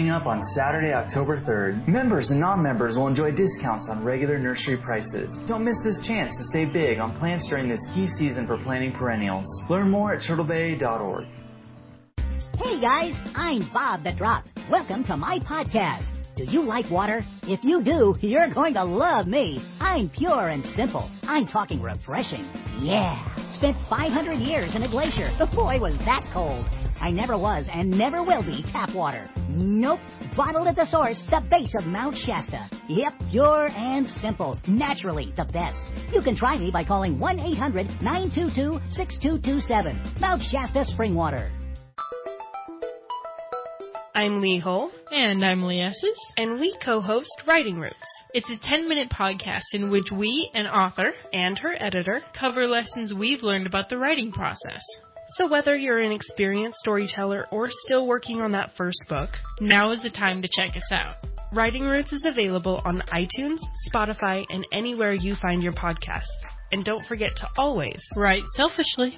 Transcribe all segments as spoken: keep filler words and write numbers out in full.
coming up on Saturday, October third. Members and non-members will enjoy discounts on regular nursery prices. Don't miss this chance to save big on plants during this key season for planting perennials. Learn more at turtle bay dot org. Hey guys, I'm Bob the Drop. Welcome to my podcast. Do you like water? If you do, you're going to love me. I'm pure and simple. I'm talking refreshing. Yeah. Spent five hundred years in a glacier. The boy was that cold. I never was and never will be tap water. Nope. Bottled at the source, the base of Mount Shasta. Yep, pure and simple. Naturally the best. You can try me by calling one eight hundred nine two two six two two seven. Mount Shasta Spring Water. I'm Lee Hull. And I'm Lee Esses. And we co-host Writing Roots. It's a ten-minute podcast in which we, an author, and her editor, cover lessons we've learned about the writing process. So whether you're an experienced storyteller or still working on that first book, now is the time to check us out. Writing Roots is available on iTunes, Spotify, and anywhere you find your podcasts. And don't forget to always write selfishly.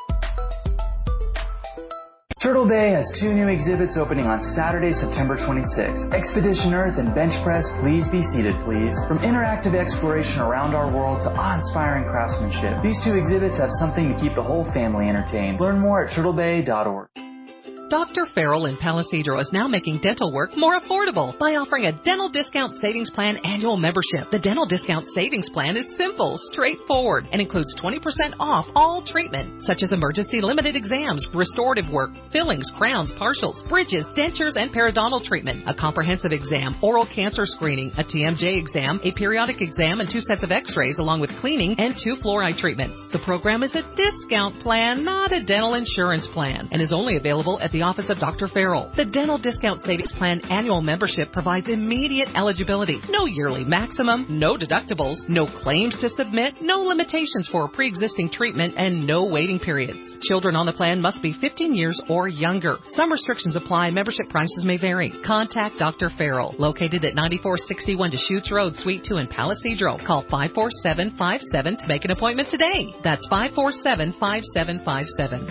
Turtle Bay has two new exhibits opening on Saturday, September twenty-sixth. Expedition Earth and Bench Press, Please Be Seated, Please. From interactive exploration around our world to awe-inspiring craftsmanship, these two exhibits have something to keep the whole family entertained. Learn more at turtle bay dot org. Doctor Farrell in Palisadro is now making dental work more affordable by offering a Dental Discount Savings Plan annual membership. The Dental Discount Savings Plan is simple, straightforward, and includes twenty percent off all treatment, such as emergency limited exams, restorative work, fillings, crowns, partials, bridges, dentures, and periodontal treatment, a comprehensive exam, oral cancer screening, a T M J exam, a periodic exam, and two sets of x-rays, along with cleaning and two fluoride treatments. The program is a discount plan, not a dental insurance plan, and is only available at the office of Doctor Farrell. The Dental Discount Savings Plan annual membership provides immediate eligibility. No yearly maximum, no deductibles, no claims to submit, no limitations for pre-existing treatment, and no waiting periods. Children on the plan must be fifteen years or younger. Some restrictions apply. Membership prices may vary. Contact Doctor Farrell, located at ninety-four sixty-one Deschutes Road, Suite two in Palisadro. Call five four seven five seven to make an appointment today. That's five four seven five seven five seven.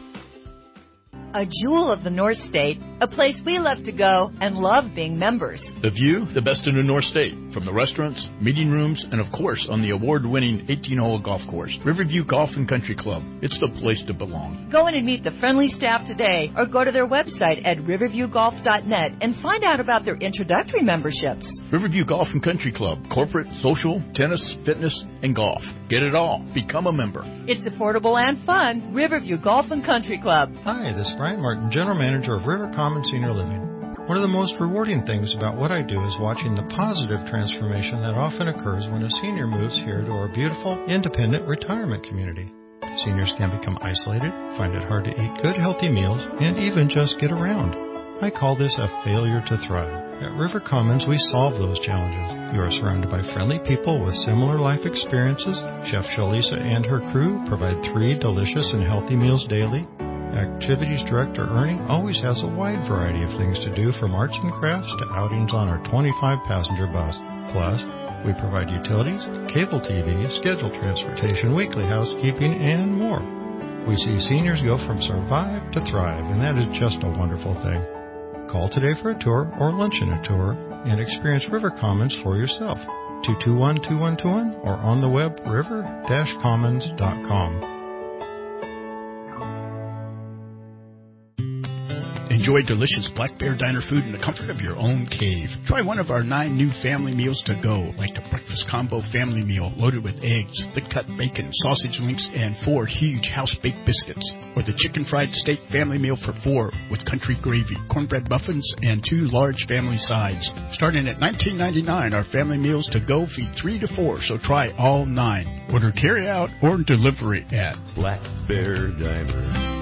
A jewel of the North State, a place we love to go and love being members. The view, the best in the North State, from the restaurants, meeting rooms, and of course on the award-winning eighteen-hole golf course, Riverview Golf and Country Club. It's the place to belong. Go in and meet the friendly staff today or go to their website at riverview golf dot net and find out about their introductory memberships. Riverview Golf and Country Club, corporate, social, tennis, fitness, and golf. Get it all. Become a member. It's affordable and fun. Riverview Golf and Country Club. Hi, this is Brian Martin, General Manager of River Common Senior Living. One of the most rewarding things about what I do is watching the positive transformation that often occurs when a senior moves here to our beautiful, independent retirement community. Seniors can become isolated, find it hard to eat good, healthy meals, and even just get around. I call this a failure to thrive. At River Commons, we solve those challenges. You are surrounded by friendly people with similar life experiences. Chef Shalisa and her crew provide three delicious and healthy meals daily. Activities Director Ernie always has a wide variety of things to do, from arts and crafts to outings on our twenty-five passenger bus. Plus, we provide utilities, cable T V, scheduled transportation, weekly housekeeping, and more. We see seniors go from survive to thrive, and that is just a wonderful thing. Call today for a tour or luncheon a tour and experience River Commons for yourself. two two one, two one two one or on the web river dash commons dot com. Enjoy delicious Black Bear Diner food in the comfort of your own cave. Try one of our nine new family meals to go, like the breakfast combo family meal loaded with eggs, thick-cut bacon, sausage links, and four huge house-baked biscuits. Or the chicken fried steak family meal for four with country gravy, cornbread muffins, and two large family sides. Starting at nineteen ninety-nine dollars, our family meals to go feed three to four, so try all nine. Order carry-out or delivery at Black Bear Diner.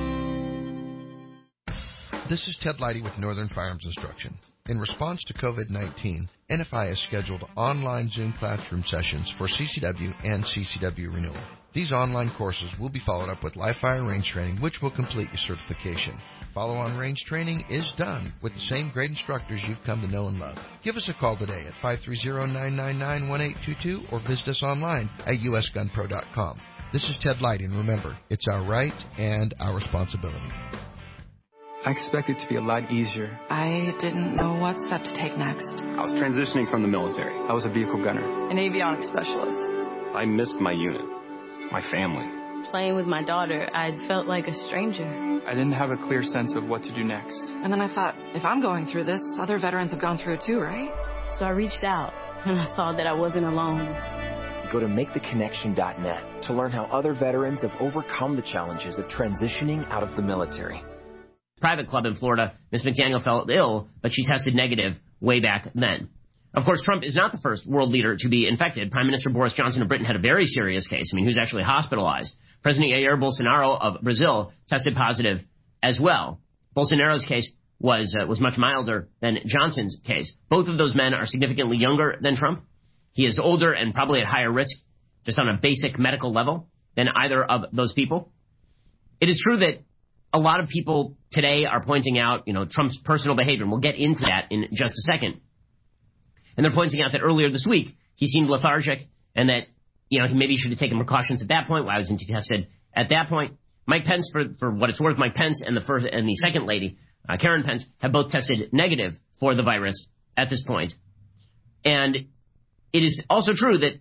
This is Ted Leidy with Northern Firearms Instruction. In response to COVID nineteen, N F I has scheduled online Zoom classroom sessions for C C W and C C W renewal. These online courses will be followed up with live fire range training, which will complete your certification. Follow-on range training is done with the same great instructors you've come to know and love. Give us a call today at five three zero, nine nine nine, one eight two two or visit us online at u s gun pro dot com. This is Ted Leidy, and remember, it's our right and our responsibility. I expected it to be a lot easier. I didn't know what step to take next. I was transitioning from the military. I was a vehicle gunner. An avionics specialist. I missed my unit, my family. Playing with my daughter, I felt like a stranger. I didn't have a clear sense of what to do next. And then I thought, if I'm going through this, other veterans have gone through it too, right? So I reached out, and I saw that I wasn't alone. Go to make the connection dot net to learn how other veterans have overcome the challenges of transitioning out of the military. Private club in Florida, Miss McDaniel felt ill, but she tested negative way back then. Of course, Trump is not the first world leader to be infected. Prime Minister Boris Johnson of Britain had a very serious case. I mean, he was actually hospitalized. President Jair Bolsonaro of Brazil tested positive as well. Bolsonaro's case was uh, was much milder than Johnson's case. Both of those men are significantly younger than Trump. He is older and probably at higher risk, just on a basic medical level, than either of those people. It is true that a lot of people today are pointing out, you know, Trump's personal behavior, and we'll get into that in just a second. And they're pointing out that earlier this week, he seemed lethargic and that, you know, he maybe should have taken precautions at that point. Why wasn't he tested at that point? Mike Pence, for, for what it's worth, Mike Pence and the first and the second lady, uh, Karen Pence, have both tested negative for the virus at this point. And it is also true that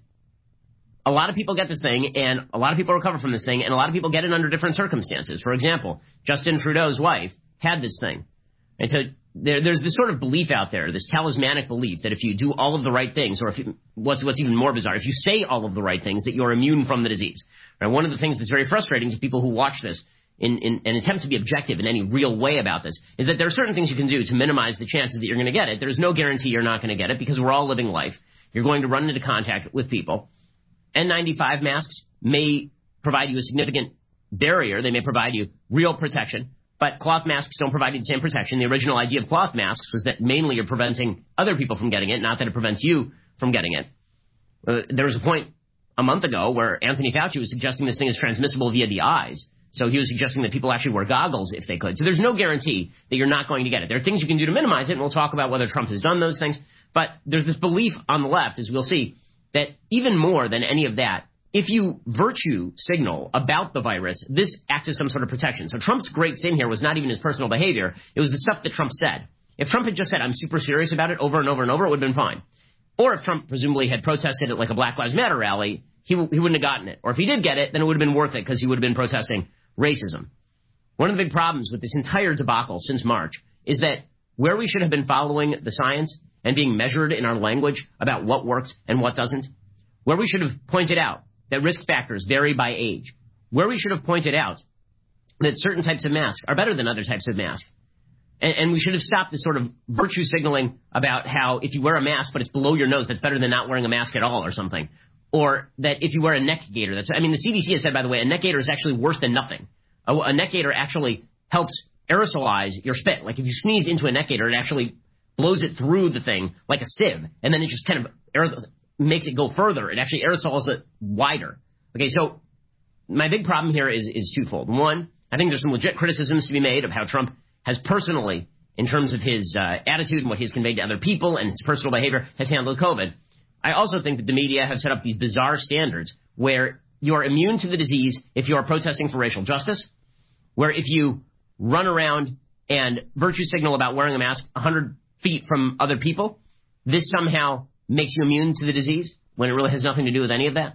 a lot of people get this thing, and a lot of people recover from this thing, and a lot of people get it under different circumstances. For example, Justin Trudeau's wife had this thing. And so there, there's this sort of belief out there, this talismanic belief that if you do all of the right things, or if you, what's what's even more bizarre, if you say all of the right things, that you're immune from the disease. Right? One of the things that's very frustrating to people who watch this in, in an attempt to be objective in any real way about this is that there are certain things you can do to minimize the chances that you're going to get it. There's no guarantee you're not going to get it because we're all living life. You're going to run into contact with people. N ninety-five masks may provide you a significant barrier. They may provide you real protection. But cloth masks don't provide you the same protection. The original idea of cloth masks was that mainly you're preventing other people from getting it, not that it prevents you from getting it. Uh, there was a point a month ago where Anthony Fauci was suggesting this thing is transmissible via the eyes. So he was suggesting that people actually wear goggles if they could. So there's no guarantee that you're not going to get it. There are things you can do to minimize it, and we'll talk about whether Trump has done those things. But there's this belief on the left, as we'll see, that even more than any of that, if you virtue signal about the virus, this acts as some sort of protection. So Trump's great sin here was not even his personal behavior. It was the stuff that Trump said. If Trump had just said, I'm super serious about it over and over and over, it would have been fine. Or if Trump presumably had protested at like a Black Lives Matter rally, he, w- he wouldn't have gotten it. Or if he did get it, then it would have been worth it because he would have been protesting racism. One of the big problems with this entire debacle since March is that where we should have been following the science and being measured in our language about what works and what doesn't, where we should have pointed out that risk factors vary by age, where we should have pointed out that certain types of masks are better than other types of masks. And, and we should have stopped this sort of virtue signaling about how if you wear a mask but it's below your nose, that's better than not wearing a mask at all or something. Or that if you wear a neck gaiter, that's, I mean, the C D C has said, by the way, a neck gaiter is actually worse than nothing. A, a neck gaiter actually helps aerosolize your spit. Like if you sneeze into a neck gaiter, it actually blows it through the thing like a sieve, and then it just kind of aerosols, makes it go further. It actually aerosols it wider. Okay, so my big problem here is, is twofold. One, I think there's some legit criticisms to be made of how Trump has personally, in terms of his uh, attitude and what he's conveyed to other people and his personal behavior, has handled COVID. I also think that the media have set up these bizarre standards where you are immune to the disease if you are protesting for racial justice, where if you run around and virtue signal about wearing a mask one hundred feet from other people, this somehow makes you immune to the disease when it really has nothing to do with any of that.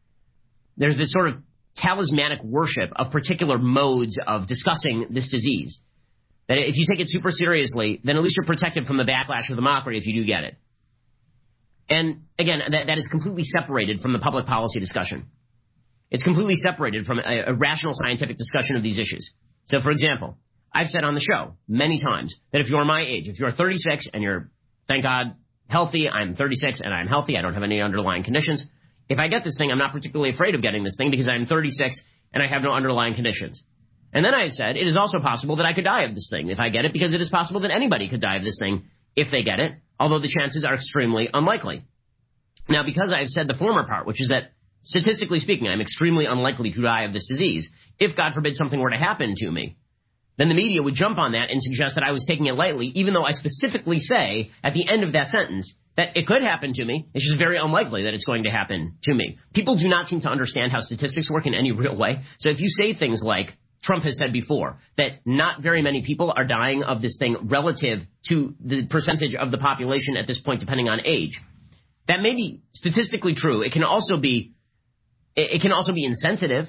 There's this sort of talismanic worship of particular modes of discussing this disease. That if you take it super seriously, then at least you're protected from the backlash of the mockery if you do get it. And again, that, that is completely separated from the public policy discussion. It's completely separated from a, a rational scientific discussion of these issues. So, for example, I've said on the show many times that if you're my age, if you're thirty-six and you're, thank God, healthy, I'm thirty-six and I'm healthy, I don't have any underlying conditions. If I get this thing, I'm not particularly afraid of getting this thing because I'm thirty-six and I have no underlying conditions. And then I said it is also possible that I could die of this thing if I get it, because it is possible that anybody could die of this thing if they get it, although the chances are extremely unlikely. Now, because I've said the former part, which is that statistically speaking, I'm extremely unlikely to die of this disease, if, God forbid, something were to happen to me, then the media would jump on that and suggest that I was taking it lightly, even though I specifically say at the end of that sentence that it could happen to me. It's just very unlikely that it's going to happen to me. People do not seem to understand how statistics work in any real way. So if you say things like, Trump has said before, that not very many people are dying of this thing relative to the percentage of the population at this point, depending on age. That may be statistically true. It can also be, it can also be insensitive,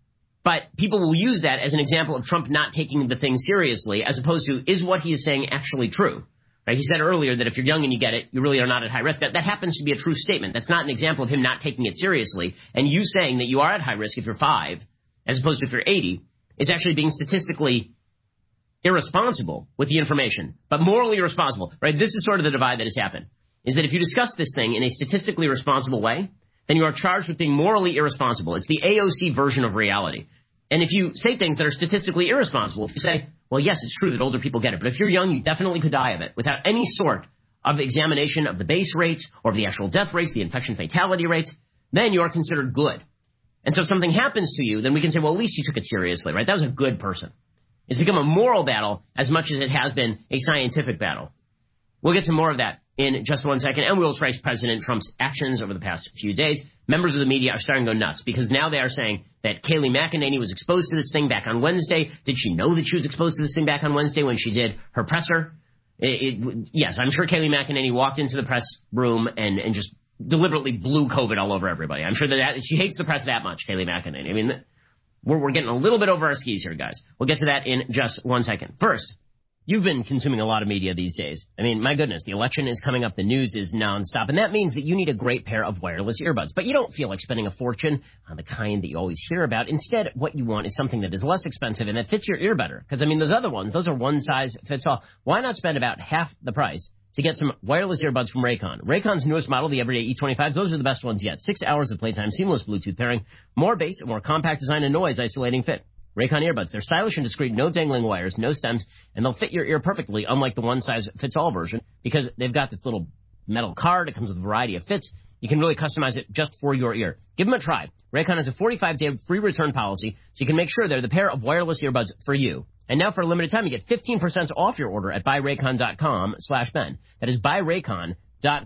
but people will use that as an example of Trump not taking the thing seriously, as opposed to, is what he is saying actually true? Right? He said earlier that if you're young and you get it, you really are not at high risk. That, that happens to be a true statement. That's not an example of him not taking it seriously. And you saying that you are at high risk if you're five, as opposed to if you're eighty, is actually being statistically irresponsible with the information, but morally irresponsible. Right? This is sort of the divide that has happened, is that if you discuss this thing in a statistically responsible way, then you are charged with being morally irresponsible. It's the A O C version of reality. And if you say things that are statistically irresponsible, if you say, well, yes, it's true that older people get it, but if you're young, you definitely could die of it, without any sort of examination of the base rates or of the actual death rates, the infection fatality rates, then you are considered good. And so if something happens to you, then we can say, well, at least you took it seriously, right? That was a good person. It's become a moral battle as much as it has been a scientific battle. We'll get to more of that in just one second, and we'll trace President Trump's actions over the past few days. Members of the media are starting to go nuts because now they are saying that Kayleigh McEnany was exposed to this thing back on Wednesday. Did she know that she was exposed to this thing back on Wednesday when she did her presser? It, it, yes, I'm sure Kayleigh McEnany walked into the press room and, and just deliberately blew COVID all over everybody. I'm sure that, that she hates the press that much, Kayleigh McEnany. I mean, we're, we're getting a little bit over our skis here, guys. We'll get to that in just one second. First, you've been consuming a lot of media these days. I mean, my goodness, the election is coming up. The news is nonstop. And that means that you need a great pair of wireless earbuds. But you don't feel like spending a fortune on the kind that you always hear about. Instead, what you want is something that is less expensive and that fits your ear better. Because, I mean, those other ones, those are one size fits all. Why not spend about half the price to get some wireless earbuds from Raycon? Raycon's newest model, the Everyday E twenty-fives, those are the best ones yet. Six hours of playtime, seamless Bluetooth pairing, more bass, a more compact design, and noise isolating fit. Raycon earbuds. They're stylish and discreet, no dangling wires, no stems, and they'll fit your ear perfectly, unlike the one-size-fits-all version, because they've got this little metal card. It comes with a variety of fits. You can really customize it just for your ear. Give them a try. Raycon has a forty-five day free return policy, so you can make sure they're the pair of wireless earbuds for you. And now for a limited time, you get fifteen percent off your order at buyraycon.com slash Ben. That is buyraycon.com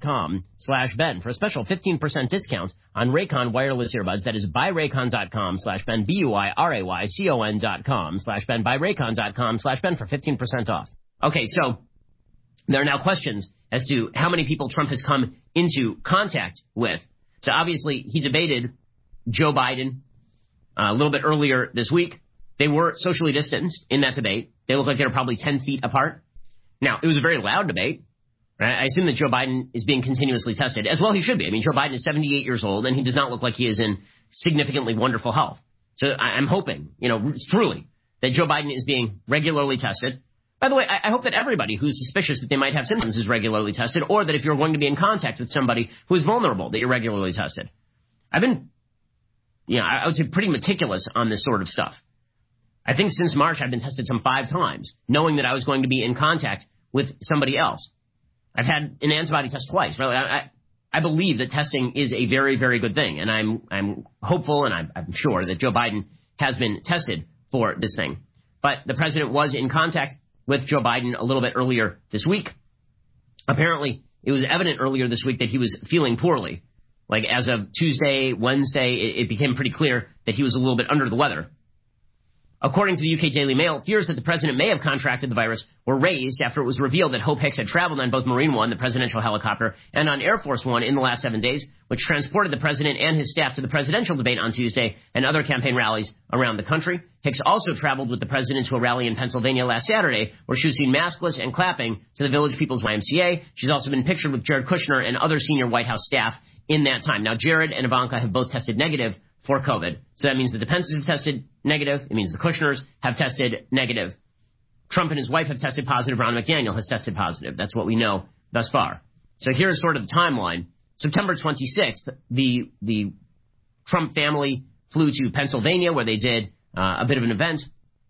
slash Ben for a special fifteen percent discount on Raycon wireless earbuds. That is buyraycon.com slash Ben, B U I R A Y C O N dot com slash Ben, buyraycon.com slash Ben for fifteen percent off. Okay, so there are now questions as to how many people Trump has come into contact with. So obviously he debated Joe Biden uh, a little bit earlier this week. They were socially distanced in that debate. They look like they were probably ten feet apart. Now, it was a very loud debate. Right? I assume that Joe Biden is being continuously tested, as well he should be. I mean, Joe Biden is seventy-eight years old, and he does not look like he is in significantly wonderful health. So I'm hoping, you know, truly, that Joe Biden is being regularly tested. By the way, I hope that everybody who's suspicious that they might have symptoms is regularly tested, or that if you're going to be in contact with somebody who is vulnerable, that you're regularly tested. I've been, you know, I would say pretty meticulous on this sort of stuff. I think since March I've been tested some five times, knowing that I was going to be in contact with somebody else. I've had an antibody test twice. Really, I, I, I believe that testing is a very, very good thing, and I'm I'm hopeful and I'm, I'm sure that Joe Biden has been tested for this thing. But the president was in contact with Joe Biden a little bit earlier this week. Apparently, it was evident earlier this week that he was feeling poorly. Like as of Tuesday, Wednesday, it, it became pretty clear that he was a little bit under the weather. According to the U K Daily Mail, fears that the president may have contracted the virus were raised after it was revealed that Hope Hicks had traveled on both Marine One, the presidential helicopter, and on Air Force One in the last seven days, which transported the president and his staff to the presidential debate on Tuesday and other campaign rallies around the country. Hicks also traveled with the president to a rally in Pennsylvania last Saturday, where she was seen maskless and clapping to the Village People's Y M C A. She's also been pictured with Jared Kushner and other senior White House staff in that time. Now, Jared and Ivanka have both tested negative for COVID. So that means that the Pences have tested negative. It means the Kushners have tested negative. Trump and his wife have tested positive. Ron McDaniel has tested positive. That's what we know thus far. So here's sort of the timeline. September twenty-sixth, the the Trump family flew to Pennsylvania, where they did uh, a bit of an event.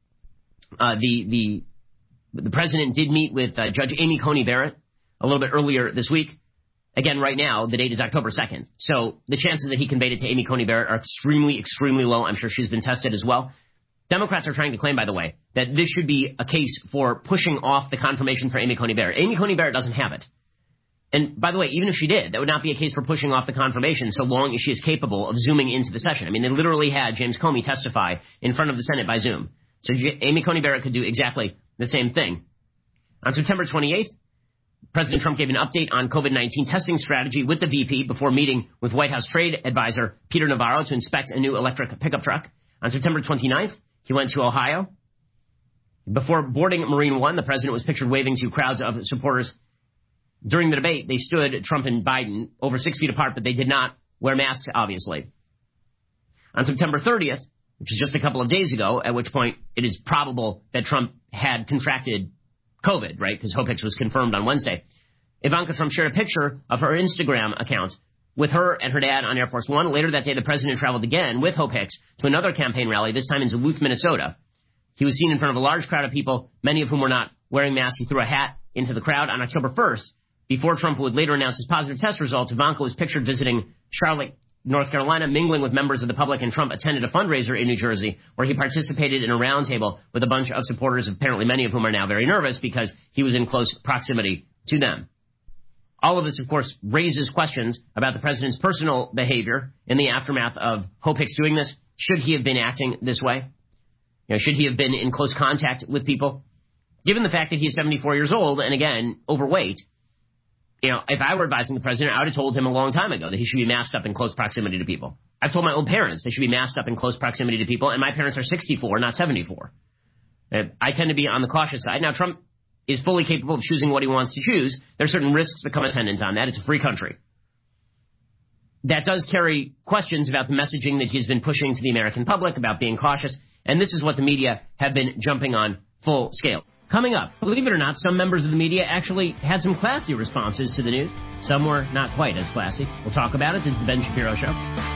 Uh, the the the president did meet with uh, Judge Amy Coney Barrett a little bit earlier this week. Again, right now, the date is October second. So the chances that he conveyed it to Amy Coney Barrett are extremely, extremely low. I'm sure she's been tested as well. Democrats are trying to claim, by the way, that this should be a case for pushing off the confirmation for Amy Coney Barrett. Amy Coney Barrett doesn't have it. And by the way, even if she did, that would not be a case for pushing off the confirmation so long as she is capable of zooming into the session. I mean, they literally had James Comey testify in front of the Senate by Zoom. So J- Amy Coney Barrett could do exactly the same thing. On September twenty-eighth, President Trump gave an update on COVID nineteen testing strategy with the V P before meeting with White House trade advisor Peter Navarro to inspect a new electric pickup truck. On September twenty-ninth, he went to Ohio. Before boarding Marine One, the president was pictured waving to crowds of supporters. During the debate, they stood, Trump and Biden, over six feet apart, but they did not wear masks, obviously. On September thirtieth, which is just a couple of days ago, at which point it is probable that Trump had contracted COVID, right, because Hopix was confirmed on Wednesday, Ivanka Trump shared a picture of her Instagram account with her and her dad on Air Force One. Later that day, the president traveled again with Hopix to another campaign rally, this time in Duluth, Minnesota. He was seen in front of a large crowd of people, many of whom were not wearing masks. He threw a hat into the crowd. On October first, before Trump would later announce his positive test results, Ivanka was pictured visiting Charlotte, North Carolina, mingling with members of the public, and Trump attended a fundraiser in New Jersey where he participated in a roundtable with a bunch of supporters, apparently many of whom are now very nervous because he was in close proximity to them. All of this, of course, raises questions about the president's personal behavior in the aftermath of Hopix doing this. Should he have been acting this way? You know, should he have been in close contact with people? Given the fact that he's seventy-four years old and, again, overweight, you know, if I were advising the president, I would have told him a long time ago that he should be masked up in close proximity to people. I've told my own parents they should be masked up in close proximity to people, and my parents are sixty-four, not seventy-four. I tend to be on the cautious side. Now, Trump is fully capable of choosing what he wants to choose. There are certain risks that come attendant on that. It's a free country. That does carry questions about the messaging that he's been pushing to the American public about being cautious, and this is what the media have been jumping on full scale. Coming up, believe it or not, some members of the media actually had some classy responses to the news. Some were not quite as classy. We'll talk about it. This is the Ben Shapiro Show.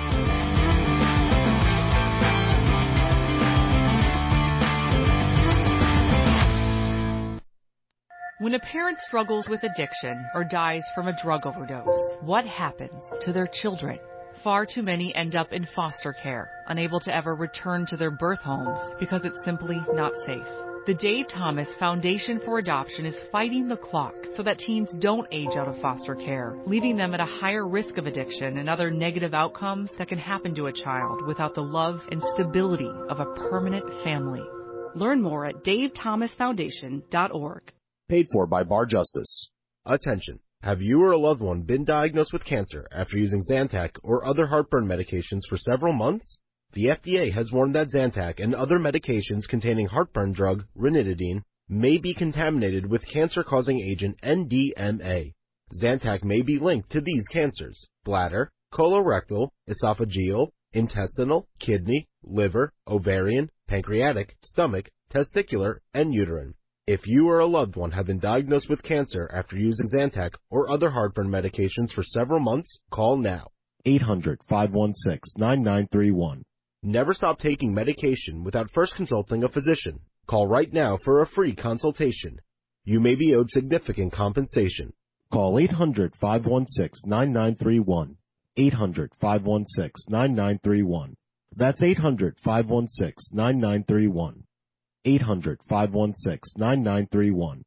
When a parent struggles with addiction or dies from a drug overdose, what happens to their children? Far too many end up in foster care, unable to ever return to their birth homes because it's simply not safe. The Dave Thomas Foundation for Adoption is fighting the clock so that teens don't age out of foster care, leaving them at a higher risk of addiction and other negative outcomes that can happen to a child without the love and stability of a permanent family. Learn more at dave thomas foundation dot org. Paid for by Bar Justice. Attention. Have you or a loved one been diagnosed with cancer after using Zantac or other heartburn medications for several months? The F D A has warned that Zantac and other medications containing heartburn drug, ranitidine, may be contaminated with cancer-causing agent N D M A. Zantac may be linked to these cancers: bladder, colorectal, esophageal, intestinal, kidney, liver, ovarian, pancreatic, stomach, testicular, and uterine. If you or a loved one have been diagnosed with cancer after using Zantac or other heartburn medications for several months, call now. eight hundred, five one six, nine nine three one. Never stop taking medication without first consulting a physician. Call right now for a free consultation. You may be owed significant compensation. Call eight hundred, five one six, nine nine three one. eight hundred, five one six, nine nine three one. That's eight hundred, five one six, nine nine three one. eight hundred, five one six, nine nine three one.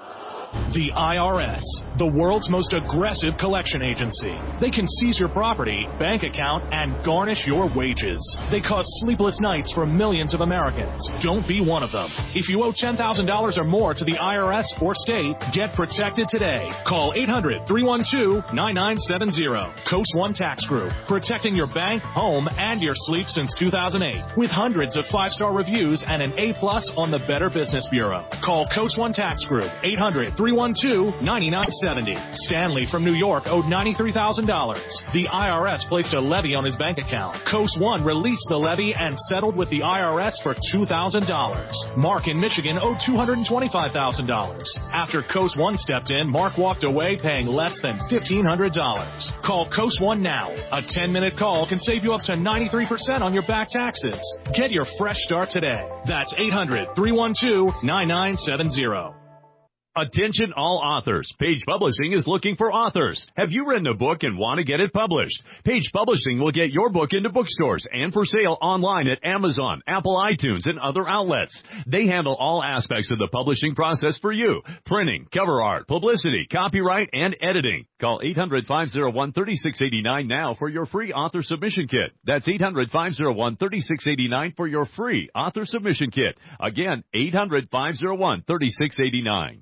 The I R S, the world's most aggressive collection agency. They can seize your property, bank account, and garnish your wages. They cause sleepless nights for millions of Americans. Don't be one of them. If you owe ten thousand dollars or more to the I R S or state, get protected today. Call eight hundred, three one two, nine nine seven zero. Coast One Tax Group, protecting your bank, home, and your sleep since two thousand eight. With hundreds of five-star reviews and an A plus on the Better Business Bureau. Call Coast One Tax Group, eight hundred, three one two, nine nine seven zero. Stanley from New York owed ninety-three thousand dollars. The I R S placed a levy on his bank account. Coast One released the levy and settled with the I R S for two thousand dollars. Mark in Michigan owed two hundred twenty-five thousand dollars. After Coast One stepped in, Mark walked away paying less than fifteen hundred dollars. Call Coast One now. A ten-minute call can save you up to ninety-three percent on your back taxes. Get your fresh start today. That's eight hundred, three one two, nine nine seven zero. Attention all authors. Page Publishing is looking for authors. Have you written a book and want to get it published? Page Publishing will get your book into bookstores and for sale online at Amazon, Apple iTunes, and other outlets. They handle all aspects of the publishing process for you. Printing, cover art, publicity, copyright, and editing. Call eight hundred, five oh one, three six eight nine now for your free author submission kit. That's eight hundred, five oh one, three six eight nine for your free author submission kit. Again, eight hundred, five oh one, three six eight nine.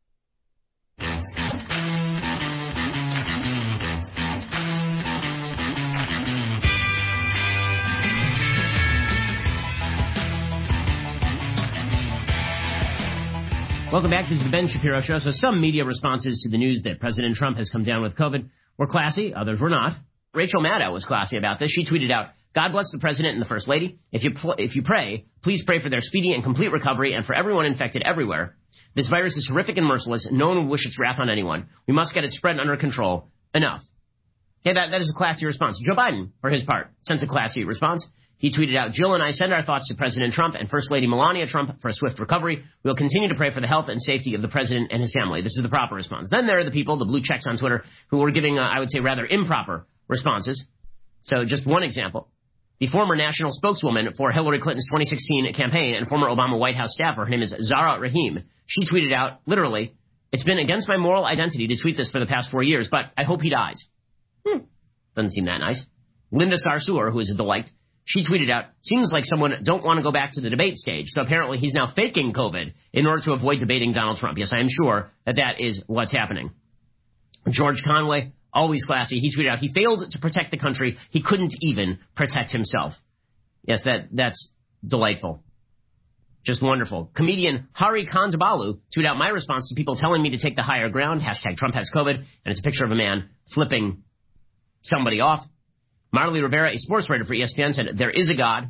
Welcome back. This is the Ben Shapiro Show. So some media responses to the news that President Trump has come down with COVID were classy. Others were not. Rachel Maddow was classy about this. She tweeted out, God bless the President and the First Lady. If you pl- if you pray, please pray for their speedy and complete recovery and for everyone infected everywhere. This virus is horrific and merciless. No one would wish its wrath on anyone. We must get it spread under control. Enough. Okay, that, that is a classy response. Joe Biden, for his part, sends a classy response. He tweeted out, Jill and I send our thoughts to President Trump and First Lady Melania Trump for a swift recovery. We will continue to pray for the health and safety of the president and his family. This is the proper response. Then there are the people, the blue checks on Twitter, who were giving, uh, I would say, rather improper responses. So just one example. The former national spokeswoman for Hillary Clinton's twenty sixteen campaign and former Obama White House staffer, her name is Zahra Rahim. She tweeted out, literally, it's been against my moral identity to tweet this for the past four years, but I hope he dies. Hmm. Doesn't seem that nice. Linda Sarsour, who is a delight, she tweeted out, seems like someone don't want to go back to the debate stage. So apparently he's now faking COVID in order to avoid debating Donald Trump. Yes, I am sure that that is what's happening. George Conway, always classy. He tweeted out, he failed to protect the country. He couldn't even protect himself. Yes, that that's delightful. Just wonderful. Comedian Hari Kondabolu tweeted out my response to people telling me to take the higher ground. Hashtag Trump has COVID. And it's a picture of a man flipping somebody off. Marley Rivera, a sports writer for E S P N, said, there is a God.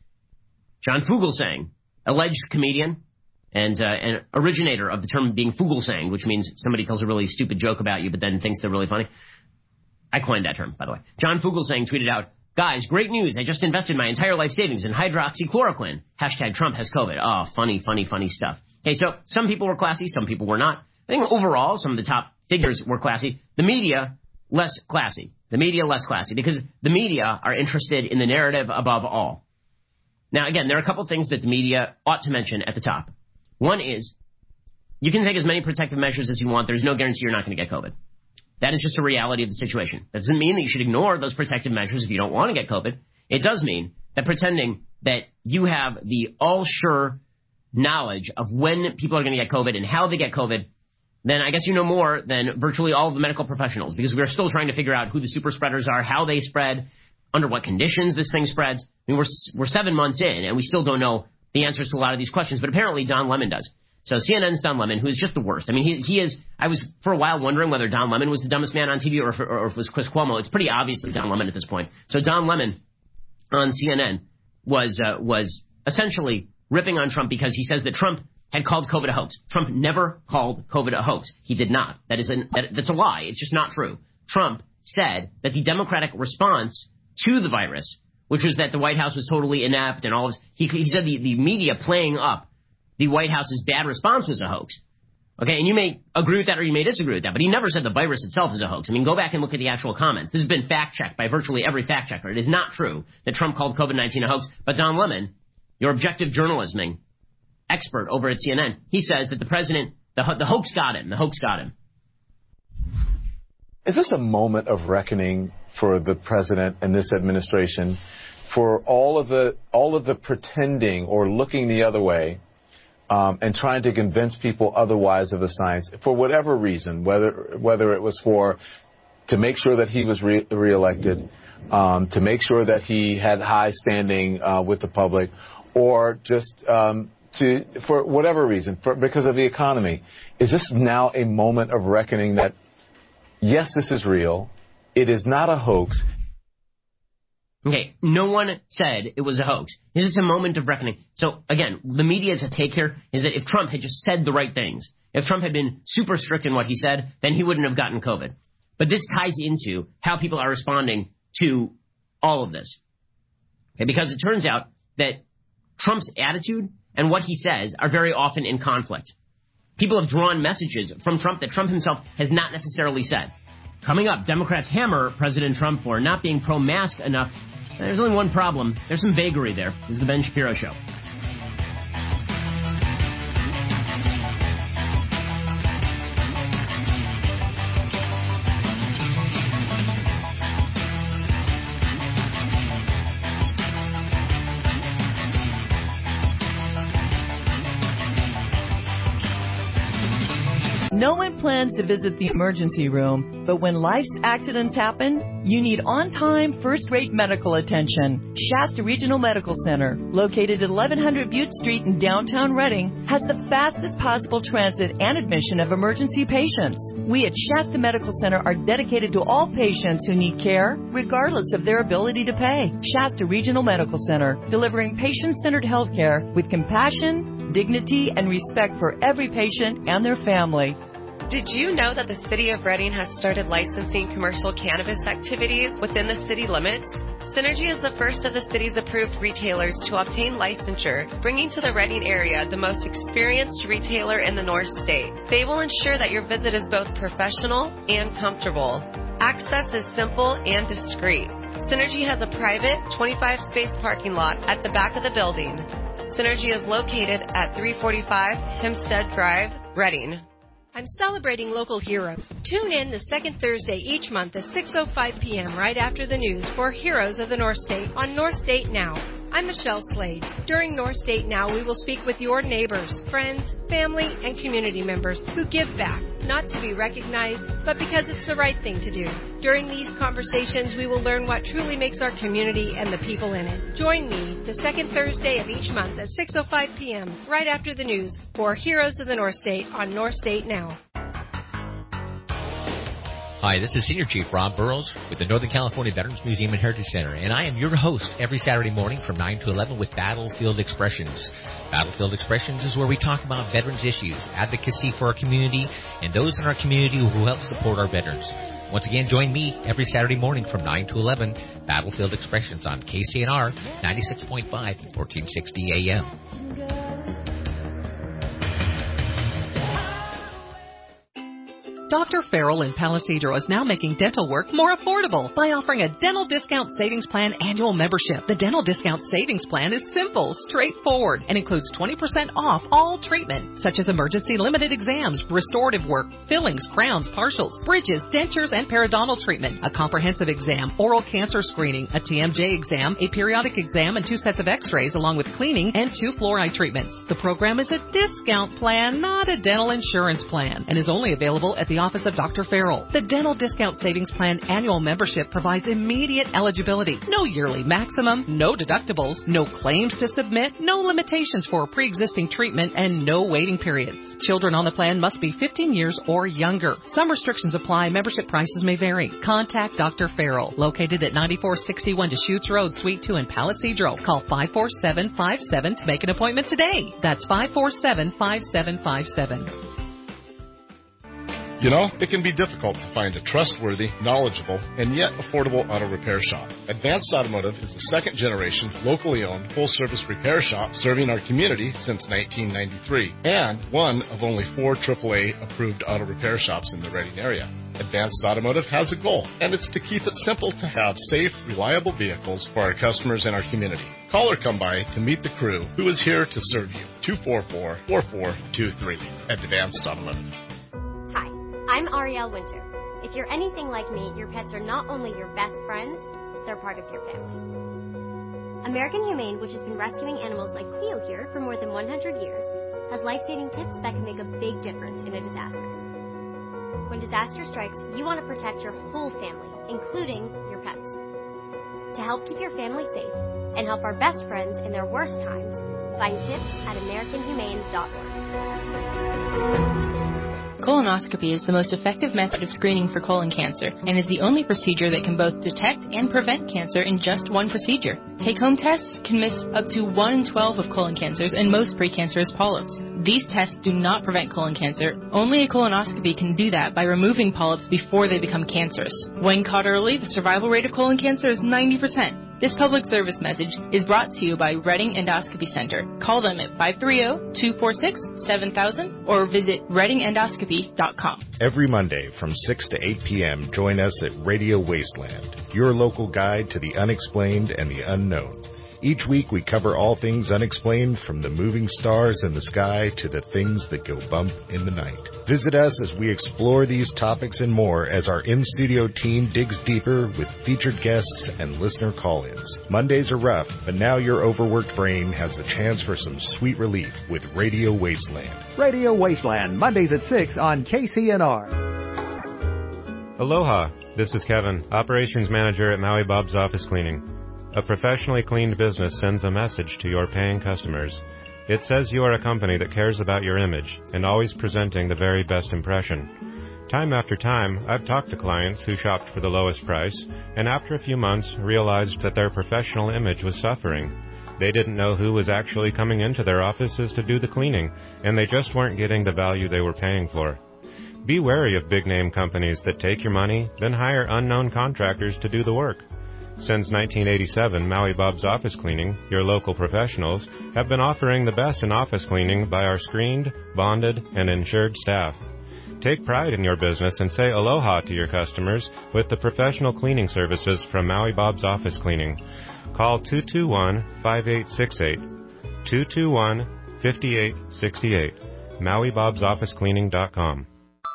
John Fugelsang, alleged comedian and uh, an originator of the term being Fugelsang, which means somebody tells a really stupid joke about you but then thinks they're really funny. I coined that term, by the way. John Fugelsang tweeted out, guys, great news. I just invested my entire life savings in hydroxychloroquine. Hashtag Trump has COVID. Oh, funny, funny, funny stuff. Okay, so some people were classy, some people were not. I think overall, some of the top figures were classy. The media, less classy. The media less classy because the media are interested in the narrative above all. Now, again, there are a couple things that the media ought to mention at the top. One is you can take as many protective measures as you want. There's no guarantee you're not going to get COVID. That is just a reality of the situation. That doesn't mean that you should ignore those protective measures if you don't want to get COVID. It does mean that pretending that you have the all-sure knowledge of when people are going to get COVID and how they get COVID, then I guess you know more than virtually all of the medical professionals because we're still trying to figure out who the super spreaders are, how they spread, under what conditions this thing spreads. I mean, we're we're seven months in, and we still don't know the answers to a lot of these questions, but apparently Don Lemon does. So C N N's Don Lemon, who is just the worst. I mean, he he is – I was for a while wondering whether Don Lemon was the dumbest man on T V or if, or if it was Chris Cuomo. It's pretty obviously Don Lemon at this point. So Don Lemon on C N N was uh, was essentially ripping on Trump because he says that Trump – had called COVID a hoax. Trump never called COVID a hoax. He did not. That is an, that, that's a lie. It's just not true. Trump said that the Democratic response to the virus, which was that the White House was totally inept and all this, he, he said the, the media playing up the White House's bad response was a hoax. Okay, and you may agree with that or you may disagree with that, but he never said the virus itself is a hoax. I mean, go back and look at the actual comments. This has been fact-checked by virtually every fact-checker. It is not true that Trump called COVID nineteen a hoax, but Don Lemon, your objective journalisming expert over at C N N, he says that the president, the, the hoax got him. The hoax got him. Is this a moment of reckoning for the president and this administration for all of the all of the pretending or looking the other way um, and trying to convince people otherwise of the science for whatever reason, whether whether it was for to make sure that he was re- reelected, um, to make sure that he had high standing uh, with the public, or just um, to for whatever reason, for, because of the economy. Is this now a moment of reckoning that, yes, this is real, it is not a hoax? Okay, no one said it was a hoax. Is this a moment of reckoning? So, again, the media's take here is that if Trump had just said the right things, if Trump had been super strict in what he said, then he wouldn't have gotten COVID. But this ties into how people are responding to all of this. Okay, because it turns out that Trump's attitude and what he says are very often in conflict. People have drawn messages from Trump that Trump himself has not necessarily said. Coming up, Democrats hammer President Trump for not being pro-mask enough. There's only one problem. There's some vagary there. This is the Ben Shapiro Show. No one plans to visit the emergency room, but when life's accidents happen, you need on-time, first-rate medical attention. Shasta Regional Medical Center, located at eleven hundred Butte Street in downtown Reading, has the fastest possible transit and admission of emergency patients. We at Shasta Medical Center are dedicated to all patients who need care, regardless of their ability to pay. Shasta Regional Medical Center, delivering patient-centered health care with compassion, dignity, and respect for every patient and their family. Did you know that the City of Reading has started licensing commercial cannabis activities within the city limits? Synergy is the first of the city's approved retailers to obtain licensure, bringing to the Reading area the most experienced retailer in the North State. They will ensure that your visit is both professional and comfortable. Access is simple and discreet. Synergy has a private twenty-five space parking lot at the back of the building. Synergy is located at three forty-five Hempstead Drive, Reading. I'm celebrating local heroes. Tune in the second Thursday each month at six oh five p.m. right after the news for Heroes of the North State on North State Now. I'm Michelle Slade. During North State Now, we will speak with your neighbors, friends, family, and community members who give back, not to be recognized, but because it's the right thing to do. During these conversations, we will learn what truly makes our community and the people in it. Join me the second Thursday of each month at six oh five p.m. right after the news for Heroes of the North State on North State Now. Hi, this is Senior Chief Rob Burrows with the Northern California Veterans Museum and Heritage Center, and I am your host every Saturday morning from nine to eleven with Battlefield Expressions. Battlefield Expressions is where we talk about veterans issues, advocacy for our community, and those in our community who help support our veterans. Once again, join me every Saturday morning from nine to eleven, Battlefield Expressions on K C N R ninety-six point five, fourteen sixty A M. Doctor Farrell in Palo Cedro is now making dental work more affordable by offering a Dental Discount Savings Plan annual membership. The Dental Discount Savings Plan is simple, straightforward, and includes twenty percent off all treatment, such as emergency limited exams, restorative work, fillings, crowns, partials, bridges, dentures, and periodontal treatment, a comprehensive exam, oral cancer screening, a T M J exam, a periodic exam, and two sets of x-rays, along with cleaning and two fluoride treatments. The program is a discount plan, not a dental insurance plan, and is only available at the office of Doctor Farrell. The Dental Discount Savings Plan annual membership provides immediate eligibility, no yearly maximum, no deductibles, no claims to submit, no limitations for pre-existing treatment, and no waiting periods. Children on the plan must be fifteen years or younger. Some restrictions apply. Membership prices may vary. Contact Doctor Farrell, located at ninety-four sixty-one Deschutes Road, Suite two in Palo Cedro. Call five four seven five seven to make an appointment today. That's five four seven five seven five seven. You know, it can be difficult to find a trustworthy, knowledgeable, and yet affordable auto repair shop. Advanced Automotive is the second generation, locally owned, full-service repair shop serving our community since nineteen ninety-three, and one of only four triple A approved auto repair shops in the Reading area. Advanced Automotive has a goal, and it's to keep it simple to have safe, reliable vehicles for our customers and our community. Call or come by to meet the crew who is here to serve you. two four four, four four two three. Advanced Automotive. I'm Arielle Winter. If you're anything like me, your pets are not only your best friends, they're part of your family. American Humane, which has been rescuing animals like Cleo here for more than one hundred years, has life-saving tips that can make a big difference in a disaster. When disaster strikes, you want to protect your whole family, including your pets. To help keep your family safe and help our best friends in their worst times, find tips at american humane dot org. Colonoscopy is the most effective method of screening for colon cancer and is the only procedure that can both detect and prevent cancer in just one procedure. Take-home tests can miss up to one in twelve of colon cancers and most precancerous polyps. These tests do not prevent colon cancer. Only a colonoscopy can do that by removing polyps before they become cancerous. When caught early, the survival rate of colon cancer is ninety percent. This public service message is brought to you by Reading Endoscopy Center. Call them at five three zero, two four six, seven thousand or visit reading endoscopy dot com. Every Monday from six to eight p.m., join us at Radio Wasteland, your local guide to the unexplained and the unknown. Each week we cover all things unexplained, from the moving stars in the sky to the things that go bump in the night. Visit us as we explore these topics and more as our in-studio team digs deeper with featured guests and listener call-ins. Mondays are rough, but now your overworked brain has the chance for some sweet relief with Radio Wasteland. Radio Wasteland, Mondays at six on K C N R. Aloha, this is Kevin, Operations Manager at Maui Bob's Office Cleaning. A professionally cleaned business sends a message to your paying customers. It says you are a company that cares about your image and always presenting the very best impression. Time after time, I've talked to clients who shopped for the lowest price and after a few months realized that their professional image was suffering. They didn't know who was actually coming into their offices to do the cleaning, and they just weren't getting the value they were paying for. Be wary of big-name companies that take your money, then hire unknown contractors to do the work. Since nineteen eighty-seven, Maui Bob's Office Cleaning, your local professionals, have been offering the best in office cleaning by our screened, bonded, and insured staff. Take pride in your business and say aloha to your customers with the professional cleaning services from Maui Bob's Office Cleaning. Call two two one, five eight six eight, two two one, five eight six eight, maui bobs office cleaning dot com.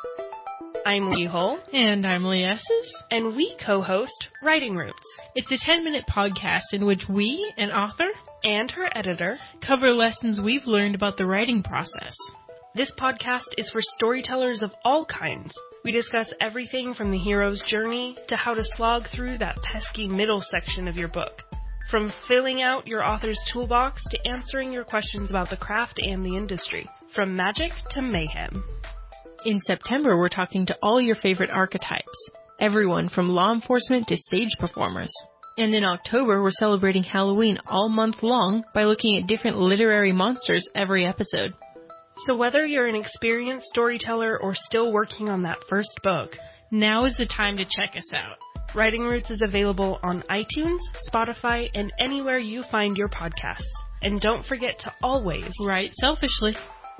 I'm Lee Hull. And I'm Lee Esses. And we co-host Writing Roots. It's a ten-minute podcast in which we, an author, and her editor, cover lessons we've learned about the writing process. This podcast is for storytellers of all kinds. We discuss everything from the hero's journey to how to slog through that pesky middle section of your book. From filling out your author's toolbox to answering your questions about the craft and the industry. From magic to mayhem. In September, we're talking to all your favorite archetypes. Everyone from law enforcement to stage performers. And in October, we're celebrating Halloween all month long by looking at different literary monsters every episode. So whether you're an experienced storyteller or still working on that first book, now is the time to check us out. Writing Roots is available on iTunes, Spotify, and anywhere you find your podcasts. And don't forget to always write selfishly.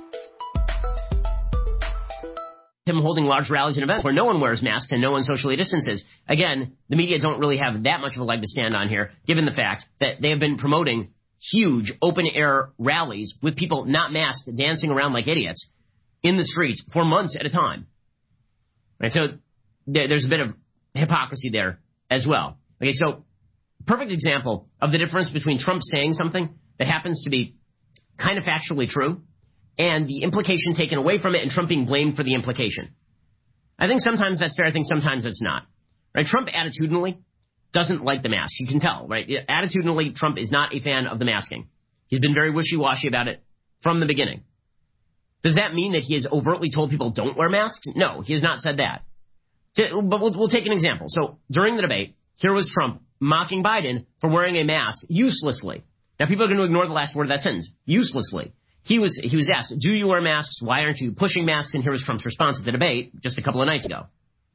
Him holding large rallies and events where no one wears masks and no one socially distances. Again, the media don't really have that much of a leg to stand on here, given the fact that they have been promoting huge open-air rallies with people not masked dancing around like idiots in the streets for months at a time. Right, so there's a bit of hypocrisy there as well. Okay, so perfect example of the difference between Trump saying something that happens to be kind of factually true and the implication taken away from it and Trump being blamed for the implication. I think sometimes that's fair. I think sometimes that's not. Right? Trump attitudinally doesn't like the mask. You can tell, right? Attitudinally, Trump is not a fan of the masking. He's been very wishy-washy about it from the beginning. Does that mean that he has overtly told people don't wear masks? No, he has not said that. But we'll, we'll take an example. So during the debate, here was Trump mocking Biden for wearing a mask uselessly. Now, people are going to ignore the last word of that sentence, uselessly. He was he was asked, do you wear masks? Why aren't you pushing masks? And here was Trump's response at the debate just a couple of nights ago.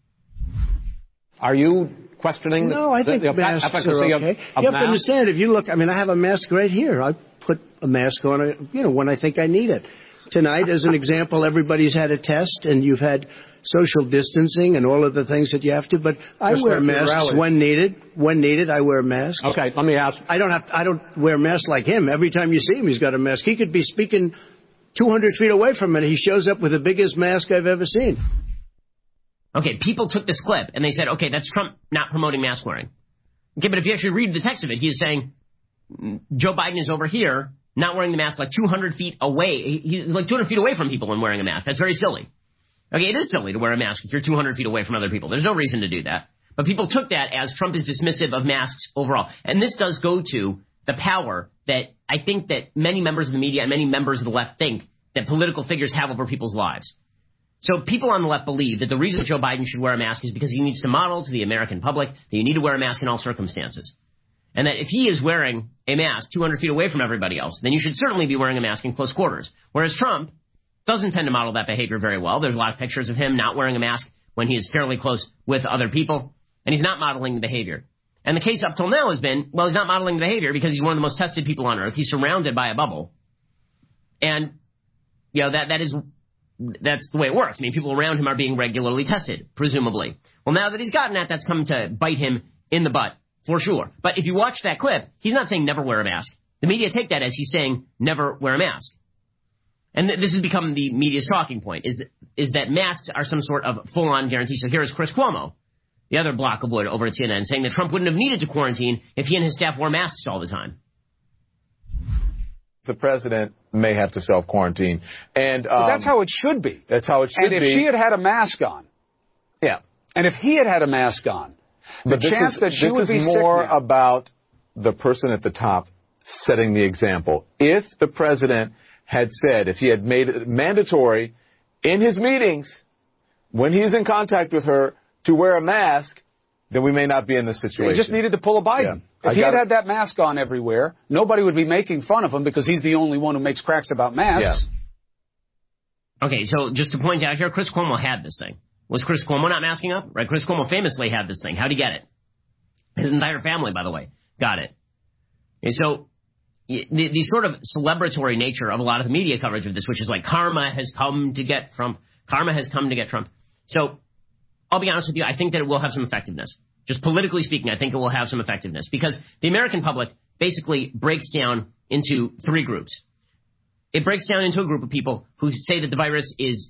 Are you questioning no, the, I think the, the masks efficacy are okay. of, of You have masks? to understand, if you look, I mean, I have a mask right here. I put a mask on, you know, when I think I need it. Tonight, as an example, everybody's had a test, and you've had social distancing and all of the things that you have to. But I Just wear like your masks rallies. when needed. When needed, I wear a mask. Okay, let me ask. I don't have. I don't wear masks like him. Every time you see him, he's got a mask. He could be speaking two hundred feet away from it. He shows up with the biggest mask I've ever seen. Okay, people took this clip and they said, okay, that's Trump not promoting mask wearing. Okay, but if you actually read the text of it, he's saying Joe Biden is over here not wearing the mask like two hundred feet away. He's like two hundred feet away from people and wearing a mask. That's very silly. Okay, it is silly to wear a mask if you're two hundred feet away from other people. There's no reason to do that. But people took that as Trump is dismissive of masks overall. And this does go to the power that I think that many members of the media and many members of the left think that political figures have over people's lives. So people on the left believe that the reason that Joe Biden should wear a mask is because he needs to model to the American public that you need to wear a mask in all circumstances. And that if he is wearing a mask two hundred feet away from everybody else, then you should certainly be wearing a mask in close quarters. Whereas Trump doesn't tend to model that behavior very well. There's a lot of pictures of him not wearing a mask when he is fairly close with other people, and he's not modeling the behavior. And the case up till now has been, well, he's not modeling behavior because he's one of the most tested people on earth. He's surrounded by a bubble. And, you know, that that is, that's the way it works. I mean, people around him are being regularly tested, presumably. Well, now that he's gotten that, that's come to bite him in the butt, for sure. But if you watch that clip, he's not saying never wear a mask. The media take that as he's saying never wear a mask. And th- this has become the media's talking point, is that, is that masks are some sort of full-on guarantee. So here is Chris Cuomo, the other block of wood over at C N N, saying that Trump wouldn't have needed to quarantine if he and his staff wore masks all the time. The president may have to self-quarantine. And um, but that's how it should be. That's how it should be. And if be. she had had a mask on. Yeah. And if he had had a mask on, the but chance is, that she would be sick This is more now. about the person at the top setting the example. If the president had said, if he had made it mandatory in his meetings, when he's in contact with her, to wear a mask, then we may not be in this situation. He just needed to pull a Biden. Yeah. If he had had that mask on everywhere, nobody would be making fun of him because he's the only one who makes cracks about masks. Yeah. Okay, so just to point out here, Chris Cuomo had this thing. Was Chris Cuomo not masking up? Right, Chris Cuomo famously had this thing. How'd he get it? His entire family, by the way, got it. And so the, the sort of celebratory nature of a lot of the media coverage of this, which is like karma has come to get Trump. Karma has come to get Trump. So I'll be honest with you, I think that it will have some effectiveness. Just politically speaking, I think it will have some effectiveness because the American public basically breaks down into three groups. It breaks down into a group of people who say that the virus is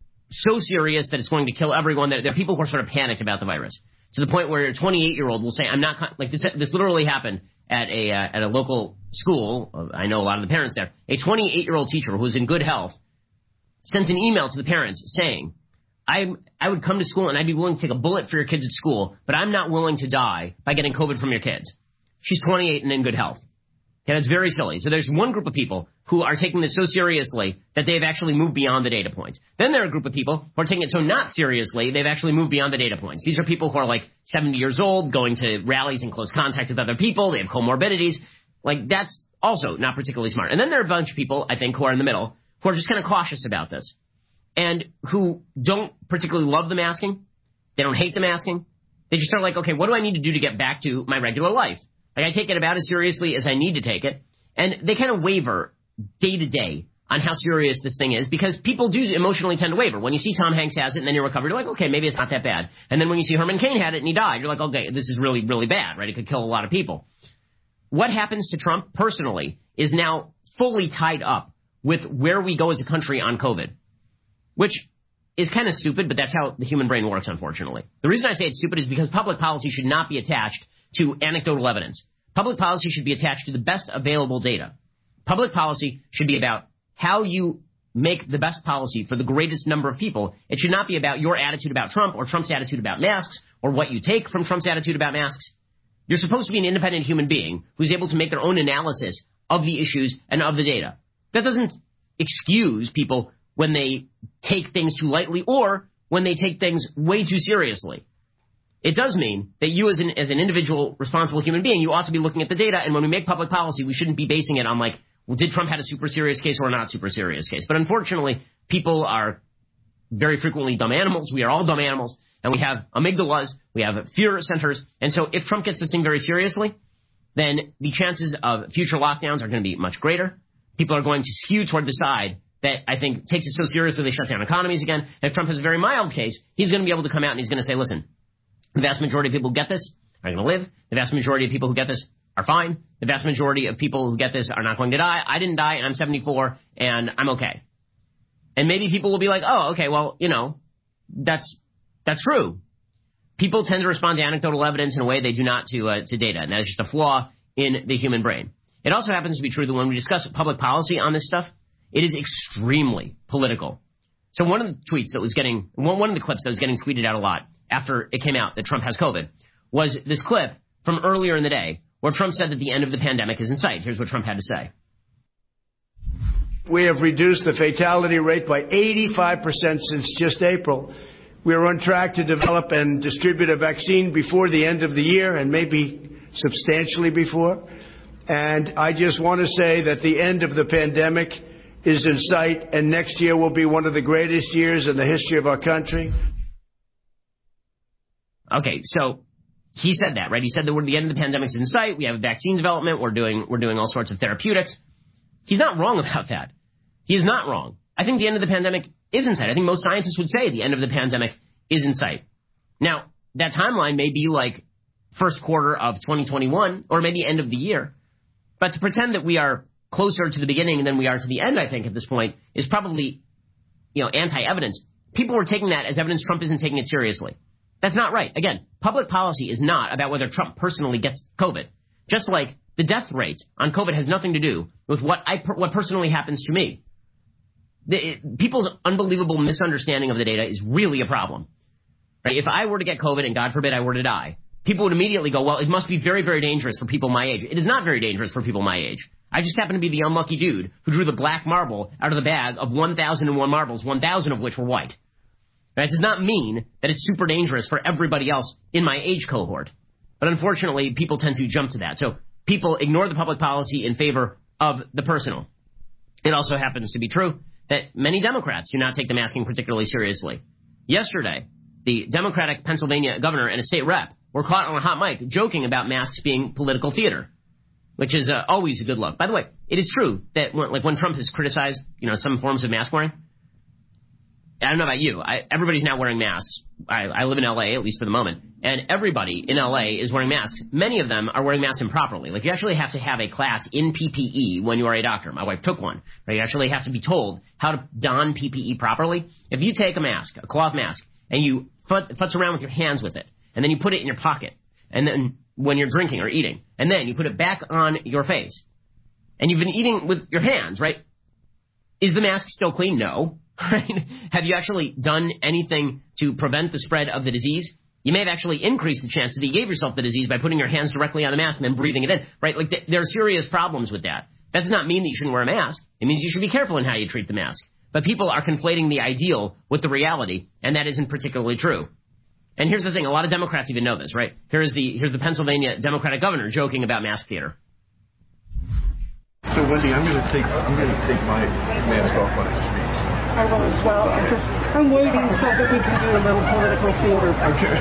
so serious that it's going to kill everyone. There are people who are sort of panicked about the virus to the point where a twenty-eight-year-old will say, I'm not, con-, like this, this literally happened at a, uh, at a local school. I know a lot of the parents there. A twenty-eight-year-old teacher who's in good health sent an email to the parents saying, I I would come to school and I'd be willing to take a bullet for your kids at school, but I'm not willing to die by getting COVID from your kids. She's twenty-eight and in good health. Okay, that's very silly. So there's one group of people who are taking this so seriously that they've actually moved beyond the data points. Then there are a group of people who are taking it so not seriously, they've actually moved beyond the data points. These are people who are like seventy years old, going to rallies in close contact with other people. They have comorbidities. Like, that's also not particularly smart. And then there are a bunch of people, I think, who are in the middle, who are just kind of cautious about this and who don't particularly love the masking. They don't hate the masking. They just are like, okay, what do I need to do to get back to my regular life? Like, I take it about as seriously as I need to take it. And they kind of waver day to day on how serious this thing is because people do emotionally tend to waver. When you see Tom Hanks has it and then you're recovered, you're like, okay, maybe it's not that bad. And then when you see Herman Cain had it and he died, you're like, okay, this is really, really bad, right? It could kill a lot of people. What happens to Trump personally is now fully tied up with where we go as a country on COVID, which is kind of stupid, but that's how the human brain works, unfortunately. The reason I say it's stupid is because public policy should not be attached to anecdotal evidence. Public policy should be attached to the best available data. Public policy should be about how you make the best policy for the greatest number of people. It should not be about your attitude about Trump or Trump's attitude about masks or what you take from Trump's attitude about masks. You're supposed to be an independent human being who's able to make their own analysis of the issues and of the data. That doesn't excuse people when they take things too lightly or when they take things way too seriously. It does mean that you as an as an individual responsible human being, you ought to be looking at the data, and when we make public policy, we shouldn't be basing it on like, well, did Trump have a super serious case or not super serious case? But unfortunately, people are very frequently dumb animals. We are all dumb animals, and we have amygdalas, we have fear centers, and so if Trump gets this thing very seriously, then the chances of future lockdowns are going to be much greater. People are going to skew toward the side that I think takes it so seriously they shut down economies again. And if Trump has a very mild case, he's going to be able to come out and he's going to say, listen, the vast majority of people who get this are going to live. The vast majority of people who get this are fine. The vast majority of people who get this are not going to die. I didn't die, and I'm seventy-four, and I'm okay. And maybe people will be like, oh, okay, well, you know, that's that's true. People tend to respond to anecdotal evidence in a way they do not to uh, to data, and that is just a flaw in the human brain. It also happens to be true that when we discuss public policy on this stuff, it is extremely political. So one of the tweets that was getting, one, one of the clips that was getting tweeted out a lot after it came out that Trump has COVID was this clip from earlier in the day where Trump said that the end of the pandemic is in sight. Here's what Trump had to say. We have reduced the fatality rate by eighty-five percent since just April. We are on track to develop and distribute a vaccine before the end of the year and maybe substantially before. And I just want to say that the end of the pandemic is in sight, and next year will be one of the greatest years in the history of our country. Okay, so He said that, right? He said that we're the end of the pandemic is in sight. We have vaccine development. We're doing we're doing all sorts of therapeutics. He's not wrong about that. He is not wrong. I think the end of the pandemic is in sight. I think most scientists would say the end of the pandemic is in sight. Now, that timeline may be like first quarter of twenty twenty-one or maybe end of the year. But to pretend that we are closer to the beginning than we are to the end, I think, at this point, is probably, you know, anti-evidence. People were taking that as evidence Trump isn't taking it seriously. That's not right. Again, public policy is not about whether Trump personally gets COVID. Just like the death rate on COVID has nothing to do with what I what personally happens to me. The, it, people's unbelievable misunderstanding of the data is really a problem. Right? If I were to get COVID and God forbid I were to die, people would immediately go, well, it must be very, very dangerous for people my age. It is not very dangerous for people my age. I just happen to be the unlucky dude who drew the black marble out of the bag of one thousand one marbles, one thousand of which were white. That does not mean that it's super dangerous for everybody else in my age cohort. But unfortunately, people tend to jump to that. So people ignore the public policy in favor of the personal. It also happens to be true that many Democrats do not take the masking particularly seriously. Yesterday, the Democratic Pennsylvania governor and a state rep were caught on a hot mic joking about masks being political theater, which is uh, always a good look. By the way, it is true that when, like when Trump has criticized, you know, some forms of mask wearing, I don't know about you. I, everybody's now wearing masks. I, I live in L A, at least for the moment, and everybody in L A is wearing masks. Many of them are wearing masks improperly. Like, you actually have to have a class in P P E when you are a doctor. My wife took one. Right? You actually have to be told how to don P P E properly. If you take a mask, a cloth mask, and you fut, futz around with your hands with it, and then you put it in your pocket, and then when you're drinking or eating, and then you put it back on your face, and you've been eating with your hands, right? Is the mask still clean? No. Right? Have you actually done anything to prevent the spread of the disease? You may have actually increased the chances that you gave yourself the disease by putting your hands directly on the mask and then breathing it in. Right? Like, th- there are serious problems with that. That does not mean that you shouldn't wear a mask. It means you should be careful in how you treat the mask. But people are conflating the ideal with the reality, and that isn't particularly true. And here's the thing. A lot of Democrats even know this, right? Here's the here's the Pennsylvania Democratic governor joking about mask theater. So, Wendy, I'm going to take I'm going to take my mask off on the streets. I will as well. I'm just, I'm waiting so that we can do a little political theater. Okay.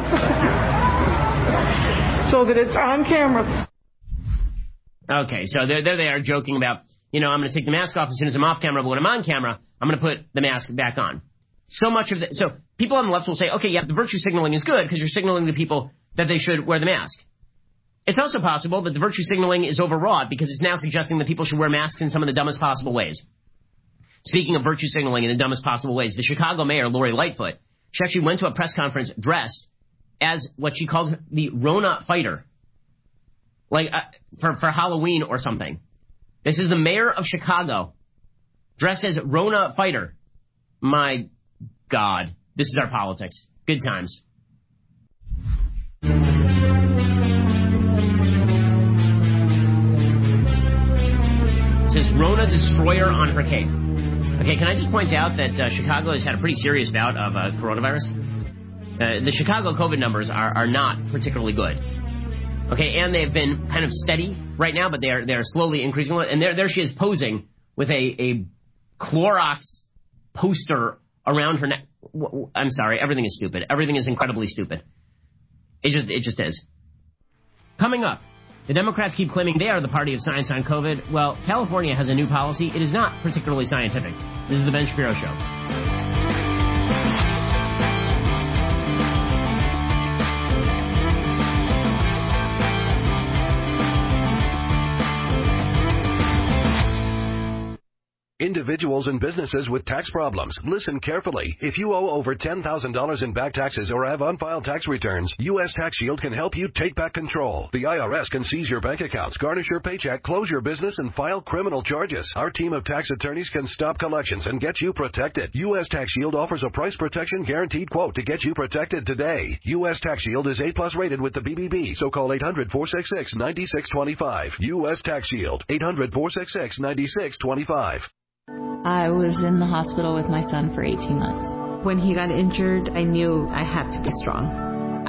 So that it's on camera. Okay, so there, there they are joking about, you know, I'm going to take the mask off as soon as I'm off camera, but when I'm on camera, I'm going to put the mask back on. So much of the, so people on the left will say, okay, yeah, the virtue signaling is good because you're signaling to people that they should wear the mask. It's also possible that the virtue signaling is overwrought because it's now suggesting that people should wear masks in some of the dumbest possible ways. Speaking of virtue signaling in the dumbest possible ways, the Chicago mayor, Lori Lightfoot, she actually went to a press conference dressed as what she called the Rona fighter, like uh, for, for Halloween or something. This is the mayor of Chicago dressed as Rona fighter. My God, this is our politics. Good times. It says Rona destroyer on her cape. Okay, can I just point out that uh, Chicago has had a pretty serious bout of uh, coronavirus? Uh, the Chicago COVID numbers are, are not particularly good. Okay, and they've been kind of steady right now, but they are they are slowly increasing. And there there she is posing with a, a Clorox poster around her neck. I'm sorry, everything is stupid. Everything is incredibly stupid. It just it just is. Coming up, the Democrats keep claiming they are the party of science on COVID. Well, California has a new policy. It is not particularly scientific. This is the Ben Shapiro Show. Individuals and businesses with tax problems, listen carefully. If you owe over ten thousand dollars in back taxes or have unfiled tax returns, U S Tax Shield can help you take back control. The I R S can seize your bank accounts, garnish your paycheck, close your business, and file criminal charges. Our team of tax attorneys can stop collections and get you protected. U S Tax Shield offers a price protection guaranteed quote to get you protected today. U S Tax Shield is A plus rated with the B B B, so call eight hundred, four six six, nine six two five. U S Tax Shield, eight hundred, four six six, nine six two five. I was in the hospital with my son for eighteen months. When he got injured, I knew I had to be strong. I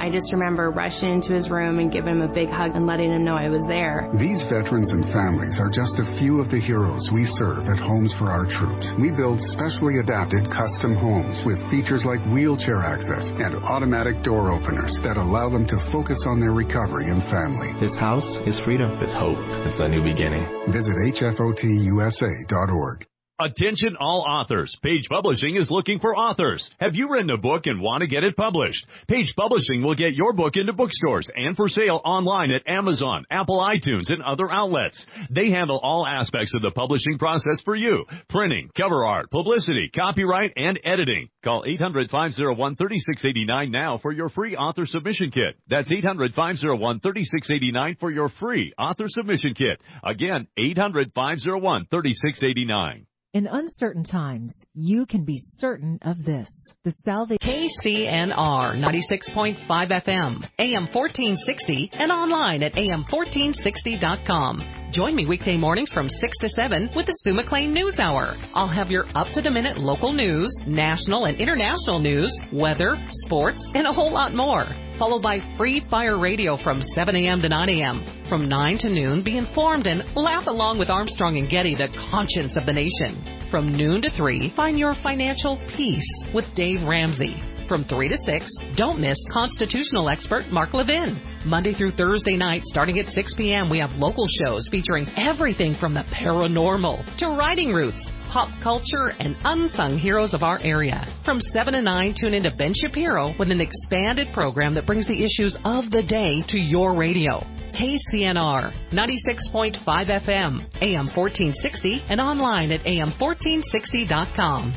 I just remember rushing into his room and giving him a big hug and letting him know I was there. These veterans and families are just a few of the heroes we serve at Homes for Our Troops. We build specially adapted custom homes with features like wheelchair access and automatic door openers that allow them to focus on their recovery and family. This house is freedom. It's hope. It's a new beginning. Visit H F O T U S A dot org. Attention all authors. Page Publishing is looking for authors. Have you written a book and want to get it published? Page Publishing will get your book into bookstores and for sale online at Amazon, Apple iTunes, and other outlets. They handle all aspects of the publishing process for you. Printing, cover art, publicity, copyright, and editing. Call eight hundred, five oh one, three six eight nine now for your free author submission kit. That's eight hundred, five oh one, three six eight nine for your free author submission kit. Again, eight hundred, five oh one, three six eight nine. In uncertain times, you can be certain of this. The Salvation K C N R ninety-six point five F M, A M fourteen sixty, and online at A M fourteen sixty dot com. Join me weekday mornings from six to seven with the Sue McLean News Hour. I'll have your up-to-the-minute local news, national and international news, weather, sports, and a whole lot more. Followed by Free Fire Radio from seven a.m. to nine a.m. From nine to noon, be informed and laugh along with Armstrong and Getty, the conscience of the nation. From noon to three, find your financial peace with Dave Ramsey. From three to six, don't miss constitutional expert Mark Levin. Monday through Thursday night, starting at six p.m., we have local shows featuring everything from the paranormal to riding routes, pop culture, and unsung heroes of our area. From seven to nine, tune into Ben Shapiro with an expanded program that brings the issues of the day to your radio. K C N R, ninety-six point five F M, A M fourteen sixty, and online at A M fourteen sixty dot com.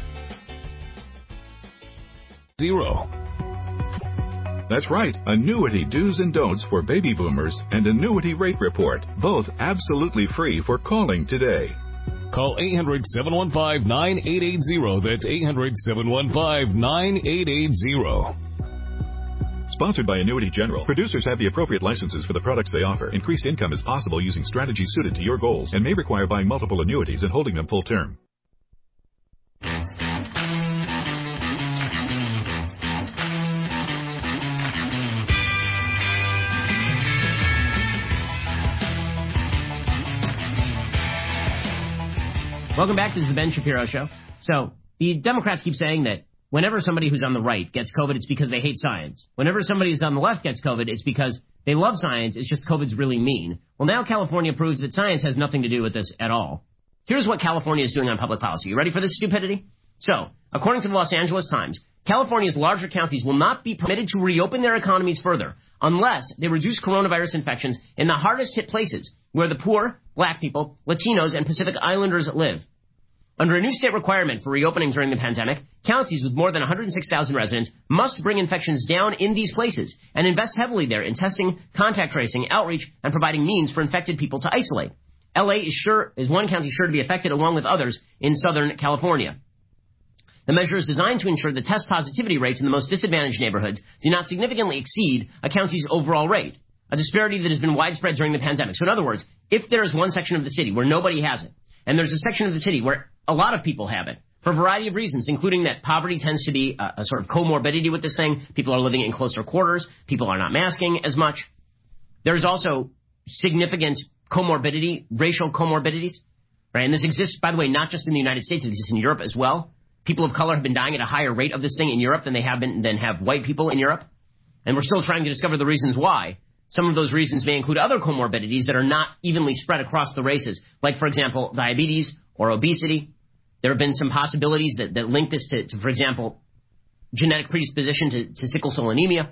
Zero. That's right, annuity do's and don'ts for baby boomers and annuity rate report, both absolutely free for calling today. Call eight hundred, seven one five, nine eight eight zero. That's eight hundred, seven one five, nine eight eight zero. Sponsored by Annuity General. Producers have the appropriate licenses for the products they offer. Increased income is possible using strategies suited to your goals and may require buying multiple annuities and holding them full term. Welcome back. This is the Ben Shapiro Show. So the Democrats keep saying that whenever somebody who's on the right gets COVID, it's because they hate science. Whenever somebody who's on the left gets COVID, it's because they love science. It's just COVID's really mean. Well, now California proves that science has nothing to do with this at all. Here's what California is doing on public policy. You ready for this stupidity? So, according to the Los Angeles Times, California's larger counties will not be permitted to reopen their economies further unless they reduce coronavirus infections in the hardest hit places where the poor, black people, Latinos, and Pacific Islanders live. Under a new state requirement for reopening during the pandemic, counties with more than one hundred six thousand residents must bring infections down in these places and invest heavily there in testing, contact tracing, outreach, and providing means for infected people to isolate. L A is sure is one county sure to be affected along with others in Southern California. The measure is designed to ensure that test positivity rates in the most disadvantaged neighborhoods do not significantly exceed a county's overall rate, a disparity that has been widespread during the pandemic. So in other words, if there is one section of the city where nobody has it, and there's a section of the city where a lot of people have it, for a variety of reasons, including that poverty tends to be a, a sort of comorbidity with this thing. People are living in closer quarters. People are not masking as much. There's also significant comorbidity, racial comorbidities, right? And this exists, by the way, not just in the United States. It exists in Europe as well. People of color have been dying at a higher rate of this thing in Europe than they have been than have white people in Europe. And we're still trying to discover the reasons why. Some of those reasons may include other comorbidities that are not evenly spread across the races, like, for example, diabetes or obesity. There have been some possibilities that, that link this to, to, for example, genetic predisposition to, to sickle cell anemia.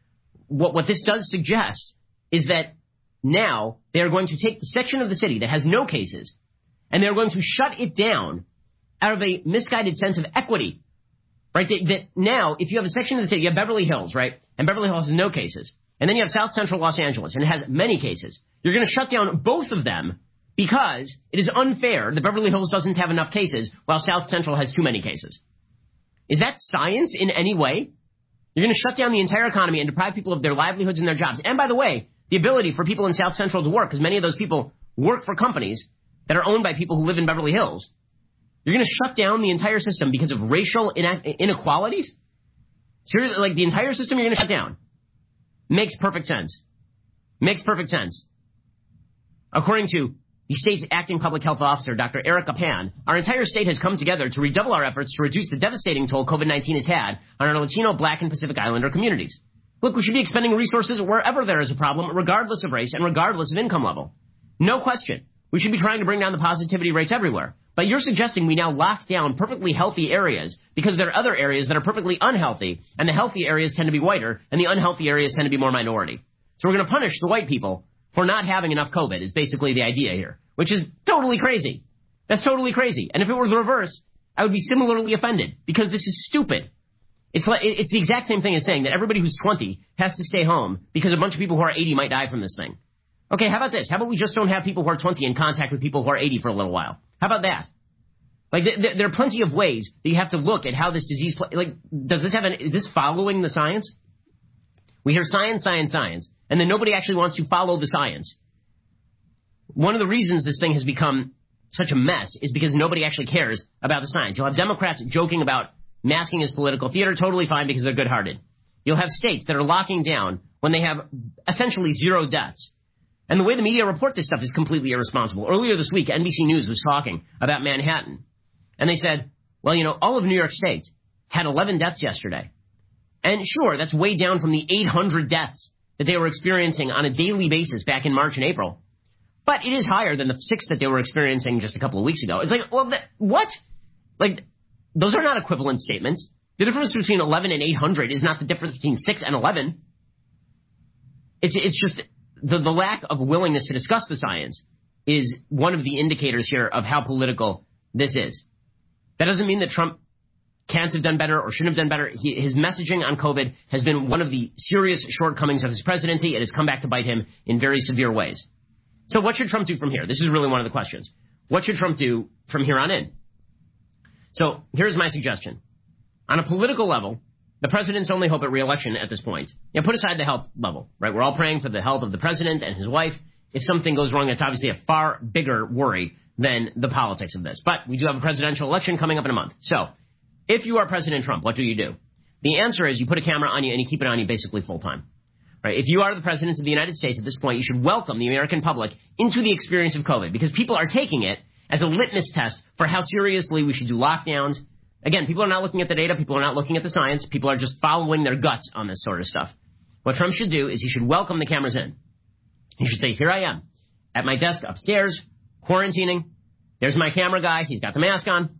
What, what this does suggest is that now they are going to take the section of the city that has no cases, and they're going to shut it down out of a misguided sense of equity, right? That, that now, if you have a section of the city, you have Beverly Hills, right? And Beverly Hills has no cases. And then you have South Central Los Angeles, and it has many cases. You're going to shut down both of them because it is unfair that Beverly Hills doesn't have enough cases while South Central has too many cases. Is that science in any way? You're going to shut down the entire economy and deprive people of their livelihoods and their jobs. And by the way, the ability for people in South Central to work, because many of those people work for companies that are owned by people who live in Beverly Hills. You're going to shut down the entire system because of racial inequalities? Seriously, like the entire system you're going to shut down. makes perfect sense. Makes perfect sense. According to the state's acting public health officer, Doctor Erica Pan, our entire state has come together to redouble our efforts to reduce the devastating toll COVID nineteen has had on our Latino, Black, and Pacific Islander communities. Look, we should be expending resources wherever there is a problem, regardless of race and regardless of income level. No question. We should be trying to bring down the positivity rates everywhere. But you're suggesting we now lock down perfectly healthy areas because there are other areas that are perfectly unhealthy, and the healthy areas tend to be whiter, and the unhealthy areas tend to be more minority. So we're going to punish the white people for not having enough COVID is basically the idea here, which is totally crazy. That's totally crazy. And if it were the reverse, I would be similarly offended because this is stupid. It's like, it's the exact same thing as saying that everybody who's twenty has to stay home because a bunch of people who are eighty might die from this thing. Okay, how about this? How about we just don't have people who are twenty in contact with people who are eighty for a little while? How about that? Like, th- th- there are plenty of ways that you have to look at how this disease, pl- like, does this have an, is this following the science? We hear science, science, science, and then nobody actually wants to follow the science. One of the reasons this thing has become such a mess is because nobody actually cares about the science. You'll have Democrats joking about masking as political theater, totally fine because they're good-hearted. You'll have states that are locking down when they have essentially zero deaths. And the way the media report this stuff is completely irresponsible. Earlier this week, N B C News was talking about Manhattan. And they said, well, you know, all of New York State had eleven deaths yesterday. And sure, that's way down from the eight hundred deaths that they were experiencing on a daily basis back in March and April. But it is higher than the six that they were experiencing just a couple of weeks ago. It's like, well, that, what? Like, those are not equivalent statements. The difference between eleven and eight hundred is not the difference between six and eleven. It's, it's just the, the lack of willingness to discuss the science is one of the indicators here of how political this is. That doesn't mean that Trump can't have done better or shouldn't have done better. He, his messaging on COVID has been one of the serious shortcomings of his presidency. It has come back to bite him in very severe ways. So what should Trump do from here? This is really one of the questions. What should Trump do from here on in? So here's my suggestion. On a political level, the president's only hope at re-election at this point, you know, put aside the health level, right? We're all praying for the health of the president and his wife. If something goes wrong, that's obviously a far bigger worry than the politics of this. But we do have a presidential election coming up in a month. So if you are President Trump, what do you do? The answer is you put a camera on you and you keep it on you basically full time. Right? If you are the president of the United States at this point, you should welcome the American public into the experience of COVID because people are taking it as a litmus test for how seriously we should do lockdowns. Again, people are not looking at the data. People are not looking at the science. People are just following their guts on this sort of stuff. What Trump should do is he should welcome the cameras in. He should say, here I am at my desk upstairs, quarantining. There's my camera guy. He's got the mask on.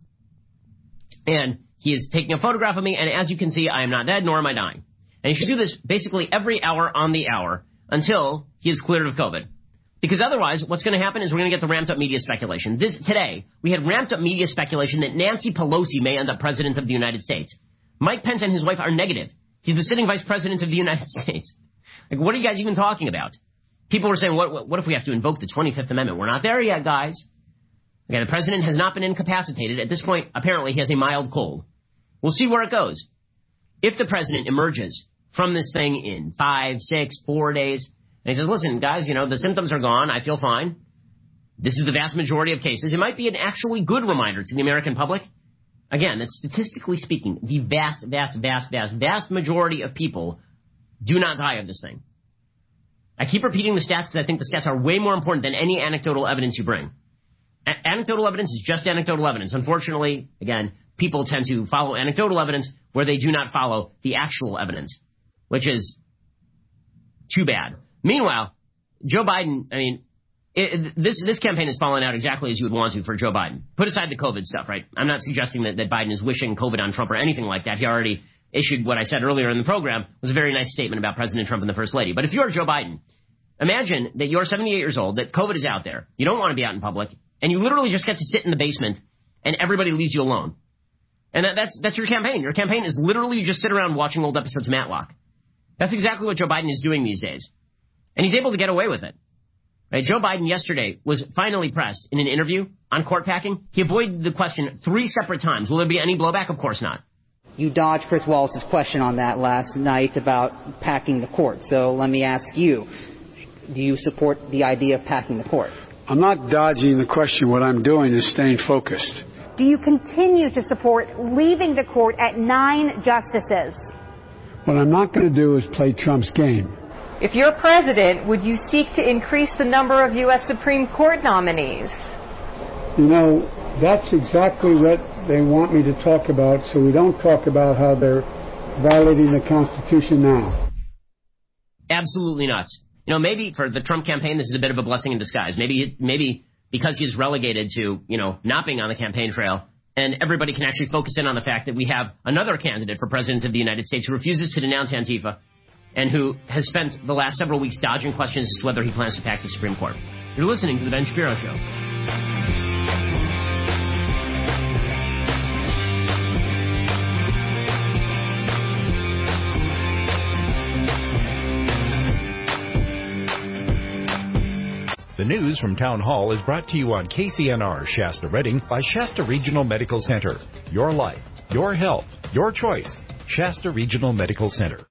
And he is taking a photograph of me. And as you can see, I am not dead, nor am I dying. And he should do this basically every hour on the hour until he is cleared of COVID. Because otherwise, what's going to happen is we're going to get the ramped up media speculation. This today, we had ramped up media speculation that Nancy Pelosi may end up president of the United States. Mike Pence and his wife are negative. He's the sitting vice president of the United States. Like, what are you guys even talking about? People were saying, what, what if we have to invoke the twenty-fifth Amendment? We're not there yet, guys. Okay, the president has not been incapacitated. At this point, apparently, he has a mild cold. We'll see where it goes. If the president emerges from this thing in five, six, four days, and he says, listen, guys, you know, the symptoms are gone. I feel fine. This is the vast majority of cases. It might be an actually good reminder to the American public. Again, that statistically speaking, the vast, vast, vast, vast, vast majority of people do not die of this thing. I keep repeating the stats because I think the stats are way more important than any anecdotal evidence you bring. A- anecdotal evidence is just anecdotal evidence. Unfortunately, again, people tend to follow anecdotal evidence where they do not follow the actual evidence, which is too bad. Meanwhile, Joe Biden, I mean, it, this this campaign has fallen out exactly as you would want to for Joe Biden. Put aside the COVID stuff, right? I'm not suggesting that, that Biden is wishing COVID on Trump or anything like that. He already issued what I said earlier in the program was a very nice statement about President Trump and the First Lady. But if you're Joe Biden, imagine that you're seventy-eight years old, that COVID is out there. You don't want to be out in public, and you literally just get to sit in the basement, and everybody leaves you alone. And that, that's that's your campaign. Your campaign is literally you just sit around watching old episodes of Matlock. That's exactly what Joe Biden is doing these days. And he's able to get away with it. Right? Joe Biden yesterday was finally pressed in an interview on court packing. He avoided the question three separate times. Will there be any blowback? Of course not. You dodged Chris Wallace's question on that last night about packing the court. So let me ask you, do you support the idea of packing the court? I'm not dodging the question. What I'm doing is staying focused. Do you continue to support leaving the court at nine justices? What I'm not going to do is play Trump's game. If you're president, would you seek to increase the number of U S Supreme Court nominees? You know, that's exactly what they want me to talk about, so we don't talk about how they're violating the Constitution now. Absolutely nuts. You know, maybe for the Trump campaign, this is a bit of a blessing in disguise. Maybe, maybe because he's relegated to, you know, not being on the campaign trail, and everybody can actually focus in on the fact that we have another candidate for president of the United States who refuses to denounce Antifa and who has spent the last several weeks dodging questions as to whether he plans to pack the Supreme Court. You're listening to The Ben Shapiro Show. The news from Town Hall is brought to you on K C N R Shasta Redding by Shasta Regional Medical Center. Your life, your health, your choice. Shasta Regional Medical Center.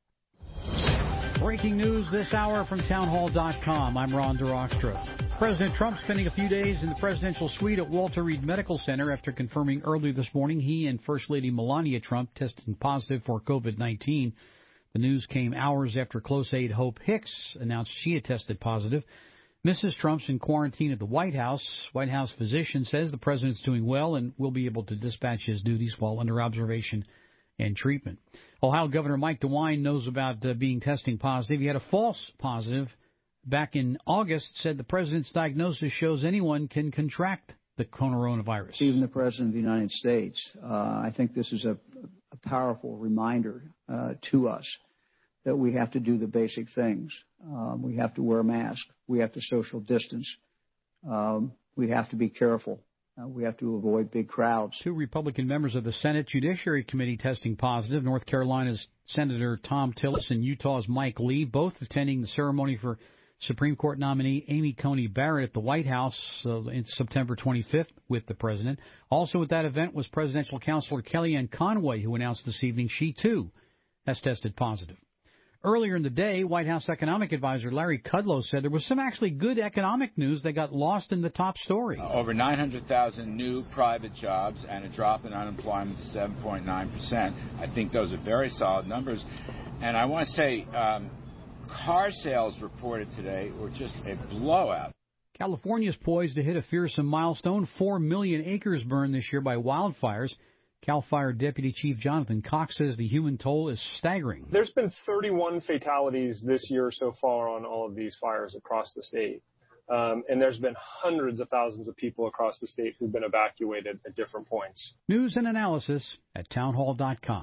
Breaking news this hour from townhall dot com. I'm Ron DeRockstra. President Trump spending a few days in the presidential suite at Walter Reed Medical Center after confirming earlier this morning he and First Lady Melania Trump tested positive for COVID nineteen. The news came hours after close aide Hope Hicks announced she had tested positive. Missus Trump's in quarantine at the White House. White House physician says the president's doing well and will be able to dispatch his duties while under observation and treatment. Ohio Governor Mike DeWine knows about uh, being testing positive. He had a false positive back in August, said the president's diagnosis shows anyone can contract the coronavirus. Even the president of the United States. Uh, I think this is a, a powerful reminder uh, to us that we have to do the basic things. Um, we have to wear a mask. We have to social distance. Um, we have to be careful. Uh, we have to avoid big crowds. Two Republican members of the Senate Judiciary Committee testing positive. North Carolina's Senator Tom Tillis and Utah's Mike Lee, both attending the ceremony for Supreme Court nominee Amy Coney Barrett at the White House uh, in September twenty-fifth with the president. Also at that event was presidential counselor Kellyanne Conway, who announced this evening she, too, has tested positive. Earlier in the day, White House economic advisor Larry Kudlow said there was some actually good economic news that got lost in the top story. Uh, over nine hundred thousand new private jobs and a drop in unemployment to seven point nine percent. I think those are very solid numbers. And I want to say um, car sales reported today were just a blowout. California is poised to hit a fearsome milestone. Four million acres burned this year by wildfires. CAL FIRE Deputy Chief Jonathan Cox says the human toll is staggering. There's been thirty-one fatalities this year so far on all of these fires across the state. Um, and there's been hundreds of thousands of people across the state who've been evacuated at different points. News and analysis at townhall dot com.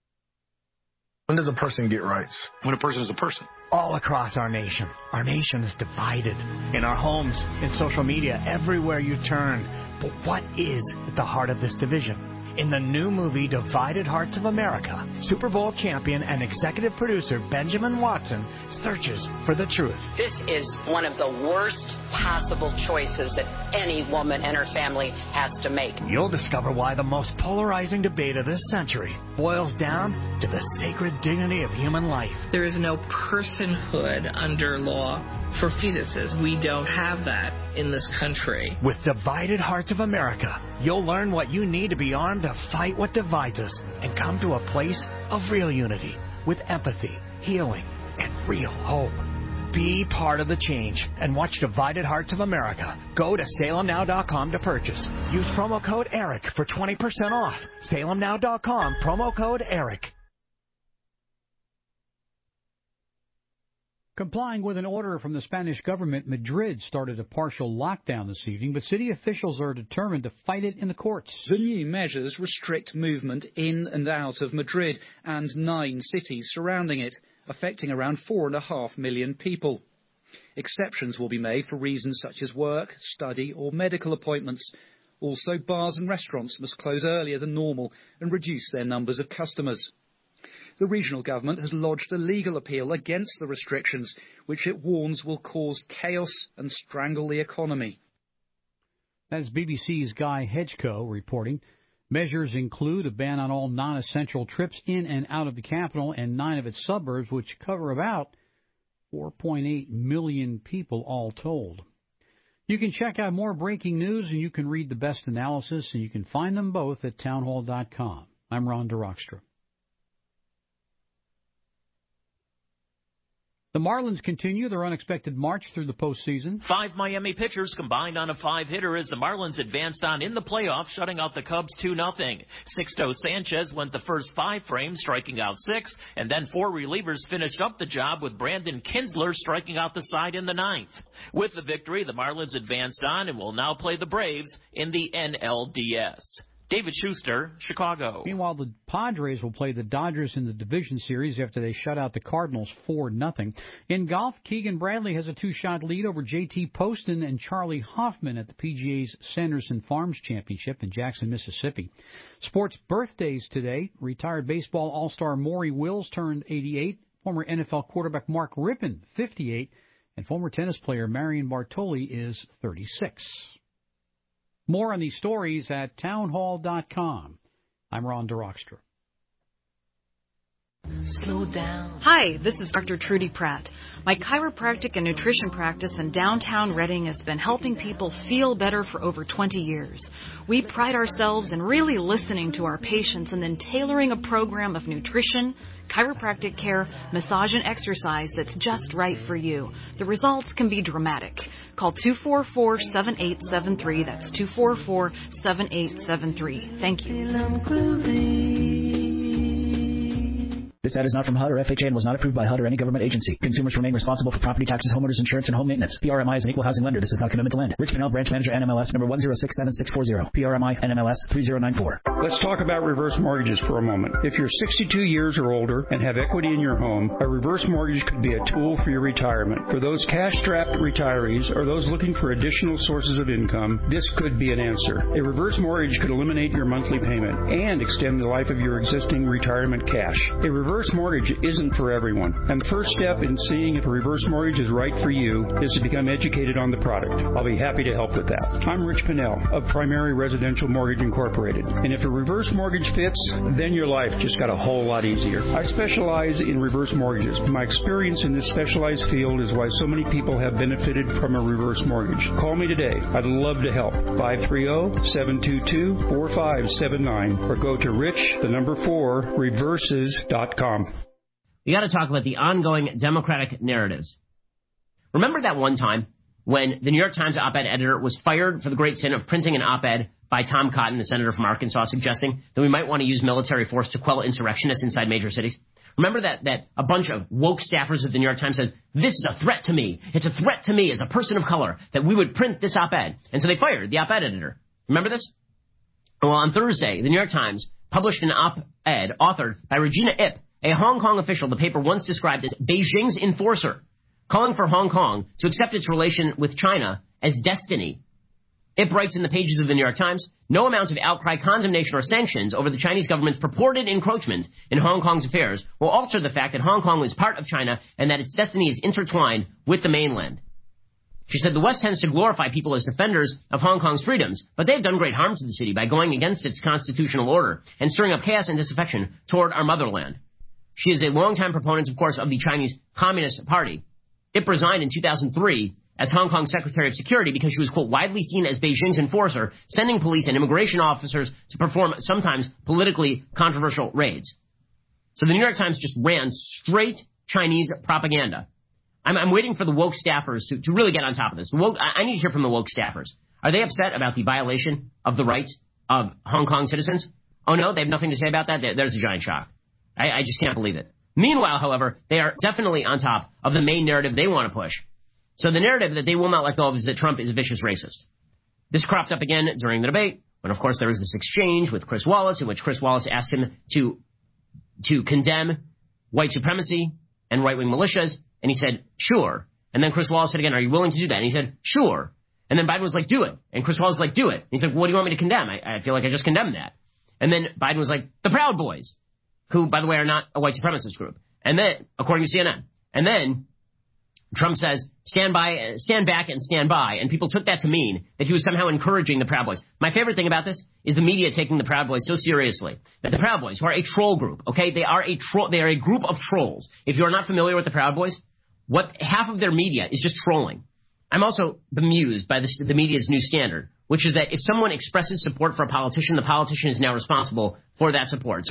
When does a person get rights? When a person is a person. All across our nation. Our nation is divided. In our homes, in social media, everywhere you turn. But what is at the heart of this division? In the new movie Divided Hearts of America, Super Bowl champion and executive producer Benjamin Watson searches for the truth. This is one of the worst possible choices that any woman and her family has to make. You'll discover why the most polarizing debate of this century boils down to the sacred dignity of human life. There is no personhood under law for fetuses. We don't have that in this country. With Divided Hearts of America, you'll learn what you need to be armed to fight what divides us and come to a place of real unity with empathy, healing, and real hope. Be part of the change and watch Divided Hearts of America. Go to salem now dot com to purchase. Use promo code ERIC for twenty percent off. salem now dot com, promo code ERIC. Complying with an order from the Spanish government, Madrid started a partial lockdown this evening, but city officials are determined to fight it in the courts. The new measures restrict movement in and out of Madrid and nine cities surrounding it, affecting around four and a half million people. Exceptions will be made for reasons such as work, study or medical appointments. Also, bars and restaurants must close earlier than normal and reduce their numbers of customers. The regional government has lodged a legal appeal against the restrictions, which it warns will cause chaos and strangle the economy. That's B B C's Guy Hedgecoe reporting. Measures include a ban on all non-essential trips in and out of the capital and nine of its suburbs, which cover about four point eight million people all told. You can check out more breaking news and you can read the best analysis, and you can find them both at townhall dot com. I'm Ron DeRockstra. The Marlins continue their unexpected march through the postseason. Five Miami pitchers combined on a five-hitter as the Marlins advanced on in the playoffs, shutting out the Cubs two nothing. Sixto Sanchez went the first five frames, striking out six, and then four relievers finished up the job with Brandon Kinsler striking out the side in the ninth. With the victory, the Marlins advanced on and will now play the Braves in the N L D S. David Schuster, Chicago. Meanwhile, the Padres will play the Dodgers in the division series after they shut out the Cardinals four nothing. In golf, Keegan Bradley has a two-shot lead over J T Poston and Charlie Hoffman at the P G A's Sanderson Farms Championship in Jackson, Mississippi. Sports birthdays today. Retired baseball all-star Maury Wills turned eighty-eight. Former N F L quarterback Mark Rippon, fifty-eight. And former tennis player Marion Bartoli is thirty-six. More on these stories at townhall dot com. I'm Ron DeRockstra. Slow down. Hi, this is Doctor Trudy Pratt. My chiropractic and nutrition practice in downtown Reading has been helping people feel better for over twenty years. We pride ourselves in really listening to our patients and then tailoring a program of nutrition, chiropractic care, massage, and exercise that's just right for you. The results can be dramatic. Call two four four, seven eight seven three. That's two four four, seven eight seven three. Thank you. This ad is not from H U D or F H A and was not approved by H U D or any government agency. Consumers remain responsible for property taxes, homeowners insurance, and home maintenance. P R M I is an equal housing lender. This is not a commitment to lend. Rich Pinnell, branch manager, N M L S number one zero six seven six four zero. P R M I, N M L S three zero nine four. Let's talk about reverse mortgages for a moment. If you're sixty-two years or older and have equity in your home, a reverse mortgage could be a tool for your retirement. For those cash-strapped retirees or those looking for additional sources of income, this could be an answer. A reverse mortgage could eliminate your monthly payment and extend the life of your existing retirement cash. A reverse mortgage isn't for everyone, and the first step in seeing if a reverse mortgage is right for you is to become educated on the product. I'll be happy to help with that. I'm Rich Pinnell of Primary Residential Mortgage Incorporated, and if a reverse mortgage fits, then your life just got a whole lot easier. I specialize in reverse mortgages. My experience in this specialized field is why so many people have benefited from a reverse mortgage. Call me today. I'd love to help. five three zero, seven two two, four five seven nine or go to rich, the number four, reverses dot com. We got to talk about the ongoing Democratic narratives. Remember that one time when the New York Times op-ed editor was fired for the great sin of printing an op-ed by Tom Cotton, the senator from Arkansas, suggesting that we might want to use military force to quell insurrectionists inside major cities? Remember that, that a bunch of woke staffers at the New York Times said, this is a threat to me. It's a threat to me as a person of color that we would print this op-ed. And so they fired the op-ed editor. Remember this? Well, on Thursday, the New York Times published an op-ed authored by Regina Ip, a Hong Kong official the paper once described as Beijing's enforcer, calling for Hong Kong to accept its relation with China as destiny. It writes in the pages of the New York Times, no amount of outcry, condemnation, or sanctions over the Chinese government's purported encroachment in Hong Kong's affairs will alter the fact that Hong Kong is part of China and that its destiny is intertwined with the mainland. She said the West tends to glorify people as defenders of Hong Kong's freedoms, but they've done great harm to the city by going against its constitutional order and stirring up chaos and disaffection toward our motherland. She is a longtime proponent, of course, of the Chinese Communist Party. It resigned in two thousand three as Hong Kong's Secretary of Security because she was, quote, widely seen as Beijing's enforcer, sending police and immigration officers to perform sometimes politically controversial raids. So the New York Times just ran straight Chinese propaganda. I'm, I'm waiting for the woke staffers to, to really get on top of this. The woke, I, I need to hear from the woke staffers. Are they upset about the violation of the rights of Hong Kong citizens? Oh, no, they have nothing to say about that? There's a giant shock. I, I just can't believe it. Meanwhile, however, they are definitely on top of the main narrative they want to push. So the narrative that they will not let go of is that Trump is a vicious racist. This cropped up again during the debate, when, of course, there was this exchange with Chris Wallace, in which Chris Wallace asked him to, to condemn white supremacy and right-wing militias, and he said, sure. And then Chris Wallace said again, are you willing to do that? And he said, sure. And then Biden was like, do it. And Chris Wallace was like, do it. And he's like, well, what do you want me to condemn? I, I feel like I just condemned that. And then Biden was like, the Proud Boys, who, by the way, are not a white supremacist group. And then, according to C N N, and then Trump says, stand by, stand back and stand by. And people took that to mean that he was somehow encouraging the Proud Boys. My favorite thing about this is the media taking the Proud Boys so seriously. That the Proud Boys, who are a troll group, okay, they are a troll, they are a group of trolls. If you are not familiar with the Proud Boys, what half of their media is just trolling. I'm also bemused by this, the media's new standard, which is that if someone expresses support for a politician, the politician is now responsible for that support. So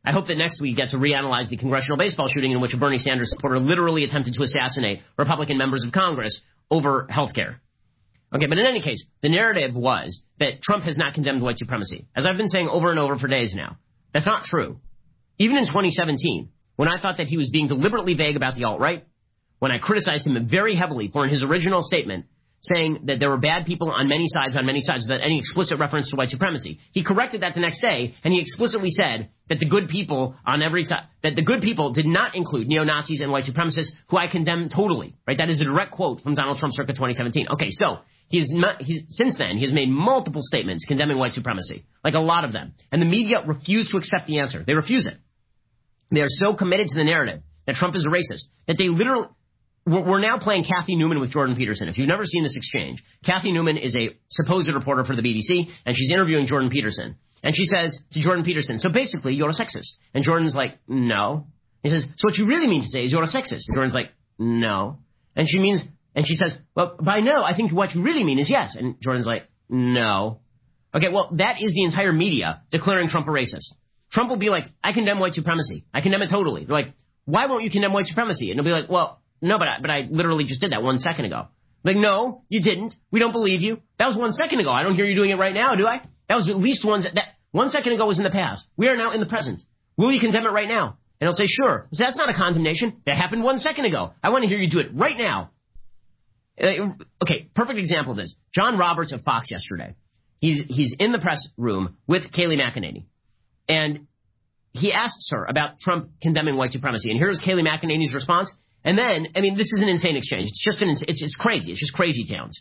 I hope that next we get to reanalyze the congressional baseball shooting in which a Bernie Sanders supporter literally attempted to assassinate Republican members of Congress over health care. Okay, but in any case, the narrative was that Trump has not condemned white supremacy. As I've been saying over and over for days now, that's not true. Even in twenty seventeen, when I thought that he was being deliberately vague about the alt-right, when I criticized him very heavily for in his original statement saying that there were bad people on many sides, on many sides, without any explicit reference to white supremacy, he corrected that the next day, and he explicitly said that the good people on every side, that the good people did not include neo-Nazis and white supremacists, who I condemn totally. Right? That is a direct quote from Donald Trump circa twenty seventeen. Okay, so he's not, he's, since then, he has made multiple statements condemning white supremacy, like a lot of them. And the media refuse to accept the answer. They refuse it. They are so committed to the narrative that Trump is a racist that they literally... We're now playing Kathy Newman with Jordan Peterson. If you've never seen this exchange, Kathy Newman is a supposed reporter for the B B C, and she's interviewing Jordan Peterson. And she says to Jordan Peterson, so basically, you're a sexist. And Jordan's like, no. He says, so what you really mean to say is you're a sexist. And Jordan's like, no. And she means, and she says, well, by no, I think what you really mean is yes. And Jordan's like, no. Okay, well, that is the entire media declaring Trump a racist. Trump will be like, I condemn white supremacy. I condemn it totally. They're like, why won't you condemn white supremacy? And he'll be like, well, no, but I, but I literally just did that one second ago. Like, no, you didn't. We don't believe you. That was one second ago. I don't hear you doing it right now, do I? That was at least one, that, one second ago was in the past. We are now in the present. Will you condemn it right now? And he'll say, sure. So that's not a condemnation. That happened one second ago. I want to hear you do it right now. Uh, okay, perfect example of this. John Roberts of Fox yesterday. He's, he's in the press room with Kayleigh McEnany. And he asks her about Trump condemning white supremacy. And here's Kayleigh McEnany's response. And then, I mean, this is an insane exchange. It's just an, it's, it's crazy. It's just crazy towns.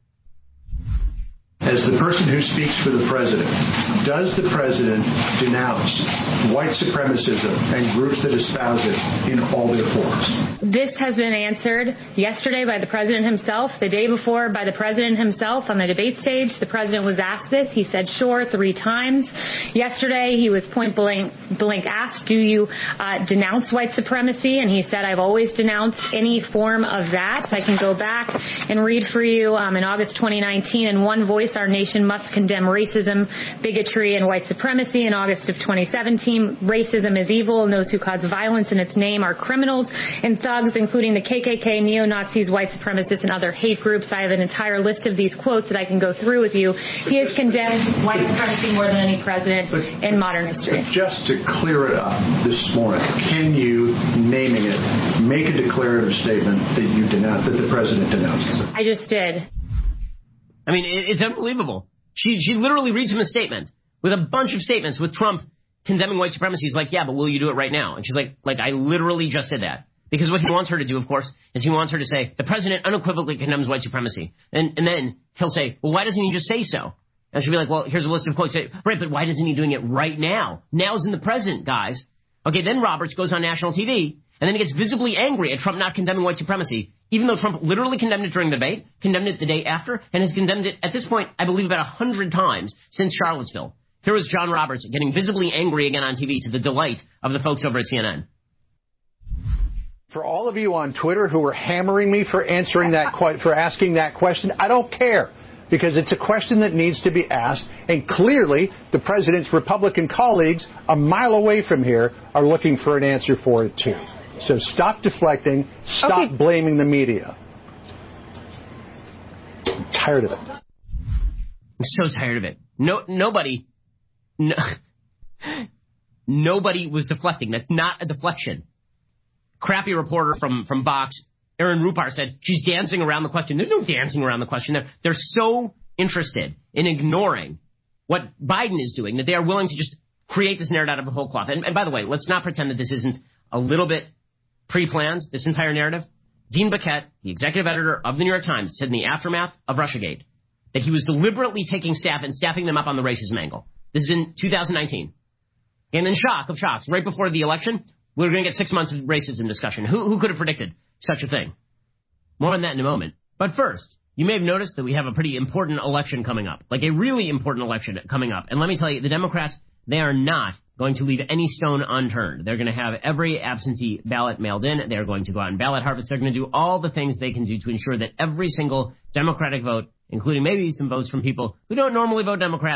As the person who speaks for the president, does the president denounce white supremacism and groups that espouse it in all their forms? This has been answered yesterday by the president himself, the day before by the president himself on the debate stage. The president was asked this. He said, sure, three times. Yesterday, he was point blank, blank asked, do you uh, denounce white supremacy? And he said, I've always denounced any form of that. I can go back and read for you um, in August twenty nineteen, in one voice, our nation must condemn racism, bigotry, and white supremacy. In August of twenty seventeen, racism is evil, and those who cause violence in its name are criminals and thugs, including the K K K, neo-Nazis, white supremacists, and other hate groups. I have an entire list of these quotes that I can go through with you. He has condemned white supremacy more than any president but, in modern history. Just to clear it up this morning, can you, naming it, make a declarative statement that you denounce, that the president denounces it? I just did. I mean, it's unbelievable. She she literally reads him a statement with a bunch of statements with Trump condemning white supremacy. He's like, yeah, but will you do it right now? And she's like, like, I literally just did that. Because what he wants her to do, of course, is he wants her to say, the president unequivocally condemns white supremacy. And, and then he'll say, well, why doesn't he just say so? And she'll be like, well, here's a list of quotes. Say, right, but why isn't he doing it right now? Now's in the present, guys. Okay, then Roberts goes on national T V, and then he gets visibly angry at Trump not condemning white supremacy, even though Trump literally condemned it during the debate, condemned it the day after, and has condemned it at this point, I believe, about a hundred times since Charlottesville. Here was John Roberts getting visibly angry again on T V to the delight of the folks over at C N N. For all of you on Twitter who are hammering me for answering that que- for asking that question, I don't care, because it's a question that needs to be asked, and clearly the president's Republican colleagues a mile away from here are looking for an answer for it too. So stop deflecting, stop okay. blaming the media. I'm tired of it. I'm so tired of it. No, nobody, no, nobody was deflecting. That's not a deflection. Crappy reporter from, from Vox, Erin Rupar, said she's dancing around the question. There's no dancing around the question. They're, they're so interested in ignoring what Biden is doing that they are willing to just create this narrative out of a whole cloth. And, and by the way, let's not pretend that this isn't a little bit pre-planned, this entire narrative. Dean Baquet, the executive editor of the New York Times, said in the aftermath of Russiagate that he was deliberately taking staff and staffing them up on the racism angle. This is in two thousand nineteen. And in shock of shocks, right before the election, we we're going to get six months of racism discussion. Who, who could have predicted such a thing? More on that in a moment. But first, you may have noticed that we have a pretty important election coming up, like a really important election coming up. And let me tell you, the Democrats, they are not going to leave any stone unturned. They're going to have every absentee ballot mailed in. They're going to go out and ballot harvest. They're going to do all the things they can do to ensure that every single Democratic vote, including maybe some votes from people who don't normally vote Democratic,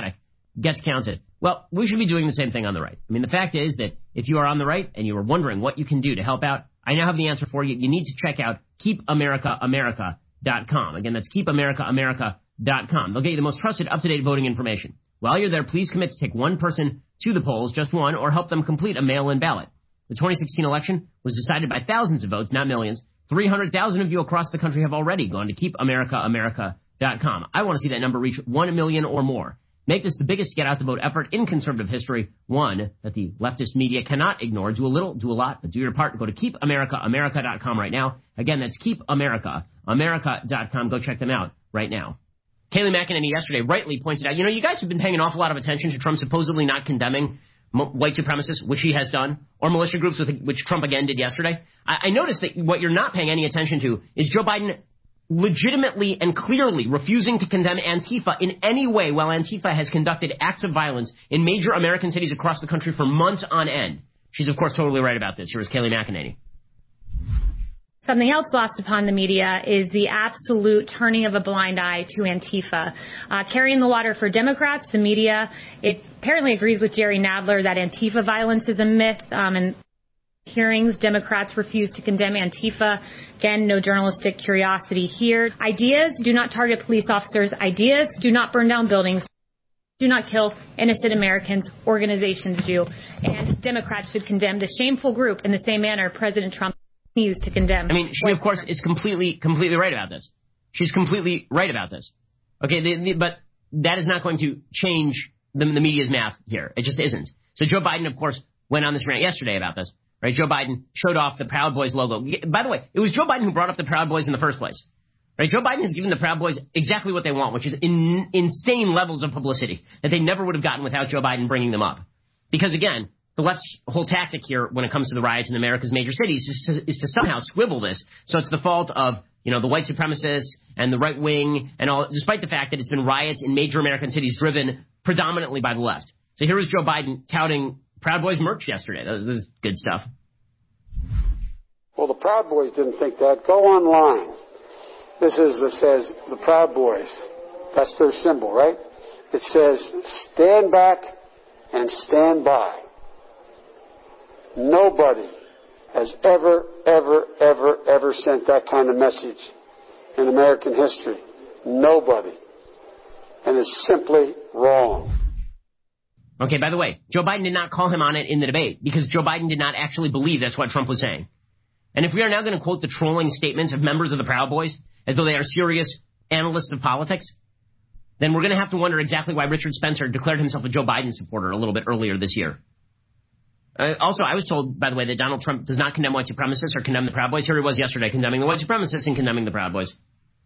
gets counted. Well, we should be doing the same thing on the right. I mean, the fact is that if you are on the right and you are wondering what you can do to help out, I now have the answer for you. You need to check out keep america america dot com. Again, that's keep america america dot com. They'll get you the most trusted, up-to-date voting information. While you're there, please commit to take one person to the polls, just one, or help them complete a mail-in ballot. The twenty sixteen election was decided by thousands of votes, not millions. three hundred thousand of you across the country have already gone to keep america america dot com. I want to see that number reach one million or more. Make this the biggest get-out-the-vote effort in conservative history, one that the leftist media cannot ignore. Do a little, do a lot, but do your part. Go to keep america america dot com right now. Again, that's keep america america dot com. Go check them out right now. Kayleigh McEnany yesterday rightly pointed out, you know, you guys have been paying an awful lot of attention to Trump supposedly not condemning m- white supremacists, which he has done, or militia groups, with, which Trump again did yesterday. I, I noticed that what you're not paying any attention to is Joe Biden legitimately and clearly refusing to condemn Antifa in any way, while Antifa has conducted acts of violence in major American cities across the country for months on end. She's, of course, totally right about this. Here is Kayleigh McEnany. Something else lost upon the media is the absolute turning of a blind eye to Antifa. Uh, carrying the water for Democrats, the media, it apparently agrees with Jerry Nadler that Antifa violence is a myth, um, and hearings, Democrats refuse to condemn Antifa. Again, no journalistic curiosity here. Ideas do not target police officers. Ideas do not burn down buildings. Do not kill innocent Americans. Organizations do. And Democrats should condemn the shameful group in the same manner President Trump continues to condemn. I mean, she, of course, is completely, completely right about this. She's completely right about this. Okay, the, the, but that is not going to change the, the media's math here. It just isn't. So Joe Biden, of course, went on this rant yesterday about this. Right, Joe Biden showed off the Proud Boys logo. By the way, it was Joe Biden who brought up the Proud Boys in the first place. Right, Joe Biden has given the Proud Boys exactly what they want, which is in, insane levels of publicity that they never would have gotten without Joe Biden bringing them up. Because again, the left's whole tactic here when it comes to the riots in America's major cities is to, is to somehow swivel this. So it's the fault of, you know, the white supremacists and the right wing and all, despite the fact that it's been riots in major American cities driven predominantly by the left. So here was Joe Biden touting Proud Boys merch yesterday. That was, that was good stuff. Well, the Proud Boys didn't think that. Go online. This is that says the Proud Boys. That's their symbol, right? It says, stand back and stand by. Nobody has ever, ever, ever, ever sent that kind of message in American history. Nobody. And it's simply wrong. Okay, by the way, Joe Biden did not call him on it in the debate because Joe Biden did not actually believe that's what Trump was saying. And if we are now going to quote the trolling statements of members of the Proud Boys as though they are serious analysts of politics, then we're going to have to wonder exactly why Richard Spencer declared himself a Joe Biden supporter a little bit earlier this year. Uh, also, I was told, by the way, that Donald Trump does not condemn white supremacists or condemn the Proud Boys. Here he was yesterday condemning the white supremacists and condemning the Proud Boys.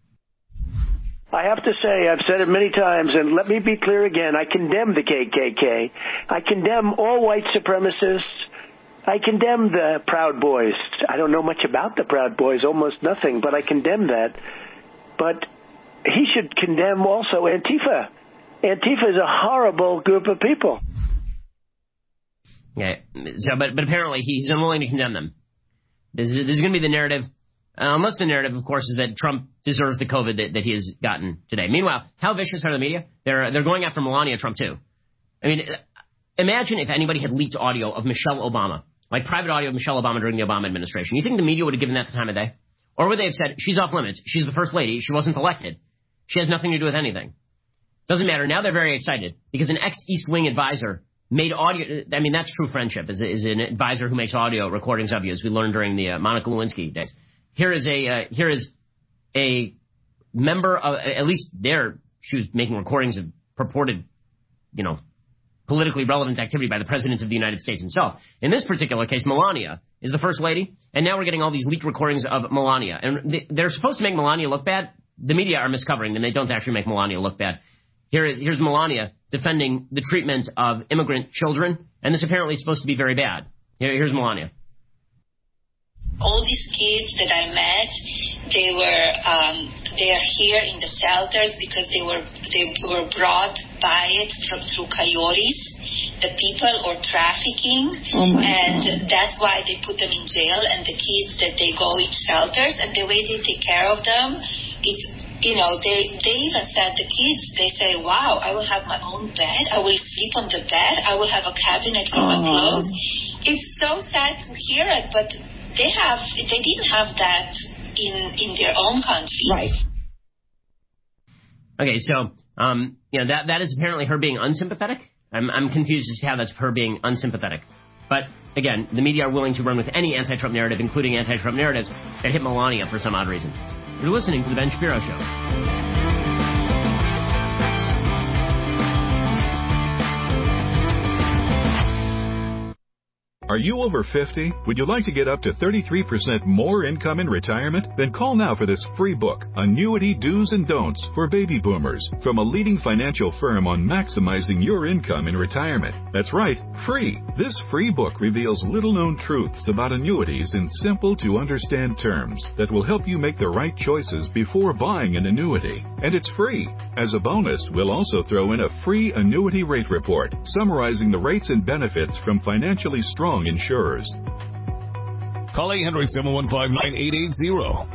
I have to say, I've said it many times, and let me be clear again, I condemn the K K K. I condemn all white supremacists. I condemn the Proud Boys. I don't know much about the Proud Boys, almost nothing, but I condemn that. But he should condemn also Antifa. Antifa is a horrible group of people. Yeah, so, but, but apparently he's unwilling to condemn them. This is, this is going to be the narrative. Uh, unless the narrative, of course, is that Trump deserves the COVID that, that he has gotten today. Meanwhile, how vicious are the media? They're they're going after Melania Trump, too. I mean, imagine if anybody had leaked audio of Michelle Obama, like private audio of Michelle Obama during the Obama administration. You think the media would have given that the time of day? Or would they have said, she's off limits, she's the first lady, she wasn't elected, she has nothing to do with anything? Doesn't matter. Now they're very excited because an ex-East Wing advisor made audio. I mean, that's true friendship, is, is an advisor who makes audio recordings of you, as we learned during the uh, Monica Lewinsky days. Here is a uh, here is a member of, at least there, she was making recordings of purported, you know, politically relevant activity by the President of the United States himself. In this particular case, Melania is the first lady, and now we're getting all these leaked recordings of Melania. And they're supposed to make Melania look bad. The media are miscovering them. They don't actually make Melania look bad. Here is here's Melania defending the treatment of immigrant children, and this apparently is supposed to be very bad. Here, here's Melania. All these kids that I met, they were um, they are here in the shelters because they were they were brought by it from, through coyotes, the people, or trafficking, oh and God. That's why they put them in jail. And the kids that they go in shelters, and the way they take care of them, it's you know, they, they even said, the kids, they say, wow, I will have my own bed. I will sleep on the bed. I will have a cabinet for my clothes. It's so sad to hear it, but they have, they didn't have that in, in their own country. Right. Okay, so, um, you know, that, that is apparently her being unsympathetic. I'm, I'm confused as to how that's her being unsympathetic. But, again, the media are willing to run with any anti-Trump narrative, including anti-Trump narratives that hit Melania for some odd reason. You're listening to The Ben Shapiro Show. Are you over fifty? Would you like to get up to thirty-three percent more income in retirement? Then call now for this free book, Annuity Do's and Don'ts for Baby Boomers, from a leading financial firm on maximizing your income in retirement. That's right, free. This free book reveals little-known truths about annuities in simple-to-understand terms that will help you make the right choices before buying an annuity. And it's free. As a bonus, we'll also throw in a free annuity rate report summarizing the rates and benefits from financially strong insurers. Call eight hundred, seven one five, nine eight eight zero.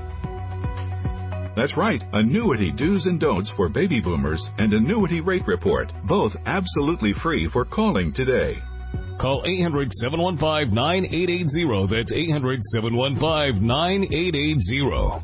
That's right, Annuity Do's and Don'ts for Baby Boomers and Annuity Rate Report, both absolutely free for calling today. Call eight hundred, seven one five, nine eight eight zero. That's eight hundred, seven one five, nine eight eight zero.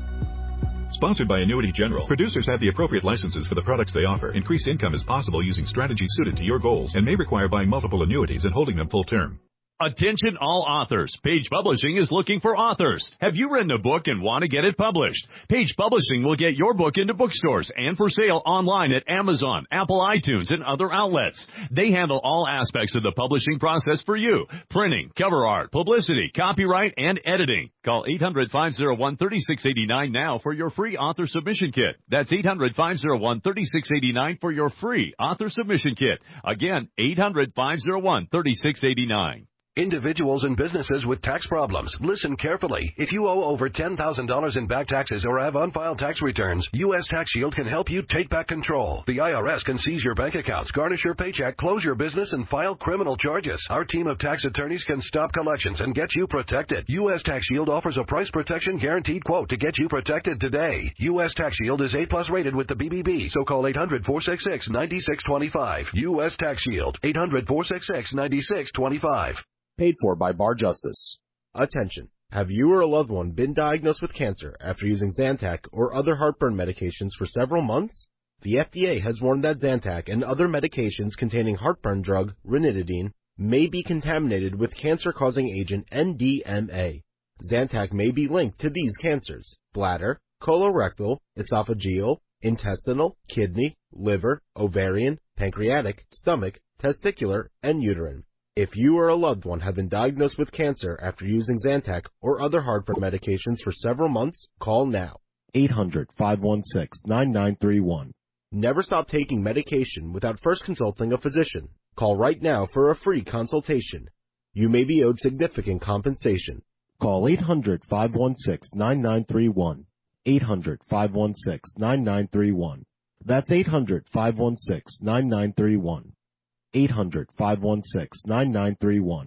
Sponsored by Annuity General. Producers have the appropriate licenses for the products they offer. Increased income is possible using strategies suited to your goals and may require buying multiple annuities and holding them full term. Attention all authors. Page Publishing is looking for authors. Have you written a book and want to get it published? Page Publishing will get your book into bookstores and for sale online at Amazon, Apple iTunes, and other outlets. They handle all aspects of the publishing process for you. Printing, cover art, publicity, copyright, and editing. Call eight hundred, five oh one, three six eight nine now for your free author submission kit. That's eight hundred, five oh one, three six eight nine for your free author submission kit. Again, eight hundred, five oh one, three six eight nine. Individuals and businesses with tax problems, listen carefully. If you owe over ten thousand dollars in back taxes or have unfiled tax returns, U S Tax Shield can help you take back control. The I R S can seize your bank accounts, garnish your paycheck, close your business, and file criminal charges. Our team of tax attorneys can stop collections and get you protected. U S Tax Shield offers a price protection guaranteed quote to get you protected today. U S Tax Shield is A plus rated with the B B B, so call eight hundred, four six six, nine six two five. U S Tax Shield, eight hundred, four six six, nine six two five. Paid for by Bar Justice. Attention. Have you or a loved one been diagnosed with cancer after using Zantac or other heartburn medications for several months? The F D A has warned that Zantac and other medications containing heartburn drug, ranitidine, may be contaminated with cancer-causing agent N D M A. Zantac may be linked to these cancers: bladder, colorectal, esophageal, intestinal, kidney, liver, ovarian, pancreatic, stomach, testicular, and uterine. If you or a loved one have been diagnosed with cancer after using Zantac or other heartburn medications for several months, call now. eight hundred, five one six, nine nine three one. Never stop taking medication without first consulting a physician. Call right now for a free consultation. You may be owed significant compensation. Call eight hundred, five one six, nine nine three one. eight hundred, five one six, nine nine three one. That's eight hundred, five one six, nine nine three one. eight hundred, five one six, nine nine three one.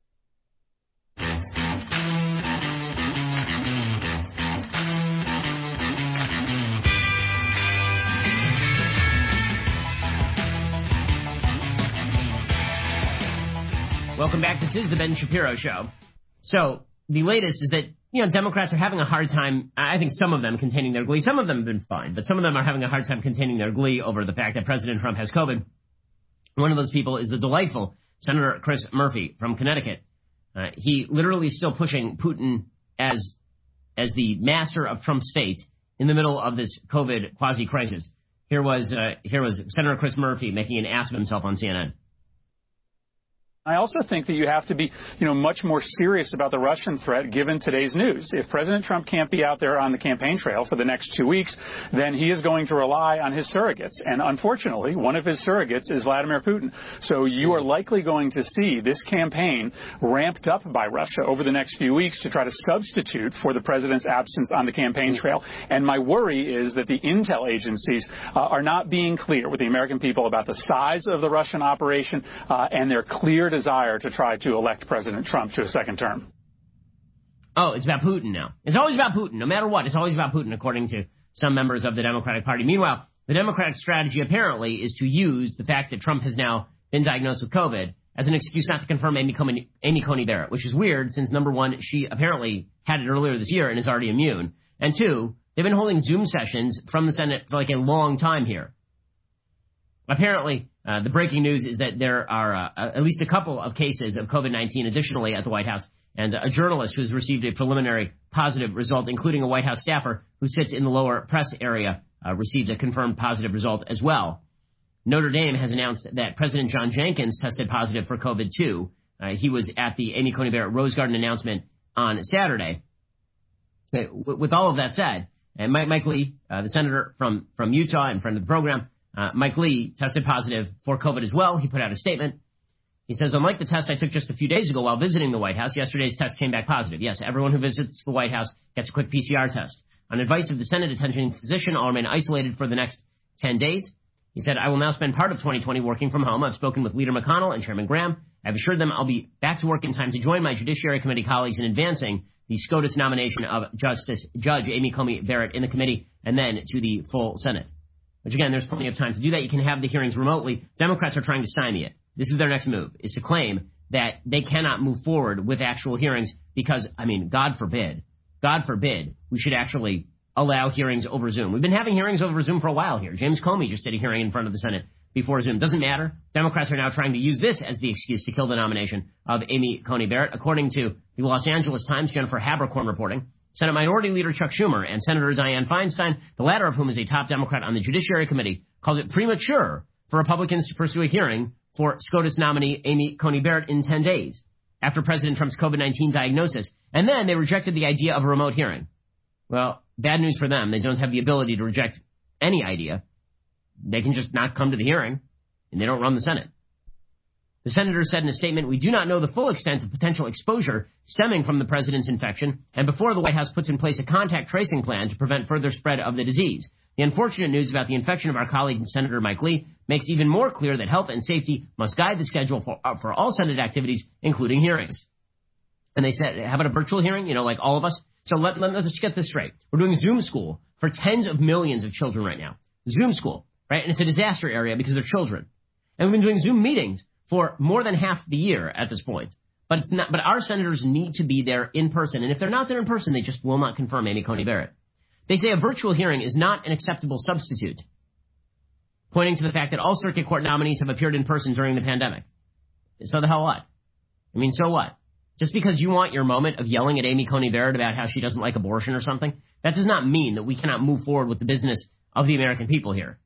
Welcome back. This is the Ben Shapiro Show. So the latest is that, you know, Democrats are having a hard time, I think some of them containing their glee. Some of them have been fine, but some of them are having a hard time containing their glee over the fact that President Trump has COVID. One of those people is the delightful Senator Chris Murphy from Connecticut. Uh, he literally is still pushing Putin as as the master of Trump's fate in the middle of this COVID quasi-crisis. Here was uh, here was Senator Chris Murphy making an ass of himself on C N N. I also think that you have to be, you know, much more serious about the Russian threat given today's news. If President Trump can't be out there on the campaign trail for the next two weeks, then he is going to rely on his surrogates. And unfortunately, one of his surrogates is Vladimir Putin. So you are likely going to see this campaign ramped up by Russia over the next few weeks to try to substitute for the president's absence on the campaign trail. And my worry is that the intel agencies uh, are not being clear with the American people about the size of the Russian operation uh, and their clear desire to try to elect President Trump to a second term. Oh, it's about Putin now. It's always about Putin. No matter what, it's always about Putin, according to some members of the Democratic Party. Meanwhile, the Democratic strategy apparently is to use the fact that Trump has now been diagnosed with COVID as an excuse not to confirm Amy Coney, Amy Coney Barrett, which is weird since, number one, she apparently had it earlier this year and is already immune. And two, they've been holding Zoom sessions from the Senate for like a long time here. Apparently, uh, the breaking news is that there are uh, at least a couple of cases of COVID nineteen additionally at the White House, and a journalist who has received a preliminary positive result, including a White House staffer who sits in the lower press area, uh, received a confirmed positive result as well. Notre Dame has announced that President John Jenkins tested positive for COVID too. Uh, he was at the Amy Coney Barrett Rose Garden announcement on Saturday. Okay, w- with all of that said, and Mike, Mike Lee, uh, the senator from, from Utah and friend of the program, uh, Mike Lee tested positive for COVID as well. He put out a statement. He says, unlike the test I took just a few days ago while visiting the White House, yesterday's test came back positive. Yes, everyone who visits the White House gets a quick P C R test. On advice of the Senate attending physician, I'll remain isolated for the next ten days. He said, I will now spend part of twenty twenty working from home. I've spoken with Leader McConnell and Chairman Graham. I've assured them I'll be back to work in time to join my Judiciary Committee colleagues in advancing the SCOTUS nomination of Justice Judge Amy Coney Barrett in the committee and then to the full Senate. Which, again, there's plenty of time to do that. You can have the hearings remotely. Democrats are trying to stymie it. This is their next move, is to claim that they cannot move forward with actual hearings because, I mean, God forbid, God forbid, we should actually allow hearings over Zoom. We've been having hearings over Zoom for a while here. James Comey just did a hearing in front of the Senate before Zoom. Doesn't matter. Democrats are now trying to use this as the excuse to kill the nomination of Amy Coney Barrett. According to the Los Angeles Times, Jennifer Habercorn reporting, Senate Minority Leader Chuck Schumer and Senator Dianne Feinstein, the latter of whom is a top Democrat on the Judiciary Committee, called it premature for Republicans to pursue a hearing for SCOTUS nominee Amy Coney Barrett in ten days after President Trump's COVID nineteen diagnosis. And then they rejected the idea of a remote hearing. Well, bad news for them. They don't have the ability to reject any idea. They can just not come to the hearing, and they don't run the Senate. The senator said in a statement, we do not know the full extent of potential exposure stemming from the president's infection, and before the White House puts in place a contact tracing plan to prevent further spread of the disease. The unfortunate news about the infection of our colleague, Senator Mike Lee, makes even more clear that health and safety must guide the schedule for, uh, for all Senate activities, including hearings. And they said, how about a virtual hearing, you know, like all of us? So let, let, let's get this straight. We're doing Zoom school for tens of millions of children right now. Zoom school, right? And it's a disaster area because they're children. And we've been doing Zoom meetings for more than half the year at this point. But it's not, but our senators need to be there in person. And if they're not there in person, they just will not confirm Amy Coney Barrett. They say a virtual hearing is not an acceptable substitute, pointing to the fact that all circuit court nominees have appeared in person during the pandemic. So the hell what? I mean, so what? Just because you want your moment of yelling at Amy Coney Barrett about how she doesn't like abortion or something, that does not mean that we cannot move forward with the business of the American people here.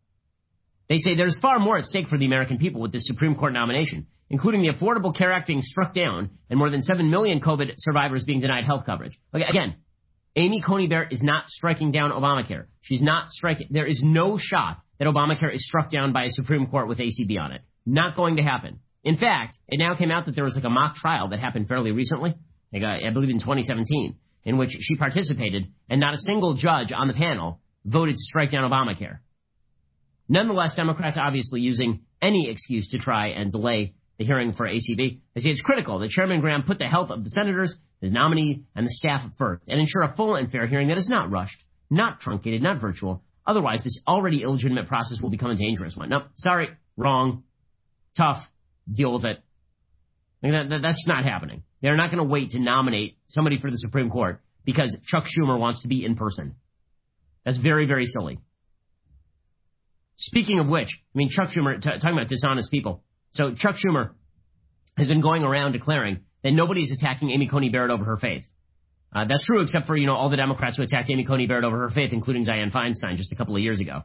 They say there's far more at stake for the American people with this Supreme Court nomination, including the Affordable Care Act being struck down and more than seven million COVID survivors being denied health coverage. Okay, again, Amy Coney Barrett is not striking down Obamacare. She's not striking. There is no shot that Obamacare is struck down by a Supreme Court with A C B on it. Not going to happen. In fact, it now came out that there was like a mock trial that happened fairly recently, like, uh, I believe in twenty seventeen, in which she participated, and not a single judge on the panel voted to strike down Obamacare. Nonetheless, Democrats obviously using any excuse to try and delay the hearing for A C B. They say it's critical that Chairman Graham put the health of the senators, the nominee, and the staff first, and ensure a full and fair hearing that is not rushed, not truncated, not virtual. Otherwise, this already illegitimate process will become a dangerous one. Nope, sorry, wrong, tough, deal with it. That, that, that's not happening. They're not going to wait to nominate somebody for the Supreme Court because Chuck Schumer wants to be in person. That's very, very silly. Speaking of which, I mean, Chuck Schumer, t- talking about dishonest people. So Chuck Schumer has been going around declaring that nobody's attacking Amy Coney Barrett over her faith. Uh, that's true, except for, you know, all the Democrats who attacked Amy Coney Barrett over her faith, including Dianne Feinstein just a couple of years ago.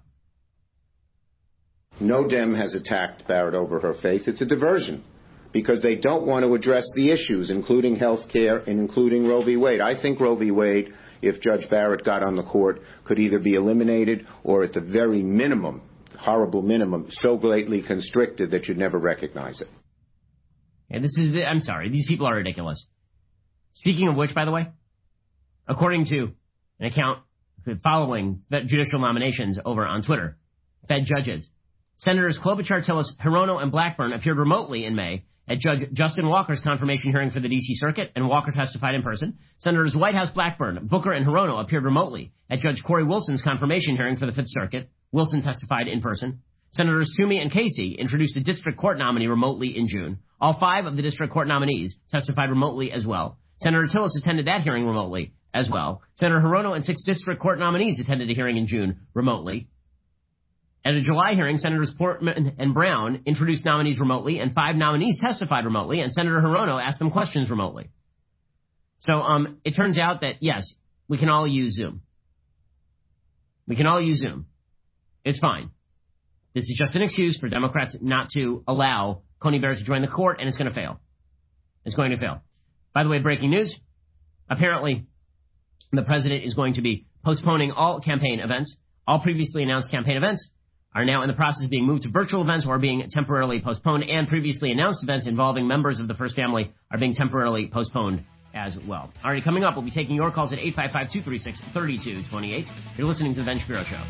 No Dem has attacked Barrett over her faith. It's a diversion because they don't want to address the issues, including health care and including Roe v. Wade. I think Roe v. Wade, if Judge Barrett got on the court, could either be eliminated or at the very minimum, horrible minimum, so greatly constricted that you'd never recognize it. And this is, I'm sorry, these people are ridiculous. Speaking of which, by the way, according to an account following judicial nominations over on Twitter, Fed judges, Senators Klobuchar, Tillis, Hirono, and Blackburn appeared remotely in May at Judge Justin Walker's confirmation hearing for the D C Circuit, and Walker testified in person. Senators Whitehouse, Blackburn, Booker, and Hirono appeared remotely at Judge Corey Wilson's confirmation hearing for the Fifth Circuit. Wilson testified in person. Senators Toomey and Casey introduced a district court nominee remotely in June. All five of the district court nominees testified remotely as well. Senator Tillis attended that hearing remotely as well. Senator Hirono and six district court nominees attended a hearing in June remotely. At a July hearing, Senators Portman and Brown introduced nominees remotely, and five nominees testified remotely, and Senator Hirono asked them questions remotely. So um, it turns out that, yes, we can all use Zoom. We can all use Zoom. It's fine. This is just an excuse for Democrats not to allow Coney Barrett to join the court, and it's going to fail. It's going to fail. By the way, breaking news. Apparently, the president is going to be postponing all campaign events. All previously announced campaign events are now in the process of being moved to virtual events or being temporarily postponed, and previously announced events involving members of the First Family are being temporarily postponed as well. All right, coming up, we'll be taking your calls at eight five five, two three six, three two two eight. You're listening to The Ben Shapiro Show.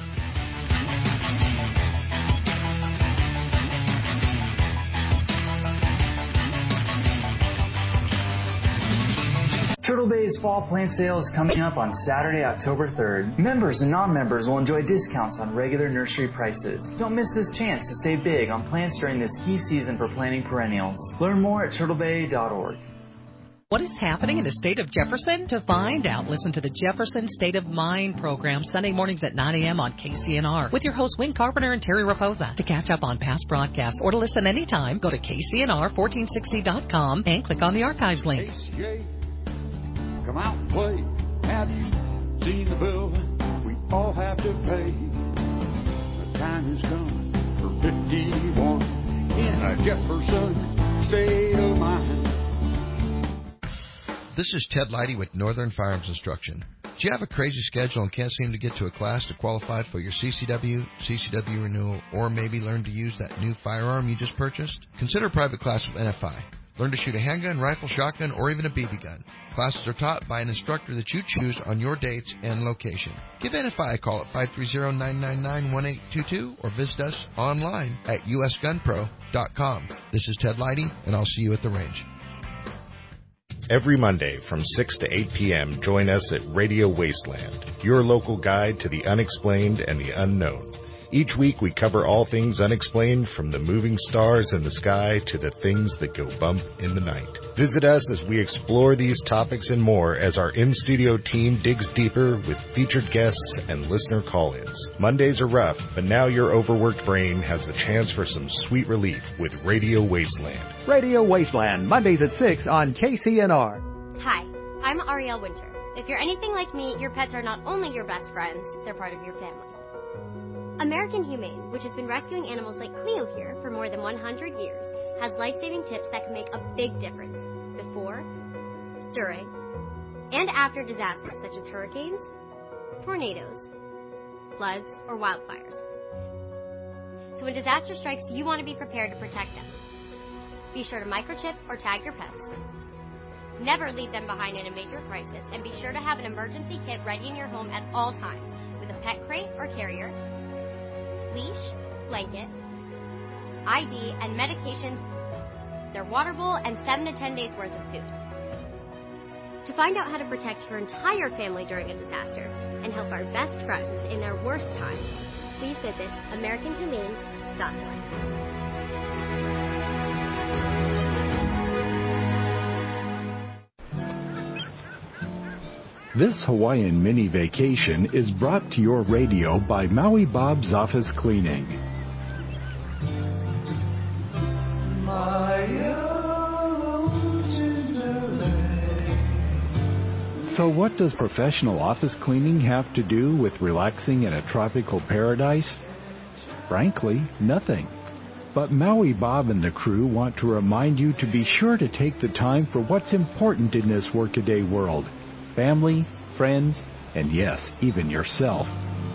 Turtle Bay's fall plant sale is coming up on Saturday, October third. Members and non-members will enjoy discounts on regular nursery prices. Don't miss this chance to save big on plants during this key season for planting perennials. Learn more at turtle bay dot org. What is happening in the state of Jefferson? To find out, listen to the Jefferson State of Mind program Sunday mornings at nine a.m. on K C N R with your hosts Wayne Carpenter and Terry Raposa. To catch up on past broadcasts or to listen anytime, go to K C N R fourteen sixty dot com and click on the archives link. Come out and play. Have you seen the bill we all have to pay? The time has come for fifty-one in a Jefferson State of Mind. This is Ted Leidy with Northern Firearms Instruction. Do you have a crazy schedule and can't seem to get to a class to qualify for your C C W, C C W renewal, or maybe learn to use that new firearm you just purchased? Consider a private class with N F I. Learn to shoot a handgun, rifle, shotgun, or even a B B gun. Classes are taught by an instructor that you choose on your dates and location. Give N F I a call at five three zero, nine nine nine, one eight two two or visit us online at U S gun pro dot com. This is Ted Leidy, and I'll see you at the range. Every Monday from six to eight p.m., join us at Radio Wasteland, your local guide to the unexplained and the unknown. Each week we cover all things unexplained, from the moving stars in the sky to the things that go bump in the night. Visit us as we explore these topics and more as our in-studio team digs deeper with featured guests and listener call-ins. Mondays are rough, but now your overworked brain has the chance for some sweet relief with Radio Wasteland. Radio Wasteland, Mondays at six on K C N R. Hi, I'm Ariel Winter. If you're anything like me, your pets are not only your best friends, they're part of your family. American Humane, which has been rescuing animals like Cleo here for more than one hundred years, has life-saving tips that can make a big difference before, during, and after disasters such as hurricanes, tornadoes, floods, or wildfires. So when disaster strikes, you want to be prepared to protect them. Be sure to microchip or tag your pets. Never leave them behind in a major crisis, and be sure to have an emergency kit ready in your home at all times with a pet crate or carrier, leash, blanket, I D, and medications, their water bowl, and seven to ten days worth of food. To find out how to protect your entire family during a disaster and help our best friends in their worst times, please visit American Humane dot org. This Hawaiian mini vacation is brought to your radio by Maui Bob's Office Cleaning. So what does professional office cleaning have to do with relaxing in a tropical paradise? Frankly, nothing. But Maui Bob and the crew want to remind you to be sure to take the time for what's important in this workaday world. Family, friends, and yes, even yourself.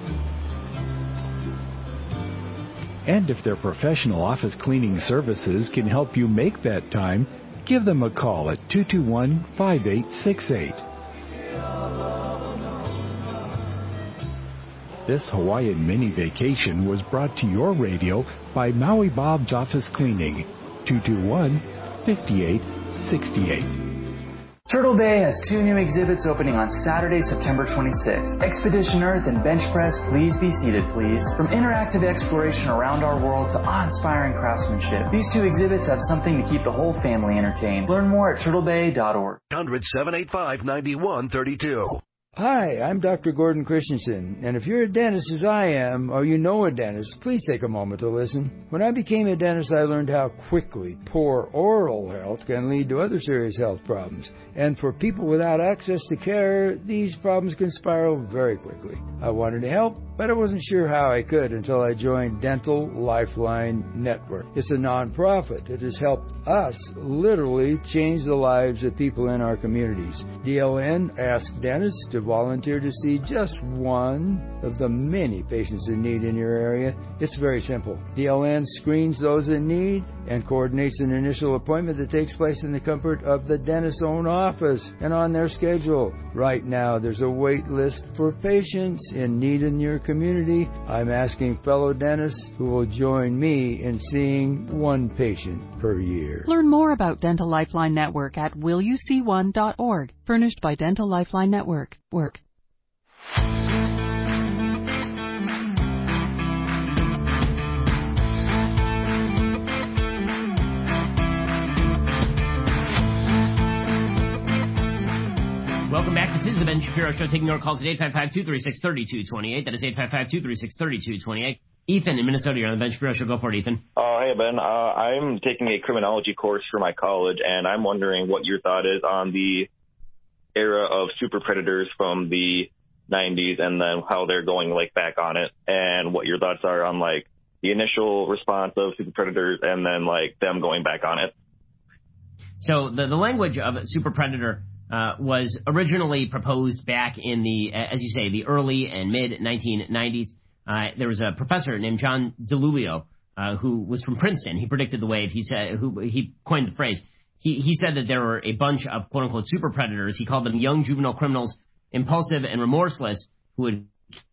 And if their professional office cleaning services can help you make that time, give them a call at two two one, five eight six eight. This Hawaiian mini vacation was brought to your radio by Maui Bob's Office Cleaning, two two one, five eight six eight. Turtle Bay has two new exhibits opening on Saturday, September twenty-sixth. Expedition Earth and Bench Press, Please Be Seated, Please. From interactive exploration around our world to awe-inspiring craftsmanship, these two exhibits have something to keep the whole family entertained. Learn more at turtle bay dot org. one hundred, seven eight five, nine one three two. Hi, I'm Doctor Gordon Christensen, and if you're a dentist as I am, or you know a dentist, please take a moment to listen. When I became a dentist, I learned how quickly poor oral health can lead to other serious health problems. And for people without access to care, these problems can spiral very quickly. I wanted to help, but I wasn't sure how I could until I joined Dental Lifeline Network. It's a nonprofit that has helped us literally change the lives of people in our communities. D L N asked dentists to volunteer to see just one of the many patients in need in your area. It's very simple. D L N screens those in need and coordinates an initial appointment that takes place in the comfort of the dentist's own office and on their schedule. Right now, there's a wait list for patients in need in your community. I'm asking fellow dentists who will join me in seeing one patient per year. Learn more about Dental Lifeline Network at will you see one dot org, furnished by Dental Lifeline Network. Work. Welcome back. This is the Ben Shapiro Show, taking your calls at eight five five, two three six, three two two eight. That is eight five five, two three six, three two two eight. Ethan in Minnesota, you're on the Ben Shapiro Show. Go for it, Ethan. Oh, hey, Ben. Uh, I'm taking a criminology course for my college, and I'm wondering what your thought is on the era of super predators from the nineties and then how they're going, like, back on it, and what your thoughts are on, like, the initial response of super predators and then, like, them going back on it. So the, the language of super predator Uh, was originally proposed back in the, as you say, the early and mid nineteen nineties. Uh, there was a professor named John DiLulio uh, who was from Princeton. He predicted the wave. He said, who he coined the phrase. He he said that there were a bunch of quote unquote super predators. He called them young juvenile criminals, impulsive and remorseless, who would.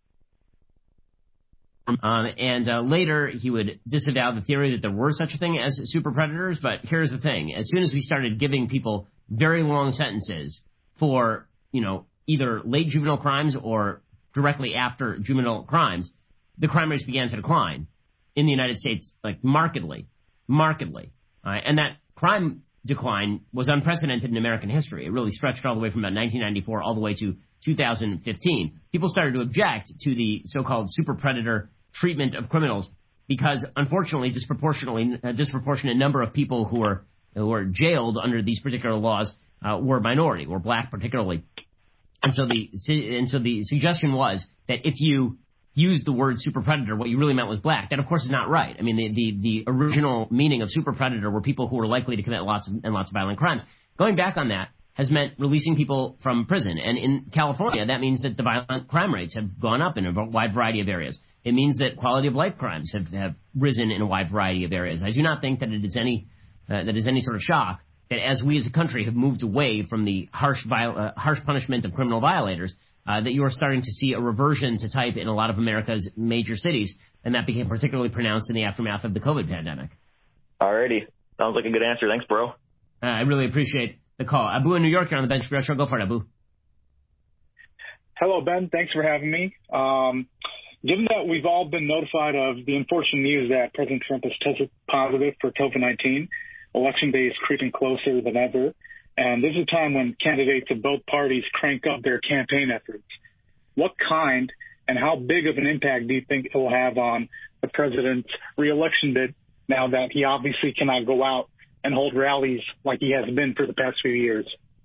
Um, and uh, later he would disavow the theory that there were such a thing as super predators. But here's the thing: as soon as we started giving people very long sentences for, you know, either late juvenile crimes or directly after juvenile crimes, the crime rates began to decline in the United States, like markedly, markedly. Uh, and that crime decline was unprecedented in American history. It really stretched all the way from about nineteen ninety-four all the way to two thousand fifteen. People started to object to the so-called super predator treatment of criminals because, unfortunately, disproportionately, a disproportionate number of people who were who were jailed under these particular laws uh, were minority, were black particularly. And so the and so the suggestion was that if you used the word super predator, what you really meant was black. That, of course, is not right. I mean, the, the, the original meaning of super predator were people who were likely to commit lots of, and lots of violent crimes. Going back on that has meant releasing people from prison. And in California, that means that the violent crime rates have gone up in a wide variety of areas. It means that quality of life crimes have, have risen in a wide variety of areas. I do not think that it is any Uh, that is any sort of shock that as we as a country have moved away from the harsh viol- uh, harsh punishment of criminal violators, uh, that you are starting to see a reversion to type in a lot of America's major cities, and that became particularly pronounced in the aftermath of the COVID pandemic. Alrighty. Sounds like a good answer. Thanks, bro. Uh, I really appreciate the call. Abu in New York, you're on the Ben Shapiro Show. Go for it, Abu. Hello, Ben. Thanks for having me. Um, given that we've all been notified of the unfortunate news that President Trump has tested positive for COVID nineteen, Election day is creeping closer than ever, and this is a time when candidates of both parties crank up their campaign efforts. What kind and how big of an impact do you think it will have on the president's reelection bid now that he obviously cannot go out and hold rallies like he has been for the past few years?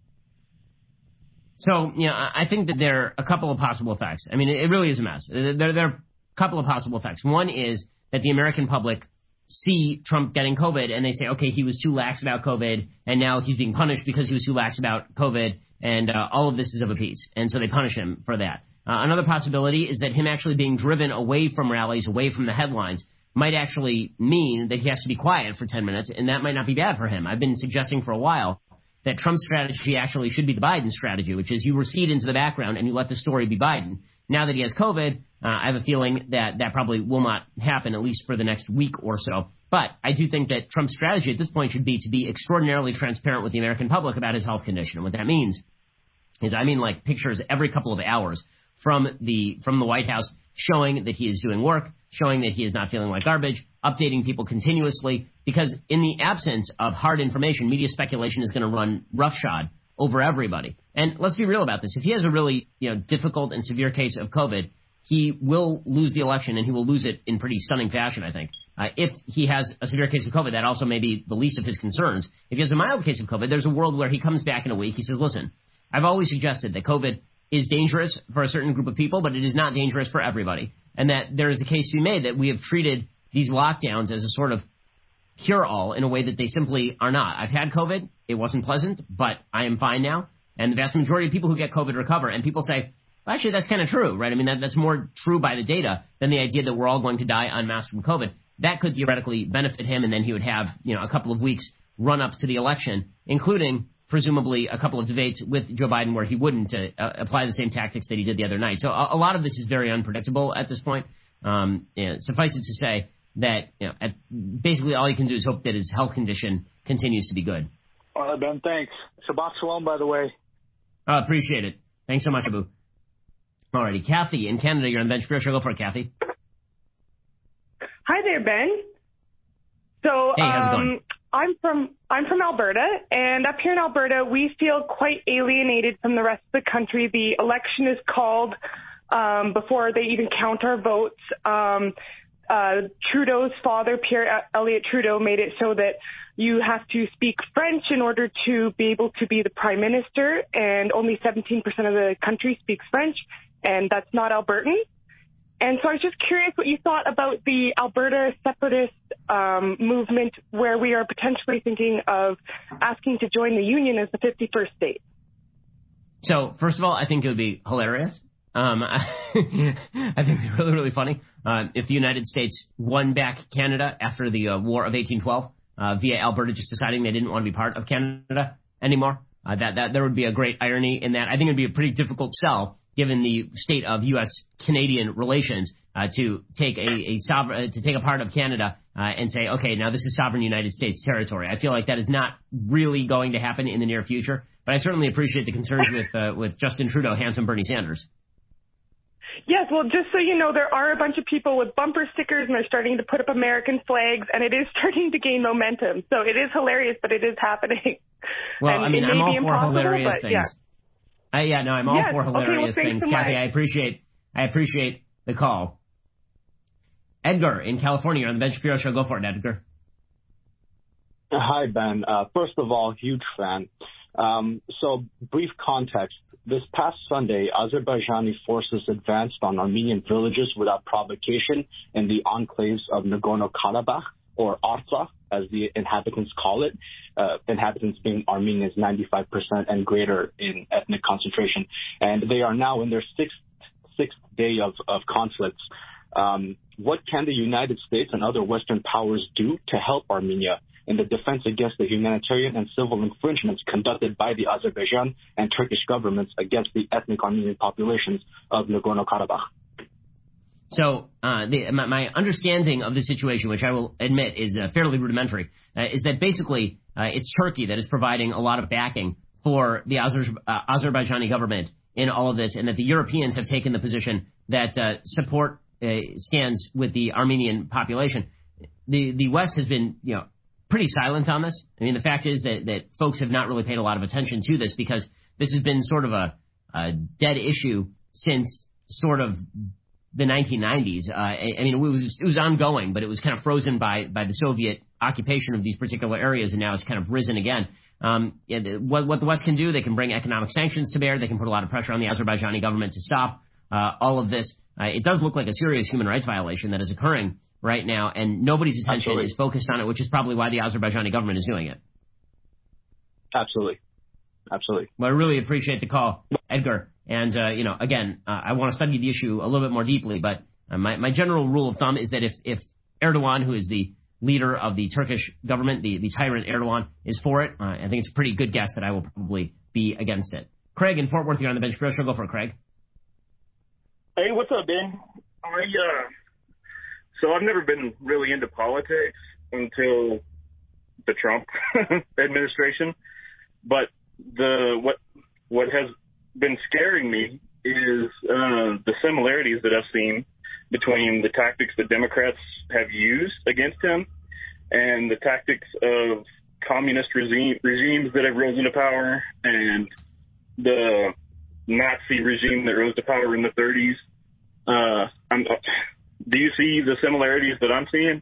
So, you know, I think that there are a couple of possible effects. I mean, it really is a mess. There, there are a couple of possible effects. One is that the American public see Trump getting COVID and they say, okay, he was too lax about COVID and now he's being punished because he was too lax about COVID, and uh, all of this is of a piece. And so they punish him for that. Uh, another possibility is that him actually being driven away from rallies, away from the headlines, might actually mean that he has to be quiet for ten minutes, and that might not be bad for him. I've been suggesting for a while that Trump's strategy actually should be the Biden strategy, which is you recede into the background and you let the story be Biden. Now that he has COVID, uh, I have a feeling that that probably will not happen, at least for the next week or so. But I do think that Trump's strategy at this point should be to be extraordinarily transparent with the American public about his health condition. And what that means is, I mean, like pictures every couple of hours from the from the White House showing that he is doing work, showing that he is not feeling like garbage, updating people continuously, because in the absence of hard information, media speculation is going to run roughshod over everybody. And let's be real about this. If he has a really, you know, difficult and severe case of COVID, he will lose the election, and he will lose it in pretty stunning fashion, I think. Uh, if he has a severe case of COVID, that also may be the least of his concerns. If he has a mild case of COVID, there's a world where he comes back in a week. He says, listen, I've always suggested that COVID is dangerous for a certain group of people, but it is not dangerous for everybody. And that there is a case to be made that we have treated these lockdowns as a sort of cure-all in a way that they simply are not. I've had COVID. It wasn't pleasant, but I am fine now. And the vast majority of people who get COVID recover. And people say, well, actually, that's kind of true, right? I mean, that, that's more true by the data than the idea that we're all going to die en masse from COVID. That could theoretically benefit him, and then he would have, you know, a couple of weeks run up to the election, including presumably a couple of debates with Joe Biden where he wouldn't uh, apply the same tactics that he did the other night. So a, a lot of this is very unpredictable at this point. Um, you know, suffice it to say that, you know, at, basically all you can do is hope that his health condition continues to be good. All right, Ben, thanks. Shabbat shalom, by the way. Uh, appreciate it. Thanks so much, Abu. All righty. Kathy in Canada, you're on the Ben Shapiro Show. Go for it, Kathy. Hi there, Ben. So hey, how's it going? um, I'm from I'm from Alberta, and up here in Alberta, we feel quite alienated from the rest of the country. The election is called um, before they even count our votes. Um, uh, Trudeau's father, Pierre Elliott Trudeau, made it so that you have to speak French in order to be able to be the prime minister, and only seventeen percent of the country speaks French, and that's not Albertan. And so I was just curious what you thought about the Alberta separatist um, movement, where we are potentially thinking of asking to join the union as the fifty-first state. So, first of all, I think it would be hilarious. Um, I think it would be really, really funny uh, if the United States won back Canada after the uh, War of eighteen twelve uh, via Alberta just deciding they didn't want to be part of Canada anymore. Uh, that, that there would be a great irony in that. I think it would be a pretty difficult sell, given the state of U S Canadian relations, uh, to take a, a sovereign, to take a part of Canada uh, and say, okay, now this is sovereign United States territory. I feel like that is not really going to happen in the near future, but I certainly appreciate the concerns with uh, with Justin Trudeau, handsome Bernie Sanders. Yes, well, just so you know, there are a bunch of people with bumper stickers, and they're starting to put up American flags, and it is starting to gain momentum. So it is hilarious, but it is happening. Well, and I mean, I'm all for hilarious things. Yeah. Uh, yeah, no, I'm all yes. for hilarious okay, well, things. so Kathy, much. I appreciate I appreciate the call. Edgar in California, you're on the Ben Shapiro Show. Go for it, Edgar. Hi, Ben. Uh, first of all, huge fan. Um, so, brief context. This past Sunday, Azerbaijani forces advanced on Armenian villages without provocation in the enclaves of Nagorno-Karabakh, or Artsakh, as the inhabitants call it, uh, inhabitants being Armenians ninety-five percent and greater in ethnic concentration. And they are now in their sixth sixth day of, of conflicts. Um, what can the United States and other Western powers do to help Armenia in the defense against the humanitarian and civil infringements conducted by the Azerbaijan and Turkish governments against the ethnic Armenian populations of Nagorno-Karabakh? So uh, the, my, my understanding of the situation, which I will admit is uh, fairly rudimentary, uh, is that basically uh, it's Turkey that is providing a lot of backing for the Azer, uh, Azerbaijani government in all of this, and that the Europeans have taken the position that uh, support uh, stands with the Armenian population. The the West has been, you know, pretty silent on this. I mean, the fact is that, that folks have not really paid a lot of attention to this because this has been sort of a, a dead issue since sort of the nineteen nineties. Uh, I, I mean, it was it was ongoing, but it was kind of frozen by by the Soviet occupation of these particular areas, and now it's kind of risen again. Um, what, what the West can do, they can bring economic sanctions to bear. They can put a lot of pressure on the Azerbaijani government to stop uh, all of this. Uh, it does look like a serious human rights violation that is occurring right now, and nobody's attention Absolutely. is focused on it, which is probably why the Azerbaijani government is doing it. Absolutely. Absolutely. Well, I really appreciate the call, Edgar. And, uh, you know, again, uh, I want to study the issue a little bit more deeply, but uh, my, my general rule of thumb is that if, if Erdogan, who is the leader of the Turkish government, the, the tyrant Erdogan, is for it, uh, I think it's a pretty good guess that I will probably be against it. Craig in Fort Worth, you're on the Ben Shapiro Show. Go for it, Craig. Hey, what's up, Ben? I, uh, so I've never been really into politics until the Trump administration, but the what what has been scaring me is uh, the similarities that I've seen between the tactics that Democrats have used against him and the tactics of communist regime, regimes that have risen to power and the Nazi regime that rose to power in the thirties. Uh, I'm, do you see the similarities that I'm seeing?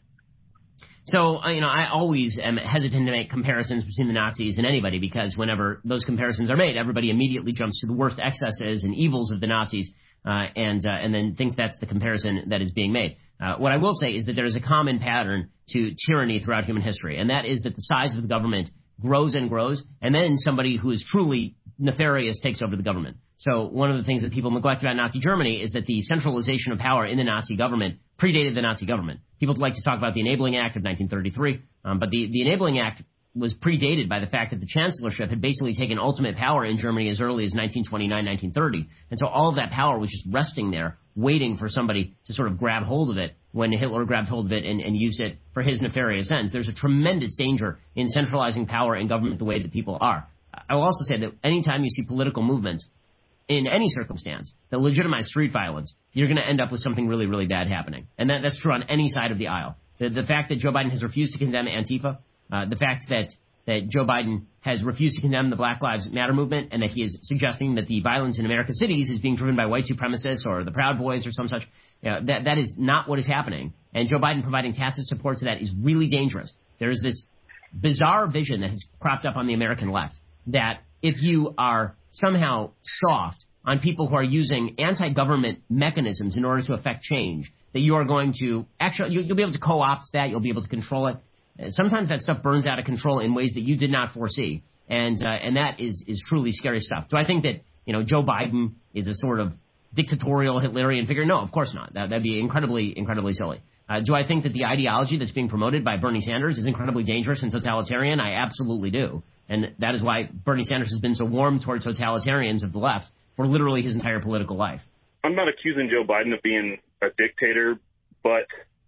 So, you know, I always am hesitant to make comparisons between the Nazis and anybody because whenever those comparisons are made, everybody immediately jumps to the worst excesses and evils of the Nazis uh, and uh, and then thinks that's the comparison that is being made. Uh, what I will say is that there is a common pattern to tyranny throughout human history, and that is that the size of the government grows and grows, and then somebody who is truly nefarious takes over the government. So one of the things that people neglect about Nazi Germany is that the centralization of power in the Nazi government predated the Nazi government. People like to talk about the Enabling Act of nineteen thirty-three, um, but the, the Enabling Act was predated by the fact that the chancellorship had basically taken ultimate power in Germany as early as nineteen twenty-nine, nineteen thirty. And so all of that power was just resting there, waiting for somebody to sort of grab hold of it when Hitler grabbed hold of it and, and used it for his nefarious ends. There's a tremendous danger in centralizing power in government the way that people are. I will also say that anytime you see political movements in any circumstance that legitimize street violence, you're going to end up with something really, really bad happening. And that, that's true on any side of the aisle. The, the fact that Joe Biden has refused to condemn Antifa, uh, the fact that, that Joe Biden has refused to condemn the Black Lives Matter movement and that he is suggesting that the violence in America's cities is being driven by white supremacists or the Proud Boys or some such, you know, that, that is not what is happening. And Joe Biden providing tacit support to that is really dangerous. There is this bizarre vision that has cropped up on the American left that if you are somehow soft on people who are using anti-government mechanisms in order to affect change, that you are going to actually, you'll be able to co-opt that, you'll be able to control it. Sometimes that stuff burns out of control in ways that you did not foresee, and uh, and that is is truly scary stuff. Do I think that, you know, Joe Biden is a sort of dictatorial Hitlerian figure? No, of course not. That, that'd be incredibly, incredibly silly. Uh, do I think that the ideology that's being promoted by Bernie Sanders is incredibly dangerous and totalitarian? I absolutely do. And that is why Bernie Sanders has been so warm toward totalitarians of the left for literally his entire political life. I'm not accusing Joe Biden of being a dictator, but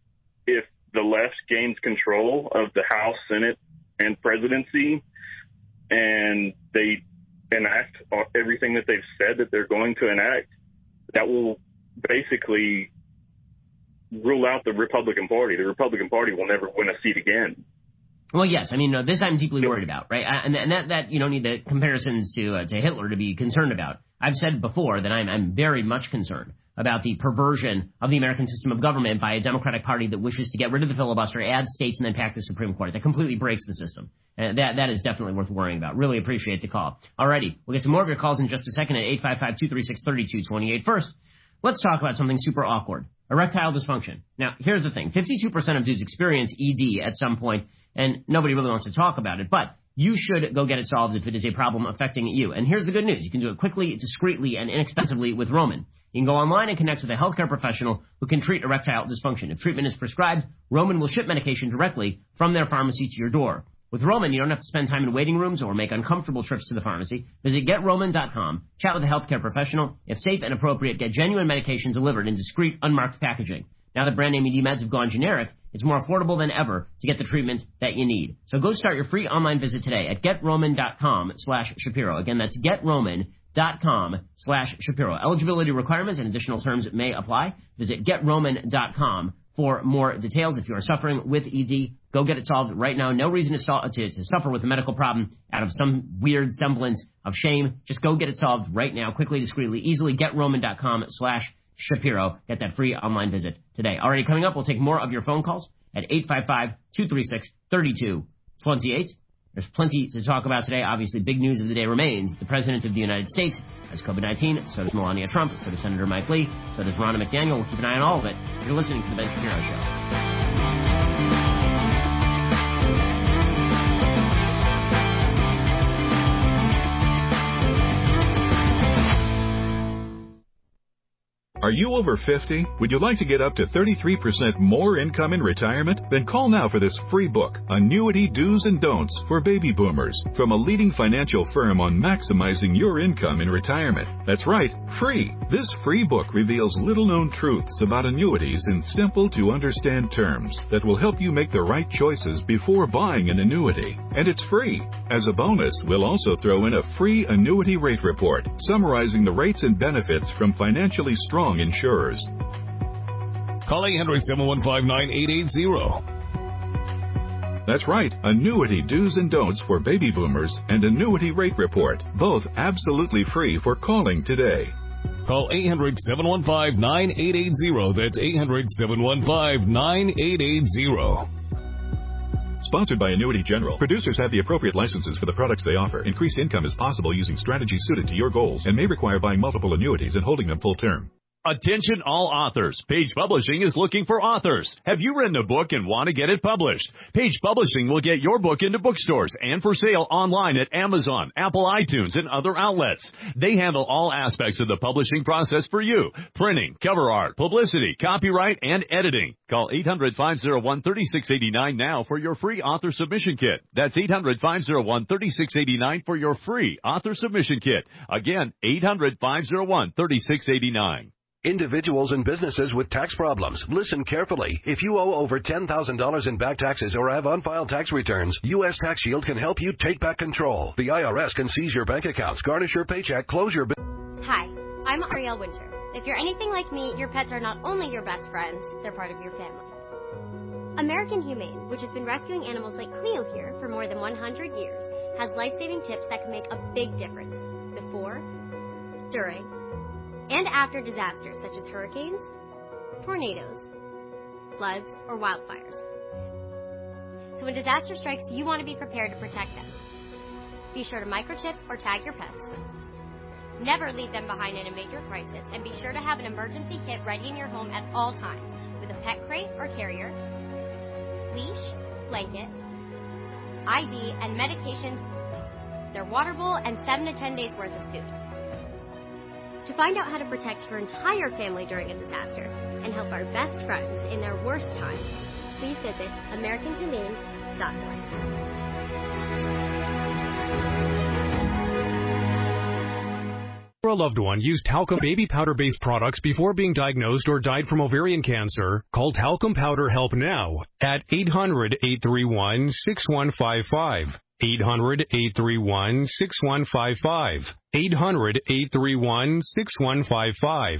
if the left gains control of the House, Senate, and presidency, and they enact everything that they've said that they're going to enact, that will basically rule out the Republican Party. The Republican Party will never win a seat again. Well, yes. I mean, no, this I'm deeply worried about, right? And, and that, that you don't need the comparisons to uh, to Hitler to be concerned about. I've said before that I'm, I'm very much concerned about the perversion of the American system of government by a Democratic Party that wishes to get rid of the filibuster, add states, and then pack the Supreme Court. That completely breaks the system. And that, that is definitely worth worrying about. Really appreciate the call. Alrighty, we'll get to more of your calls in just a second at eight five five, two three six, three two two eight. First, let's talk about something super awkward. Erectile dysfunction. Now, here's the thing. fifty-two percent of dudes experience E D at some point, and nobody really wants to talk about it, but you should go get it solved if it is a problem affecting you. And here's the good news. You can do it quickly, discreetly, and inexpensively with Roman. You can go online and connect with a healthcare professional who can treat erectile dysfunction. If treatment is prescribed, Roman will ship medication directly from their pharmacy to your door. With Roman, you don't have to spend time in waiting rooms or make uncomfortable trips to the pharmacy. Visit get roman dot com, chat with a healthcare professional. If safe and appropriate, get genuine medication delivered in discreet, unmarked packaging. Now that brand name E D meds have gone generic, it's more affordable than ever to get the treatment that you need. So go start your free online visit today at get roman dot com slash Shapiro. Again, that's get roman dot com slash Shapiro. Eligibility requirements and additional terms may apply. Visit get roman dot com for more details. If you are suffering with E D, go get it solved right now. No reason to, st- to, to suffer with a medical problem out of some weird semblance of shame. Just go get it solved right now, quickly, discreetly, easily. get roman dot com slash Shapiro. Get that free online visit today. Already coming up, we'll take more of your phone calls at eight five five, two three six, three two two eight. There's plenty to talk about today. Obviously, big news of the day remains. The President of the United States has COVID nineteen. So does Melania Trump. So does Senator Mike Lee. So does Ronna McDaniel. We'll keep an eye on all of it. You're listening to The Ben Shapiro Show. Are you over fifty? Would you like to get up to thirty-three percent more income in retirement? Then call now for this free book, Annuity Do's and Don'ts for Baby Boomers, from a leading financial firm on maximizing your income in retirement. That's right, free. This free book reveals little-known truths about annuities in simple-to-understand terms that will help you make the right choices before buying an annuity. And it's free. As a bonus, we'll also throw in a free annuity rate report summarizing the rates and benefits from financially strong insurers. Call eight hundred, seven one five, nine eight eight zero. That's right, Annuity Do's and Don'ts for Baby Boomers and Annuity Rate Report, both absolutely free for calling today. Call eight hundred, seven one five, nine eight eight zero. That's eight hundred, seven one five, nine eight eight zero. Sponsored by Annuity General. Producers have the appropriate licenses for the products they offer. Increased income is possible using strategies suited to your goals and may require buying multiple annuities and holding them full term. Attention all authors. Page Publishing is looking for authors. Have you written a book and want to get it published? Page Publishing will get your book into bookstores and for sale online at Amazon, Apple iTunes, and other outlets. They handle all aspects of the publishing process for you. Printing, cover art, publicity, copyright, and editing. Call eight hundred, five oh one, three six eight nine now for your free author submission kit. That's eight hundred, five oh one, three six eight nine for your free author submission kit. Again, eight hundred, five oh one, three six eight nine. Individuals and businesses with tax problems, listen carefully. If you owe over ten thousand dollars in back taxes or have unfiled tax returns, U S Tax Shield can help you take back control. The I R S can seize your bank accounts, garnish your paycheck, close your business. Hi, I'm Ariel Winter. If you're anything like me, your pets are not only your best friends, they're part of your family. American Humane, which has been rescuing animals like Cleo here for more than one hundred years, has life-saving tips that can make a big difference before, during, and after disasters such as hurricanes, tornadoes, floods, or wildfires. So when disaster strikes, you want to be prepared to protect them. Be sure to microchip or tag your pets. Never leave them behind in a major crisis, and be sure to have an emergency kit ready in your home at all times with a pet crate or carrier, leash, blanket, I D, and medications, their water bowl, and seven to ten days worth of food. To find out how to protect your entire family during a disaster and help our best friends in their worst times, please visit American Humane dot org. For a loved one used talcum baby powder-based products before being diagnosed or died from ovarian cancer, call Talcum Powder Help now at eight hundred, eight three one, six one five five. eight hundred, eight three one, six one five five. eight hundred, eight three one, six one five five.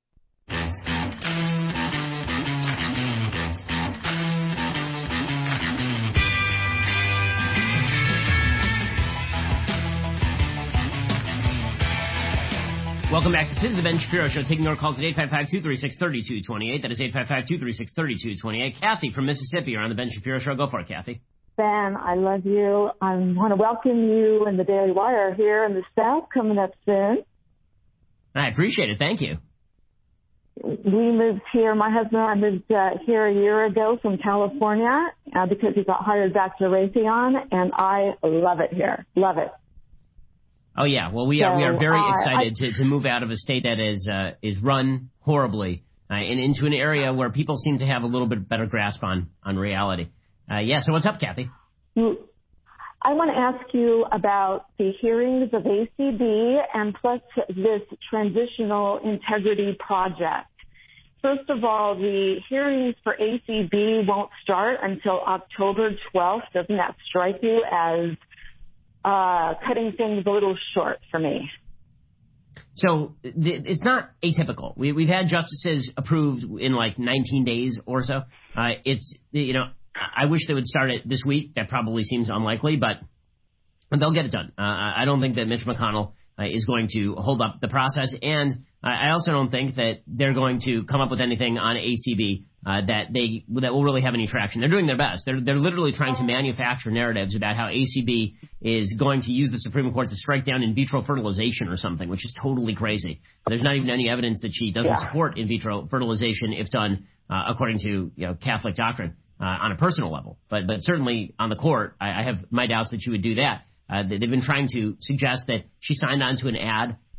Welcome back. This is the Ben Shapiro Show, taking your calls at eight five five, two three six, three two two eight. That is eight five five, two three six, three two two eight. Kathy from Mississippi, you're on the Ben Shapiro Show. Go for it, Kathy. Ben, I love you. I want to welcome you and the Daily Wire here in the South coming up soon. I appreciate it. Thank you. We moved here. My husband and I moved uh, here a year ago from California uh, because he got hired back to Raytheon, and I love it here. Love it. Oh, yeah. Well, we are, so, we are very uh, excited I, to, to move out of a state that is, uh, is run horribly uh, and into an area where people seem to have a little bit better grasp on, on reality. Uh, yeah, so what's up, Kathy? I want to ask you about the hearings of A C B and plus this transitional integrity project. First of all, the hearings for A C B won't start until October twelfth. Doesn't that strike you as uh, cutting things a little short for me? So th- it's not atypical. We, we've had justices approved in like nineteen days or so. Uh, it's, you know, I wish they would start it this week. That probably seems unlikely, but they'll get it done. Uh, I don't think that Mitch McConnell uh, is going to hold up the process, and I also don't think that they're going to come up with anything on A C B uh, that they that will really have any traction. They're doing their best. They're they're literally trying to manufacture narratives about how A C B is going to use the Supreme Court to strike down in vitro fertilization or something, which is totally crazy. There's not even any evidence that she doesn't yeah. support in vitro fertilization if done uh, according to you know Catholic doctrine. Uh, on a personal level, but but certainly on the court, I, I have my doubts that she would do that. Uh, they've been trying to suggest that she signed on to an ad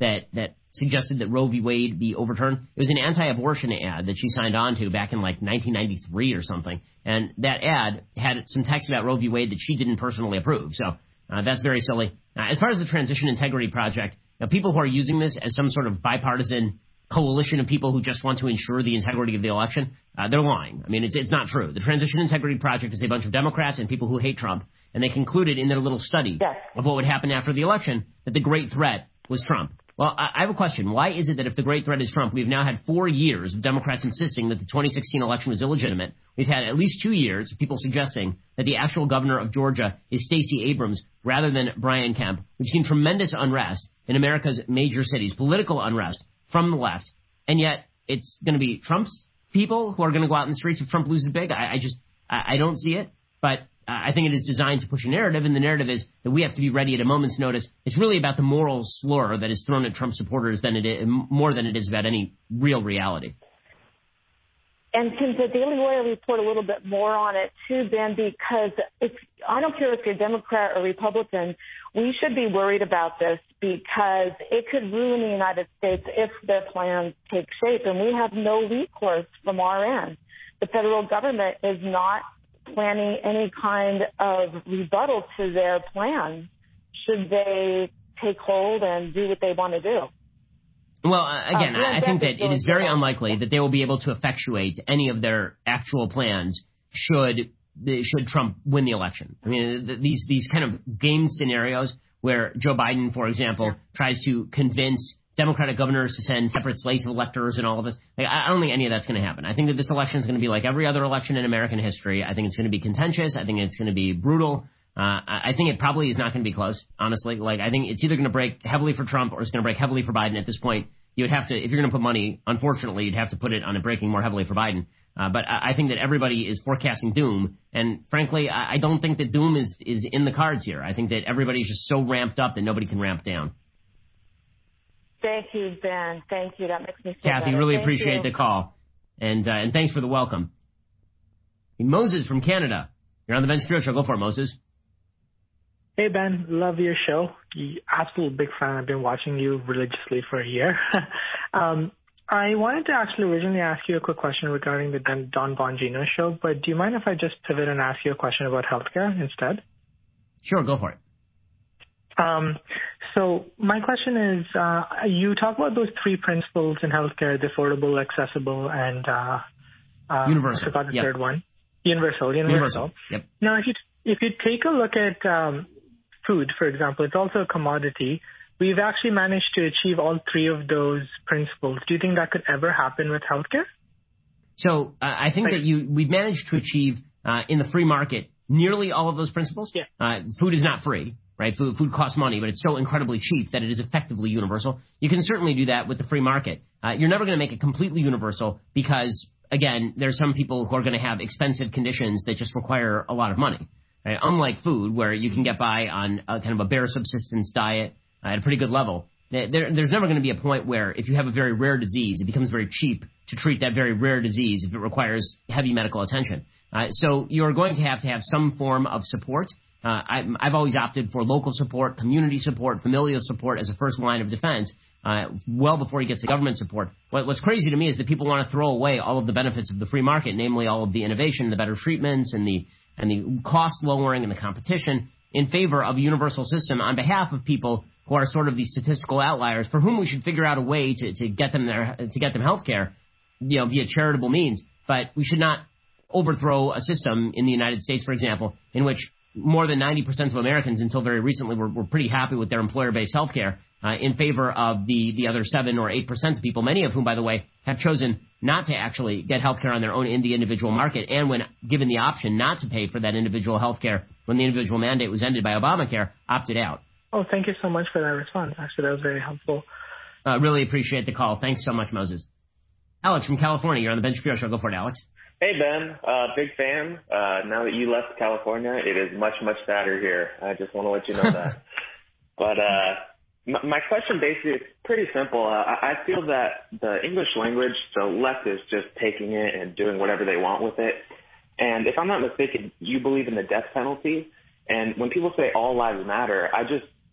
that that suggested that Roe v. Wade be overturned. It was an anti-abortion ad that she signed on to back in like nineteen ninety-three or something. And that ad had some text about Roe v. Wade that she didn't personally approve. So uh, that's very silly. Uh, as far as the Transition Integrity Project, now, people who are using this as some sort of bipartisan coalition of people who just want to ensure the integrity of the election, uh, they're lying. I mean, it's, it's not true. The Transition Integrity Project is a bunch of Democrats and people who hate Trump, and they concluded in their little study yes. of what would happen after the election that the great threat was Trump. Well, I have a question. Why is it that if the great threat is Trump, we've now had four years of Democrats insisting that the twenty sixteen election was illegitimate? We've had at least two years of people suggesting that the actual governor of Georgia is Stacey Abrams rather than Brian Kemp. We've seen tremendous unrest in America's major cities, political unrest from the left, and yet it's going to be Trump's people who are going to go out in the streets if Trump loses big. I, I just I, I don't see it, but I think it is designed to push a narrative, and the narrative is that we have to be ready at a moment's notice. It's really about the moral slur that is thrown at Trump supporters than it is, more than it is about any real reality. And can the Daily Wire report a little bit more on it too, Ben? Because it's, I don't care if you're Democrat or Republican, we should be worried about this because it could ruin the United States if their plans take shape, and we have no recourse from our end. The federal government is not planning any kind of rebuttal to their plans should they take hold and do what they want to do. Well, uh, again, um, I, I think that it is very unlikely that they will be able to effectuate any of their actual plans should should Trump win the election. I mean, th- these these kind of game scenarios where Joe Biden, for example, tries to convince Democratic governors to send separate slates of electors and all of this. Like, I don't think any of that's going to happen. I think that this election is going to be like every other election in American history. I think it's going to be contentious. I think it's going to be brutal. Uh, I think it probably is not going to be close, honestly. Like, I think it's either going to break heavily for Trump or it's going to break heavily for Biden. At this point, you would have to, if you're going to put money, unfortunately, you'd have to put it on it breaking more heavily for Biden. Uh, but I, I think that everybody is forecasting doom. And frankly, I, I don't think that doom is, is in the cards here. I think that everybody's just so ramped up that nobody can ramp down. Thank you, Ben. Thank you. That makes me feel Kathy, better. really Thank appreciate you. the call. And uh, and thanks for the welcome. Moses from Canada. You're on the Ben Shapiro Show. Go for it, Moses. Hey, Ben. Love your show. Absolute big fan. I've been watching you religiously for a year. um, I wanted to actually originally ask you a quick question regarding the Don Bongino show, but do you mind if I just pivot and ask you a question about healthcare instead? Sure, go for it. Um, so my question is, uh, you talk about those three principles in healthcare, the affordable, accessible, and uh, uh, universal. I forgot the yep. third one. Universal, universal. Universal. Yep. Now, if you if you take a look at um, food, for example, it's also a commodity. We've actually managed to achieve all three of those principles. Do you think that could ever happen with healthcare? So uh, I think like, that you we've managed to achieve uh, in the free market nearly all of those principles. Yeah. Uh, food is not free. Right? Food, food costs money, but it's so incredibly cheap that it is effectively universal. You can certainly do that with the free market. Uh, you're never going to make it completely universal because, again, there's some people who are going to have expensive conditions that just require a lot of money. Right? Unlike food, where you can get by on a kind of a bare subsistence diet uh, at a pretty good level, there, there's never going to be a point where if you have a very rare disease, it becomes very cheap to treat that very rare disease if it requires heavy medical attention. Uh, so you're going to have to have some form of support. Uh, I, I've always opted for local support, community support, familial support as a first line of defense, uh, well before he gets the government support. What, what's crazy to me is that people want to throw away all of the benefits of the free market, namely all of the innovation, the better treatments, and the and the cost lowering and the competition in favor of a universal system on behalf of people who are sort of these statistical outliers for whom we should figure out a way to, to get them their, to get them health care, you know, via charitable means. But we should not overthrow a system in the United States, for example, in which more than ninety percent of Americans until very recently were, were pretty happy with their employer-based health care uh, in favor of the, the other seven or eight percent of people, many of whom, by the way, have chosen not to actually get health care on their own in the individual market. And when given the option not to pay for that individual health care when the individual mandate was ended by Obamacare, opted out. Oh, thank you so much for that response. Actually, that was very helpful. Uh, really appreciate the call. Thanks so much, Moses. Alex from California, you're on the Ben Shapiro Show. Go for it, Alex. Hey, Ben. Uh, big fan. Uh, now that you left California, it is much, much sadder here. I just want to let you know that. But uh, m- my question basically is pretty simple. Uh, I feel that the English language, the left is just taking it and doing whatever they want with it. And if I'm not mistaken, you believe in the death penalty. And when people say all lives matter, I just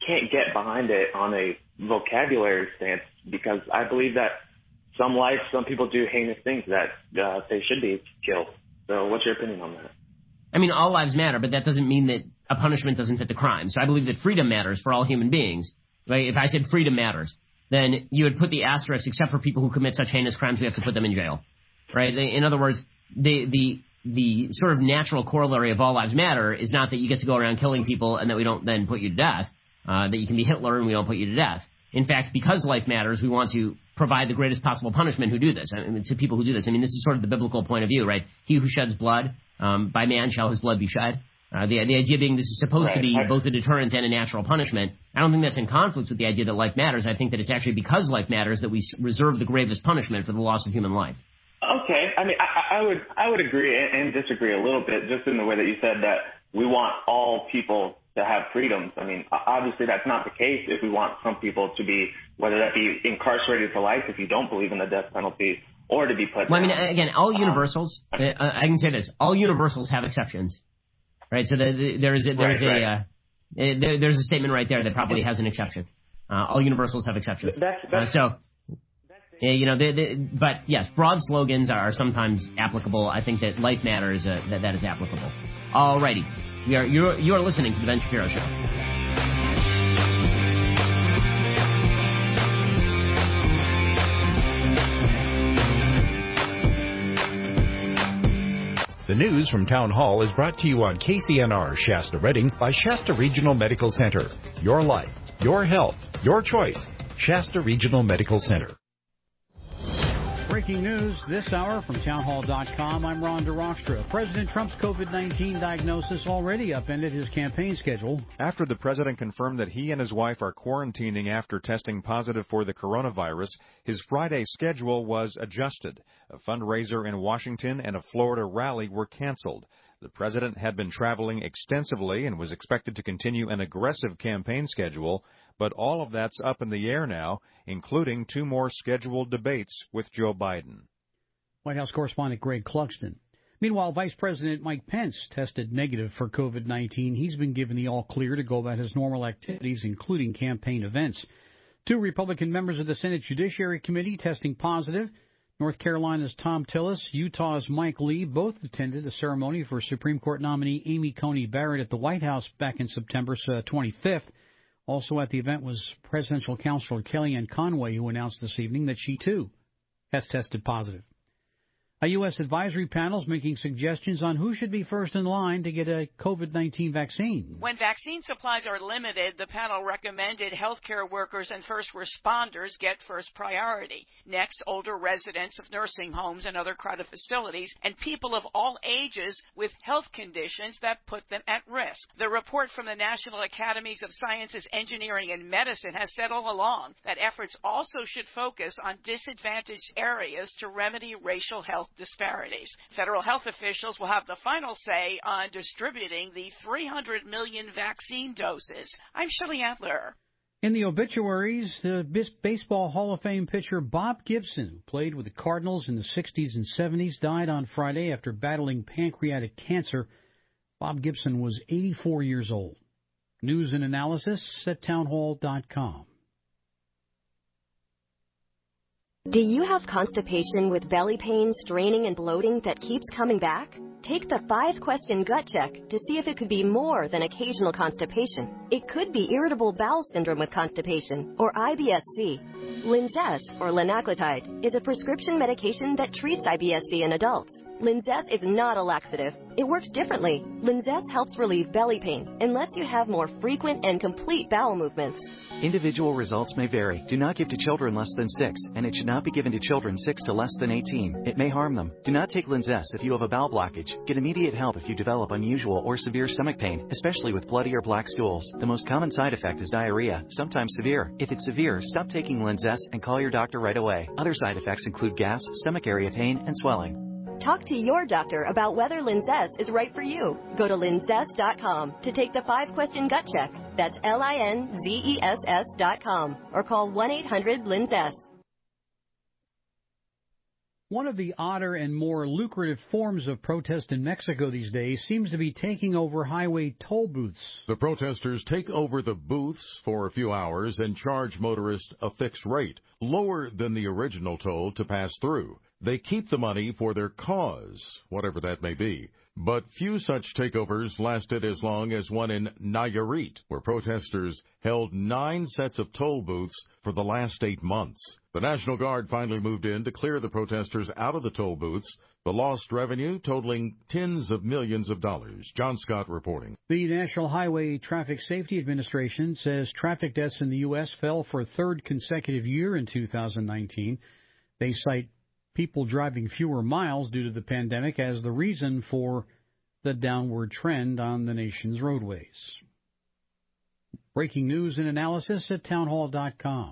can't get behind it on a vocabulary stance because I believe that some life, some people do heinous things that uh, they should be killed. So what's your opinion on that? I mean, all lives matter, but that doesn't mean that a punishment doesn't fit the crime. So I believe that freedom matters for all human beings. Right? If I said freedom matters, then you would put the asterisk, except for people who commit such heinous crimes, we have to put them in jail. Right? In other words, the the the sort of natural corollary of all lives matter is not that you get to go around killing people and that we don't then put you to death, uh, that you can be Hitler and we don't put you to death. In fact, because life matters, we want to provide the greatest possible punishment who do this, I mean, to people who do this. I mean, this is sort of the biblical point of view, right? He who sheds blood, um, by man shall his blood be shed. Uh, the, the idea being this is supposed right. to be both a deterrent and a natural punishment. I don't think that's in conflict with the idea that life matters. I think that it's actually because life matters that we reserve the gravest punishment for the loss of human life. Okay. I mean, I, I would I would agree and disagree a little bit just in the way that you said that we want all people to have freedoms. I mean, obviously that's not the case if we want some people to be, whether that be incarcerated for life if you don't believe in the death penalty, or to be put well, down. I mean, again, all universals, um, I can say this, all universals have exceptions. Right, so the, the, there is a, there is right, a right. uh, there, there's a statement right there that probably has an exception. Uh, all universals have exceptions. That's, that's, uh, so, uh, you know, they, they, but yes, broad slogans are sometimes applicable. I think that life matters. Uh, that that is applicable. Alrighty, we are you're you are listening to the Ben Shapiro Show. The news from Town Hall is brought to you on K C N R Shasta Redding by Shasta Regional Medical Center. Your life, your health, your choice. Shasta Regional Medical Center. Breaking news this hour from townhall dot com. I'm Ron DeRockstra. President Trump's COVID nineteen diagnosis already upended his campaign schedule. After the president confirmed that he and his wife are quarantining after testing positive for the coronavirus, his Friday schedule was adjusted. A fundraiser in Washington and a Florida rally were canceled. The president had been traveling extensively and was expected to continue an aggressive campaign schedule, but all of that's up in the air now, including two more scheduled debates with Joe Biden. White House correspondent Greg Clugston. Meanwhile, Vice President Mike Pence tested negative for COVID nineteen. He's been given the all-clear to go about his normal activities, including campaign events. Two Republican members of the Senate Judiciary Committee testing positive. North Carolina's Tom Tillis, Utah's Mike Lee, both attended a ceremony for Supreme Court nominee Amy Coney Barrett at the White House back in September twenty-fifth. Also at the event was presidential counselor Kellyanne Conway, who announced this evening that she, too, has tested positive. A U S advisory panel is making suggestions on who should be first in line to get a COVID nineteen vaccine. When vaccine supplies are limited, the panel recommended healthcare workers and first responders get first priority. Next, older residents of nursing homes and other crowded facilities, and people of all ages with health conditions that put them at risk. The report from the National Academies of Sciences, Engineering, and Medicine has said all along that efforts also should focus on disadvantaged areas to remedy racial health disparities. Federal health officials will have the final say on distributing the three hundred million vaccine doses. I'm Shelley Adler. In the obituaries, the Baseball Hall of Fame pitcher Bob Gibson, who played with the Cardinals in the sixties and seventies, died on Friday after battling pancreatic cancer. Bob Gibson was eighty-four years old. News and analysis at townhall dot com. Do you have constipation with belly pain, straining, and bloating that keeps coming back? Take the five-question gut check to see if it could be more than occasional constipation. It could be irritable bowel syndrome with constipation, or I B S C. Linzess, or linaclotide, is a prescription medication that treats I B S C in adults. Linzess is not a laxative. It works differently. Linzess helps relieve belly pain and lets you have more frequent and complete bowel movements. Individual results may vary. Do not give to children less than six, and it should not be given to children six to less than eighteen. It may harm them. Do not take Linzess if you have a bowel blockage. Get immediate help if you develop unusual or severe stomach pain, especially with bloody or black stools. The most common side effect is diarrhea, sometimes severe. If it's severe, stop taking Linzess and call your doctor right away. Other side effects include gas, stomach area pain, and swelling. Talk to your doctor about whether Linzess is right for you. Go to linzess dot com to take the five-question gut check. That's L I N Z E S S dot com. Or call one eight hundred Linzess. One of the odder and more lucrative forms of protest in Mexico these days seems to be taking over highway toll booths. The protesters take over the booths for a few hours and charge motorists a fixed rate, lower than the original toll to pass through. They keep the money for their cause, whatever that may be. But few such takeovers lasted as long as one in Nayarit, where protesters held nine sets of toll booths for the last eight months. The National Guard finally moved in to clear the protesters out of the toll booths, the lost revenue totaling tens of millions of dollars. John Scott reporting. The National Highway Traffic Safety Administration says traffic deaths in the U S fell for a third consecutive year in two thousand nineteen. They cite people driving fewer miles due to the pandemic as the reason for the downward trend on the nation's roadways. Breaking news and analysis at townhall dot com.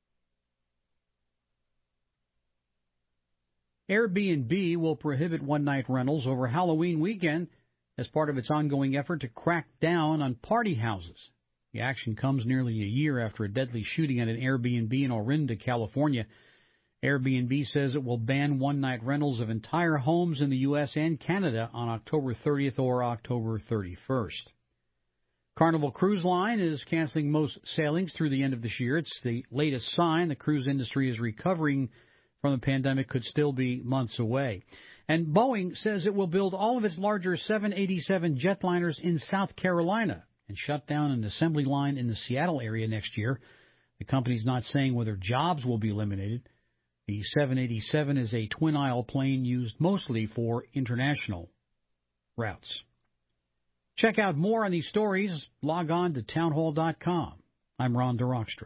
Airbnb will prohibit one-night rentals over Halloween weekend as part of its ongoing effort to crack down on party houses. The action comes nearly a year after a deadly shooting at an Airbnb in Orinda, California. Airbnb says it will ban one-night rentals of entire homes in the U S and Canada on October thirtieth or October thirty-first. Carnival Cruise Line is canceling most sailings through the end of this year. It's the latest sign the cruise industry is recovering from the pandemic, could still be months away. And Boeing says it will build all of its larger seven eighty-seven jetliners in South Carolina and shut down an assembly line in the Seattle area next year. The company's not saying whether jobs will be eliminated. The seven eighty-seven is a twin-aisle plane used mostly for international routes. Check out more on these stories. Log on to townhall dot com. I'm Ron DeRockstra.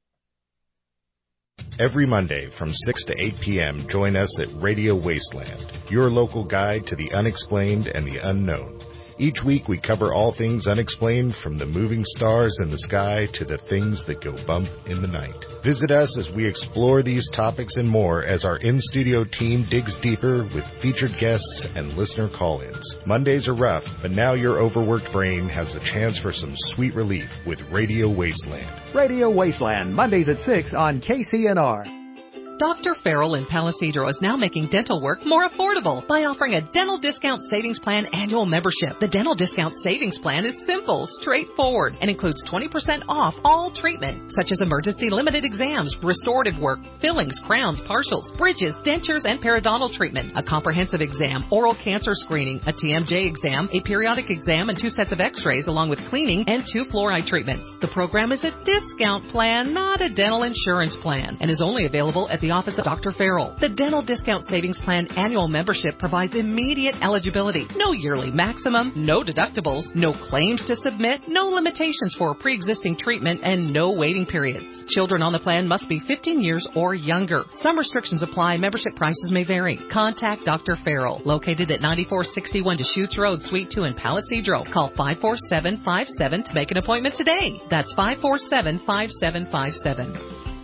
Every Monday from six to eight p.m., join us at Radio Wasteland, your local guide to the unexplained and the unknown. Each week we cover all things unexplained, from the moving stars in the sky to the things that go bump in the night. Visit us as we explore these topics and more as our in-studio team digs deeper with featured guests and listener call-ins. Mondays are rough, but now your overworked brain has a chance for some sweet relief with Radio Wasteland. Radio Wasteland, Mondays at six on K C N R. Doctor Farrell in Palo Cedro is now making dental work more affordable by offering a Dental Discount Savings Plan annual membership. The Dental Discount Savings Plan is simple, straightforward, and includes twenty percent off all treatment, such as emergency limited exams, restorative work, fillings, crowns, partials, bridges, dentures, and periodontal treatment, a comprehensive exam, oral cancer screening, a T M J exam, a periodic exam, and two sets of x-rays, along with cleaning and two fluoride treatments. The program is a discount plan, not a dental insurance plan, and is only available at the office of Doctor Farrell. The Dental Discount Savings Plan annual membership provides immediate eligibility, no yearly maximum, no deductibles, no claims to submit, no limitations for pre-existing treatment, and no waiting periods. Children on the plan must be fifteen years or younger. Some restrictions apply. Membership prices may vary. Contact Doctor Farrell, located at ninety-four sixty-one Deschutes Road, Suite two in Palo Cedro. Call five four seven five seven to make an appointment today. That's five four seven five seven five seven.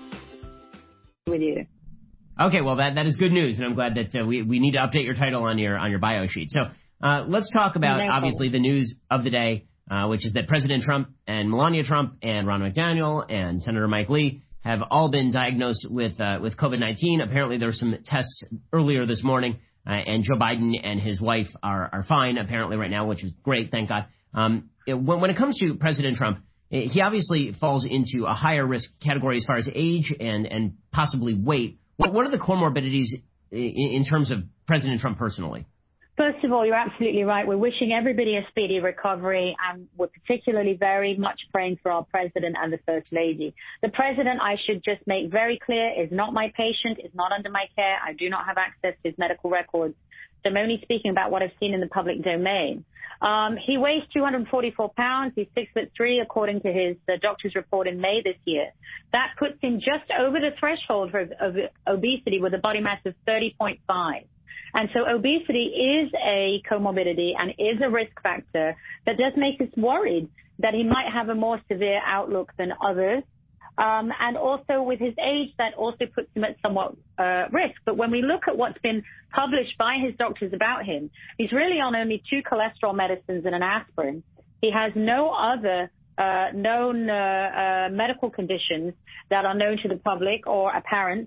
With you. Okay, well that that is good news, and I'm glad that uh, we we need to update your title on your on your bio sheet. So uh, let's talk about no obviously the news of the day, uh, which is that President Trump and Melania Trump and Ron McDaniel and Senator Mike Lee have all been diagnosed with uh, with COVID nineteen. Apparently, there were some tests earlier this morning, uh, and Joe Biden and his wife are are fine apparently right now, which is great, thank God. Um, it, when when it comes to President Trump, he obviously falls into a higher risk category as far as age and, and possibly weight. What, what are the comorbidities in, in terms of President Trump personally? First of all, you're absolutely right. We're wishing everybody a speedy recovery, and we're particularly very much praying for our president and the First Lady. The president, I should just make very clear, is not my patient, is not under my care. I do not have access to his medical records. So I'm only speaking about what I've seen in the public domain. Um, he weighs two hundred forty-four pounds. He's six foot three, according to his uh, doctor's report in May this year. That puts him just over the threshold for of obesity with a body mass of thirty point five. And so obesity is a comorbidity and is a risk factor that does make us worried that he might have a more severe outlook than others. Um, and also with his age, that also puts him at somewhat uh, risk. But when we look at what's been published by his doctors about him, he's really on only two cholesterol medicines and an aspirin. He has no other uh, known uh, uh, medical conditions that are known to the public or apparent.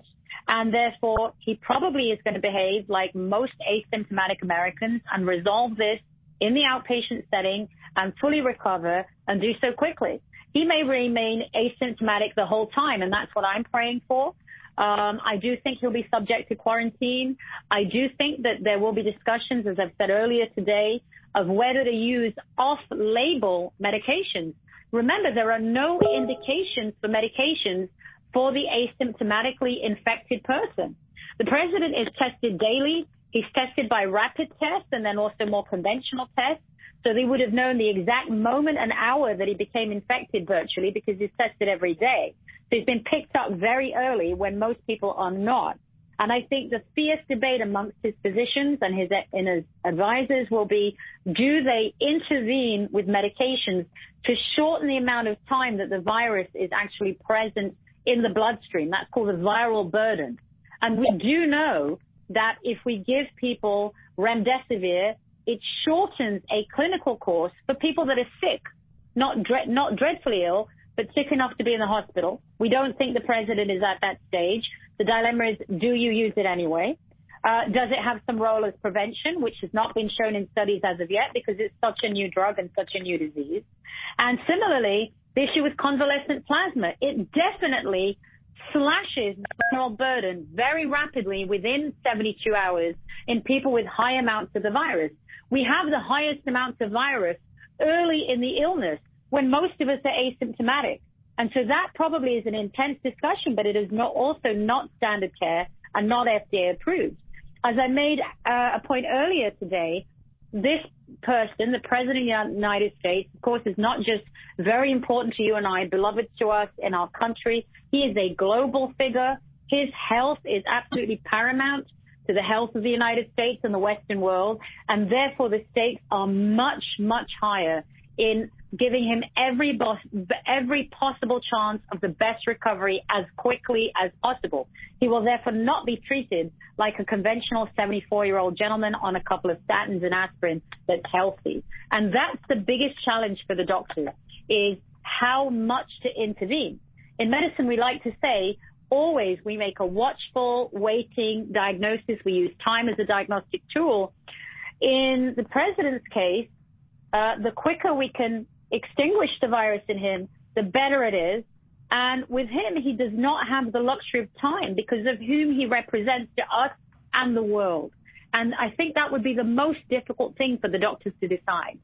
And therefore, he probably is going to behave like most asymptomatic Americans and resolve this in the outpatient setting and fully recover and do so quickly. He may remain asymptomatic the whole time, and that's what I'm praying for. Um, I do think he'll be subject to quarantine. I do think that there will be discussions, as I've said earlier today, of whether to use off-label medications. Remember, there are no indications for medications for the asymptomatically infected person. The president is tested daily. He's tested by rapid tests and then also more conventional tests. So they would have known the exact moment and hour that he became infected virtually because he's tested every day. So he's been picked up very early when most people are not. And I think the fierce debate amongst his physicians and his, and his advisors will be, do they intervene with medications to shorten the amount of time that the virus is actually present in the bloodstream? That's called the viral burden. And we do know that if we give people remdesivir, it shortens a clinical course for people that are sick, not dre- not dreadfully ill, but sick enough to be in the hospital. We don't think the president is at that stage. The dilemma is, do you use it anyway? Uh, does it have some role as prevention, which has not been shown in studies as of yet because it's such a new drug and such a new disease? And similarly, the issue with convalescent plasma, it definitely slashes the viral burden very rapidly within seventy-two hours in people with high amounts of the virus. We have the highest amounts of virus early in the illness when most of us are asymptomatic. And so that probably is an intense discussion, but it is not, also not standard care and not F D A approved. As I made uh, a point earlier today, this person, the President of the United States, of course, is not just very important to you and I, beloved to us in our country. He is a global figure. His health is absolutely paramount to the health of the United States and the Western world, and therefore the stakes are much, much higher in giving him every boss, every possible chance of the best recovery as quickly as possible. He will therefore not be treated like a conventional seventy-four-year-old gentleman on a couple of statins and aspirin that's healthy. And that's the biggest challenge for the doctors, is how much to intervene. In medicine, we like to say, always we make a watchful, waiting diagnosis. We use time as a diagnostic tool. In the president's case, uh, the quicker we can extinguish the virus in him, the better it is. And with him, he does not have the luxury of time because of whom he represents to us and the world. And I think that would be the most difficult thing for the doctors to decide.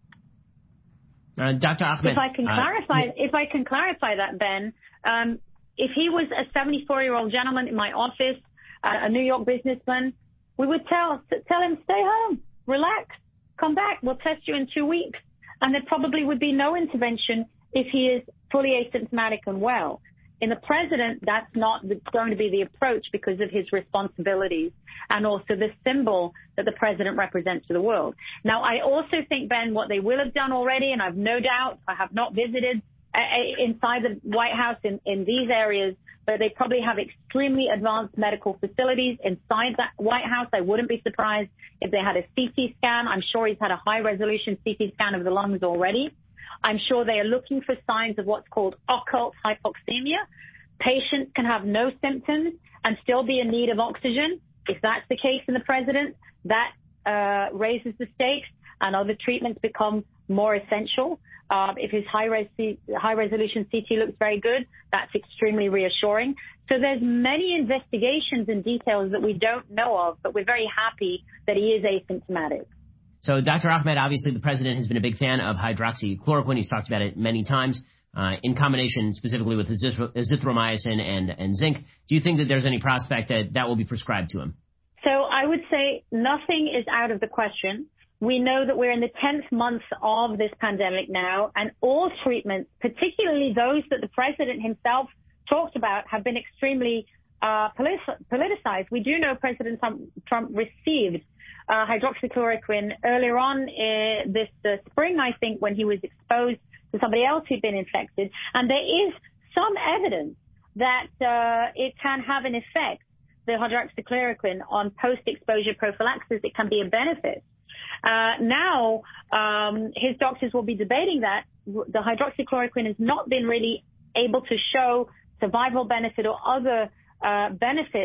Uh, Doctor Ahmed. If I can clarify, uh, if I can clarify that, Ben, um, if he was a seventy-four-year-old gentleman in my office, uh, a New York businessman, we would tell tell him, stay home, relax, come back, we'll test you in two weeks. And there probably would be no intervention if he is fully asymptomatic and well. In the president, that's not going to be the approach because of his responsibilities and also the symbol that the president represents to the world. Now, I also think, Ben, what they will have done already, and I've no doubt, I have not visited uh, inside the White House in, in these areas, but they probably have extremely advanced medical facilities inside that White House. I wouldn't be surprised if they had a C T scan. I'm sure he's had a high-resolution C T scan of the lungs already. I'm sure they are looking for signs of what's called occult hypoxemia. Patients can have no symptoms and still be in need of oxygen. If that's the case in the president, that uh, raises the stakes and other treatments become more essential. Uh, if his high-res high-resolution C T looks very good, that's extremely reassuring. So there's many investigations and details that we don't know of, but we're very happy that he is asymptomatic. So, Doctor Ahmed, obviously the president has been a big fan of hydroxychloroquine. He's talked about it many times, uh, in combination specifically with azithromycin and, and zinc. Do you think that there's any prospect that that will be prescribed to him? So I would say nothing is out of the question. We know that we're in the tenth month of this pandemic now, and all treatments, particularly those that the president himself talked about, have been extremely uh, politicized. We do know President Trump, Trump received Uh, hydroxychloroquine earlier on uh, this uh, spring, I think, when he was exposed to somebody else who'd been infected. And there is some evidence that uh, it can have an effect, the hydroxychloroquine, on post-exposure prophylaxis. It can be a benefit. Uh, now, um, his doctors will be debating that. The hydroxychloroquine has not been really able to show survival benefit or other uh, benefits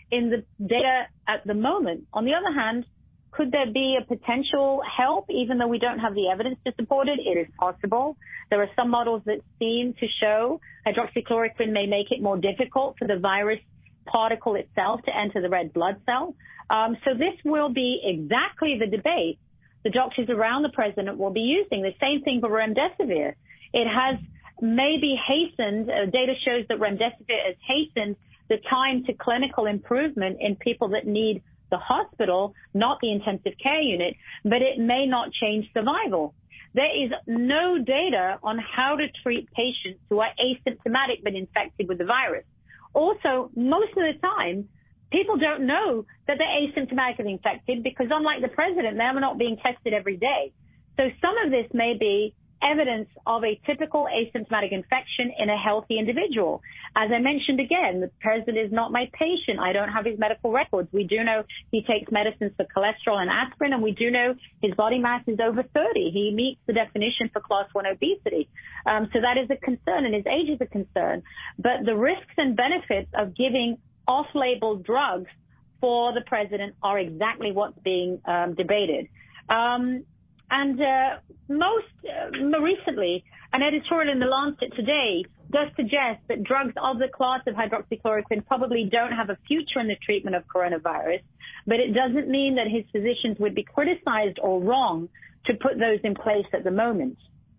in the data at the moment. On the other hand, could there be a potential help, even though we don't have the evidence to support it? It is possible. There are some models that seem to show hydroxychloroquine may make it more difficult for the virus particle itself to enter the red blood cell. Um, so this will be exactly the debate the doctors around the president will be using. The same thing for remdesivir. It has maybe hastened, uh, data shows that remdesivir has hastened the time to clinical improvement in people that need the hospital, not the intensive care unit, but it may not change survival. There is no data on how to treat patients who are asymptomatic but infected with the virus. Also, most of the time, people don't know that they're asymptomatic and infected because, unlike the president, they're not being tested every day. So some of this may be evidence of a typical asymptomatic infection in a healthy individual. As I mentioned again, the president is not my patient. I don't have his medical records. We do know he takes medicines for cholesterol and aspirin, and we do know his body mass is over thirty. He meets the definition for class one obesity. Um, so that is a concern, and his age is a concern. But the risks and benefits of giving off-label drugs for the president are exactly what's being um, debated. Um, And uh, most uh, recently, an editorial in The Lancet today does suggest that drugs of the class of hydroxychloroquine probably don't have a future in the treatment of coronavirus, but it doesn't mean that his physicians would be criticized or wrong to put those in place at the moment.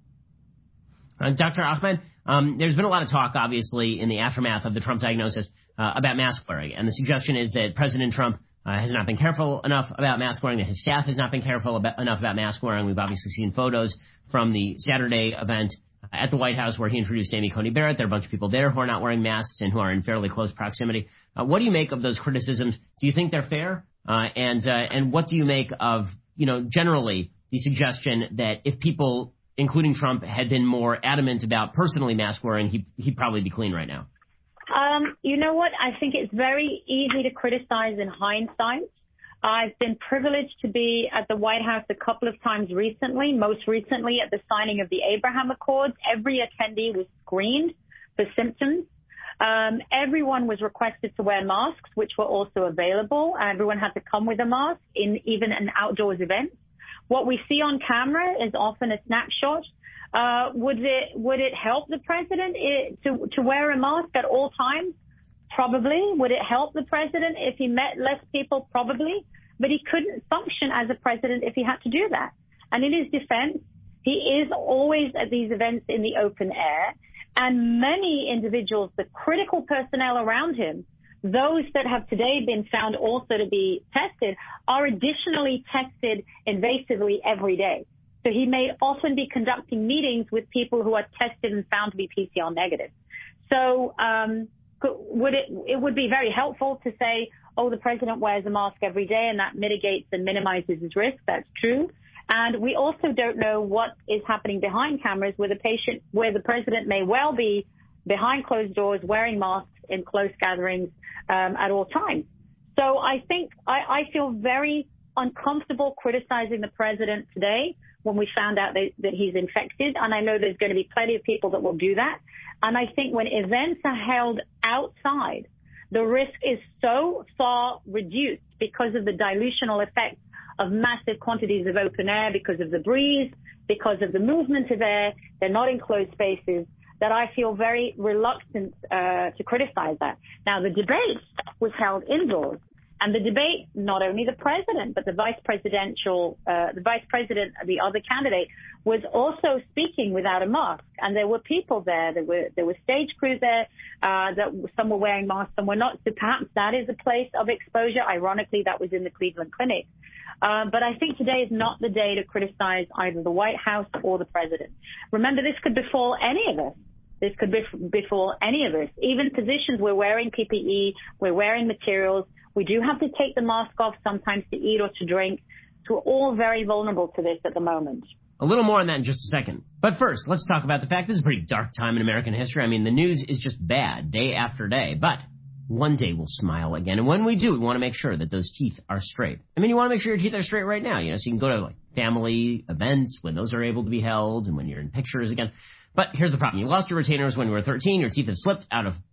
Uh, Doctor Ahmed, um, there's been a lot of talk, obviously, in the aftermath of the Trump diagnosis uh, about mask wearing, and the suggestion is that President Trump Uh, has not been careful enough about mask wearing, that his staff has not been careful about, enough about mask wearing. We've obviously seen photos from the Saturday event at the White House where he introduced Amy Coney Barrett. There are a bunch of people there who are not wearing masks and who are in fairly close proximity. Uh, what do you make of those criticisms? Do you think they're fair? Uh, and uh, and what do you make of, you know, generally the suggestion that if people, including Trump, had been more adamant about personally mask wearing, he, he'd probably be clean right now? Um, you know what? I think it's very easy to criticize in hindsight. I've been privileged to be at the White House a couple of times recently, most recently at the signing of the Abraham Accords. Every attendee was screened for symptoms. Um, everyone was requested to wear masks, which were also available. Everyone had to come with a mask in even an outdoors event. What we see on camera is often a snapshot. Uh, would it would it help the president it, to to wear a mask at all times? Probably. Would it help the president if he met less people? Probably. But he couldn't function as a president if he had to do that. And in his defense, he is always at these events in the open air. And many individuals, the critical personnel around him, those that have today been found also to be tested, are additionally tested invasively every day. So he may often be conducting meetings with people who are tested and found to be P C R negative. So um, would it it would be very helpful to say, oh, the president wears a mask every day and that mitigates and minimizes his risk. That's true. And we also don't know what is happening behind cameras where the patient, where the president may well be behind closed doors wearing masks in close gatherings um, at all times. So I think I, I feel very uncomfortable criticizing the president today when we found out that, that he's infected. And I know there's going to be plenty of people that will do that. And I think when events are held outside, the risk is so far reduced because of the dilutional effect of massive quantities of open air, because of the breeze, because of the movement of air. They're not in closed spaces, that I feel very reluctant uh, to criticize that. Now, the debate was held indoors. And the debate, not only the president, but the vice presidential, uh, the vice president, the other candidate, was also speaking without a mask. And there were people there. There were there were stage crews there. Uh, that some were wearing masks, some were not. So perhaps that is a place of exposure. Ironically, that was in the Cleveland Clinic. Uh, but I think today is not the day to criticize either the White House or the president. Remember, this could befall any of us. This could befall any of us. Even physicians, we're wearing P P E, we're wearing materials. We do have to take the mask off sometimes to eat or to drink. So we're all very vulnerable to this at the moment. A little more on that in just a second. But first, let's talk about the fact this is a pretty dark time in American history. I mean, the news is just bad day after day. But one day we'll smile again. And when we do, we want to make sure that those teeth are straight. I mean, you want to make sure your teeth are straight right now, you know, so you can go to like family events when those are able to be held and when you're in pictures again. But here's the problem. You lost your retainers when you were thirteen. Your teeth have slipped out of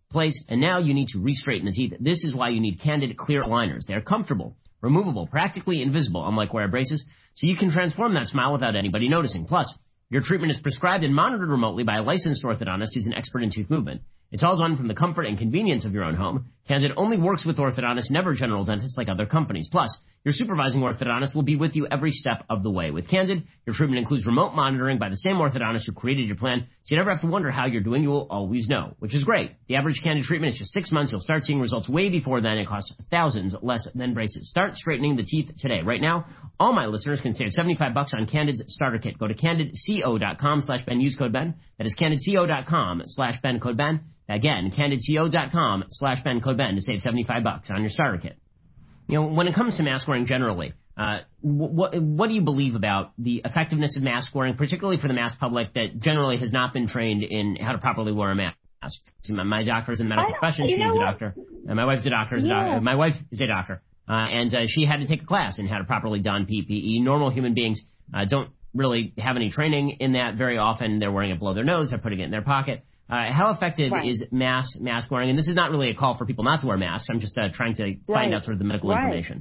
place, and now you need to re-straighten the teeth. This is why you need Candid clear aligners. They are comfortable, removable, practically invisible, unlike wear braces, so you can transform that smile without anybody noticing. Plus, your treatment is prescribed and monitored remotely by a licensed orthodontist who's an expert in tooth movement. It's all done from the comfort and convenience of your own home. Candid only works with orthodontists, never general dentists like other companies. Plus, your supervising orthodontist will be with you every step of the way. With Candid, your treatment includes remote monitoring by the same orthodontist who created your plan, so you never have to wonder how you're doing. You will always know, which is great. The average Candid treatment is just six months. You'll start seeing results way before then. It costs thousands less than braces. Start straightening the teeth today. Right now, all my listeners can save seventy-five bucks on Candid's starter kit. Go to candidco.com slash Ben. Use code Ben. That is candidco.com slash Ben, code Ben. Again, candidco.com slash Ben, code Ben to save seventy-five bucks on your starter kit. You know, when it comes to mask wearing generally, uh, what, what do you believe about the effectiveness of mask wearing, particularly for the mass public that generally has not been trained in how to properly wear a mask? My, my doctor is in the medical I, profession. She's a doctor. And my wife's a doctor. Is a yeah. doctor. My wife is a doctor. Uh, and uh, she had to take a class in how to properly don P P E. Normal human beings uh, don't really have any training in that very often. They're wearing it below their nose. They're putting it in their pocket. Uh, how effective right. is mask mask wearing? And this is not really a call for people not to wear masks. I'm just uh, trying to find right. out sort of the medical right. information.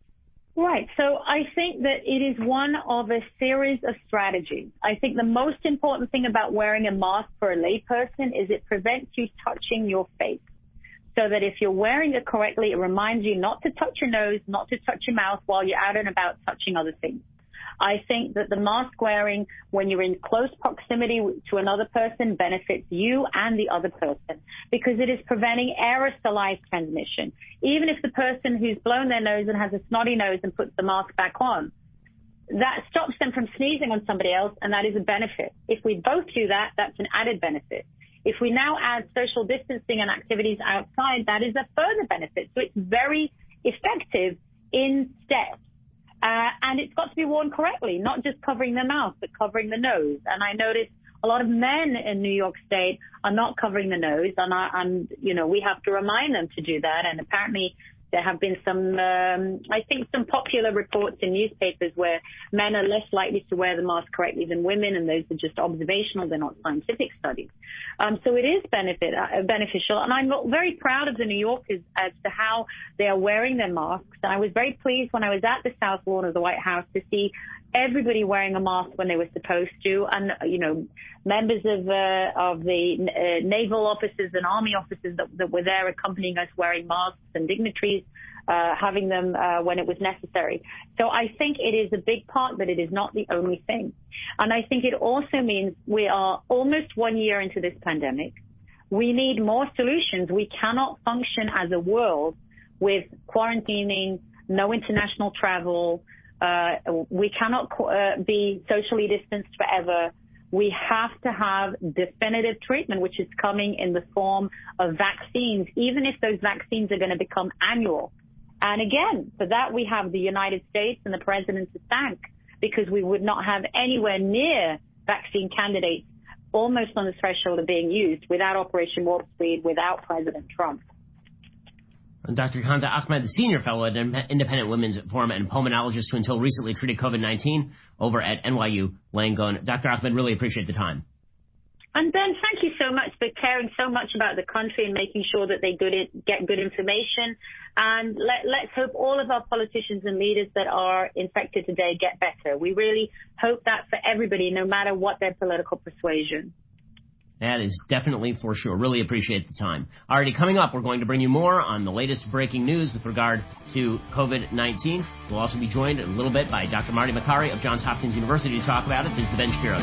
Right. So I think that it is one of a series of strategies. I think the most important thing about wearing a mask for a layperson is it prevents you touching your face. So that if you're wearing it correctly, it reminds you not to touch your nose, not to touch your mouth while you're out and about touching other things. I think that the mask wearing when you're in close proximity to another person benefits you and the other person because it is preventing aerosolized transmission. Even if the person who's blown their nose and has a snotty nose and puts the mask back on, that stops them from sneezing on somebody else, and that is a benefit. If we both do that, that's an added benefit. If we now add social distancing and activities outside, that is a further benefit. So it's very effective in steps. Uh, and it's got to be worn correctly, not just covering the mouth, but covering the nose. And I noticed a lot of men in New York State are not covering the nose, and, I, and you know, we have to remind them to do that. And apparently there have been some, um, I think, some popular reports in newspapers where men are less likely to wear the mask correctly than women, and those are just observational. They're not scientific studies. Um, so it is benefit, uh, beneficial. And I'm very proud of the New Yorkers as to how they are wearing their masks. And I was very pleased when I was at the South Lawn of the White House to see everybody wearing a mask when they were supposed to, and you know, members of uh, of the uh, naval officers and army officers that, that were there accompanying us wearing masks, and dignitaries uh, having them uh, when it was necessary. So I think it is a big part, but it is not the only thing. And I think it also means we are almost one year into this pandemic. We need more solutions. We cannot function as a world with quarantining, no international travel. Uh, we cannot uh, be socially distanced forever. We have to have definitive treatment, which is coming in the form of vaccines, even if those vaccines are going to become annual. And again, for that, we have the United States and the president to thank, because we would not have anywhere near vaccine candidates almost on the threshold of being used without Operation Warp Speed, without President Trump. Doctor Hamza Ahmed, the senior fellow at Independent Women's Forum and pulmonologist who until recently treated COVID nineteen over at N Y U Langone. Doctor Ahmed, really appreciate the time. And Ben, thank you so much for caring so much about the country and making sure that they good, get good information. And let, let's hope all of our politicians and leaders that are infected today get better. We really hope that for everybody, no matter what their political persuasion. That is definitely for sure. Really appreciate the time. Alrighty, coming up, we're going to bring you more on the latest breaking news with regard to COVID nineteen. We'll also be joined in a little bit by Doctor Marty Makary of Johns Hopkins University to talk about it. This is the Ben Shapiro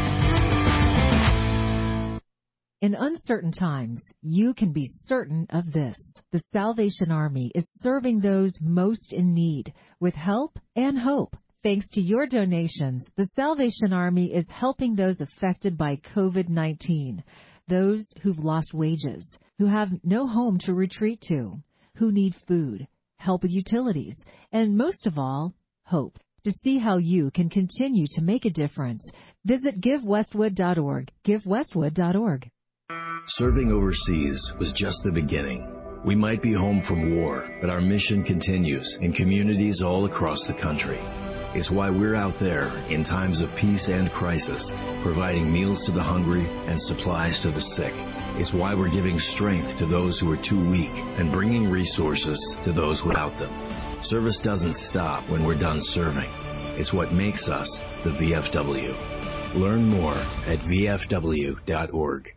Show. In uncertain times, you can be certain of this. The Salvation Army is serving those most in need with help and hope. Thanks to your donations, the Salvation Army is helping those affected by COVID nineteen, those who've lost wages, who have no home to retreat to, who need food, help with utilities, and most of all, hope. To see how you can continue to make a difference, visit give westwood dot org, give westwood dot org. Serving overseas was just the beginning. We might be home from war, but our mission continues in communities all across the country. It's why we're out there in times of peace and crisis, providing meals to the hungry and supplies to the sick. It's why we're giving strength to those who are too weak and bringing resources to those without them. Service doesn't stop when we're done serving. It's what makes us the V F W. Learn more at V F W dot org.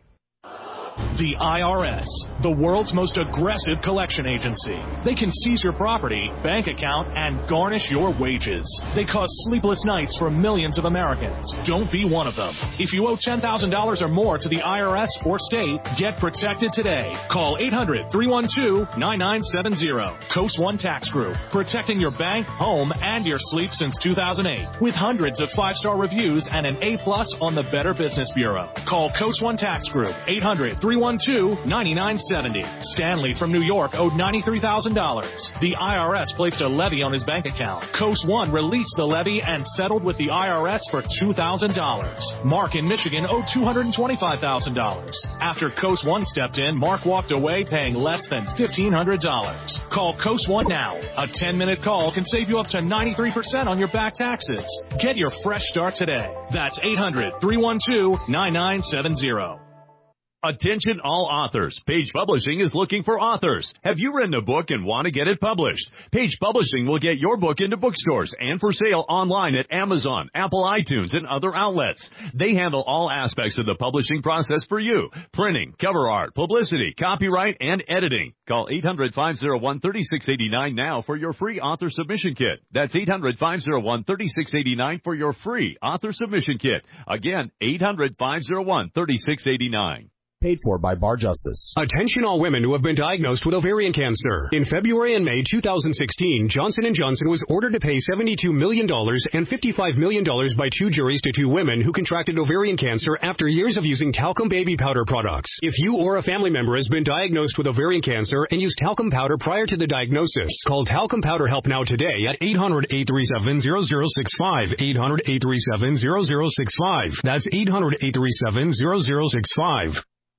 The I R S, the world's most aggressive collection agency. They can seize your property, bank account, and garnish your wages. They cause sleepless nights for millions of Americans. Don't be one of them. If you owe ten thousand dollars or more to the I R S or state, get protected today. Call eight hundred, three one two, nine nine seven zero. Coast One Tax Group, protecting your bank, home, and your sleep since two thousand eight. With hundreds of five-star reviews and an A plus on the Better Business Bureau. Call Coast One Tax Group, eight hundred, three one two, nine nine seven zero. Stanley from New York owed ninety-three thousand dollars. The I R S placed a levy on his bank account. Coast One released the levy and settled with the I R S for two thousand dollars. Mark in Michigan owed two hundred twenty-five thousand dollars. After Coast One stepped in, Mark walked away paying less than fifteen hundred dollars. Call Coast One now. A ten-minute call can save you up to ninety-three percent on your back taxes. Get your fresh start today. That's eight hundred, three one two, nine nine seven zero. Attention all authors. Page Publishing is looking for authors. Have you written a book and want to get it published? Page Publishing will get your book into bookstores and for sale online at Amazon, Apple iTunes, and other outlets. They handle all aspects of the publishing process for you. Printing, cover art, publicity, copyright, and editing. Call eight hundred, five oh one, three six eight nine now for your free author submission kit. That's eight hundred, five oh one, three six eight nine for your free author submission kit. Again, eight hundred, five oh one, three six eight nine. Paid for by Bar Justice. Attention all women who have been diagnosed with ovarian cancer. In February and May two thousand sixteen, Johnson and Johnson was ordered to pay seventy-two million dollars and fifty-five million dollars by two juries to two women who contracted ovarian cancer after years of using talcum baby powder products. If you or a family member has been diagnosed with ovarian cancer and used talcum powder prior to the diagnosis, call Talcum Powder Help Now today at eight hundred, eight three seven, zero zero six five, eight hundred, eight three seven, zero zero six five. That's eight hundred, eight three seven, zero zero six five.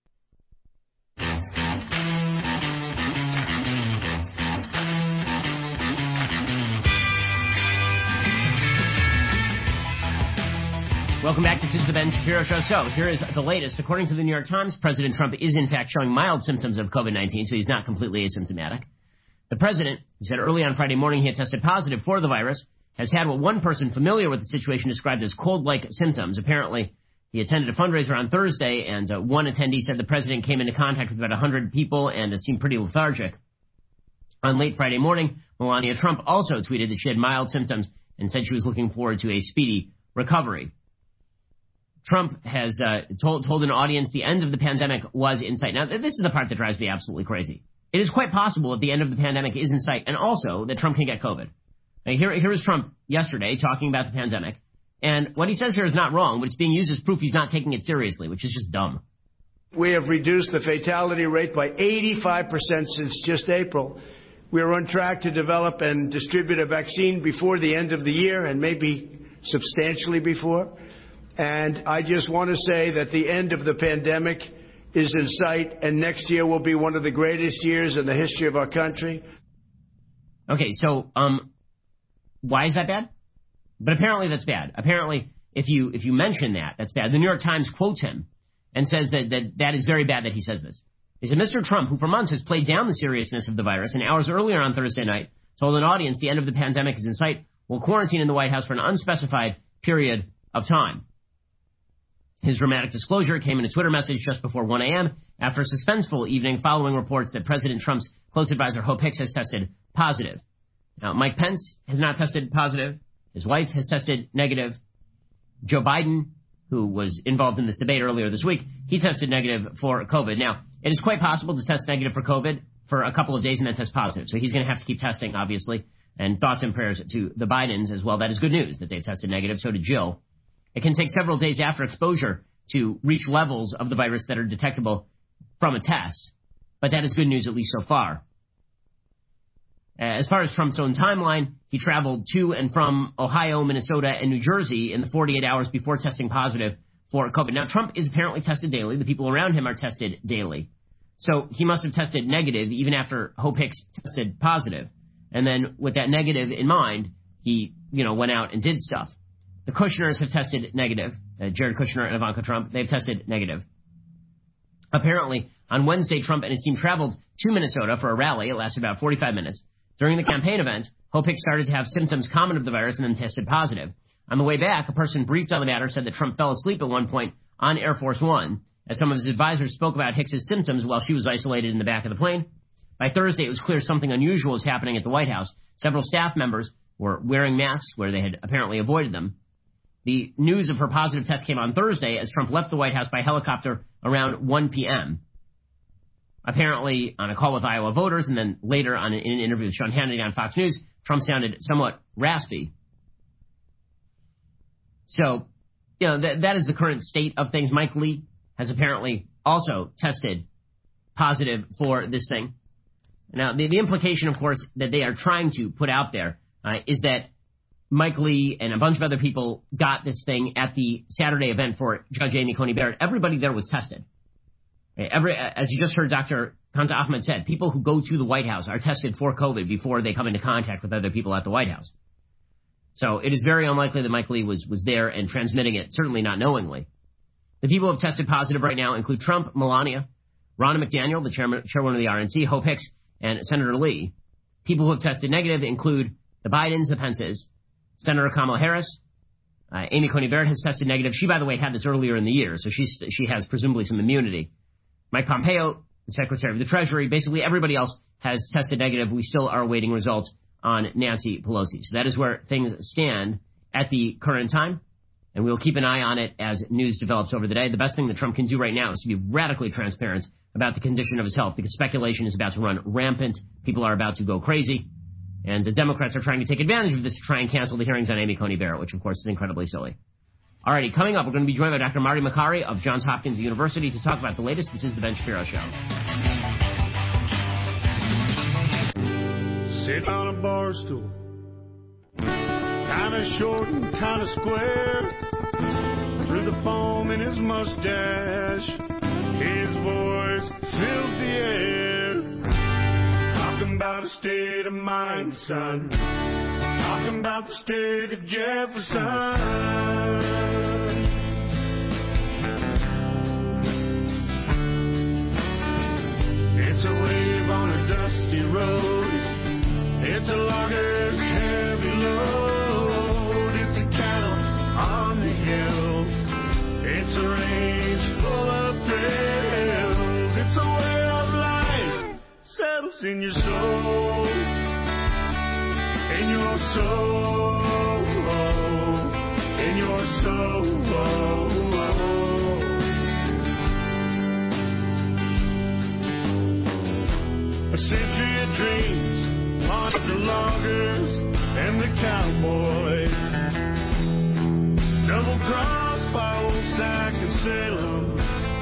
Welcome back. This is the Ben Shapiro Show. So here is the latest. According to the New York Times, President Trump is in fact showing mild symptoms of COVID nineteen, so he's not completely asymptomatic. The president, who said early on Friday morning he had tested positive for the virus, has had what one person familiar with the situation described as cold-like symptoms. Apparently, he attended a fundraiser on Thursday, and uh, one attendee said the president came into contact with about one hundred people and uh, seemed pretty lethargic. On late Friday morning, Melania Trump also tweeted that she had mild symptoms and said she was looking forward to a speedy recovery. Trump has uh, told, told an audience the end of the pandemic was in sight. Now, this is the part that drives me absolutely crazy. It is quite possible that the end of the pandemic is in sight, and also that Trump can get COVID. Now, here, here is Trump yesterday talking about the pandemic. And what he says here is not wrong, but it's being used as proof he's not taking it seriously, which is just dumb. We have reduced the fatality rate by eighty-five percent since just April. We are on track to develop and distribute a vaccine before the end of the year, and maybe substantially before. And I just want to say that the end of the pandemic is in sight, and next year will be one of the greatest years in the history of our country. Okay, so um, why is that bad? But apparently that's bad. Apparently, if you if you mention that, that's bad. The New York Times quotes him and says that that, that is very bad that he says this. He said, Mister Trump, who for months has played down the seriousness of the virus, and hours earlier on Thursday night told an audience the end of the pandemic is in sight, will quarantine in the White House for an unspecified period of time. His dramatic disclosure came in a Twitter message just before one a.m. after a suspenseful evening following reports that President Trump's close advisor Hope Hicks has tested positive. Now, Mike Pence has not tested positive. His wife has tested negative. Joe Biden, who was involved in this debate earlier this week, he tested negative for COVID. Now, it is quite possible to test negative for COVID for a couple of days and then test positive. So he's going to have to keep testing, obviously. And thoughts and prayers to the Bidens as well. That is good news that they've tested negative. So did Jill. It can take several days after exposure to reach levels of the virus that are detectable from a test. But that is good news, at least so far. As far as Trump's own timeline, he traveled to and from Ohio, Minnesota, and New Jersey in the forty-eight hours before testing positive for COVID. Now, Trump is apparently tested daily. The people around him are tested daily. So he must have tested negative even after Hope Hicks tested positive. And then with that negative in mind, he, you know, went out and did stuff. The Kushners have tested negative. Uh, Jared Kushner and Ivanka Trump, they've tested negative. Apparently, on Wednesday, Trump and his team traveled to Minnesota for a rally. It lasted about forty-five minutes. During the campaign event, Hope Hicks started to have symptoms common of the virus and then tested positive. On the way back, a person briefed on the matter said that Trump fell asleep at one point on Air Force One, as some of his advisors spoke about Hicks's symptoms while she was isolated in the back of the plane. By Thursday, it was clear something unusual was happening at the White House. Several staff members were wearing masks where they had apparently avoided them. The news of her positive test came on Thursday as Trump left the White House by helicopter around one p.m. Apparently, on a call with Iowa voters and then later on in an interview with Sean Hannity on Fox News, Trump sounded somewhat raspy. So, you know, th- that is the current state of things. Mike Lee has apparently also tested positive for this thing. Now, the, the implication, of course, that they are trying to put out there uh, is that Mike Lee and a bunch of other people got this thing at the Saturday event for Judge Amy Coney Barrett. Everybody there was tested. Every, as you just heard Doctor Kanta Ahmed said, people who go to the White House are tested for COVID before they come into contact with other people at the White House. So it is very unlikely that Mike Lee was, was there and transmitting it, certainly not knowingly. The people who have tested positive right now include Trump, Melania, Ronna McDaniel, the chairman, chairwoman of the R N C, Hope Hicks, and Senator Lee. People who have tested negative include the Bidens, the Pences, Senator Kamala Harris. Uh, Amy Coney Barrett has tested negative. She, by the way, had this earlier in the year, so she's, she has presumably some immunity. Mike Pompeo, the Secretary of the Treasury, basically everybody else has tested negative. We still are awaiting results on Nancy Pelosi. So that is where things stand at the current time, and we'll keep an eye on it as news develops over the day. The best thing that Trump can do right now is to be radically transparent about the condition of his health, because speculation is about to run rampant. People are about to go crazy, and the Democrats are trying to take advantage of this to try and cancel the hearings on Amy Coney Barrett, which, of course, is incredibly silly. Alrighty, coming up, we're going to be joined by Doctor Marty Makary of Johns Hopkins University to talk about the latest. This is the Ben Shapiro Show. Sitting on a bar stool, kind of short and kind of square, through the foam in his mustache, his voice fills the air, talking about a state of mind, son, talking about the state of Jefferson. It's a wave on a dusty road. It's a logger's heavy load. It's a cattle on the hill. It's a range full of thrills. It's a way of life settles in your soul, in your soul, in your soul. A century of dreams haunted the loggers and the cowboys. Double crossed by old Sack and Salem.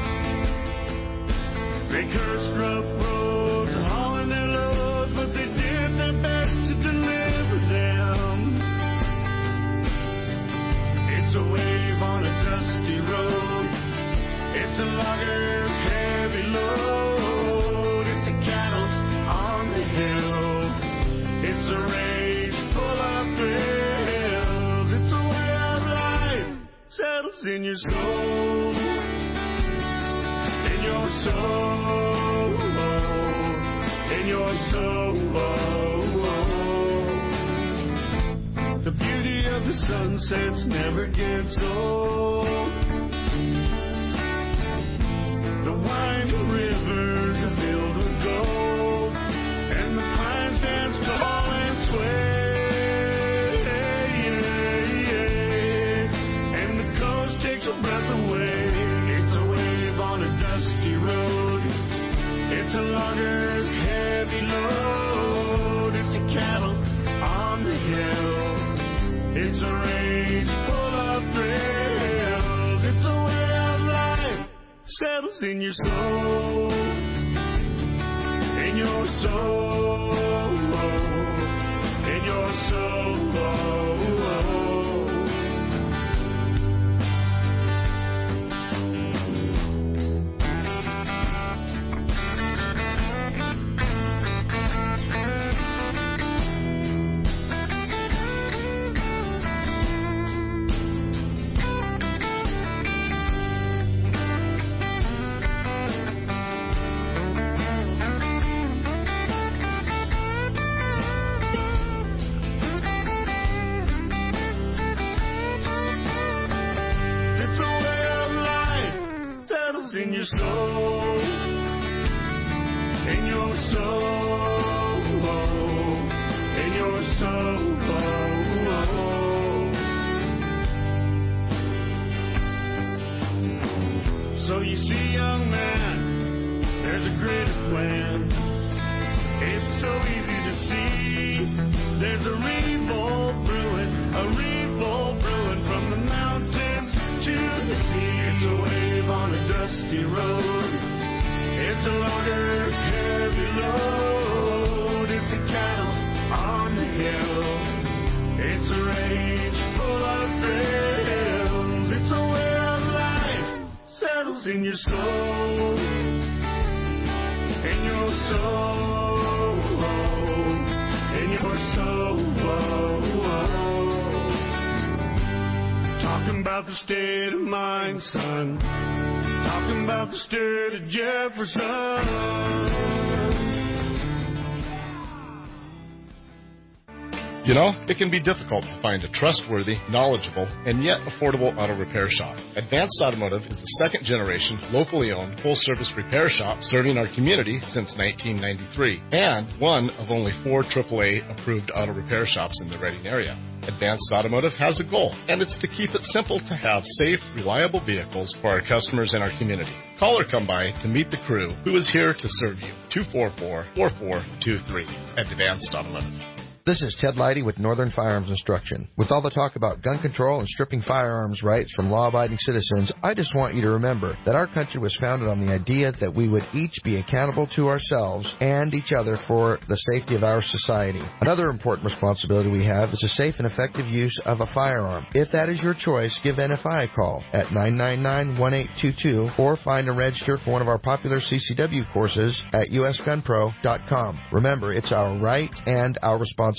They cursed rough roads, hauling their loads, but they did their best to deliver them. It's a wave on a dusty road. It's a logger's heavy load. It's a cattle on the hill. It's a rage full of thrills. It's a way of life settles in your soul, in your soul, in your soul. The beauty of the sunsets never gets old. The winding rivers are filled with gold, and the pines dance tall and sway, and the coast takes a breath away. It's a wave on a dusty road. It's a logger's heavy load. It's a cattle on the hill. It's a range full of thrills. It's a way of life settles in your soul, in your soul, in your soul. settles in your soul, in your soul, in your soul. So you see, young man, there's a greater plan. It's so easy to see. There's a revolt brewing, a revolt brewing from the mountains to the sea. It's a wave on a dusty road. It's a logger heavy load. It's a cattle on the hill. It's a rage full of thrills. It's a way of life settles in your soul, in your soul, in your soul. Talking about the state of mind, son. Talking about the state of Jefferson. You know, it can be difficult to find a trustworthy, knowledgeable, and yet affordable auto repair shop. Advanced Automotive is the second generation, locally owned, full-service repair shop serving our community since nineteen ninety-three, and one of only four triple A approved auto repair shops in the Reading area. Advanced Automotive has a goal, and it's to keep it simple to have safe, reliable vehicles for our customers and our community. Call or come by to meet the crew who is here to serve you. two four four, four four two three at Advanced Automotive. This is Ted Leidy with Northern Firearms Instruction. With all the talk about gun control and stripping firearms rights from law-abiding citizens, I just want you to remember that our country was founded on the idea that we would each be accountable to ourselves and each other for the safety of our society. Another important responsibility we have is the safe and effective use of a firearm. If that is your choice, give N F I a call at nine nine nine, one eight two two or find and register for one of our popular C C W courses at U S gun pro dot com. Remember, it's our right and our responsibility.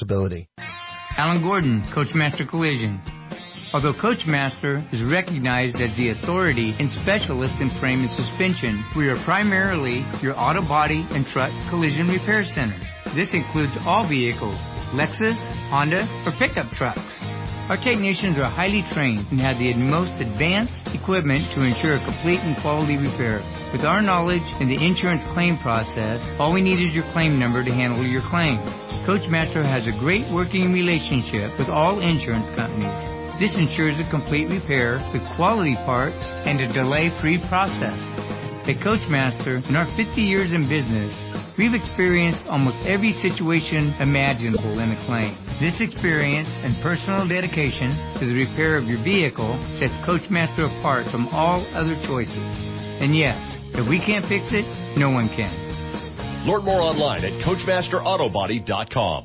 Alan Gordon, Coachmaster Collision. Although Coachmaster is recognized as the authority and specialist in frame and suspension, we are primarily your auto body and truck collision repair center. This includes all vehicles, Lexus, Honda, or pickup trucks. Our technicians are highly trained and have the most advanced equipment to ensure a complete and quality repair. With our knowledge in the insurance claim process, all we need is your claim number to handle your claim. Coachmaster has a great working relationship with all insurance companies. This ensures a complete repair with quality parts and a delay-free process. At Coachmaster, in our fifty years in business, we've experienced almost every situation imaginable in a claim. This experience and personal dedication to the repair of your vehicle sets Coachmaster apart from all other choices. And yes, if we can't fix it, no one can. Learn more online at Coachmaster Auto Body dot com.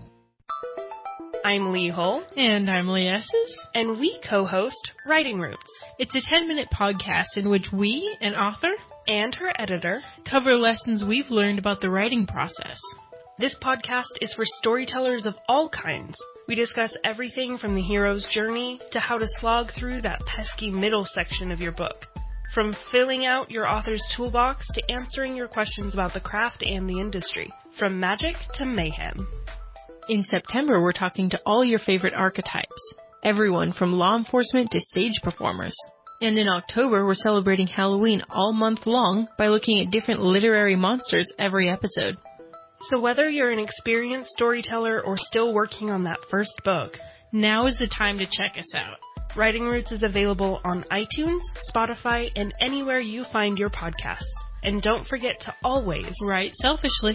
I'm Lee Hull. And I'm Lee Esses. And we co-host Writing Roots. It's a ten-minute podcast in which we, an author, and her editor, cover lessons we've learned about the writing process. This podcast is for storytellers of all kinds. We discuss everything from the hero's journey to how to slog through that pesky middle section of your book. From filling out your author's toolbox to answering your questions about the craft and the industry. From magic to mayhem. In September, we're talking to all your favorite archetypes. Everyone from law enforcement to stage performers. And in October, we're celebrating Halloween all month long by looking at different literary monsters every episode. So whether you're an experienced storyteller or still working on that first book, now is the time to check us out. Writing Roots is available on iTunes, Spotify, and anywhere you find your podcasts. And don't forget to always write selfishly.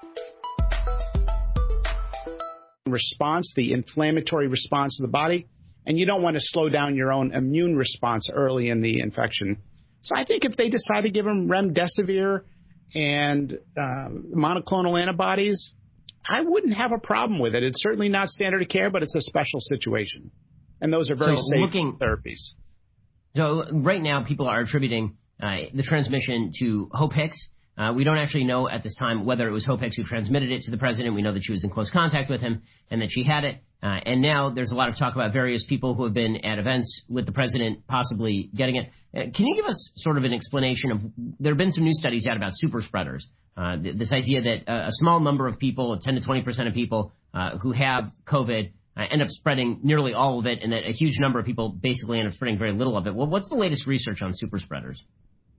Response, the inflammatory response of the body, and you don't want to slow down your own immune response early in the infection. So I think if they decide to give them remdesivir and uh, monoclonal antibodies, I wouldn't have a problem with it. It's certainly not standard of care, but it's a special situation. And those are very so safe looking, therapies. So right now, people are attributing uh, the transmission to Hope Hicks. Uh, we don't actually know at this time whether it was Hope Hicks who transmitted it to the president. We know that she was in close contact with him and that she had it. Uh, and now there's a lot of talk about various people who have been at events with the president possibly getting it. Uh, can you give us sort of an explanation of, there have been some new studies out about super spreaders, uh, th- this idea that uh, a small number of people, ten to twenty percent of people uh, who have COVID uh, end up spreading nearly all of it, and that a huge number of people basically end up spreading very little of it. Well, what's the latest research on super spreaders?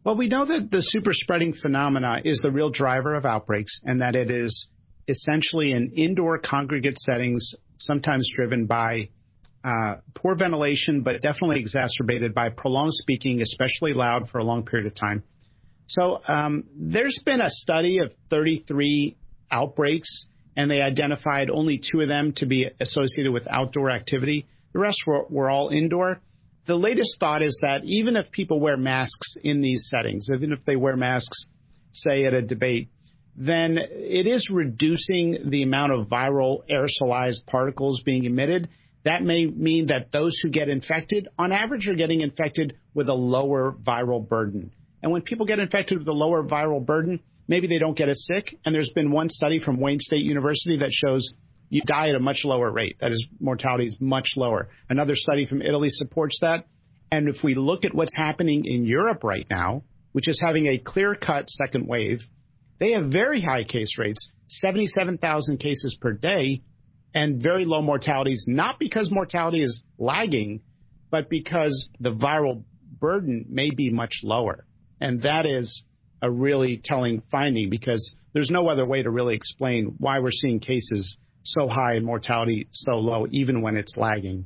Well, we know that the super spreading phenomena is the real driver of outbreaks, and that it is essentially in indoor congregate settings, sometimes driven by uh, poor ventilation, but definitely exacerbated by prolonged speaking, especially loud for a long period of time. So um, there's been a study of thirty-three outbreaks, and they identified only two of them to be associated with outdoor activity. The rest were, were all indoor. The latest thought is that even if people wear masks in these settings, even if they wear masks, say, at a debate, then it is reducing the amount of viral aerosolized particles being emitted. That may mean that those who get infected, on average, are getting infected with a lower viral burden. And when people get infected with a lower viral burden, maybe they don't get as sick. And there's been one study from Wayne State University that shows you die at a much lower rate. That is, mortality is much lower. Another study from Italy supports that. And if we look at what's happening in Europe right now, which is having a clear-cut second wave, they have very high case rates, seventy-seven thousand cases per day, and very low mortalities, not because mortality is lagging, but because the viral burden may be much lower. And that is a really telling finding, because there's no other way to really explain why we're seeing cases so high and mortality so low, even when it's lagging.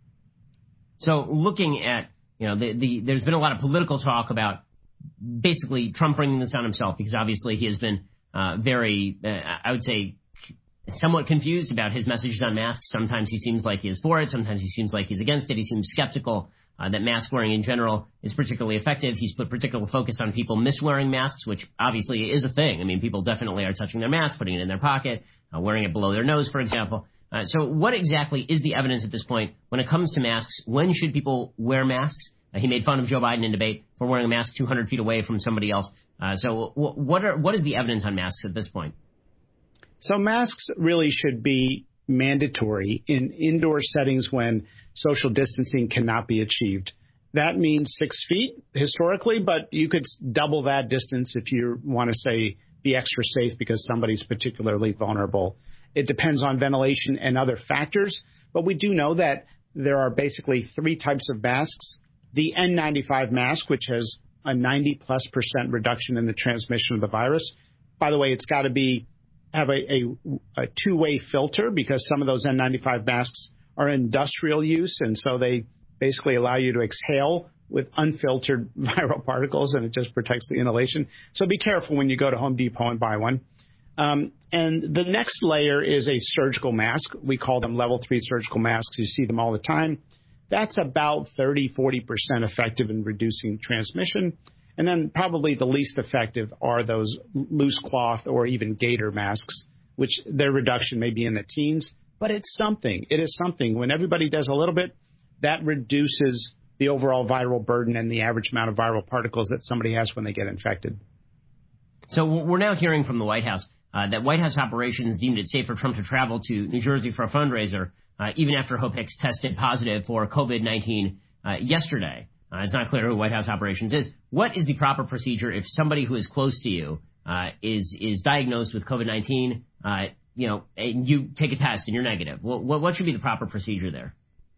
So looking at, you know, the, the there's been a lot of political talk about basically Trump bringing this on himself, because obviously he has been uh, very, uh, I would say, somewhat confused about his messages on masks. Sometimes he seems like he is for it. Sometimes he seems like he's against it. He seems skeptical uh, that mask wearing in general is particularly effective. He's put particular focus on people miswearing masks, which obviously is a thing. I mean, people definitely are touching their mask, putting it in their pocket, uh, wearing it below their nose, for example. Uh, so what exactly is the evidence at this point when it comes to masks? When should people wear masks? Uh, he made fun of Joe Biden in debate for wearing a mask two hundred feet away from somebody else. Uh, so w- what are what is the evidence on masks at this point? So masks really should be mandatory in indoor settings when social distancing cannot be achieved. That means six feet historically, but you could double that distance if you want to say be extra safe because somebody's particularly vulnerable. It depends on ventilation and other factors, but we do know that there are basically three types of masks. The N ninety-five mask, which has a ninety plus percent reduction in the transmission of the virus. By the way, it's got to be have a, a, a two-way filter, because some of those N ninety-five masks are industrial use, and so they basically allow you to exhale with unfiltered viral particles, and it just protects the inhalation. So be careful when you go to Home Depot and buy one. Um, and the next layer is a surgical mask. We call them level three surgical masks. You see them all the time. That's about thirty, forty percent effective in reducing transmission. And then probably the least effective are those loose cloth or even gaiter masks, which their reduction may be in the teens. But it's something. It is something. When everybody does a little bit, that reduces the overall viral burden and the average amount of viral particles that somebody has when they get infected. So we're now hearing from the White House uh, that White House operations deemed it safe for Trump to travel to New Jersey for a fundraiser, uh, even after Hope Hicks tested positive for COVID nineteen uh, yesterday. Uh, it's not clear who White House operations is. What is the proper procedure if somebody who is close to you uh, is is diagnosed with COVID nineteen, uh, you know, and you take a test and you're negative? Well, what, what should be the proper procedure there?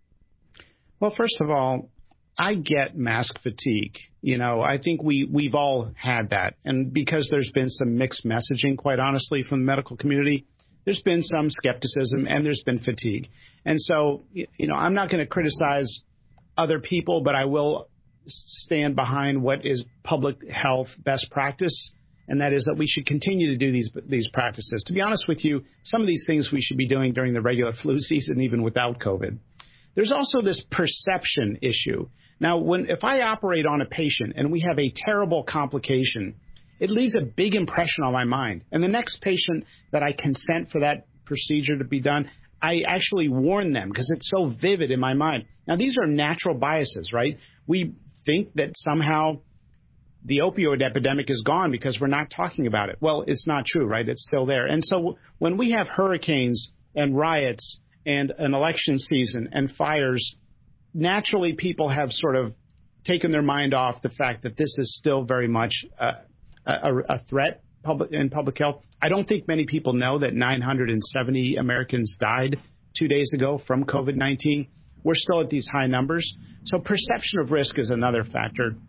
Well, first of all, I get mask fatigue. You know, I think we, we've all had that. And because there's been some mixed messaging, quite honestly, from the medical community, there's been some skepticism and there's been fatigue. And so, you know, I'm not going to criticize other people, but I will stand behind what is public health best practice, and that is that we should continue to do these these practices. To be honest with you, some of these things we should be doing during the regular flu season, even without COVID. There's also this perception issue. Now, when if I operate on a patient and we have a terrible complication, it leaves a big impression on my mind. And the next patient that I consent for that procedure to be done, I actually warn them because it's so vivid in my mind. Now, these are natural biases, right? We think that somehow the opioid epidemic is gone because we're not talking about it. Well, it's not true, right? It's still there. And so when we have hurricanes and riots and an election season and fires, naturally people have sort of taken their mind off the fact that this is still very much uh, a, a threat public, in public health. I don't think many people know that nine hundred seventy Americans died two days ago from COVID nineteen. We're still at these high numbers. So perception of risk is another factor.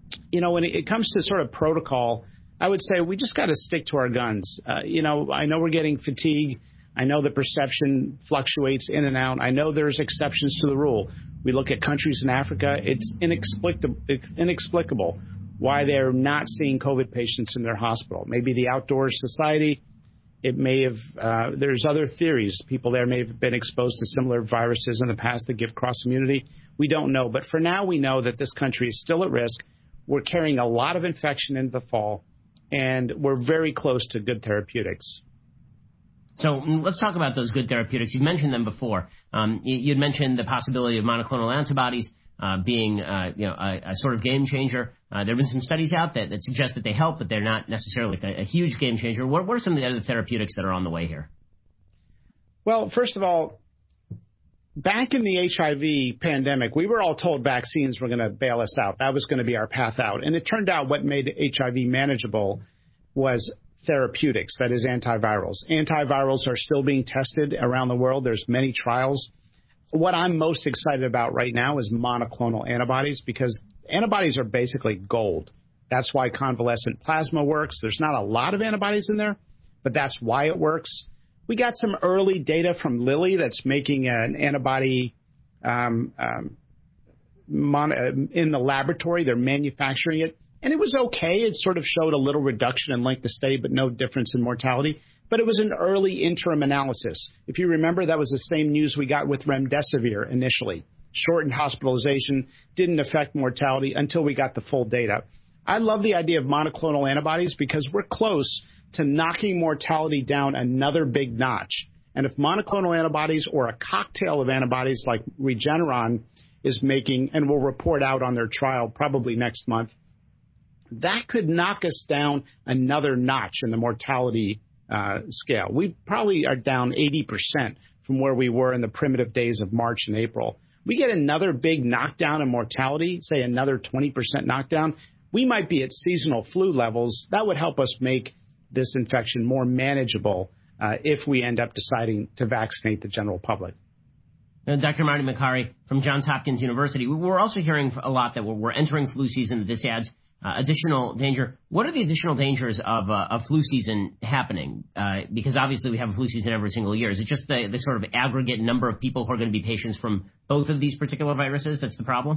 you know, when it comes to sort of protocol, I would say we just got to stick to our guns. Uh, you know, I know we're getting fatigue. I know the perception fluctuates in and out. I know there's exceptions to the rule. We look at countries in Africa. It's inexplicable, inexplicable why they're not seeing COVID patients in their hospital. Maybe the outdoor society. It may have, uh, there's other theories. People there may have been exposed to similar viruses in the past that give cross immunity. We don't know. But for now, we know that this country is still at risk. We're carrying a lot of infection into the fall, and we're very close to good therapeutics. So let's talk about those good therapeutics. You've mentioned them before. Um, you'd mentioned the possibility of monoclonal antibodies uh, being uh, you know, a, a sort of game changer. Uh, there have been some studies out that, that suggest that they help, but they're not necessarily a, a huge game changer. What, what are some of the other therapeutics that are on the way here? Well, first of all, back in the H I V pandemic, we were all told vaccines were going to bail us out. That was going to be our path out. And it turned out what made H I V manageable was therapeutics, that is antivirals. Antivirals are still being tested around the world. There's many trials. What I'm most excited about right now is monoclonal antibodies, because antibodies are basically gold. That's why convalescent plasma works. There's not a lot of antibodies in there, but that's why it works. We got some early data from Lilly that's making an antibody um, um, mon- in the laboratory. They're manufacturing it. And it was okay. It sort of showed a little reduction in length of stay, but no difference in mortality. But it was an early interim analysis. If you remember, that was the same news we got with remdesivir initially. Shortened hospitalization, didn't affect mortality until we got the full data. I love the idea of monoclonal antibodies because we're close to knocking mortality down another big notch. And if monoclonal antibodies or a cocktail of antibodies like Regeneron is making, and will report out on their trial probably next month, that could knock us down another notch in the mortality uh, scale. We probably are down eighty percent from where we were in the primitive days of March and April. We get another big knockdown in mortality, say another twenty percent knockdown, we might be at seasonal flu levels. That would help us make this infection more manageable uh, if we end up deciding to vaccinate the general public. Uh, Doctor Marty Makary from Johns Hopkins University. We're also hearing a lot that we're, we're entering flu season, that this adds Uh, additional danger. What are the additional dangers of uh, a flu season happening? Uh, because obviously we have a flu season every single year. Is it just the, the sort of aggregate number of people who are going to be patients from both of these particular viruses that's the problem?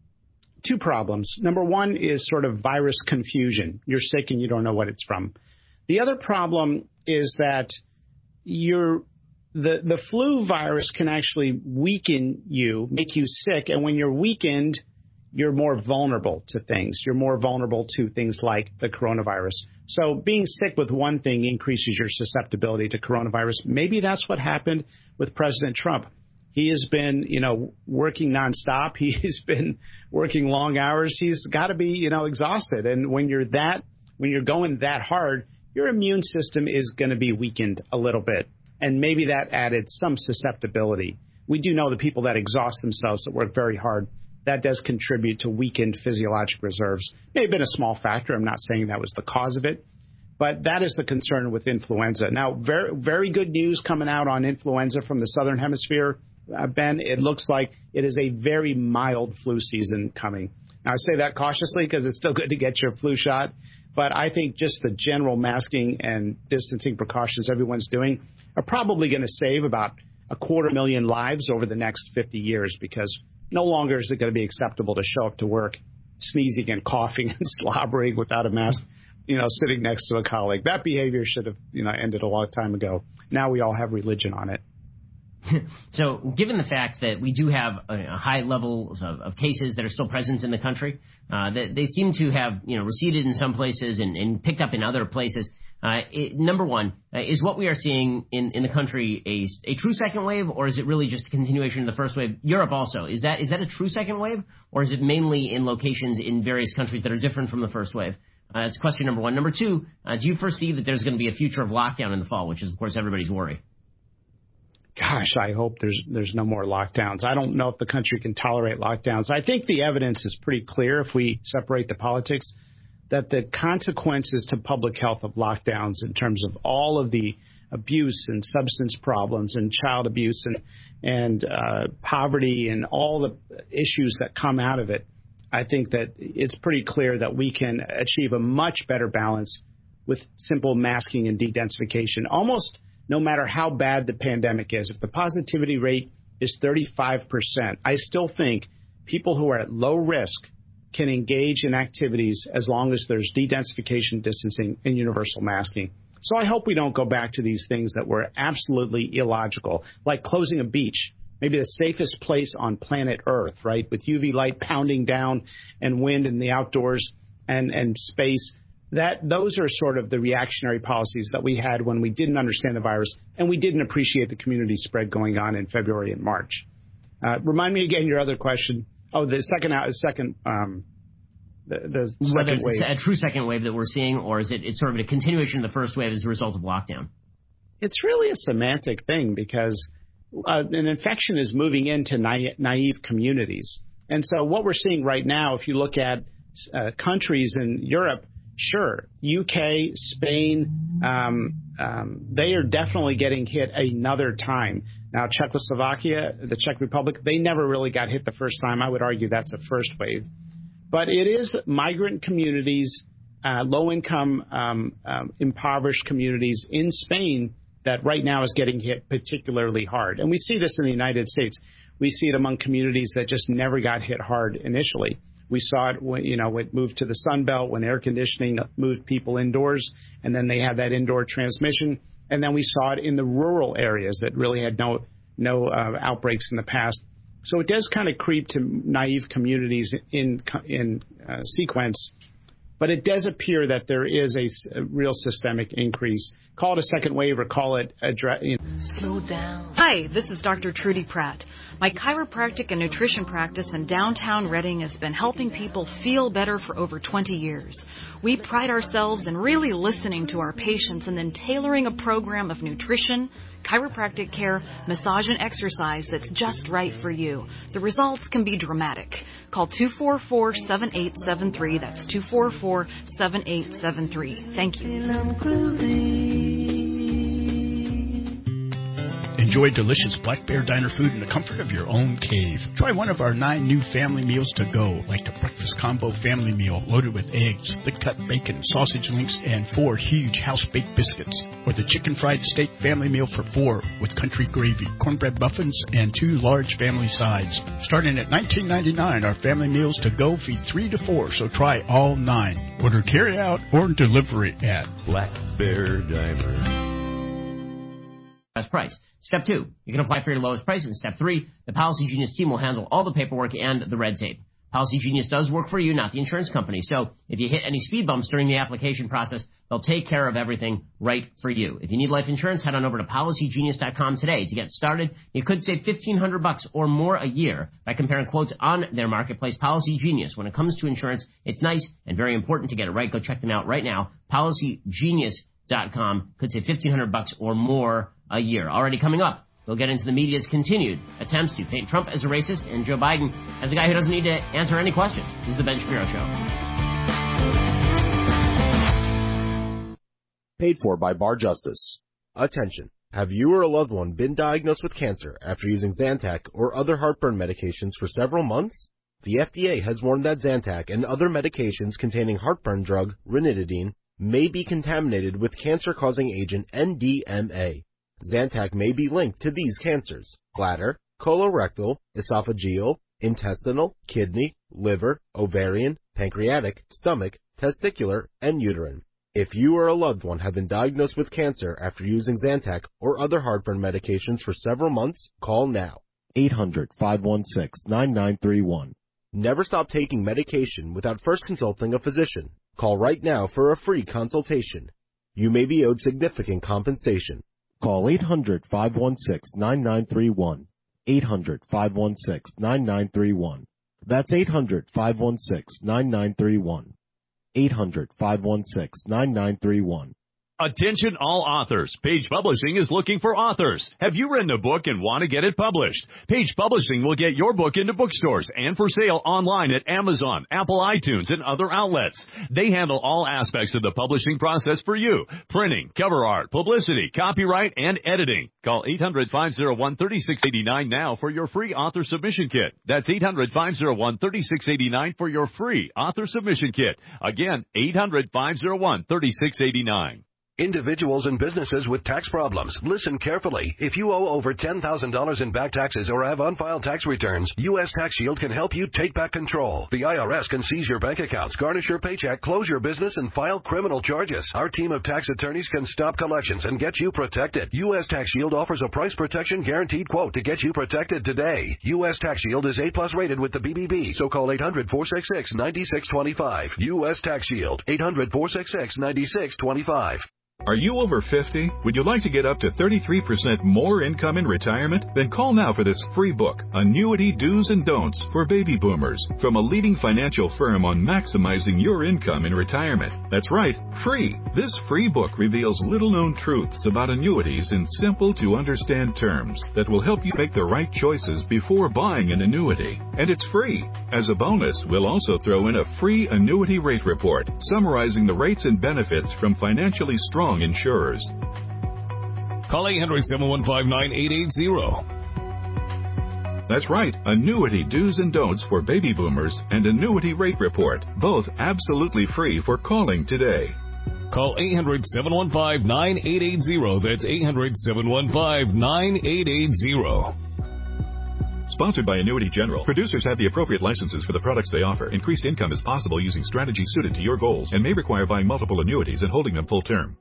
Two problems. Number one is sort of virus confusion. You're sick and you don't know what it's from. The other problem is that you're, the, the flu virus can actually weaken you, make you sick, and when you're weakened, you're more vulnerable to things. You're more vulnerable to things like the coronavirus. So being sick with one thing increases your susceptibility to coronavirus. Maybe that's what happened with President Trump. He has been, you know, working nonstop. He's been working long hours. He's got to be, you know, exhausted. And when you're that, when you're going that hard, your immune system is going to be weakened a little bit. And maybe that added some susceptibility. We do know the people that exhaust themselves, that work very hard, that does contribute to weakened physiologic reserves. May have been a small factor. I'm not saying that was the cause of it, but that is the concern with influenza. Now, very, very good news coming out on influenza from the Southern Hemisphere, uh, Ben. It looks like it is a very mild flu season coming. Now, I say that cautiously because it's still good to get your flu shot, but I think just the general masking and distancing precautions everyone's doing are probably going to save about a quarter million lives over the next fifty years, because no longer is it going to be acceptable to show up to work sneezing and coughing and slobbering without a mask, you know, sitting next to a colleague. That behavior should have, you know, ended a long time ago. Now we all have religion on it. So given the fact that we do have a, a high levels of, of cases that are still present in the country, uh, that they seem to have, you know, receded in some places and, and picked up in other places. Uh, it, number one, uh, is what we are seeing in, in the country a, a true second wave, or is it really just a continuation of the first wave? Europe also, is that is that a true second wave, or is it mainly in locations in various countries that are different from the first wave? Uh, that's question number one. Number two, uh, do you foresee that there's going to be a future of lockdown in the fall, which is, of course, everybody's worry? Gosh, I hope there's there's no more lockdowns. I don't know if the country can tolerate lockdowns. I think the evidence is pretty clear, if we separate the politics, that the consequences to public health of lockdowns in terms of all of the abuse and substance problems and child abuse and and uh, poverty and all the issues that come out of it, I think that it's pretty clear that we can achieve a much better balance with simple masking and dedensification, almost no matter how bad the pandemic is. If the positivity rate is thirty-five percent, I still think people who are at low risk can engage in activities as long as there's dedensification, distancing, and universal masking. So I hope we don't go back to these things that were absolutely illogical, like closing a beach, maybe the safest place on planet Earth, right, with U V light pounding down and wind in the outdoors and, and space. That those are sort of the reactionary policies that we had when we didn't understand the virus and we didn't appreciate the community spread going on in February and March. Uh, remind me again your other question. Oh, the second second um, the, the second Whether it's wave. a true second wave that we're seeing, or is it it's sort of a continuation of the first wave as a result of lockdown? It's really a semantic thing because uh, an infection is moving into na- naive communities, and so what we're seeing right now, if you look at uh, countries in Europe. Sure, U K, Spain, um, um, they are definitely getting hit another time. Now, Czechoslovakia, the Czech Republic, they never really got hit the first time. I would argue that's a first wave. But it is migrant communities, uh, low-income, um, um, impoverished communities in Spain that right now is getting hit particularly hard. And we see this in the United States. We see it among communities that just never got hit hard initially. We saw it when, you know, it moved to the Sun Belt when air conditioning moved people indoors, and then they had that indoor transmission. And then we saw it in the rural areas that really had no no uh, outbreaks in the past. So it does kind of creep to naive communities in in uh, sequence, but it does appear that there is a, a real systemic increase. Call it a second wave or call it a... Dra- you know. Slow down. Hi, this is Doctor Trudy Pratt. My chiropractic and nutrition practice in downtown Reading has been helping people feel better for over twenty years. We pride ourselves in really listening to our patients and then tailoring a program of nutrition, chiropractic care, massage, and exercise that's just right for you. The results can be dramatic. Call two four four, seven eight seven three. That's two four four, seven eight seven three. Thank you. Enjoy delicious Black Bear Diner food in the comfort of your own cave. Try one of our nine new family meals to go, like the breakfast combo family meal loaded with eggs, thick-cut bacon, sausage links, and four huge house-baked biscuits. Or the chicken fried steak family meal for four with country gravy, cornbread muffins, and two large family sides. Starting at nineteen ninety-nine dollars, our family meals to go feed three to four, so try all nine. Order carry-out or delivery at Black Bear Diner. Best price. Step two, you can apply for your lowest price. And step three, the Policy Genius team will handle all the paperwork and the red tape. Policy Genius does work for you, not the insurance company. So if you hit any speed bumps during the application process, they'll take care of everything right for you. If you need life insurance, head on over to policy genius dot com today to get started. You could save fifteen hundred bucks or more a year by comparing quotes on their marketplace. Policy Genius. When it comes to insurance, it's nice and very important to get it right. Go check them out right now. policy genius dot com could save fifteen hundred bucks or more a year. Already coming up, we'll get into the media's continued attempts to paint Trump as a racist and Joe Biden as a guy who doesn't need to answer any questions. This is the Ben Shapiro Show. Paid for by Bar Justice. Attention. Have you or a loved one been diagnosed with cancer after using Zantac or other heartburn medications for several months? The F D A has warned that Zantac and other medications containing heartburn drug ranitidine may be contaminated with cancer-causing agent N D M A. Zantac may be linked to these cancers: bladder, colorectal, esophageal, intestinal, kidney, liver, ovarian, pancreatic, stomach, testicular, and uterine. If you or a loved one have been diagnosed with cancer after using Zantac or other heartburn medications for several months, call now. eight hundred, five one six, nine nine three one. Never stop taking medication without first consulting a physician. Call right now for a free consultation. You may be owed significant compensation. Call eight hundred, five one six, nine nine three one. eight hundred, five one six, nine nine three one. That's eight hundred, five one six, nine nine three one. eight hundred, five one six, nine nine three one. Attention all authors. Page Publishing is looking for authors. Have you written a book and want to get it published? Page Publishing will get your book into bookstores and for sale online at Amazon, Apple iTunes, and other outlets. They handle all aspects of the publishing process for you. Printing, cover art, publicity, copyright, and editing. Call eight hundred, five oh one, three six eight nine now for your free author submission kit. That's eight hundred, five oh one, three six eight nine for your free author submission kit. Again, eight hundred, five oh one, three six eight nine. Individuals and businesses with tax problems, listen carefully. If you owe over ten thousand dollars in back taxes or have unfiled tax returns, U S Tax Shield can help you take back control. The I R S can seize your bank accounts, garnish your paycheck, close your business, and file criminal charges. Our team of tax attorneys can stop collections and get you protected. U S Tax Shield offers a price protection guaranteed quote to get you protected today. U S Tax Shield is A plus rated with the B B B, so call eight hundred, four six six, nine six two five. U S Tax Shield, eight hundred, four six six, nine six two five. Are you over fifty? Would you like to get up to thirty-three percent more income in retirement? Then call now for this free book, Annuity Do's and Don'ts for Baby Boomers, from a leading financial firm on maximizing your income in retirement. That's right, free. This free book reveals little-known truths about annuities in simple-to-understand terms that will help you make the right choices before buying an annuity. And it's free. As a bonus, we'll also throw in a free annuity rate report summarizing the rates and benefits from financially strong insurers. Call eight hundred, seven one five, nine eight eight zero. That's right, Annuity Do's and Don'ts for Baby Boomers and Annuity Rate Report, both absolutely free for calling today. Call eight hundred, seven one five, nine eight eight zero. That's eight hundred, seven one five, nine eight eight zero. Sponsored by Annuity General. Producers have the appropriate licenses for the products they offer. Increased income is possible using strategies suited to your goals and may require buying multiple annuities and holding them full term.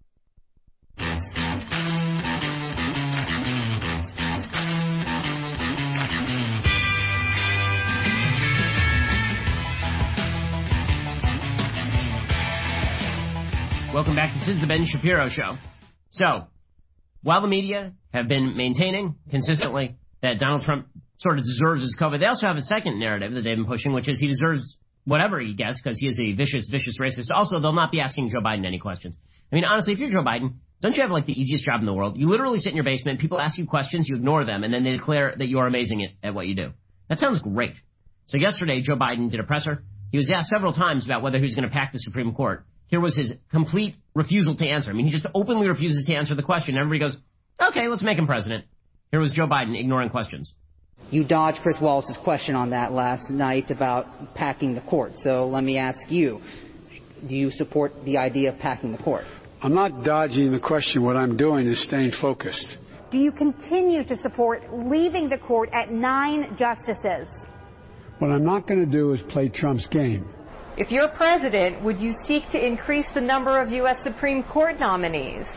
Welcome back. This is the Ben Shapiro Show. So, while the media have been maintaining consistently that Donald Trump sort of deserves his COVID, they also have a second narrative that they've been pushing, which is he deserves whatever he gets because he is a vicious, vicious racist. Also, they'll not be asking Joe Biden any questions. I mean, honestly, if you're Joe Biden, don't you have like the easiest job in the world? You literally sit in your basement, people ask you questions, you ignore them, and then they declare that you are amazing at, at what you do. That sounds great. So yesterday, Joe Biden did a presser. He was asked several times about whether he was going to pack the Supreme Court. Here was his complete refusal to answer. I mean, he just openly refuses to answer the question. Everybody goes, okay, let's make him president. Here was Joe Biden ignoring questions. You dodged Chris Wallace's question on that last night about packing the court. So let me ask you, do you support the idea of packing the court? I'm not dodging the question. What I'm doing is staying focused. Do you continue to support leaving the court at nine justices? What I'm not going to do is play Trump's game. If you're president, would you seek to increase the number of U S Supreme Court nominees?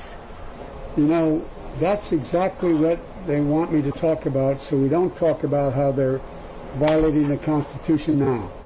You know, that's exactly what they want me to talk about, so we don't talk about how they're violating the Constitution now.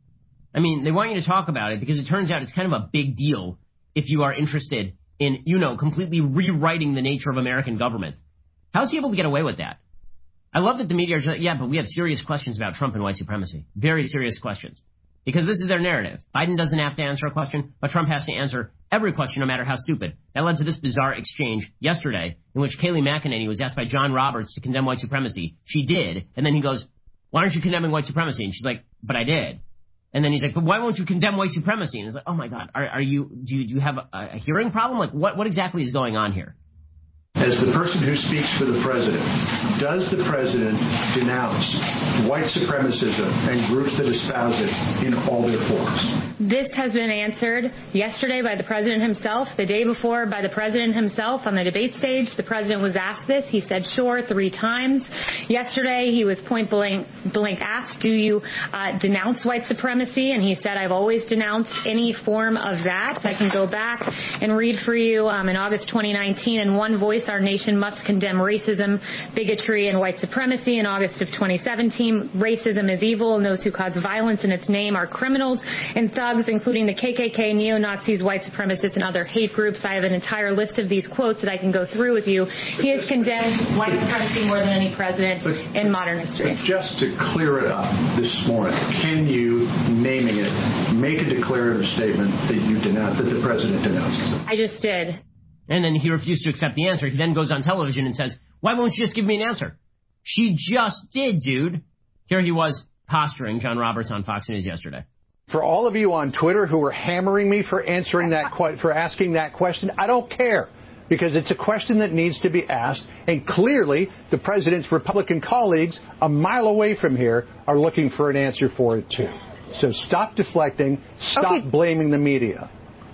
I mean, they want you to talk about it because it turns out it's kind of a big deal if you are interested in, you know, completely rewriting the nature of American government. How is he able to get away with that? I love that the media are just, yeah, but we have serious questions about Trump and white supremacy. Very serious questions. Because this is their narrative. Biden doesn't have to answer a question, but Trump has to answer every question, no matter how stupid. That led to this bizarre exchange yesterday in which Kayleigh McEnany was asked by John Roberts to condemn white supremacy. She did. And then he goes, why aren't you condemning white supremacy? And she's like, but I did. And then he's like, but why won't you condemn white supremacy? And it's like, oh, my God, are, are you, do you, do you have a, a hearing problem? Like, what, what exactly is going on here? As the person who speaks for the president, does the president denounce white supremacism and groups that espouse it in all their forms? This has been answered yesterday by the president himself, the day before by the president himself on the debate stage. The president was asked this. He said, sure, three times. Yesterday, he was point blank, blank asked, do you uh, denounce white supremacy? And he said, I've always denounced any form of that. I can go back and read for you um, in August twenty nineteen in one voice this, our nation must condemn racism, bigotry, and white supremacy. In August of twenty seventeen, racism is evil, and those who cause violence in its name are criminals and thugs, including the K K K, neo-Nazis, white supremacists, and other hate groups. I have an entire list of these quotes that I can go through with you. He has condemned white supremacy more than any president but, in modern history. But just to clear it up this morning, can you, naming it, make a declarative statement that you denounce, that the president denounces it? I just did. And then he refused to accept the answer. He then goes on television and says, why won't you just give me an answer? She just did, dude. Here he was posturing, John Roberts on Fox News yesterday. For all of you on Twitter who are hammering me for answering that que- for asking that question, I don't care, because it's a question that needs to be asked, and clearly the president's Republican colleagues a mile away from here are looking for an answer for it too. So stop deflecting, stop okay. blaming the media.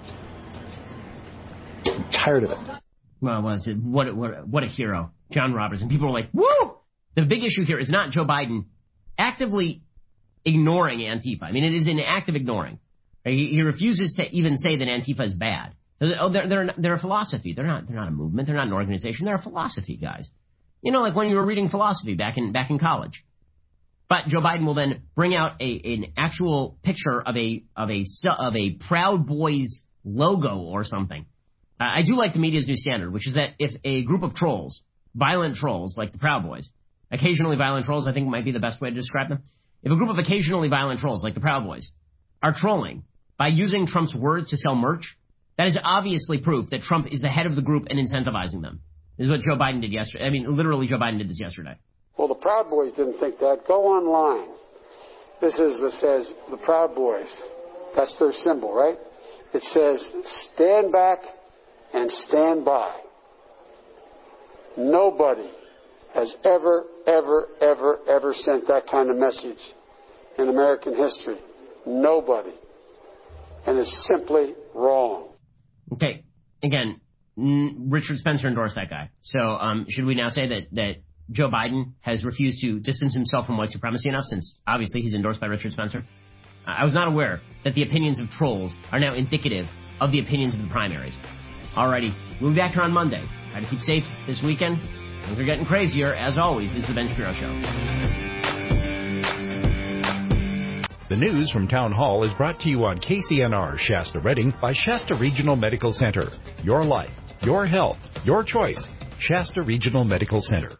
I'm tired of it. Well, what, what, what a hero, John Roberts. And people are like, woo! The big issue here is not Joe Biden actively ignoring Antifa. I mean, it is an act of ignoring. He, he refuses to even say that Antifa is bad. Oh, they're, they're, they're a philosophy. They're not, they're not a movement. They're not an organization. They're a philosophy, guys. You know, like when you were reading philosophy back in, back in college. But Joe Biden will then bring out a, an actual picture of a, of a, of a Proud Boys logo or something. Uh, I do like the media's new standard, which is that if a group of trolls, violent trolls like the Proud Boys, occasionally violent trolls, I think might be the best way to describe them. If a group of occasionally violent trolls like the Proud Boys are trolling by using Trump's words to sell merch, that is obviously proof that Trump is the head of the group and incentivizing them. This is what Joe Biden did yesterday. I mean, literally Joe Biden did this yesterday. Well, the Proud Boys didn't think that. Go online. This is that says the Proud Boys. That's their symbol, right? It says stand back and stand by. Nobody has ever, ever, ever, ever sent that kind of message in American history. Nobody. And it's simply wrong. Okay. Again, Richard Spencer endorsed that guy. So um, should we now say that, that Joe Biden has refused to distance himself from white supremacy enough, since obviously he's endorsed by Richard Spencer? Uh, I was not aware that the opinions of trolls are now indicative of the opinions of the primaries. Alrighty, we'll be back here on Monday. Try to keep safe this weekend. Things are getting crazier. As always, this is the Ben Shapiro Show. The news from Town Hall is brought to you on K C N R Shasta Redding by Shasta Regional Medical Center. Your life, your health, your choice. Shasta Regional Medical Center.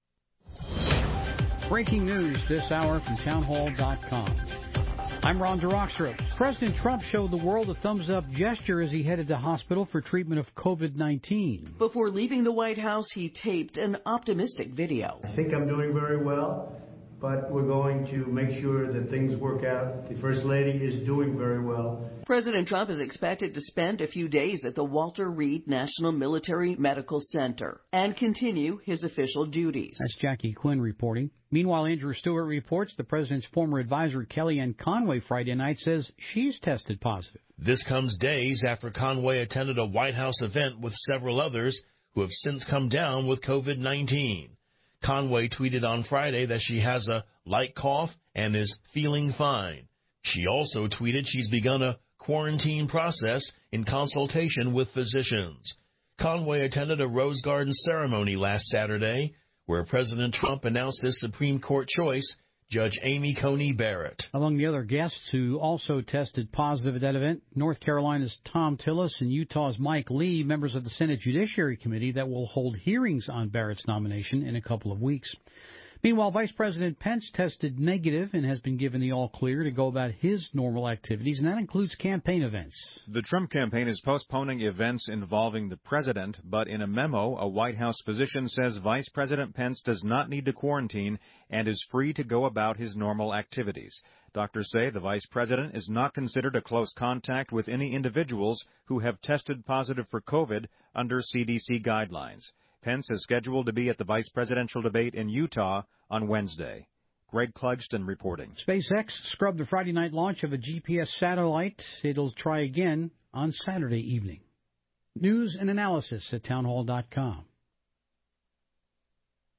Breaking news this hour from townhall dot com. I'm Ron DeRockstra. President Trump showed the world a thumbs-up gesture as he headed to hospital for treatment of COVID nineteen. Before leaving the White House, he taped an optimistic video. I think I'm doing very well, but we're going to make sure that things work out. The First Lady is doing very well. President Trump is expected to spend a few days at the Walter Reed National Military Medical Center and continue his official duties. That's Jackie Quinn reporting. Meanwhile, Andrew Stewart reports the president's former advisor Kellyanne Conway Friday night says she's tested positive. This comes days after Conway attended a White House event with several others who have since come down with COVID nineteen. Conway tweeted on Friday that she has a light cough and is feeling fine. She also tweeted she's begun a quarantine process in consultation with physicians. Conway attended a Rose Garden ceremony last Saturday where President Trump announced his Supreme Court choice, Judge Amy Coney Barrett. Among the other guests who also tested positive at that event, North Carolina's Tom Tillis and Utah's Mike Lee, members of the Senate Judiciary Committee that will hold hearings on Barrett's nomination in a couple of weeks. Meanwhile, Vice President Pence tested negative and has been given the all-clear to go about his normal activities, and that includes campaign events. The Trump campaign is postponing events involving the president, but in a memo, a White House physician says Vice President Pence does not need to quarantine and is free to go about his normal activities. Doctors say the vice president is not considered a close contact with any individuals who have tested positive for COVID under C D C guidelines. Pence is scheduled to be at the vice presidential debate in Utah on Wednesday. Greg Clugston reporting. SpaceX scrubbed the Friday night launch of a G P S satellite. It'll try again on Saturday evening. News and analysis at townhall dot com.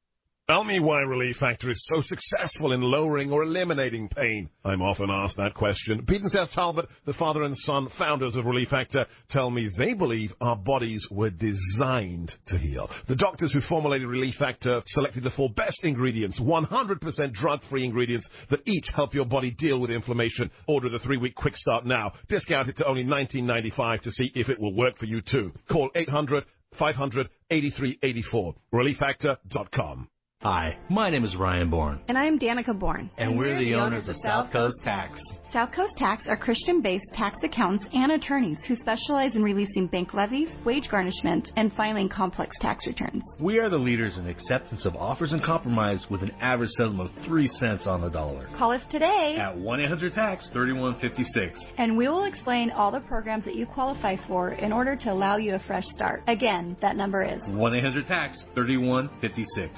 Tell me why Relief Factor is so successful in lowering or eliminating pain. I'm often asked that question. Pete and Seth Talbot, the father and son founders of Relief Factor, tell me they believe our bodies were designed to heal. The doctors who formulated Relief Factor selected the four best ingredients, one hundred percent drug-free ingredients that each help your body deal with inflammation. Order the three-week quick start now. Discount it to only nineteen ninety-five to see if it will work for you too. Call eight hundred, five hundred, eighty-three eighty-four. relief factor dot com. Hi, my name is Ryan Bourne. And I'm Danica Bourne. And, and we're, we're the, the owners of South Coast Tax. South Coast Tax are Christian-based tax accountants and attorneys who specialize in releasing bank levies, wage garnishments, and filing complex tax returns. We are the leaders in acceptance of offers and compromise with an average settlement of three cents on the dollar. Call us today at one eight hundred tax thirty-one fifty-six. And we will explain all the programs that you qualify for in order to allow you a fresh start. Again, that number is one eight hundred tax thirty-one fifty-six.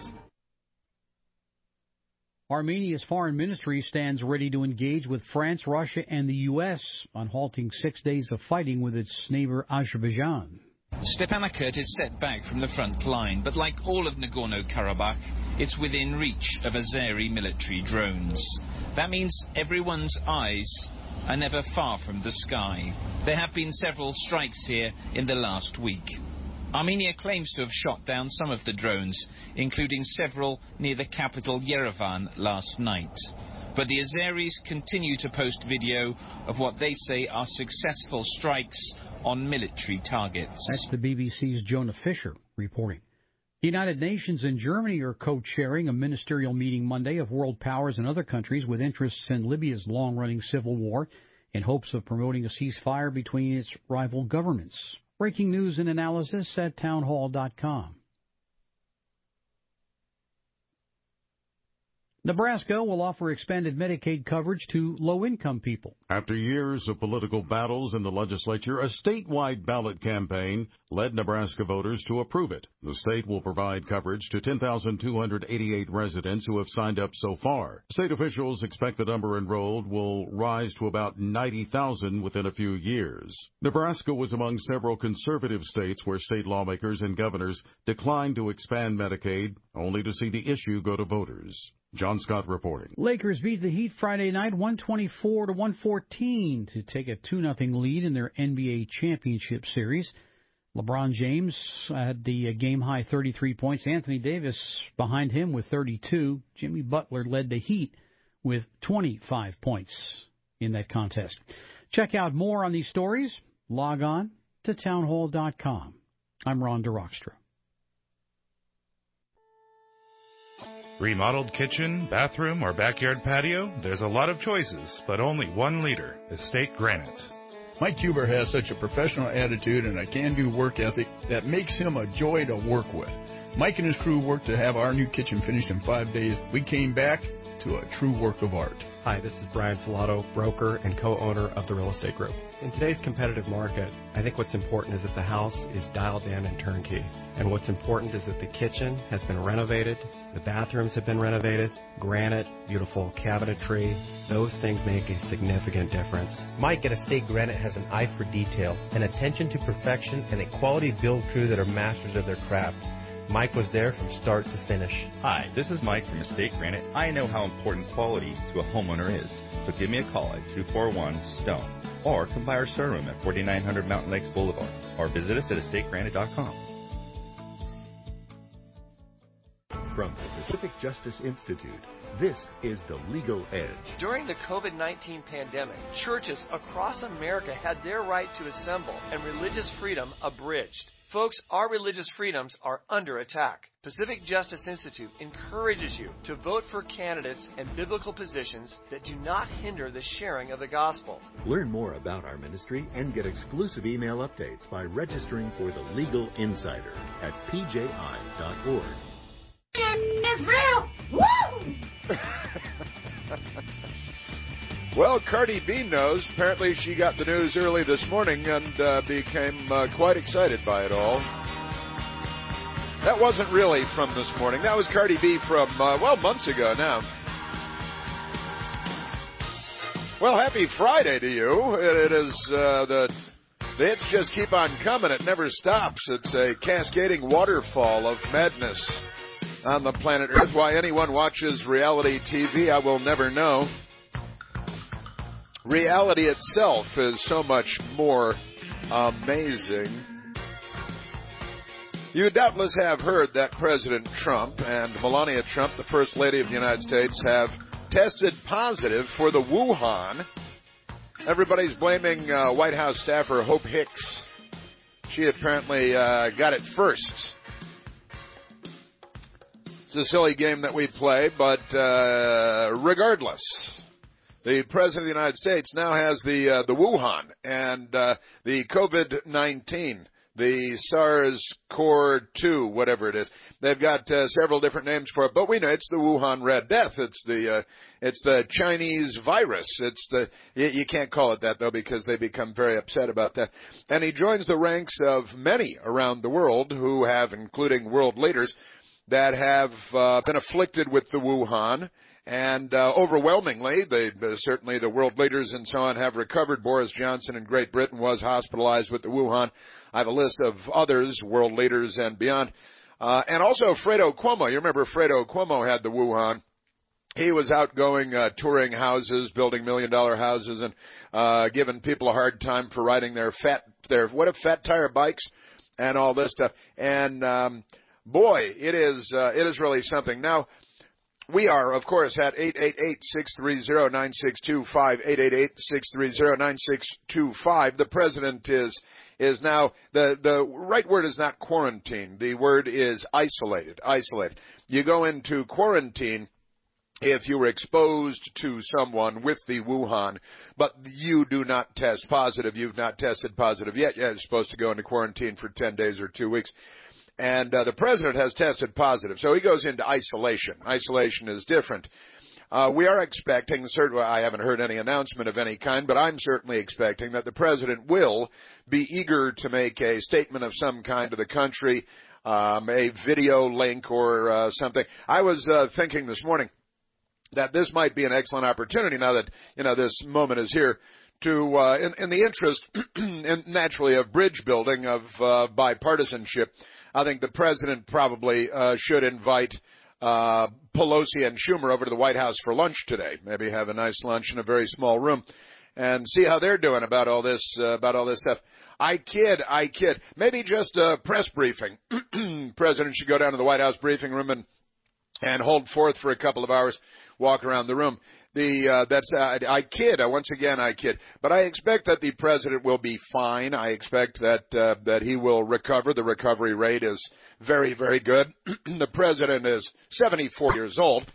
Armenia's foreign ministry stands ready to engage with France, Russia, and the U S on halting six days of fighting with its neighbor Azerbaijan. Stepanakert is set back from the front line, but like all of Nagorno-Karabakh, it's within reach of Azeri military drones. That means everyone's eyes are never far from the sky. There have been several strikes here in the last week. Armenia claims to have shot down some of the drones, including several near the capital Yerevan last night. But the Azeris continue to post video of what they say are successful strikes on military targets. That's the B B C's Jonah Fisher reporting. The United Nations and Germany are co-chairing a ministerial meeting Monday of world powers and other countries with interests in Libya's long-running civil war in hopes of promoting a ceasefire between its rival governments. Breaking news and analysis at townhall dot com. Nebraska will offer expanded Medicaid coverage to low-income people. After years of political battles in the legislature, a statewide ballot campaign led Nebraska voters to approve it. The state will provide coverage to ten thousand two hundred eighty-eight residents who have signed up so far. State officials expect the number enrolled will rise to about ninety thousand within a few years. Nebraska was among several conservative states where state lawmakers and governors declined to expand Medicaid, only to see the issue go to voters. John Scott reporting. Lakers beat the Heat Friday night one twenty-four to one fourteen to take a two nothing lead in their N B A championship series. LeBron James had the game-high thirty-three points. Anthony Davis behind him with thirty-two. Jimmy Butler led the Heat with twenty-five points in that contest. Check out more on these stories. Log on to townhall dot com. I'm Ron DeRockstra. Remodeled kitchen, bathroom, or backyard patio? There's a lot of choices, but only one leader, Estate Granite. Mike Huber has such a professional attitude and a can-do work ethic that makes him a joy to work with. Mike and his crew worked to have our new kitchen finished in five days. We came back to a true work of art. Hi, this is Brian Salato, broker and co-owner of the Real Estate Group. In today's competitive market, I think what's important is that the house is dialed in and turnkey. And what's important is that the kitchen has been renovated, the bathrooms have been renovated, granite, beautiful cabinetry. Those things make a significant difference. Mike at Estate Granite has an eye for detail, an attention to perfection, and a quality build crew that are masters of their craft. Mike was there from start to finish. Hi, this is Mike from Estate Granite. I know how important quality to a homeowner is, so give me a call at two four one STONE or come by our showroom at forty-nine hundred Mountain Lakes Boulevard or visit us at estate granite dot com. From the Pacific Justice Institute, this is The Legal Edge. During the COVID nineteen pandemic, churches across America had their right to assemble and religious freedom abridged. Folks, our religious freedoms are under attack. Pacific Justice Institute encourages you to vote for candidates and biblical positions that do not hinder the sharing of the gospel. Learn more about our ministry and get exclusive email updates by registering for the Legal Insider at p j i dot org. It's real! Woo! Well, Cardi B knows. Apparently she got the news early this morning and uh, became uh, quite excited by it all. That wasn't really from this morning. That was Cardi B from, uh, well, months ago now. Well, happy Friday to you. It, it is, uh, the, the hits just keep on coming. It never stops. It's a cascading waterfall of madness. on the planet Earth. Why anyone watches reality T V, I will never know. Reality itself is so much more amazing. You doubtless have heard that President Trump and Melania Trump, the First Lady of the United States, have tested positive for the Wuhan. Everybody's blaming uh, White House staffer Hope Hicks. She apparently uh, got it first. It's a silly game that we play, but uh, regardless, the President of the United States now has the uh, the Wuhan and uh, the COVID nineteen, the SARS-C o V two, whatever it is. They've got uh, several different names for it, but we know it's the Wuhan Red Death. It's the uh, it's the Chinese virus. It's the you, you can't call it that though because they become very upset about that. And he joins the ranks of many around the world who have, including world leaders, that have uh, been afflicted with the Wuhan. And uh, overwhelmingly, they, uh, certainly the world leaders and so on have recovered. Boris Johnson in Great Britain was hospitalized with the Wuhan. I have a list of others, world leaders and beyond. Uh, and also Fredo Cuomo. You remember Fredo Cuomo had the Wuhan. He was out going, uh, touring houses, building million-dollar houses, and uh, giving people a hard time for riding their fat, their what if fat tire bikes and all this stuff. And um, boy, it is uh, it is really something. Now, we are, of course, at eight eight eight, six three zero, nine six two five, eight eight eight, six three zero, nine six two five. The president is is now, the, the right word is not quarantine. The word is isolated, isolated. You go into quarantine if you were exposed to someone with the Wuhan, but you do not test positive. You've not tested positive yet. You're supposed to go into quarantine for ten days or two weeks. And uh, the president has tested positive, so he goes into isolation. Isolation is different. Uh, we are expecting, certainly, I haven't heard any announcement of any kind, but I'm certainly expecting that the president will be eager to make a statement of some kind to the country, um, a video link or uh, something. I was uh, thinking this morning that this might be an excellent opportunity now that, you know, this moment is here to, uh, in, in the interest, in, naturally, of bridge building, of uh, bipartisanship. I think the president probably uh, should invite uh, Pelosi and Schumer over to the White House for lunch today. Maybe have a nice lunch in a very small room and see how they're doing about all this uh, about all this stuff. I kid, I kid. Maybe just a press briefing. President should go down to the White House briefing room and and hold forth for a couple of hours, walk around the room. The uh, that's uh, I, I kid. Uh, once again, I kid. But I expect that the president will be fine. I expect that uh, that he will recover. The recovery rate is very, very good. The president is seventy-four years old,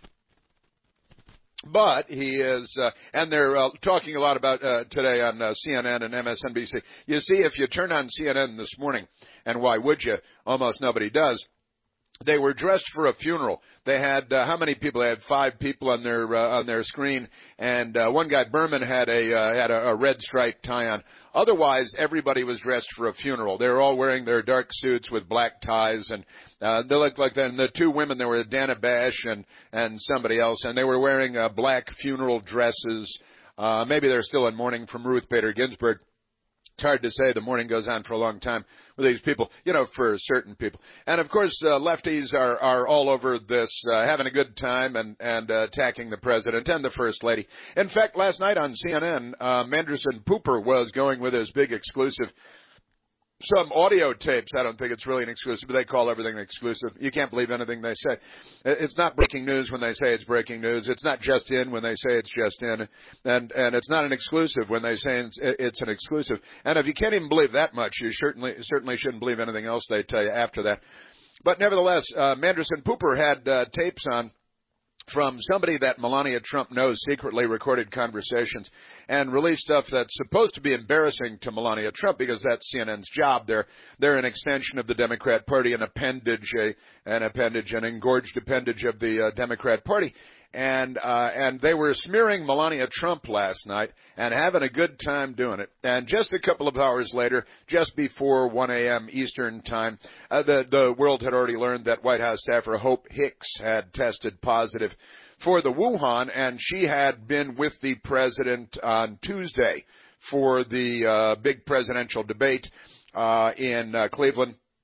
but he is, uh, and they're uh, talking a lot about uh, today on uh, C N N and M S N B C. You see, if you turn on C N N this morning, and why would you? Almost nobody does. They were dressed for a funeral. They had uh, how many people? They had five people on their uh, on their screen, and uh, one guy, Berman, had a uh, had a, a red striped tie on. Otherwise, everybody was dressed for a funeral. They were all wearing their dark suits with black ties, and uh, they looked like that. And the two women, there were Dana Bash and and somebody else, and they were wearing uh, black funeral dresses. Uh, maybe they're still in mourning from Ruth Bader Ginsburg. It's hard to say. The mourning goes on for a long time with these people, you know, for certain people. And, of course, uh, lefties are, are all over this, uh, having a good time and, and uh, attacking the president and the first lady. In fact, last night on C N N, uh, Manderson Pooper was going with his big exclusive, some audio tapes. I don't think it's really an exclusive, but they call everything exclusive. You can't believe anything they say. It's not breaking news when they say it's breaking news. It's not just in when they say it's just in. And and it's not an exclusive when they say it's, it's an exclusive. And if you can't even believe that much, you certainly certainly shouldn't believe anything else they tell you after that. But nevertheless, uh, Manderson Pooper had uh, tapes on from somebody that Melania Trump knows secretly, recorded conversations, and released stuff that's supposed to be embarrassing to Melania Trump because that's C N N's job. They're they're an extension of the Democrat Party, an appendage, a, an appendage, an engorged appendage of the uh, Democrat Party. And uh, and they were smearing Melania Trump last night and having a good time doing it. And just a couple of hours later, just before one a.m. Eastern time, uh, the the world had already learned that White House staffer Hope Hicks had tested positive for the Wuhan, and she had been with the president on Tuesday for the uh, big presidential debate uh, in uh, Cleveland.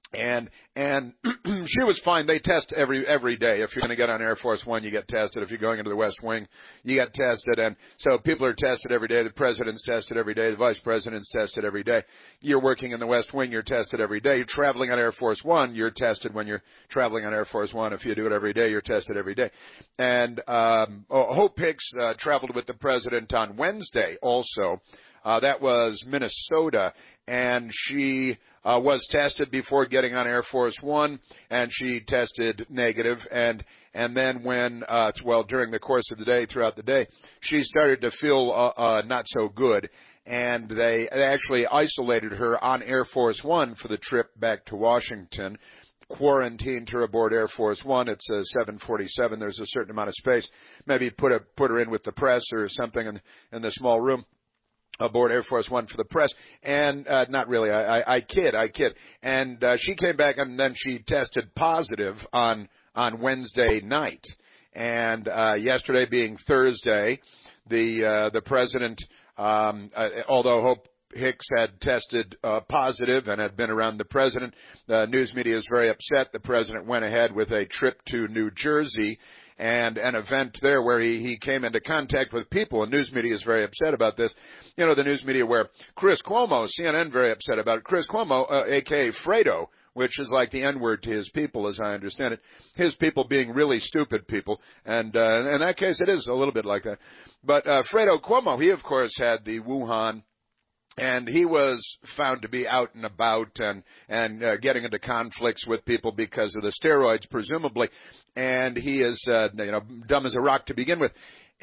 And and she was fine. They test every every day. If you're going to get on Air Force One, you get tested. If you're going into the West Wing, you get tested. And so people are tested every day. The president's tested every day. The vice president's tested every day. You're working in the West Wing, you're tested every day. You're traveling on Air Force One, you're tested when you're traveling on Air Force One. If you do it every day, you're tested every day. And um, Hope Hicks uh, traveled with the president on Wednesday also. Uh, that was Minnesota, and she uh, was tested before getting on Air Force One, and she tested negative. And and then when, uh, well, during the course of the day, throughout the day, she started to feel uh, uh, not so good, and they actually isolated her on Air Force One for the trip back to Washington. Quarantined her aboard Air Force One. It's a seven forty-seven. There's a certain amount of space. Maybe put a, put her in with the press or something in, in the small room aboard Air Force One for the press, and uh, not really, I, I, I kid, I kid. And uh, she came back, and then she tested positive on on Wednesday night. And uh, yesterday being Thursday, the uh, the president, um, uh, although Hope Hicks had tested uh, positive and had been around the president, the news media is very upset. The president went ahead with a trip to New Jersey and an event there where he, he came into contact with people, and news media is very upset about this. You know, the news media where Chris Cuomo, C N N very upset about it. Chris Cuomo, uh, a k a. Fredo, which is like the N-word to his people, as I understand it. His people being really stupid people, and uh, in that case it is a little bit like that. But uh, Fredo Cuomo, he of course had the Wuhan, and he was found to be out and about and and uh, getting into conflicts with people because of the steroids, presumably. And he is, uh, you know, dumb as a rock to begin with.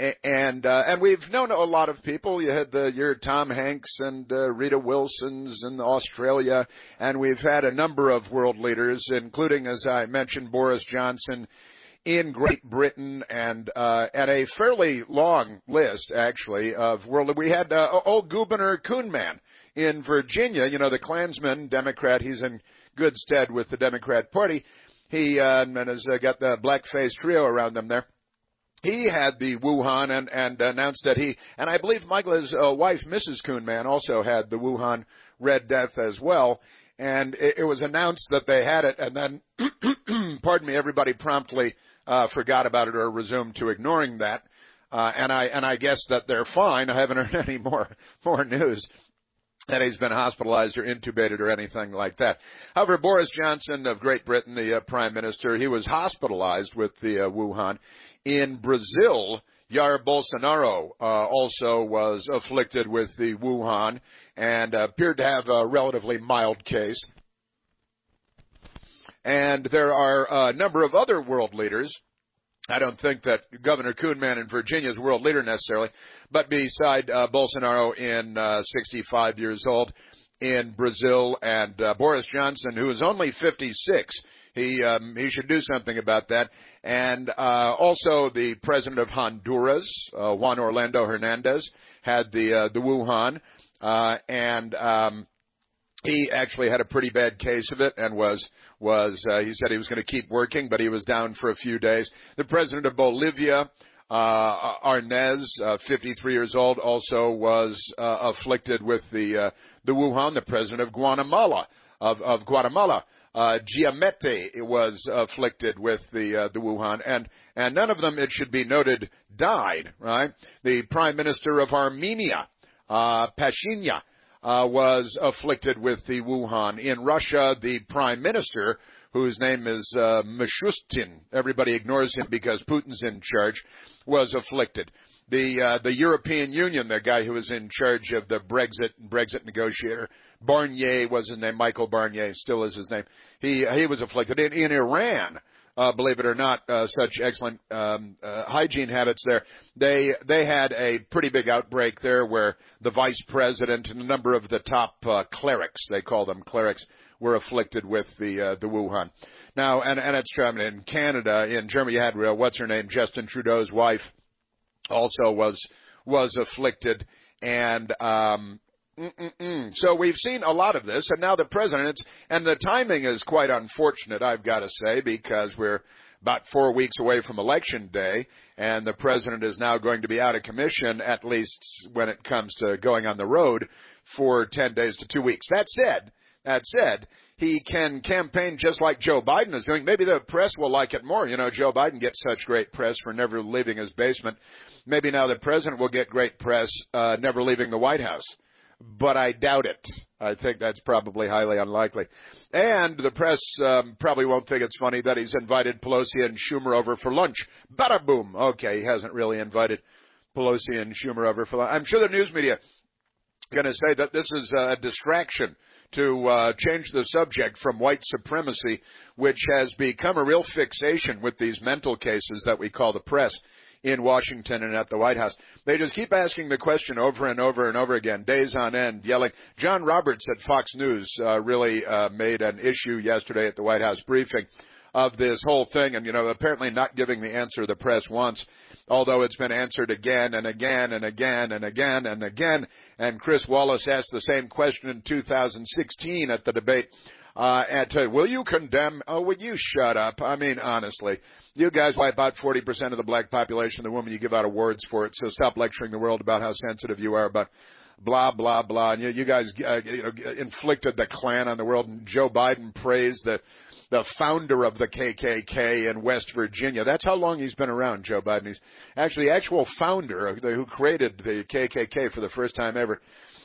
And uh, and we've known a lot of people. You had the your Tom Hanks and uh, Rita Wilsons in Australia, and we've had a number of world leaders, including, as I mentioned, Boris Johnson in Great Britain, and uh, and a fairly long list actually of world. We had uh, old Gouverneur Kuhnman in Virginia. You know, the Klansman, Democrat. He's in good stead with the Democrat Party. He uh, and has uh, got the blackface trio around them there. He had the Wuhan and, and announced that he, and I believe Michael's uh, wife, Missus Kuhnman, also had the Wuhan Red Death as well. And it, it was announced that they had it, and then, pardon me, everybody promptly uh, forgot about it or resumed to ignoring that. Uh, and I and I guess that they're fine. I haven't heard any more more news that he's been hospitalized or intubated or anything like that. However, Boris Johnson of Great Britain, the uh, Prime Minister, he was hospitalized with the uh, Wuhan. In Brazil, Jair Bolsonaro uh, also was afflicted with the Wuhan and uh, appeared to have a relatively mild case. And there are a number of other world leaders. I don't think that Governor Kuhnman in Virginia is a world leader necessarily, but beside uh, Bolsonaro in uh, sixty-five years old in Brazil, and uh, Boris Johnson, who is only fifty-six, he um, he should do something about that. And uh, also the president of Honduras, uh, Juan Orlando Hernandez, had the uh, the Wuhan, uh, and um, he actually had a pretty bad case of it and was was uh, he said he was going to keep working, but he was down for a few days. The president of Bolivia, uh, Arnez, uh, fifty-three years old, also was uh, afflicted with the uh, the Wuhan. The president of Guatemala of of Guatemala. Uh, Giamatti was afflicted with the uh, the Wuhan, and and none of them, it should be noted, died. Right? The Prime Minister of Armenia, uh, Pashinyan, uh, was afflicted with the Wuhan. In Russia, the Prime Minister, whose name is uh, Mishustin, everybody ignores him because Putin's in charge, was afflicted. The uh, the European Union, the guy who was in charge of the Brexit Brexit negotiator, Barnier was his name, Michael Barnier, still is his name. He he was afflicted. In, in Iran, uh, believe it or not, uh, such excellent um, uh, hygiene habits there. They they had a pretty big outbreak there where the vice president and a number of the top uh, clerics, they call them clerics, were afflicted with the uh, the Wuhan. Now, and and it's true. I mean, in Canada, in Germany, you had uh, what's her name, Justin Trudeau's wife, also was was afflicted, and um, mm-mm-mm. so we've seen a lot of this, and now the president, and the timing is quite unfortunate, I've got to say, because we're about four weeks away from Election Day, and the president is now going to be out of commission, at least when it comes to going on the road, for ten days to two weeks. That said, That said, he can campaign just like Joe Biden is doing. Maybe the press will like it more. You know, Joe Biden gets such great press for never leaving his basement. Maybe now the president will get great press uh, never leaving the White House. But I doubt it. I think that's probably highly unlikely. And the press um, probably won't think it's funny that he's invited Pelosi and Schumer over for lunch. Bada boom. Okay, he hasn't really invited Pelosi and Schumer over for lunch. I'm sure the news media is going to say that this is a distraction to uh, change the subject from white supremacy, which has become a real fixation with these mental cases that we call the press in Washington and at the White House. They just keep asking the question over and over and over again, days on end, yelling. John Roberts at Fox News uh, really uh, made an issue yesterday at the White House briefing of this whole thing, and, you know, apparently not giving the answer the press wants, although it's been answered again and again and again and again and again. And Chris Wallace asked the same question in two thousand sixteen at the debate. Uh, and to, will you condemn, oh, would you shut up? I mean, honestly, you guys wipe out forty percent of the black population, the woman you give out awards for it, so stop lecturing the world about how sensitive you are about blah, blah, blah. And you, you guys uh, you know, inflicted the Klan on the world, and Joe Biden praised the the founder of the K K K in West Virginia. That's how long he's been around, Joe Biden. He's actually the actual founder who created the K K K for the first time ever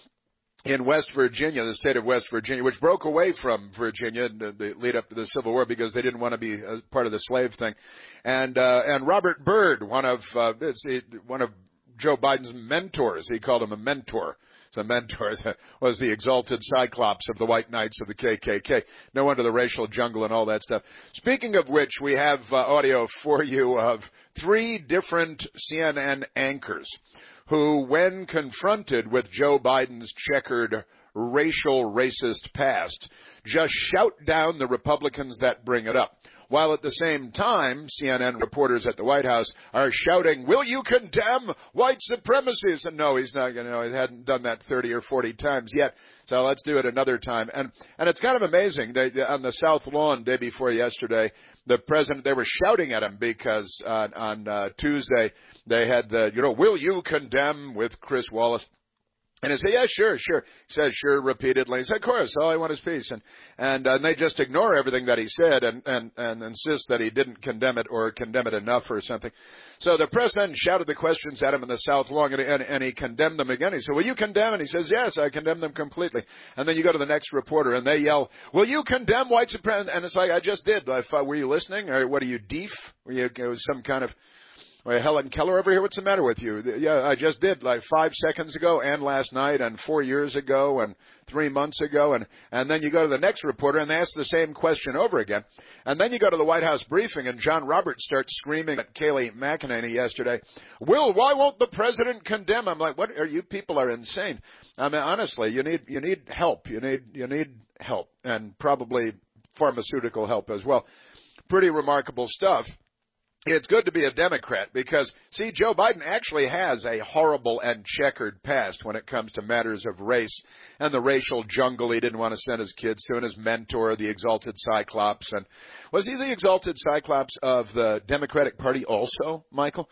in West Virginia, the state of West Virginia, which broke away from Virginia in the, the lead up to the Civil War because they didn't want to be a part of the slave thing. And uh, and Robert Byrd, one of uh, one of Joe Biden's mentors, he called him a mentor. So mentor was the exalted cyclops of the white knights of the K K K. No wonder the racial jungle and all that stuff. Speaking of which, we have uh, audio for you of three different C N N anchors who, when confronted with Joe Biden's checkered racial racist past, just shout down the Republicans that bring it up. While at the same time, C N N reporters at the White House are shouting, will you condemn white supremacy? And no, he's not going to know. He hadn't done that thirty or forty times yet. So let's do it another time. And and it's kind of amazing. They, on the South Lawn day before yesterday, the president, they were shouting at him because uh, on uh, Tuesday they had the, you know, will you condemn with Chris Wallace? And he said, yeah, sure, sure. He said, sure, repeatedly. He said, of course, all I want is peace. And and, uh, and they just ignore everything that he said and, and, and insist that he didn't condemn it or condemn it enough or something. So the president shouted the questions at him in the South Lawn, and, and, and he condemned them again. He said, will you condemn? And he says, yes, I condemn them completely. And then you go to the next reporter, and they yell, will you condemn white supremacy? And it's like, I just did. I thought, were you listening? Or what are you, deaf? Were you, it was some kind of... Well, Helen Keller over here, what's the matter with you? Yeah, I just did like five seconds ago and last night and four years ago and three months ago. And, and then you go to the next reporter and they ask the same question over again. And then you go to the White House briefing and John Roberts starts screaming at Kayleigh McEnany yesterday, Will, why won't the president condemn? I'm like, what are you people are insane. I mean, honestly, you need, you need help. You need, you need help and probably pharmaceutical help as well. Pretty remarkable stuff. It's good to be a Democrat because, see, Joe Biden actually has a horrible and checkered past when it comes to matters of race and the racial jungle he didn't want to send his kids to, and his mentor, the exalted Cyclops. And was he the exalted Cyclops of the Democratic Party also, Michael?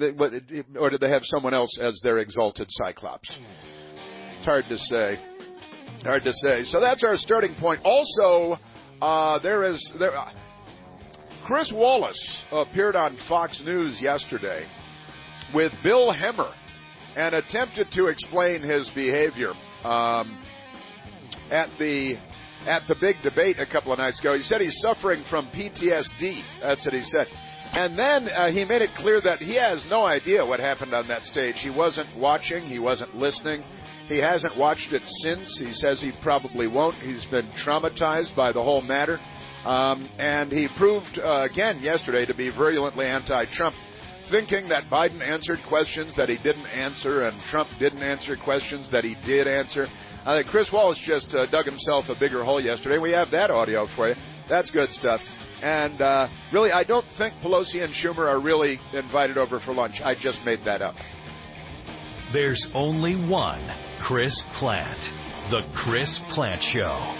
Or did they have someone else as their exalted Cyclops? It's hard to say. Hard to say. So that's our starting point. Also, uh, there is... there. Uh, Chris Wallace appeared on Fox News yesterday with Bill Hemmer and attempted to explain his behavior um, at the at the big debate a couple of nights ago. He said he's suffering from P T S D. That's what he said. And then uh, he made it clear that he has no idea what happened on that stage. He wasn't watching. He wasn't listening. He hasn't watched it since. He says he probably won't. He's been traumatized by the whole matter. Um, and he proved uh, again yesterday to be virulently anti-Trump, thinking that Biden answered questions that he didn't answer and Trump didn't answer questions that he did answer. I think Chris Wallace just uh, dug himself a bigger hole yesterday. We have that audio for you. That's good stuff. And uh, really, I don't think Pelosi and Schumer are really invited over for lunch. I just made that up. There's only one Chris Plante. The Chris Plante Show.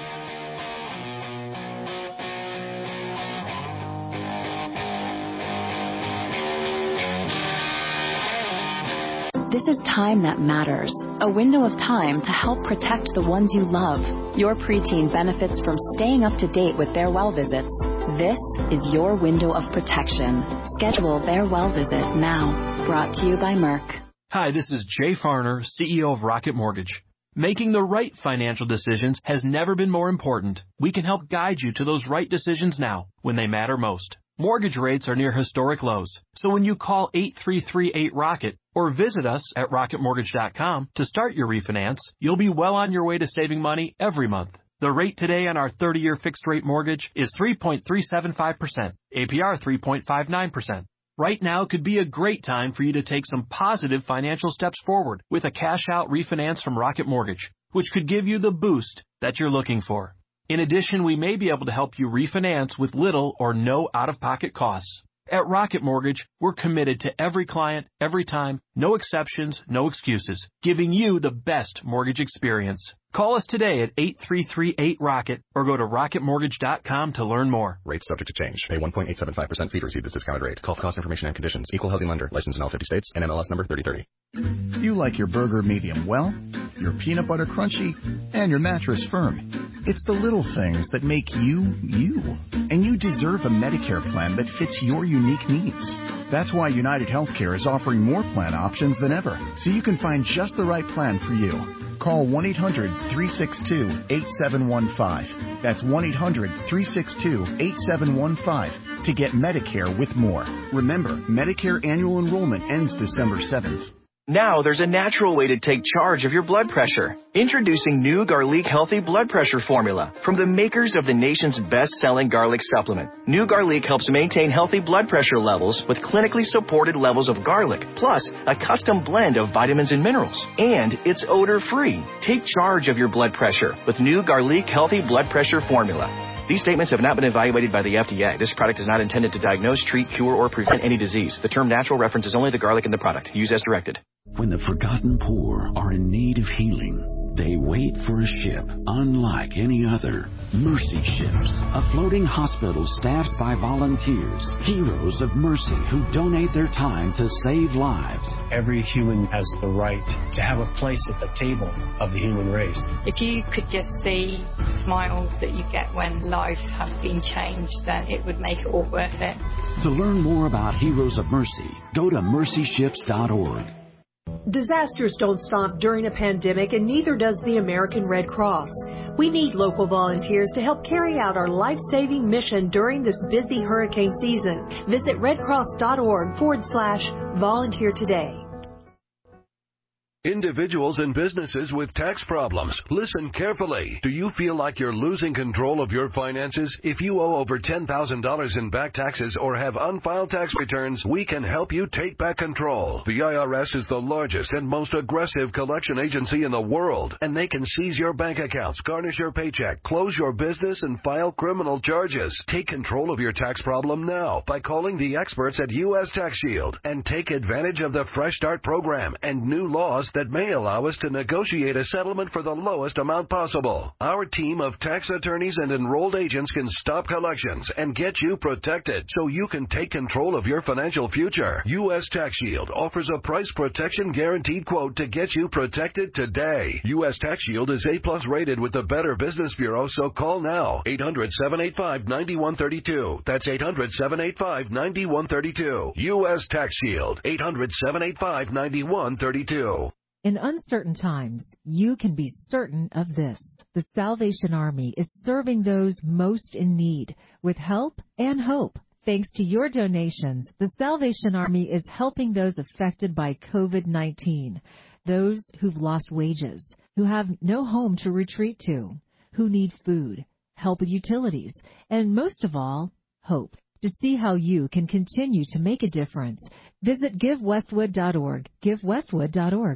This is time that matters, a window of time to help protect the ones you love. Your preteen benefits from staying up to date with their well visits. This is your window of protection. Schedule their well visit now. Brought to you by Merck. Hi, this is Jay Farner, C E O of Rocket Mortgage. Making the right financial decisions has never been more important. We can help guide you to those right decisions now, when they matter most. Mortgage rates are near historic lows, so when you call eight three three eight ROCKET or visit us at rocket mortgage dot com to start your refinance, you'll be well on your way to saving money every month. The rate today on our thirty-year fixed-rate mortgage is three point three seven five percent, A P R three point five nine percent. Right now could be a great time for you to take some positive financial steps forward with a cash-out refinance from Rocket Mortgage, which could give you the boost that you're looking for. In addition, we may be able to help you refinance with little or no out-of-pocket costs. At Rocket Mortgage, we're committed to every client, every time, no exceptions, no excuses, giving you the best mortgage experience. Call us today at eight three three eight ROCKET or go to rocket mortgage dot com to learn more. Rates subject to change. Pay one point eight seven five percent fee to receive this discounted rate. Call for cost information and conditions. Equal housing lender. Licensed in all fifty states. N M L S number thirty thirty. You like your burger medium well, your peanut butter crunchy, and your mattress firm. It's the little things that make you, you. And you deserve a Medicare plan that fits your unique needs. That's why United Healthcare is offering more plan options than ever, so you can find just the right plan for you. Call one eight hundred three six two eight seven one five. That's one eight hundred three six two eight seven one five to get Medicare with more. Remember, Medicare annual enrollment ends December seventh. Now there's a natural way to take charge of your blood pressure. Introducing new Garlic Healthy Blood Pressure Formula from the makers of the nation's best-selling garlic supplement. New Garlic helps maintain healthy blood pressure levels with clinically supported levels of garlic, plus a custom blend of vitamins and minerals. And it's odor-free. Take charge of your blood pressure with new Garlic Healthy Blood Pressure Formula. These statements have not been evaluated by the F D A. This product is not intended to diagnose, treat, cure, or prevent any disease. The term natural references only the garlic in the product. Use as directed. When the forgotten poor are in need of healing, they wait for a ship unlike any other. Mercy Ships, a floating hospital staffed by volunteers, heroes of mercy who donate their time to save lives. Every human has the right to have a place at the table of the human race. If you could just see the smiles that you get when lives have been changed, then it would make it all worth it. To learn more about Heroes of Mercy, go to mercy ships dot org. Disasters don't stop during a pandemic, and neither does the American Red Cross. We need local volunteers to help carry out our life-saving mission during this busy hurricane season. Visit redcross.org forward slash volunteer today. Individuals and businesses with tax problems, listen carefully. Do you feel like you're losing control of your finances? If you owe over ten thousand dollars in back taxes or have unfiled tax returns, we can help you take back control. The I R S is the largest and most aggressive collection agency in the world, and they can seize your bank accounts, garnish your paycheck, close your business, and file criminal charges. Take control of your tax problem now by calling the experts at U S Tax Shield and take advantage of the Fresh Start program and new laws that may allow us to negotiate a settlement for the lowest amount possible. Our team of tax attorneys and enrolled agents can stop collections and get you protected so you can take control of your financial future. U S Tax Shield offers a price protection guaranteed quote to get you protected today. U S Tax Shield is A plus rated with the Better Business Bureau, so call now. eight hundred seven eight five nine one three two. That's eight hundred seven eight five nine one three two. U S Tax Shield. eight hundred seven eight five nine one three two. In uncertain times, you can be certain of this. The Salvation Army is serving those most in need with help and hope. Thanks to your donations, the Salvation Army is helping those affected by COVID nineteen, those who've lost wages, who have no home to retreat to, who need food, help with utilities, and most of all, hope. To see how you can continue to make a difference, visit give westwood dot org. give westwood dot org.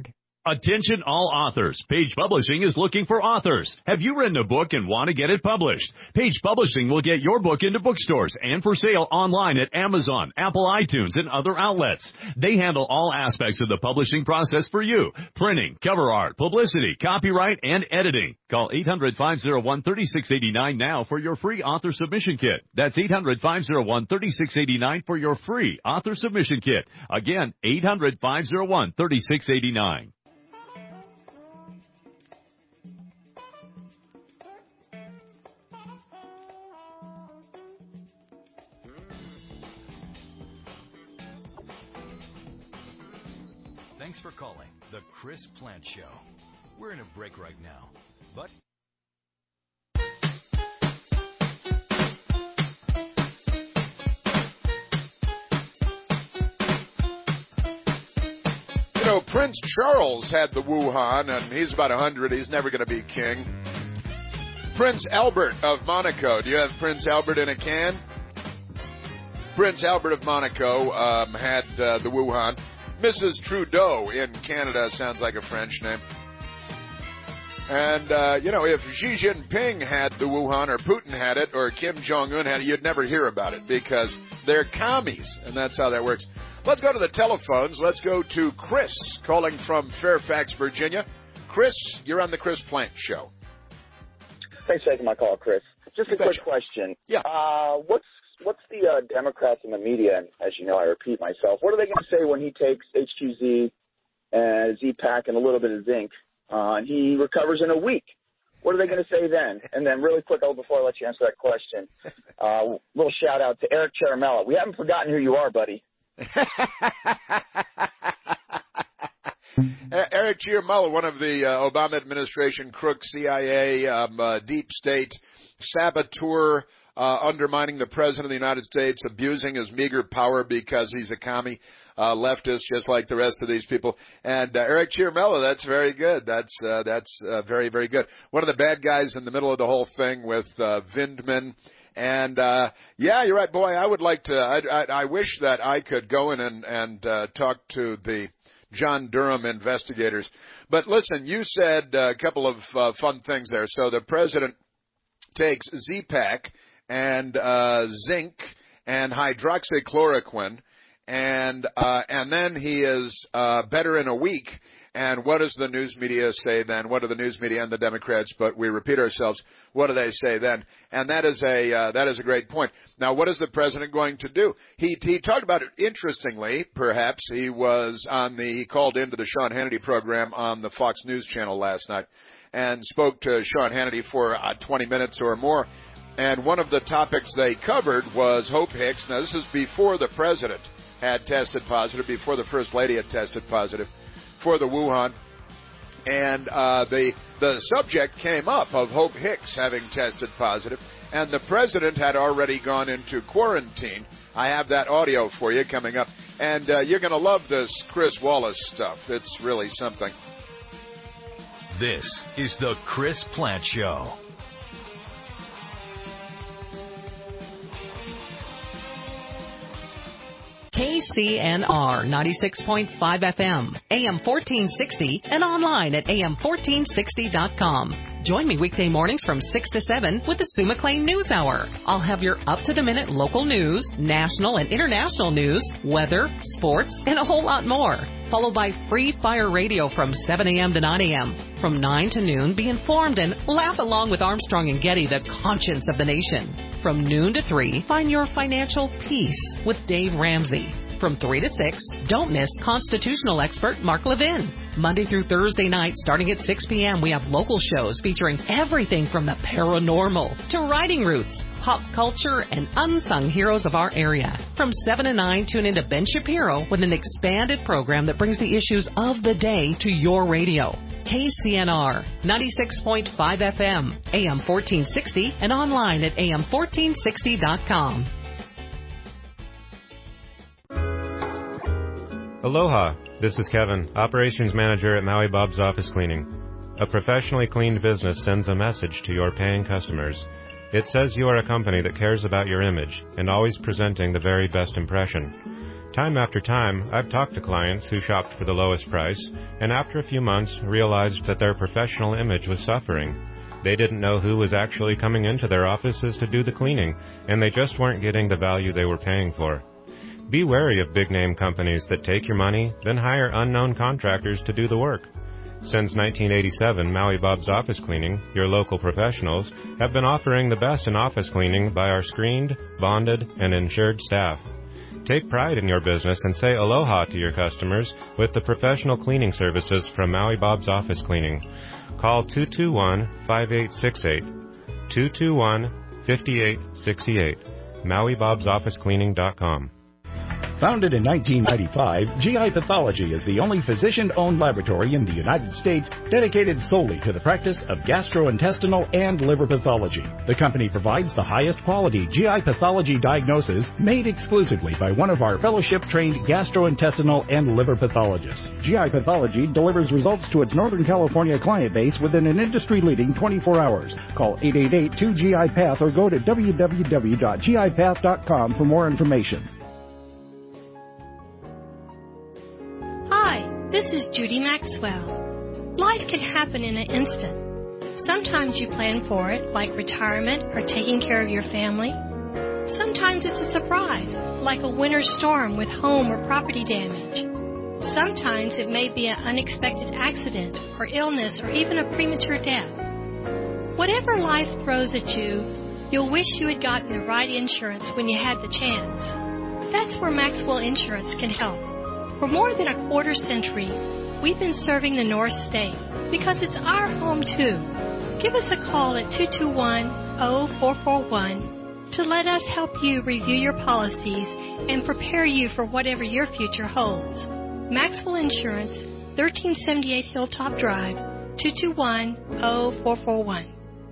Attention all authors. Page Publishing is looking for authors. Have you written a book and want to get it published? Page Publishing will get your book into bookstores and for sale online at Amazon, Apple iTunes, and other outlets. They handle all aspects of the publishing process for you. Printing, cover art, publicity, copyright, and editing. Call eight hundred, five oh one, three six eight nine now for your free author submission kit. That's eight hundred, five oh one, three six eight nine for your free author submission kit. Again, eight hundred, five oh one, three six eight nine. Thanks for calling The Chris Plant Show. We're in a break right now, but... You know, Prince Charles had the Wuhan, and he's about one hundred. He's never going to be king. Prince Albert of Monaco. Do you have Prince Albert in a can? Prince Albert of Monaco um, had uh, the Wuhan. Missus Trudeau in Canada sounds like a French name. And, uh, you know, if Xi Jinping had the Wuhan, or Putin had it, or Kim Jong-un had it, you'd never hear about it because they're commies, and that's how that works. Let's go to the telephones. Let's go to Chris, calling from Fairfax, Virginia. Chris, you're on the Chris Plant Show. Thanks for taking my call, Chris. Just a quick question. Yeah. Uh, what's what's the uh, Democrats and the media, and as you know, I repeat myself, what are they going to say when he takes H two Z and Z-Pack and a little bit of zinc, uh, and he recovers in a week? What are they going to say then? And then really quick, oh, before I let you answer that question, uh, little shout-out to Eric Ciaramella. We haven't forgotten who you are, buddy. Eric Ciaramella, one of the uh, Obama administration crooks, C I A, um, uh, deep state saboteur, uh, undermining the president of the United States, abusing his meager power because he's a commie uh, leftist, just like the rest of these people. And uh, Eric Ciaramella, that's very good. That's uh, that's uh, very very good. One of the bad guys in the middle of the whole thing with uh, Vindman. And, uh, yeah, you're right, boy, I would like to, I, I, I wish that I could go in and, and, uh, talk to the John Durham investigators. But listen, you said a couple of, uh, fun things there. So the president takes Z-Pack and, uh, zinc and hydroxychloroquine, and, uh, and then he is, uh, better in a week. And what does the news media say then? What do the news media and the Democrats, but we repeat ourselves, what do they say then? And that is a uh, that is a great point. Now, what is the president going to do? He he talked about it interestingly, perhaps. He was on the, he called into the Sean Hannity program on the Fox News channel last night and spoke to Sean Hannity for uh, twenty minutes or more. And one of the topics they covered was Hope Hicks. Now, this is before the president had tested positive, before the First Lady had tested positive for the Wuhan, and uh, the the subject came up of Hope Hicks having tested positive, and the president had already gone into quarantine. I have that audio for you coming up, and uh, you're going to love this Chris Wallace stuff. It's really something. This is the Chris Plant Show. K C N R ninety-six point five F M, A M fourteen sixty, and online at A M fourteen sixty dot com. Join me weekday mornings from six to seven with the Sue McLean News Hour. I'll have your up-to-the-minute local news, national and international news, weather, sports, and a whole lot more. Followed by Free Fire Radio from seven a.m. to nine a.m. From nine to noon, be informed and laugh along with Armstrong and Getty, the conscience of the nation. From noon to three, find your financial peace with Dave Ramsey. From three to six, don't miss constitutional expert Mark Levin. Monday through Thursday night, starting at six p.m., we have local shows featuring everything from the paranormal to riding routes, pop culture, and unsung heroes of our area. From seven to nine, tune into Ben Shapiro with an expanded program that brings the issues of the day to your radio. K C N R ninety-six point five F M, A M fourteen sixty, and online at A M fourteen sixty dot com. Aloha, this is Kevin, Operations Manager at Maui Bob's Office Cleaning. A professionally cleaned business sends a message to your paying customers. It says you are a company that cares about your image and always presenting the very best impression. Time after time, I've talked to clients who shopped for the lowest price, and after a few months realized that their professional image was suffering. They didn't know who was actually coming into their offices to do the cleaning, and they just weren't getting the value they were paying for. Be wary of big-name companies that take your money, then hire unknown contractors to do the work. Since nineteen eighty-seven, Maui Bob's Office Cleaning, your local professionals, have been offering the best in office cleaning by our screened, bonded, and insured staff. Take pride in your business and say aloha to your customers with the professional cleaning services from Maui Bob's Office Cleaning. Call two two one, five eight six eight, two two one, five eight six eight, maui bobs office cleaning dot com. Founded in nineteen ninety-five, G I Pathology is the only physician-owned laboratory in the United States dedicated solely to the practice of gastrointestinal and liver pathology. The company provides the highest quality G I pathology diagnosis made exclusively by one of our fellowship-trained gastrointestinal and liver pathologists. G I Pathology delivers results to its Northern California client base within an industry-leading twenty-four hours. Call eight eight eight, two G I path or go to w w w dot g i path dot com for more information. This is Judy Maxwell. Life can happen in an instant. Sometimes you plan for it, like retirement or taking care of your family. Sometimes it's a surprise, like a winter storm with home or property damage. Sometimes it may be an unexpected accident or illness or even a premature death. Whatever life throws at you, you'll wish you had gotten the right insurance when you had the chance. That's where Maxwell Insurance can help. For more than a quarter century, we've been serving the North State because it's our home, too. Give us a call at two two one, zero four four one to let us help you review your policies and prepare you for whatever your future holds. Maxwell Insurance, thirteen seventy-eight Hilltop Drive, two two one, zero four four one.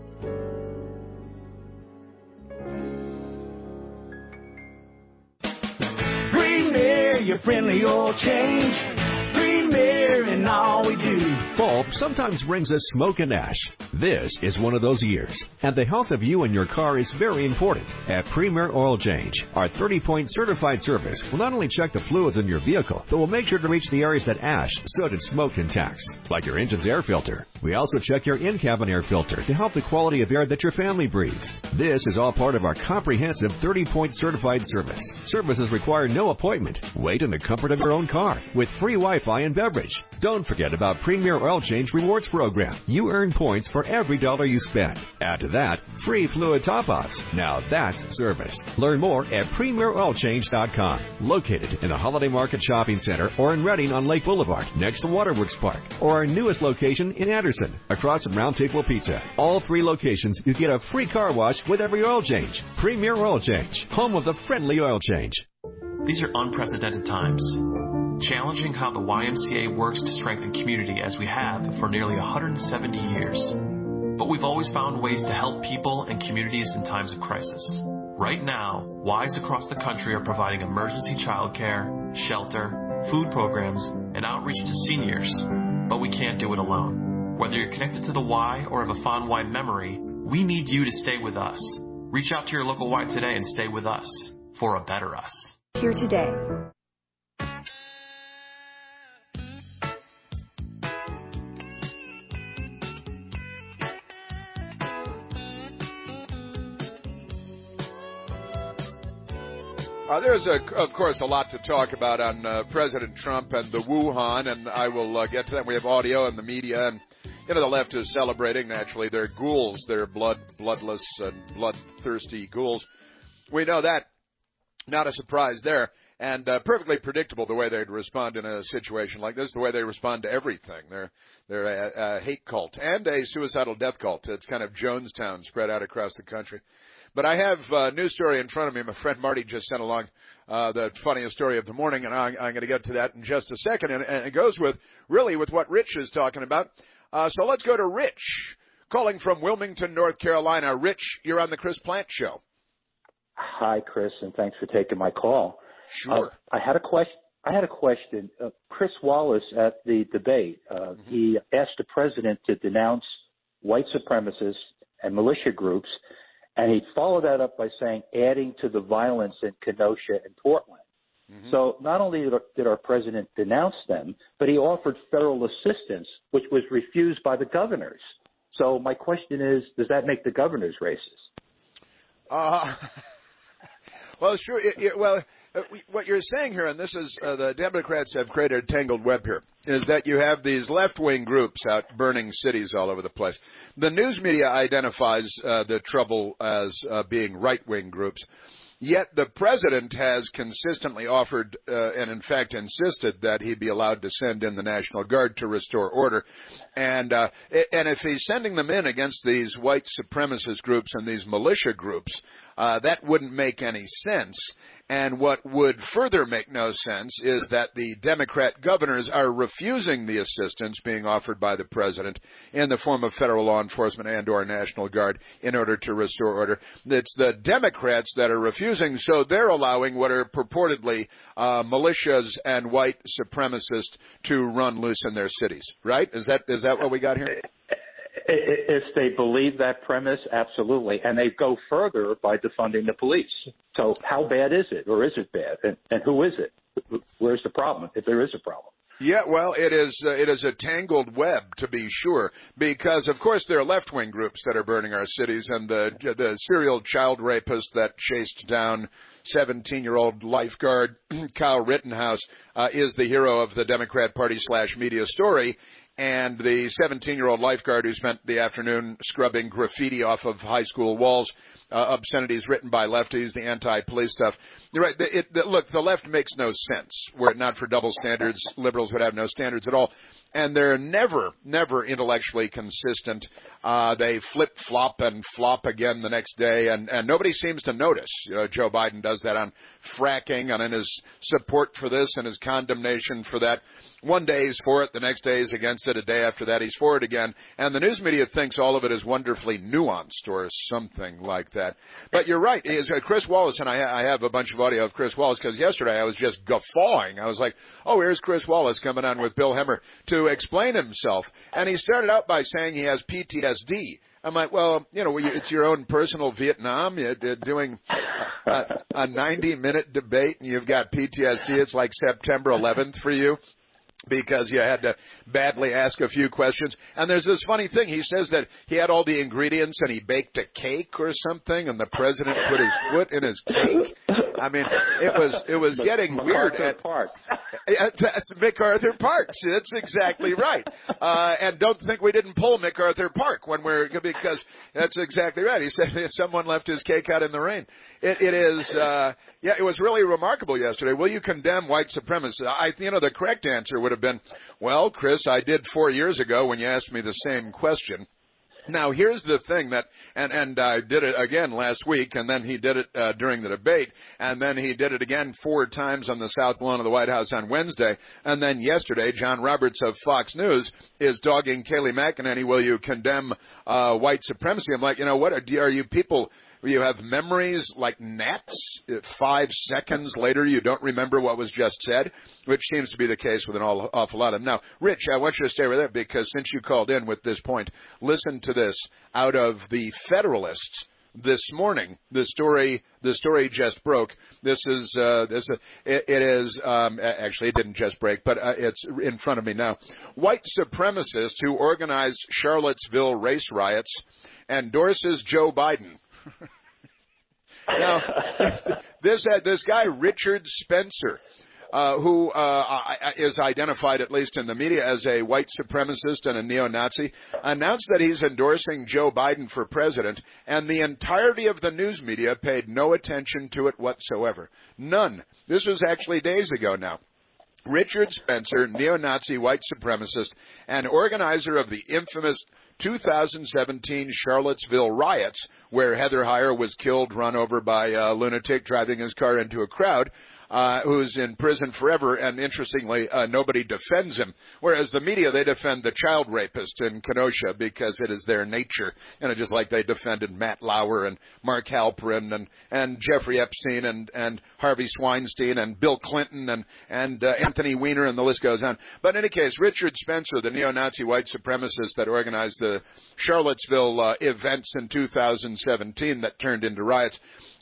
Your friendly oil change. Premier in all we do. Fall sometimes brings us smoke and ash. This is one of those years, and the health of you and your car is very important. At Premier Oil Change, our thirty-point certified service will not only check the fluids in your vehicle, but will make sure to reach the areas that ash, soot, and smoke can tax, like your engine's air filter. We also check your in-cabin air filter to help the quality of air that your family breathes. This is all part of our comprehensive thirty-point certified service. Services require no appointment. Wait in the comfort of your own car with free Wi-Fi and beverage. Don't forget about Premier Oil Change Rewards Program. You earn points for every dollar you spend. Add to that, free fluid top-offs. Now that's service. Learn more at premier oil change dot com. Located in the Holiday Market Shopping Center or in Redding on Lake Boulevard, next to Waterworks Park, or our newest location in Anderson, across from Round Table Pizza. All three locations, you get a free car wash with every oil change. Premier Oil Change, home of the friendly oil change. These are unprecedented times. Challenging how the Y M C A works to strengthen community as we have for nearly one hundred seventy years. But we've always found ways to help people and communities in times of crisis. Right now, Ys across the country are providing emergency childcare, shelter, food programs, and outreach to seniors. But we can't do it alone. Whether you're connected to the Y or have a fond Y memory, we need you to stay with us. Reach out to your local Y today and stay with us for a better us. Here today. Uh, there's, a, of course, a lot to talk about on uh, President Trump and the Wuhan, and I will uh, get to that. We have audio and the media, and, you know, the left is celebrating, naturally. They're ghouls. They're blood, bloodless and bloodthirsty ghouls. We know that. Not a surprise there. And uh, perfectly predictable the way they'd respond in a situation like this, the way they respond to everything. They're, they're a, a hate cult and a suicidal death cult. It's kind of Jonestown spread out across the country. But I have a news story in front of me. My friend Marty just sent along uh, the funniest story of the morning, and I'm, I'm going to get to that in just a second. And, and it goes with, really, with what Rich is talking about. Uh, so let's go to Rich, calling from Wilmington, North Carolina. Rich, you're on the Chris Plant Show. Hi, Chris, and thanks for taking my call. Sure. Uh, I had a question. I had a question. Uh, Chris Wallace at the debate, uh, mm-hmm. he asked the president to denounce white supremacists and militia groups, and he followed that up by saying adding to the violence in Kenosha and Portland. Mm-hmm. So not only did our, did our president denounce them, but he offered federal assistance, which was refused by the governors. So my question is, does that make the governors racist? Uh, well, sure. It, it, well, uh, we, what you're saying here, and this is uh, the Democrats have created a tangled web here, is that you have these left-wing groups out burning cities all over the place. The news media identifies uh, the trouble as uh, being right-wing groups. Yet the president has consistently offered uh, and, in fact, insisted that he be allowed to send in the National Guard to restore order. And uh, and if he's sending them in against these white supremacist groups and these militia groups, uh, that wouldn't make any sense. And what would further make no sense is that the Democrat governors are refusing the assistance being offered by the president in the form of federal law enforcement and or National Guard in order to restore order. It's the Democrats that are refusing, so they're allowing what are purportedly uh, militias and white supremacists to run loose in their cities, right? Is that is that what we got here? If they believe that premise, absolutely. And they go further by defunding the police. So how bad is it, or is it bad? And, and who is it? Where's the problem, if there is a problem? Yeah, well, it is uh, it is a tangled web, to be sure, because, of course, there are left-wing groups that are burning our cities, and the the serial child rapist that chased down seventeen-year-old lifeguard Kyle Rittenhouse uh, is the hero of the Democrat Party slash media story. And the seventeen-year-old lifeguard who spent the afternoon scrubbing graffiti off of high school walls, uh, obscenities written by lefties, the anti-police stuff. You're right. The, it, the, look, the left makes no sense. Were it not for double standards, liberals would have no standards at all. And they're never, never intellectually consistent. Uh, they flip-flop and flop again the next day, and, and nobody seems to notice. You know, Joe Biden does that on fracking and in his support for this and his condemnation for that. One day he's for it, the next day he's against it, a day after that he's for it again. And the news media thinks all of it is wonderfully nuanced or something like that. But you're right. Is uh, Chris Wallace, and I, I have a bunch of audio of Chris Wallace, because yesterday I was just guffawing. I was like, oh, here's Chris Wallace coming on with Bill Hemmer to explain himself. And he started out by saying he has P T S D. I'm like, well, you know, it's your own personal Vietnam. You're doing a ninety-minute debate, and you've got P T S D. It's like September eleventh for you, because you had to badly ask a few questions. And there's this funny thing. He says that he had all the ingredients and he baked a cake or something, and the president put his foot in his cake. I mean, it was it was getting weird. At Park. That's MacArthur Park. That's exactly right. Uh, and don't think we didn't pull MacArthur Park when we're because that's exactly right. He said someone left his cake out in the rain. It, it is, uh, yeah, it was really remarkable yesterday. Will you condemn white supremacy? I, you know, the correct answer would have been, well, Chris, I did four years ago when you asked me the same question. Now, here's the thing that, and, and I did it again last week, and then he did it uh, during the debate, and then he did it again four times on the South Lawn of the White House on Wednesday, and then yesterday, John Roberts of Fox News is dogging Kayleigh McEnany, will you condemn uh, white supremacy? I'm like, you know what, are, are you people... You have memories like gnats. Five seconds later, you don't remember what was just said, which seems to be the case with an awful lot of them. Now, Rich, I want you to stay with that, because since you called in with this point, listen to this out of the Federalists this morning. The story, the story just broke. This is, uh, this, uh, it, it is, um, actually, it didn't just break, but uh, it's in front of me now. White supremacist who organized Charlottesville race riots endorses Joe Biden. Now, this uh, this guy Richard Spencer, uh, who uh, is identified at least in the media as a white supremacist and a neo-Nazi, announced that he's endorsing Joe Biden for president, and the entirety of the news media paid no attention to it whatsoever. None. This was actually days ago now. Richard Spencer, neo-Nazi white supremacist and organizer of the infamous two thousand seventeen Charlottesville riots, where Heather Heyer was killed, run over by a lunatic driving his car into a crowd, uh, who's in prison forever, and interestingly, uh, nobody defends him. Whereas the media, they defend the child rapist in Kenosha because it is their nature. You know, just like they defended Matt Lauer and Mark Halperin and, and Jeffrey Epstein and, and Harvey Weinstein and Bill Clinton and, and uh, Anthony Weiner, and the list goes on. But in any case, Richard Spencer, the neo-Nazi white supremacist that organized the Charlottesville uh, events in two thousand seventeen that turned into riots,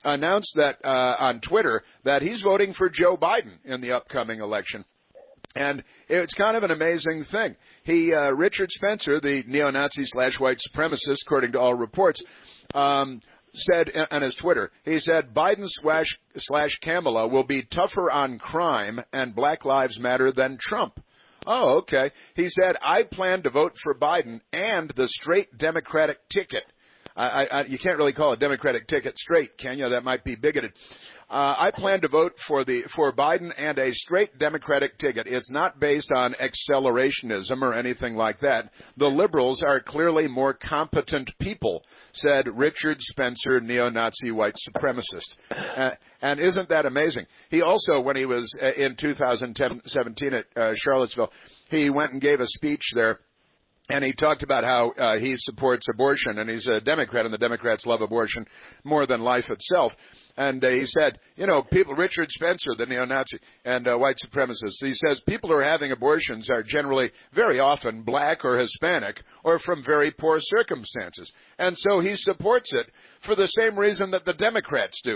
announced that uh, on Twitter that he's voting for Joe Biden in the upcoming election. And it's kind of an amazing thing. He, uh, Richard Spencer, the neo-Nazi slash white supremacist, according to all reports, um, said on his Twitter, he said, Biden slash, slash Kamala will be tougher on crime and Black Lives Matter than Trump. Oh, okay. He said, I plan to vote for Biden and the straight Democratic ticket. I, I, you can't really call a Democratic ticket straight, can you? That might be bigoted. Uh, I plan to vote for the for Biden and a straight Democratic ticket. It's not based on accelerationism or anything like that. The liberals are clearly more competent people, said Richard Spencer, neo-Nazi white supremacist. Uh, and isn't that amazing? He also, when he was uh, in two thousand seventeen at uh, Charlottesville, he went and gave a speech there. And he talked about how uh, he supports abortion, and he's a Democrat, and the Democrats love abortion more than life itself. And uh, he said, you know, people, Richard Spencer, the neo-Nazi and uh, white supremacist, he says people who are having abortions are generally very often black or Hispanic or from very poor circumstances. And so he supports it for the same reason that the Democrats do.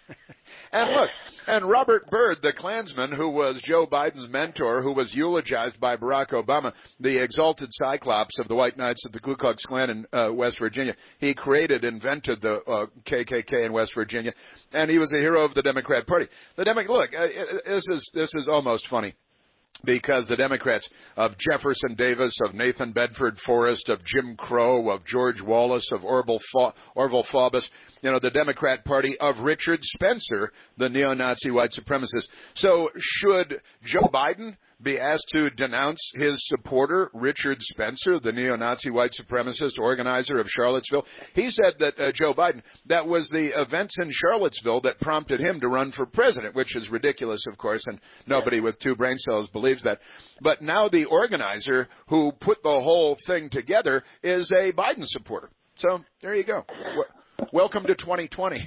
And look, and Robert Byrd, the Klansman, who was Joe Biden's mentor, who was eulogized by Barack Obama, the exalted cyclops of the White Knights of the Ku Klux Klan in uh, West Virginia. He created, invented the uh, K K K in West Virginia, and he was a hero of the Democrat Party. The Demo- look, uh, this is this is almost funny. Because the Democrats of Jefferson Davis, of Nathan Bedford Forrest, of Jim Crow, of George Wallace, of Orville, Fa- Orville Faubus, you know, the Democrat Party of Richard Spencer, the neo-Nazi white supremacist. So should Joe Biden be asked to denounce his supporter, Richard Spencer, the neo-Nazi white supremacist organizer of Charlottesville? He said that uh, Joe Biden, that was the events in Charlottesville that prompted him to run for president, which is ridiculous, of course, and nobody with two brain cells believes that. But now the organizer who put the whole thing together is a Biden supporter. So there you go. W- welcome to twenty twenty.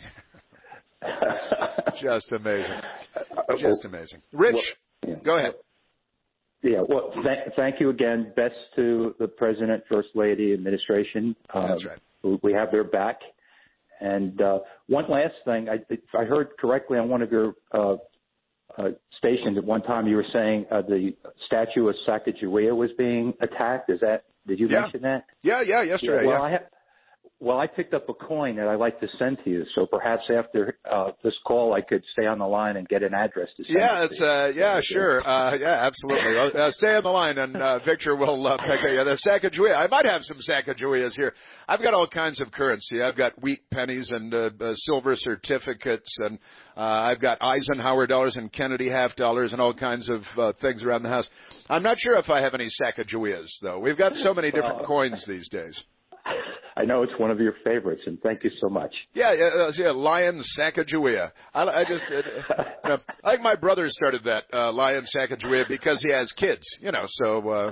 Just amazing. Just amazing. Rich, go ahead. Yeah, well, th- thank you again. Best to the President, First Lady, Administration. Um, That's right. We have their back. And uh, one last thing, I, if I heard correctly on one of your uh, uh, stations at one time, you were saying uh, the statue of Sacagawea was being attacked. Is that? Did you yeah. mention that? Yeah, yeah, yesterday. Yeah, well, yeah. I have. Well, I picked up a coin that I'd like to send to you, so perhaps after uh, this call I could stay on the line and get an address to send Yeah, it it's to uh, yeah, sure, uh, yeah, absolutely. Uh, stay on the line, and uh, Victor will uh, pick uh, the Sacagawea. I might have some Sacagaweas here. I've got all kinds of currency. I've got wheat pennies and uh, uh, silver certificates, and uh, I've got Eisenhower dollars and Kennedy half dollars and all kinds of uh, things around the house. I'm not sure if I have any Sacagaweas, though. We've got so many different uh, coins these days. I know it's one of your favorites, and thank you so much. Yeah, yeah, yeah Lion Sacagawea. I, I just, uh, you know, I think my brother started that, uh, Lion Sacagawea, because he has kids, you know, so, uh,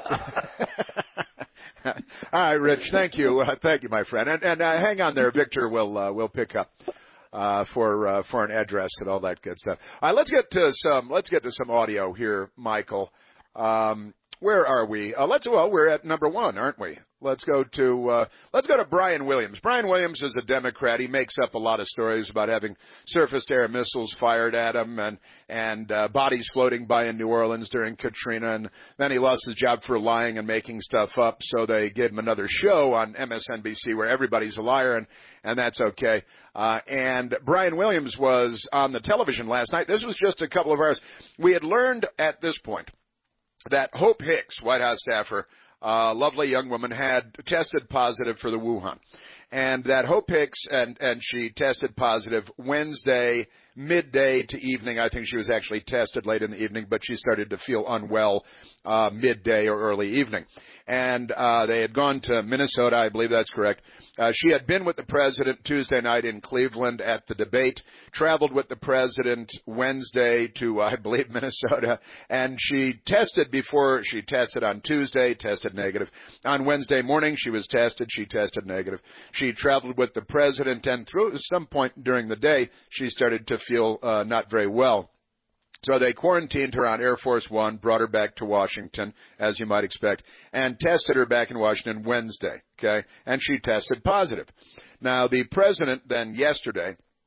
all right, Rich, thank you. Uh, thank you, my friend. And, and uh, hang on there. Victor will, uh, will pick up. Uh, for, uh, for an address and all that good stuff. All right, let's get to some, let's get to some audio here, Michael. Um, where are we? Uh, let's, well, we're at number one, aren't we? Let's go to, uh, let's go to Brian Williams. Brian Williams is a Democrat. He makes up a lot of stories about having surface-to-air missiles fired at him and, and, uh, bodies floating by in New Orleans during Katrina. And then he lost his job for lying and making stuff up. So they gave him another show on M S N B C where everybody's a liar, and, and that's okay. Uh, and Brian Williams was on the television last night. This was just a couple of hours. We had learned at this point that Hope Hicks, White House staffer, a lovely young woman, had tested positive for the Wuhan. And that Hope Hicks, and, and she tested positive Wednesday, midday to evening. I think she was actually tested late in the evening, but she started to feel unwell uh, midday or early evening. And uh, they had gone to Minnesota, I believe that's correct. Uh, she had been with the president Tuesday night in Cleveland at the debate, traveled with the president Wednesday to, uh, I believe, Minnesota, and she tested before she tested on Tuesday, tested negative. On Wednesday morning, she was tested, she tested negative. She traveled with the president, and through some point during the day, she started to feel uh, not very well. So they quarantined her on Air Force One, brought her back to Washington, as you might expect, and tested her back in Washington Wednesday, okay? And she tested positive. Now, the president then yesterday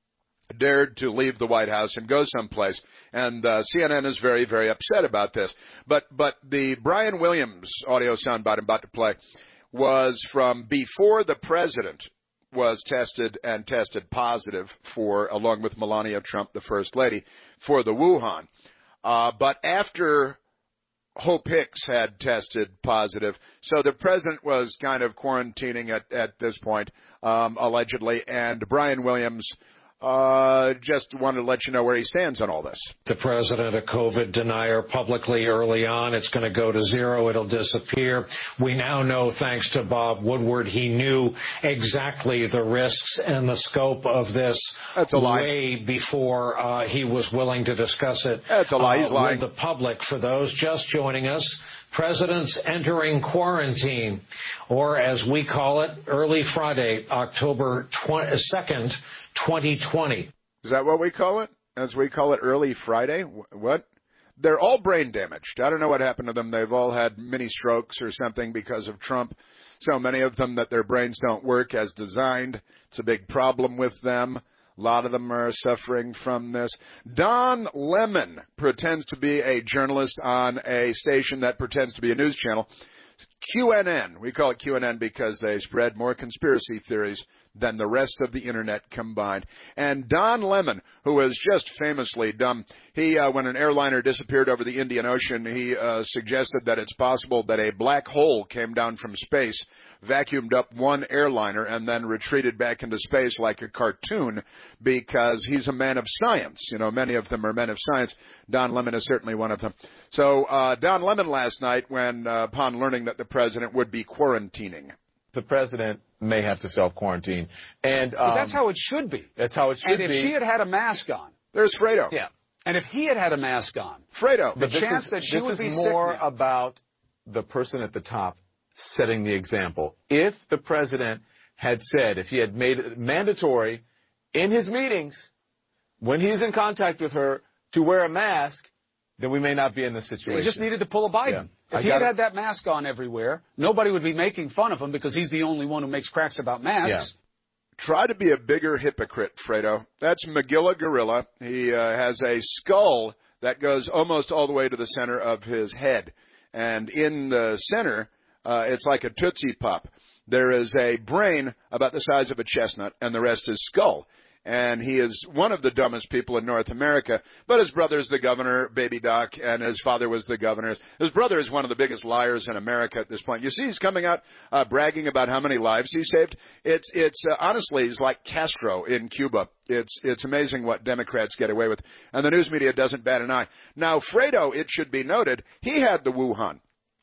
dared to leave the White House and go someplace. And uh, C N N is very, very upset about this. But but the Brian Williams audio soundbite I'm about to play was from before the president was tested and tested positive for, along with Melania Trump, the First Lady, for the Wuhan. Uh, but after Hope Hicks had tested positive, so the president was kind of quarantining at, at this point, um, allegedly, and Brian Williams Uh, just wanted to let you know where he stands on all this. The president, a COVID denier, publicly early on, it's going to go to zero. It'll disappear. We now know, thanks to Bob Woodward, he knew exactly the risks and the scope of this That's a lie. way before uh, he was willing to discuss it That's a lie. He's uh, lying. with the public. For those just joining us, presidents entering quarantine, or as we call it, early Friday, October second, twenty twenty. Is that what we call it? As we call it, early Friday? What? They're all brain damaged. I don't know what happened to them. They've all had mini strokes or something because of Trump. So many of them that their brains don't work as designed. It's a big problem with them. A lot of them are suffering from this. Don Lemon pretends to be a journalist on a station that pretends to be a news channel. Q N N. We call it Q N N because they spread more conspiracy theories than the rest of the Internet combined. And Don Lemon, who is just famously dumb, he, uh, when an airliner disappeared over the Indian Ocean, he uh, suggested that it's possible that a black hole came down from space, vacuumed up one airliner, and then retreated back into space like a cartoon because he's a man of science. You know, many of them are men of science. Don Lemon is certainly one of them. So uh, Don Lemon last night, when uh, upon learning that the president would be quarantining. The president may have to self-quarantine. And um, but that's how it should be. That's how it should and be. And if she had had a mask on. There's Fredo. Yeah. And if he had had a mask on. Fredo. The but chance is, that she would be sick. This is more now. about the person at the top setting the example. If the president had said, if he had made it mandatory in his meetings, when he's in contact with her, to wear a mask, then we may not be in this situation. He just needed to pull a Biden. Yeah. If I he had gotta, had that mask on everywhere, nobody would be making fun of him because he's the only one who makes cracks about masks. Yeah. Try to be a bigger hypocrite, Fredo. That's Magilla Gorilla. He uh, has a skull that goes almost all the way to the center of his head. And in the center, uh, it's like a Tootsie Pop. There is a brain about the size of a chestnut, and the rest is skull. And he is one of the dumbest people in North America. But his brother's the governor, Baby Doc, and his father was the governor. His brother is one of the biggest liars in America at this point. You see he's coming out uh, bragging about how many lives he saved. It's, it's uh, honestly, he's like Castro in Cuba. It's, it's amazing what Democrats get away with. And the news media doesn't bat an eye. Now, Fredo, it should be noted, he had the Wuhan.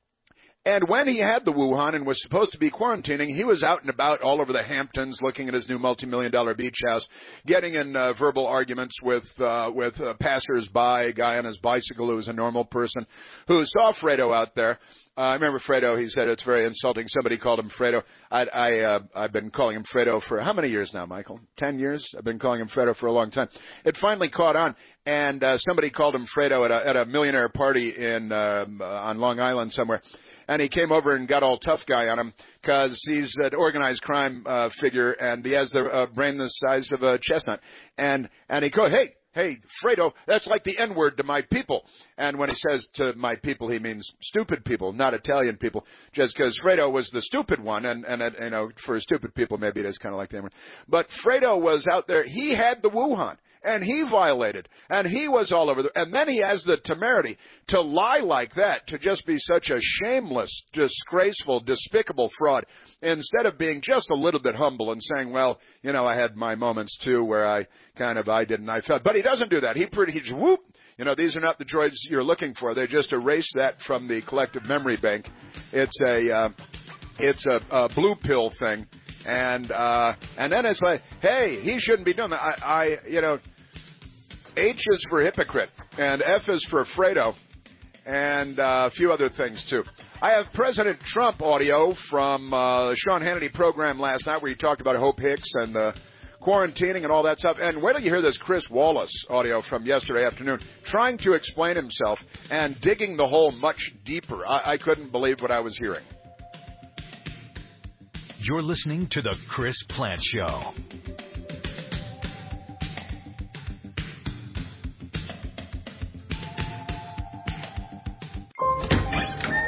And when he had the Wuhan and was supposed to be quarantining, he was out and about all over the Hamptons looking at his new multi-million dollar beach house, getting in uh, verbal arguments with uh, with uh, passers-by, a guy on his bicycle who was a normal person who saw Fredo out there. Uh, I remember Fredo, he said it's very insulting. Somebody called him Fredo. I, I, uh, I've been calling him Fredo for how many years now, Michael? Ten years? I've been calling him Fredo for a long time. It finally caught on, and uh, somebody called him Fredo at a, at a millionaire party in uh, on Long Island somewhere. And he came over and got all tough guy on him because he's an organized crime uh, figure, and he has the uh, brain the size of a chestnut. And and he goes, hey, hey, Fredo, that's like the N-word to my people. And when he says to my people, he means stupid people, not Italian people, just because Fredo was the stupid one. And, and uh, you know, for stupid people, maybe it is kind of like the N-word. But Fredo was out there. He had the Wuhan. And he violated, and he was all over the, and then he has the temerity to lie like that, to just be such a shameless, disgraceful, despicable fraud, instead of being just a little bit humble and saying, well, you know, I had my moments too where I kind of, I didn't, I felt, but he doesn't do that. He pretty, he just, whoop, you know, these are not the droids you're looking for. They just erase that from the collective memory bank. It's a, uh, it's a, a blue pill thing. And, uh, and then it's like, hey, he shouldn't be doing that. I, I, you know, H is for hypocrite, and F is for Fredo, and uh, a few other things, too. I have President Trump audio from uh, the Sean Hannity program last night where he talked about Hope Hicks and uh, quarantining and all that stuff. And wait till you hear this Chris Wallace audio from yesterday afternoon, trying to explain himself and digging the hole much deeper. I, I couldn't believe what I was hearing. You're listening to The Chris Plante Show.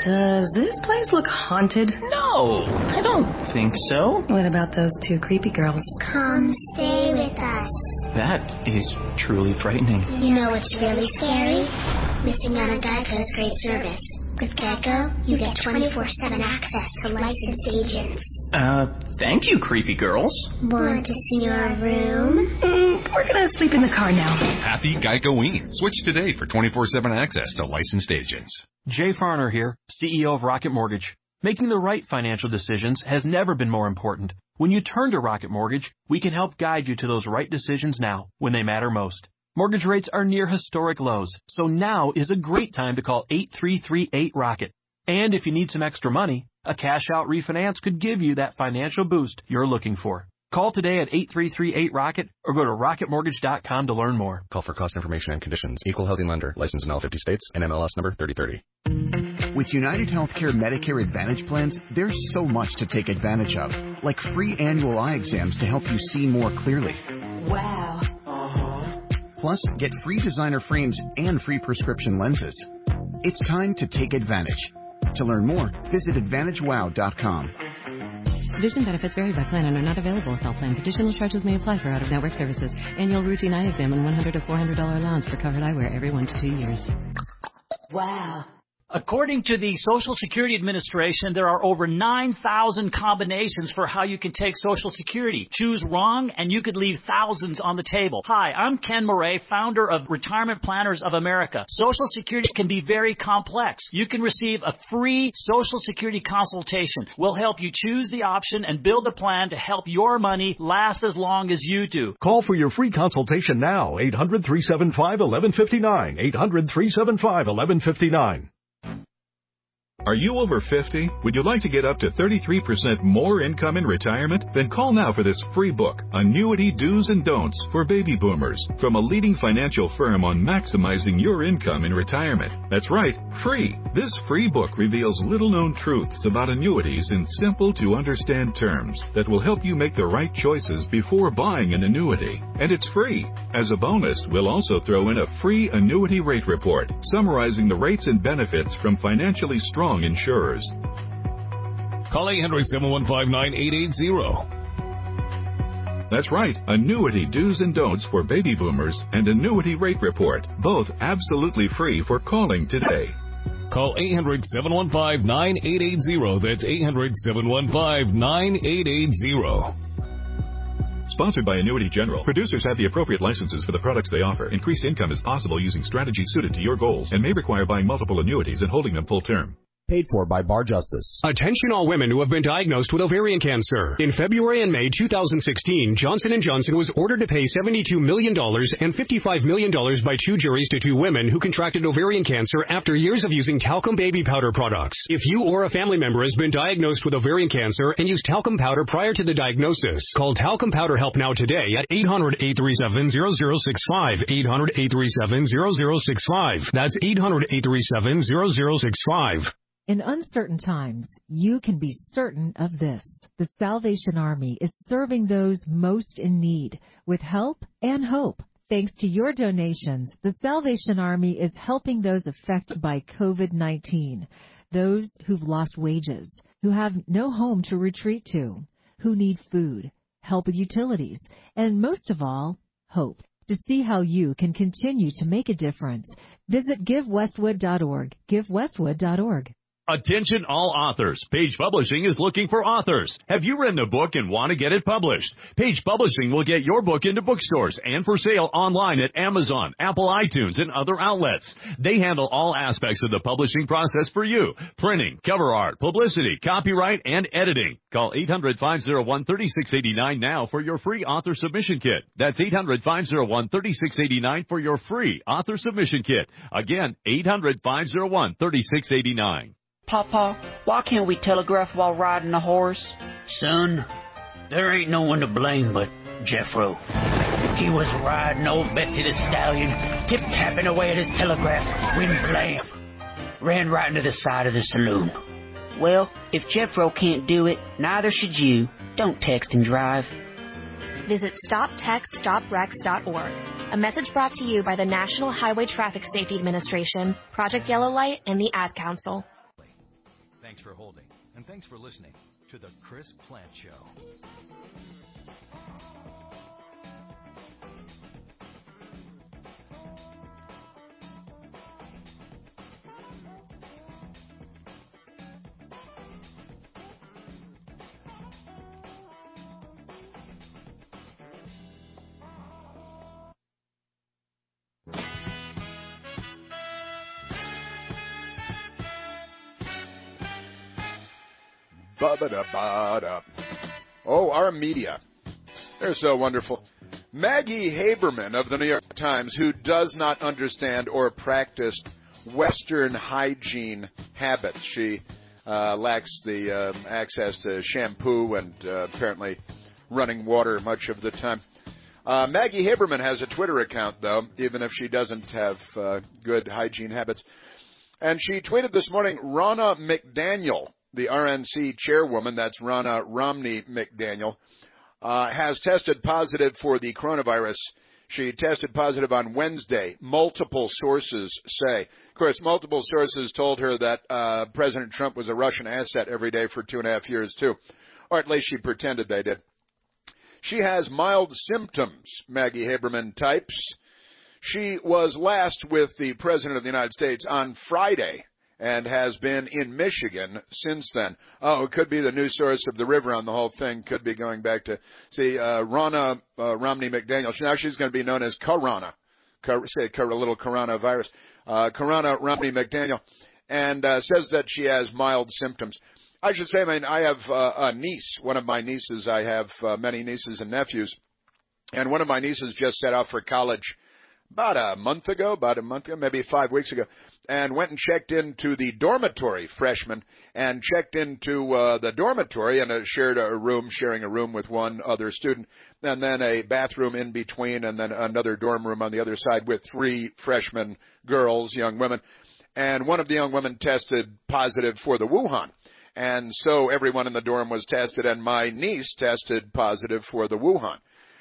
Does this place look haunted? No, I don't think so. What about those two creepy girls? Come stay with us. That is truly frightening. You know what's really scary? Missing out on Geico's great service. With Geico, you get twenty-four seven access to licensed agents. Uh, thank you, creepy girls. Want to see our room? Mm, we're gonna sleep in the car now. Happy Geico-ween. Switch today for twenty-four seven access to licensed agents. Jay Farner here, C E O of Rocket Mortgage. Making the right financial decisions has never been more important. When you turn to Rocket Mortgage, we can help guide you to those right decisions now, when they matter most. Mortgage rates are near historic lows, so now is a great time to call eight three three eight ROCKET. And if you need some extra money, a cash-out refinance could give you that financial boost you're looking for. Call today at eight three three eight ROCKET or go to rocket mortgage dot com to learn more. Call for cost information and conditions. Equal housing lender. Licensed in all fifty states and M L S number thirty thirty. With United Healthcare Medicare Advantage plans, there's so much to take advantage of, like free annual eye exams to help you see more clearly. Wow. Plus, get free designer frames and free prescription lenses. It's time to take advantage. To learn more, visit advantage wow dot com. Vision benefits vary by plan and are not available with all plans. Additional charges may apply for out-of-network services. Annual routine eye exam and one hundred to four hundred dollars allowance for covered eyewear every one to two years. Wow. According to the Social Security Administration, there are over nine thousand combinations for how you can take Social Security. Choose wrong, and you could leave thousands on the table. Hi, I'm Ken Murray, founder of Retirement Planners of America. Social Security can be very complex. You can receive a free Social Security consultation. We'll help you choose the option and build a plan to help your money last as long as you do. Call for your free consultation now. eight hundred, three seven five, one one five nine. eight hundred, three seven five, one one five nine. Are you over fifty? Would you like to get up to thirty-three percent more income in retirement? Then call now for this free book, Annuity Do's and Don'ts for Baby Boomers, from a leading financial firm on maximizing your income in retirement. That's right, free. This free book reveals little-known truths about annuities in simple-to-understand terms that will help you make the right choices before buying an annuity. And it's free. As a bonus, we'll also throw in a free annuity rate report, summarizing the rates and benefits from financially strong insurers. Call eight hundred, seven one five, nine eight eight zero. That's right, Annuity Do's and Don'ts for Baby Boomers and Annuity Rate Report, both absolutely free for calling today. Call eight hundred, seven one five, nine eight eight zero. That's eight hundred, seven one five, nine eight eight zero. Sponsored by Annuity General. Producers have the appropriate licenses for the products they offer. Increased income is possible using strategies suited to your goals and may require buying multiple annuities and holding them full term. Paid for by Bar Justice. Attention all women who have been diagnosed with ovarian cancer. In February and May two thousand sixteen, Johnson and Johnson was ordered to pay seventy-two million dollars and fifty-five million dollars by two juries to two women who contracted ovarian cancer after years of using talcum baby powder products. If you or a family member has been diagnosed with ovarian cancer and used talcum powder prior to the diagnosis, call Talcum Powder Help Now today at eight hundred, eight three seven, zero zero six five. eight hundred, eight three seven, zero zero six five. That's eight hundred, eight three seven, zero zero six five. In uncertain times, you can be certain of this. The Salvation Army is serving those most in need with help and hope. Thanks to your donations, the Salvation Army is helping those affected by COVID nineteen, those who've lost wages, who have no home to retreat to, who need food, help with utilities, and most of all, hope. To see how you can continue to make a difference, visit give westwood dot org. give westwood dot org. Attention all authors. Page Publishing is looking for authors. Have you written a book and want to get it published? Page Publishing will get your book into bookstores and for sale online at Amazon, Apple iTunes, and other outlets. They handle all aspects of the publishing process for you. Printing, cover art, publicity, copyright, and editing. Call eight hundred, five oh one, three six eight nine now for your free author submission kit. That's eight hundred, five oh one, three six eight nine for your free author submission kit. Again, eight hundred, five oh one, three six eight nine. Papa, why can't we telegraph while riding a horse? Son, there ain't no one to blame but Jeffro. He was riding old Betsy the Stallion, tip-tapping away at his telegraph, when blam, ran right into the side of the saloon. Well, if Jeffro can't do it, neither should you. Don't text and drive. Visit stop text stop wrecks dot org. A message brought to you by the National Highway Traffic Safety Administration, Project Yellow Light, and the Ad Council. Thanks for holding, and thanks for listening to The Chris Plant Show. Ba-ba-da-ba-da. Oh, our media. They're so wonderful. Maggie Haberman of the New York Times, who does not understand or practice Western hygiene habits. She uh, lacks the um, access to shampoo and uh, apparently running water much of the time. Uh, Maggie Haberman has a Twitter account, though, even if she doesn't have uh, good hygiene habits. And she tweeted this morning, Ronna McDaniel, the R N C chairwoman, that's Ronna Romney McDaniel, uh, has tested positive for the coronavirus. She tested positive on Wednesday, multiple sources say. Of course, multiple sources told her that uh, President Trump was a Russian asset every day for two and a half years, too. Or at least she pretended they did. She has mild symptoms, Maggie Haberman types. She was last with the President of the United States on Friday and has been in Michigan since then. Oh, it could be the news source of the river on the whole thing. Could be going back to, see, uh, Ronna uh, Romney McDaniel. Now she's going to be known as Corona, Co- say a little coronavirus. Uh, Corona Romney McDaniel, and uh, says that she has mild symptoms. I should say, I mean, I have uh, a niece, one of my nieces. I have uh, many nieces and nephews, and one of my nieces just set out for college about a month ago, about a month ago, maybe five weeks ago, and went and checked into the dormitory, freshman, and checked into uh, the dormitory and uh, shared a room, sharing a room with one other student, and then a bathroom in between, and then another dorm room on the other side with three freshman girls, young women. And one of the young women tested positive for the Wuhan. And so everyone in the dorm was tested, and my niece tested positive for the Wuhan.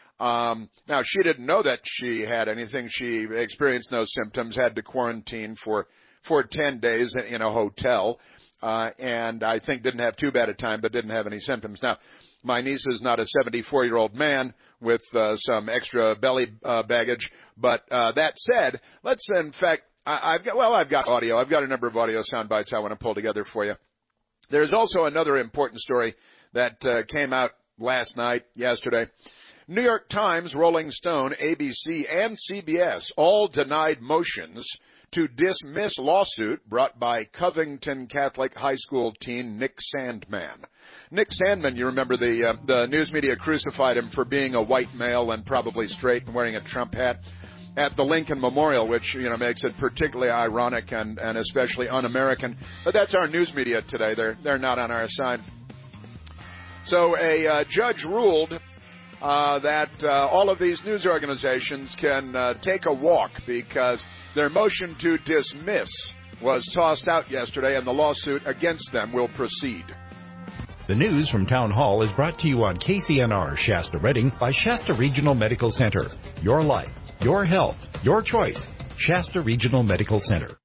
Um, now, she didn't know that she had anything. She experienced no symptoms, had to quarantine for, for ten days in a hotel, uh, and I think didn't have too bad a time, but didn't have any symptoms. Now, my niece is not a seventy-four-year-old man with uh, some extra belly uh, baggage, but uh, that said, let's, in fact, I, I've got, well, I've got audio. I've got a number of audio sound bites I want to pull together for you. There's also another important story that uh, came out last night, yesterday. New York Times, Rolling Stone, A B C, and C B S all denied motions to dismiss lawsuit brought by Covington Catholic high school teen Nick Sandmann. Nick Sandmann, you remember the uh, the news media crucified him for being a white male and probably straight and wearing a Trump hat at the Lincoln Memorial, which, you know, makes it particularly ironic and, and especially un-American. But that's our news media today. They're, they're not on our side. So a uh, judge ruled uh, that uh, all of these news organizations can uh, take a walk because their motion to dismiss was tossed out yesterday, and the lawsuit against them will proceed. The news from Town Hall is brought to you on K C N R Shasta Redding by Shasta Regional Medical Center. Your life, your health, your choice. Shasta Regional Medical Center.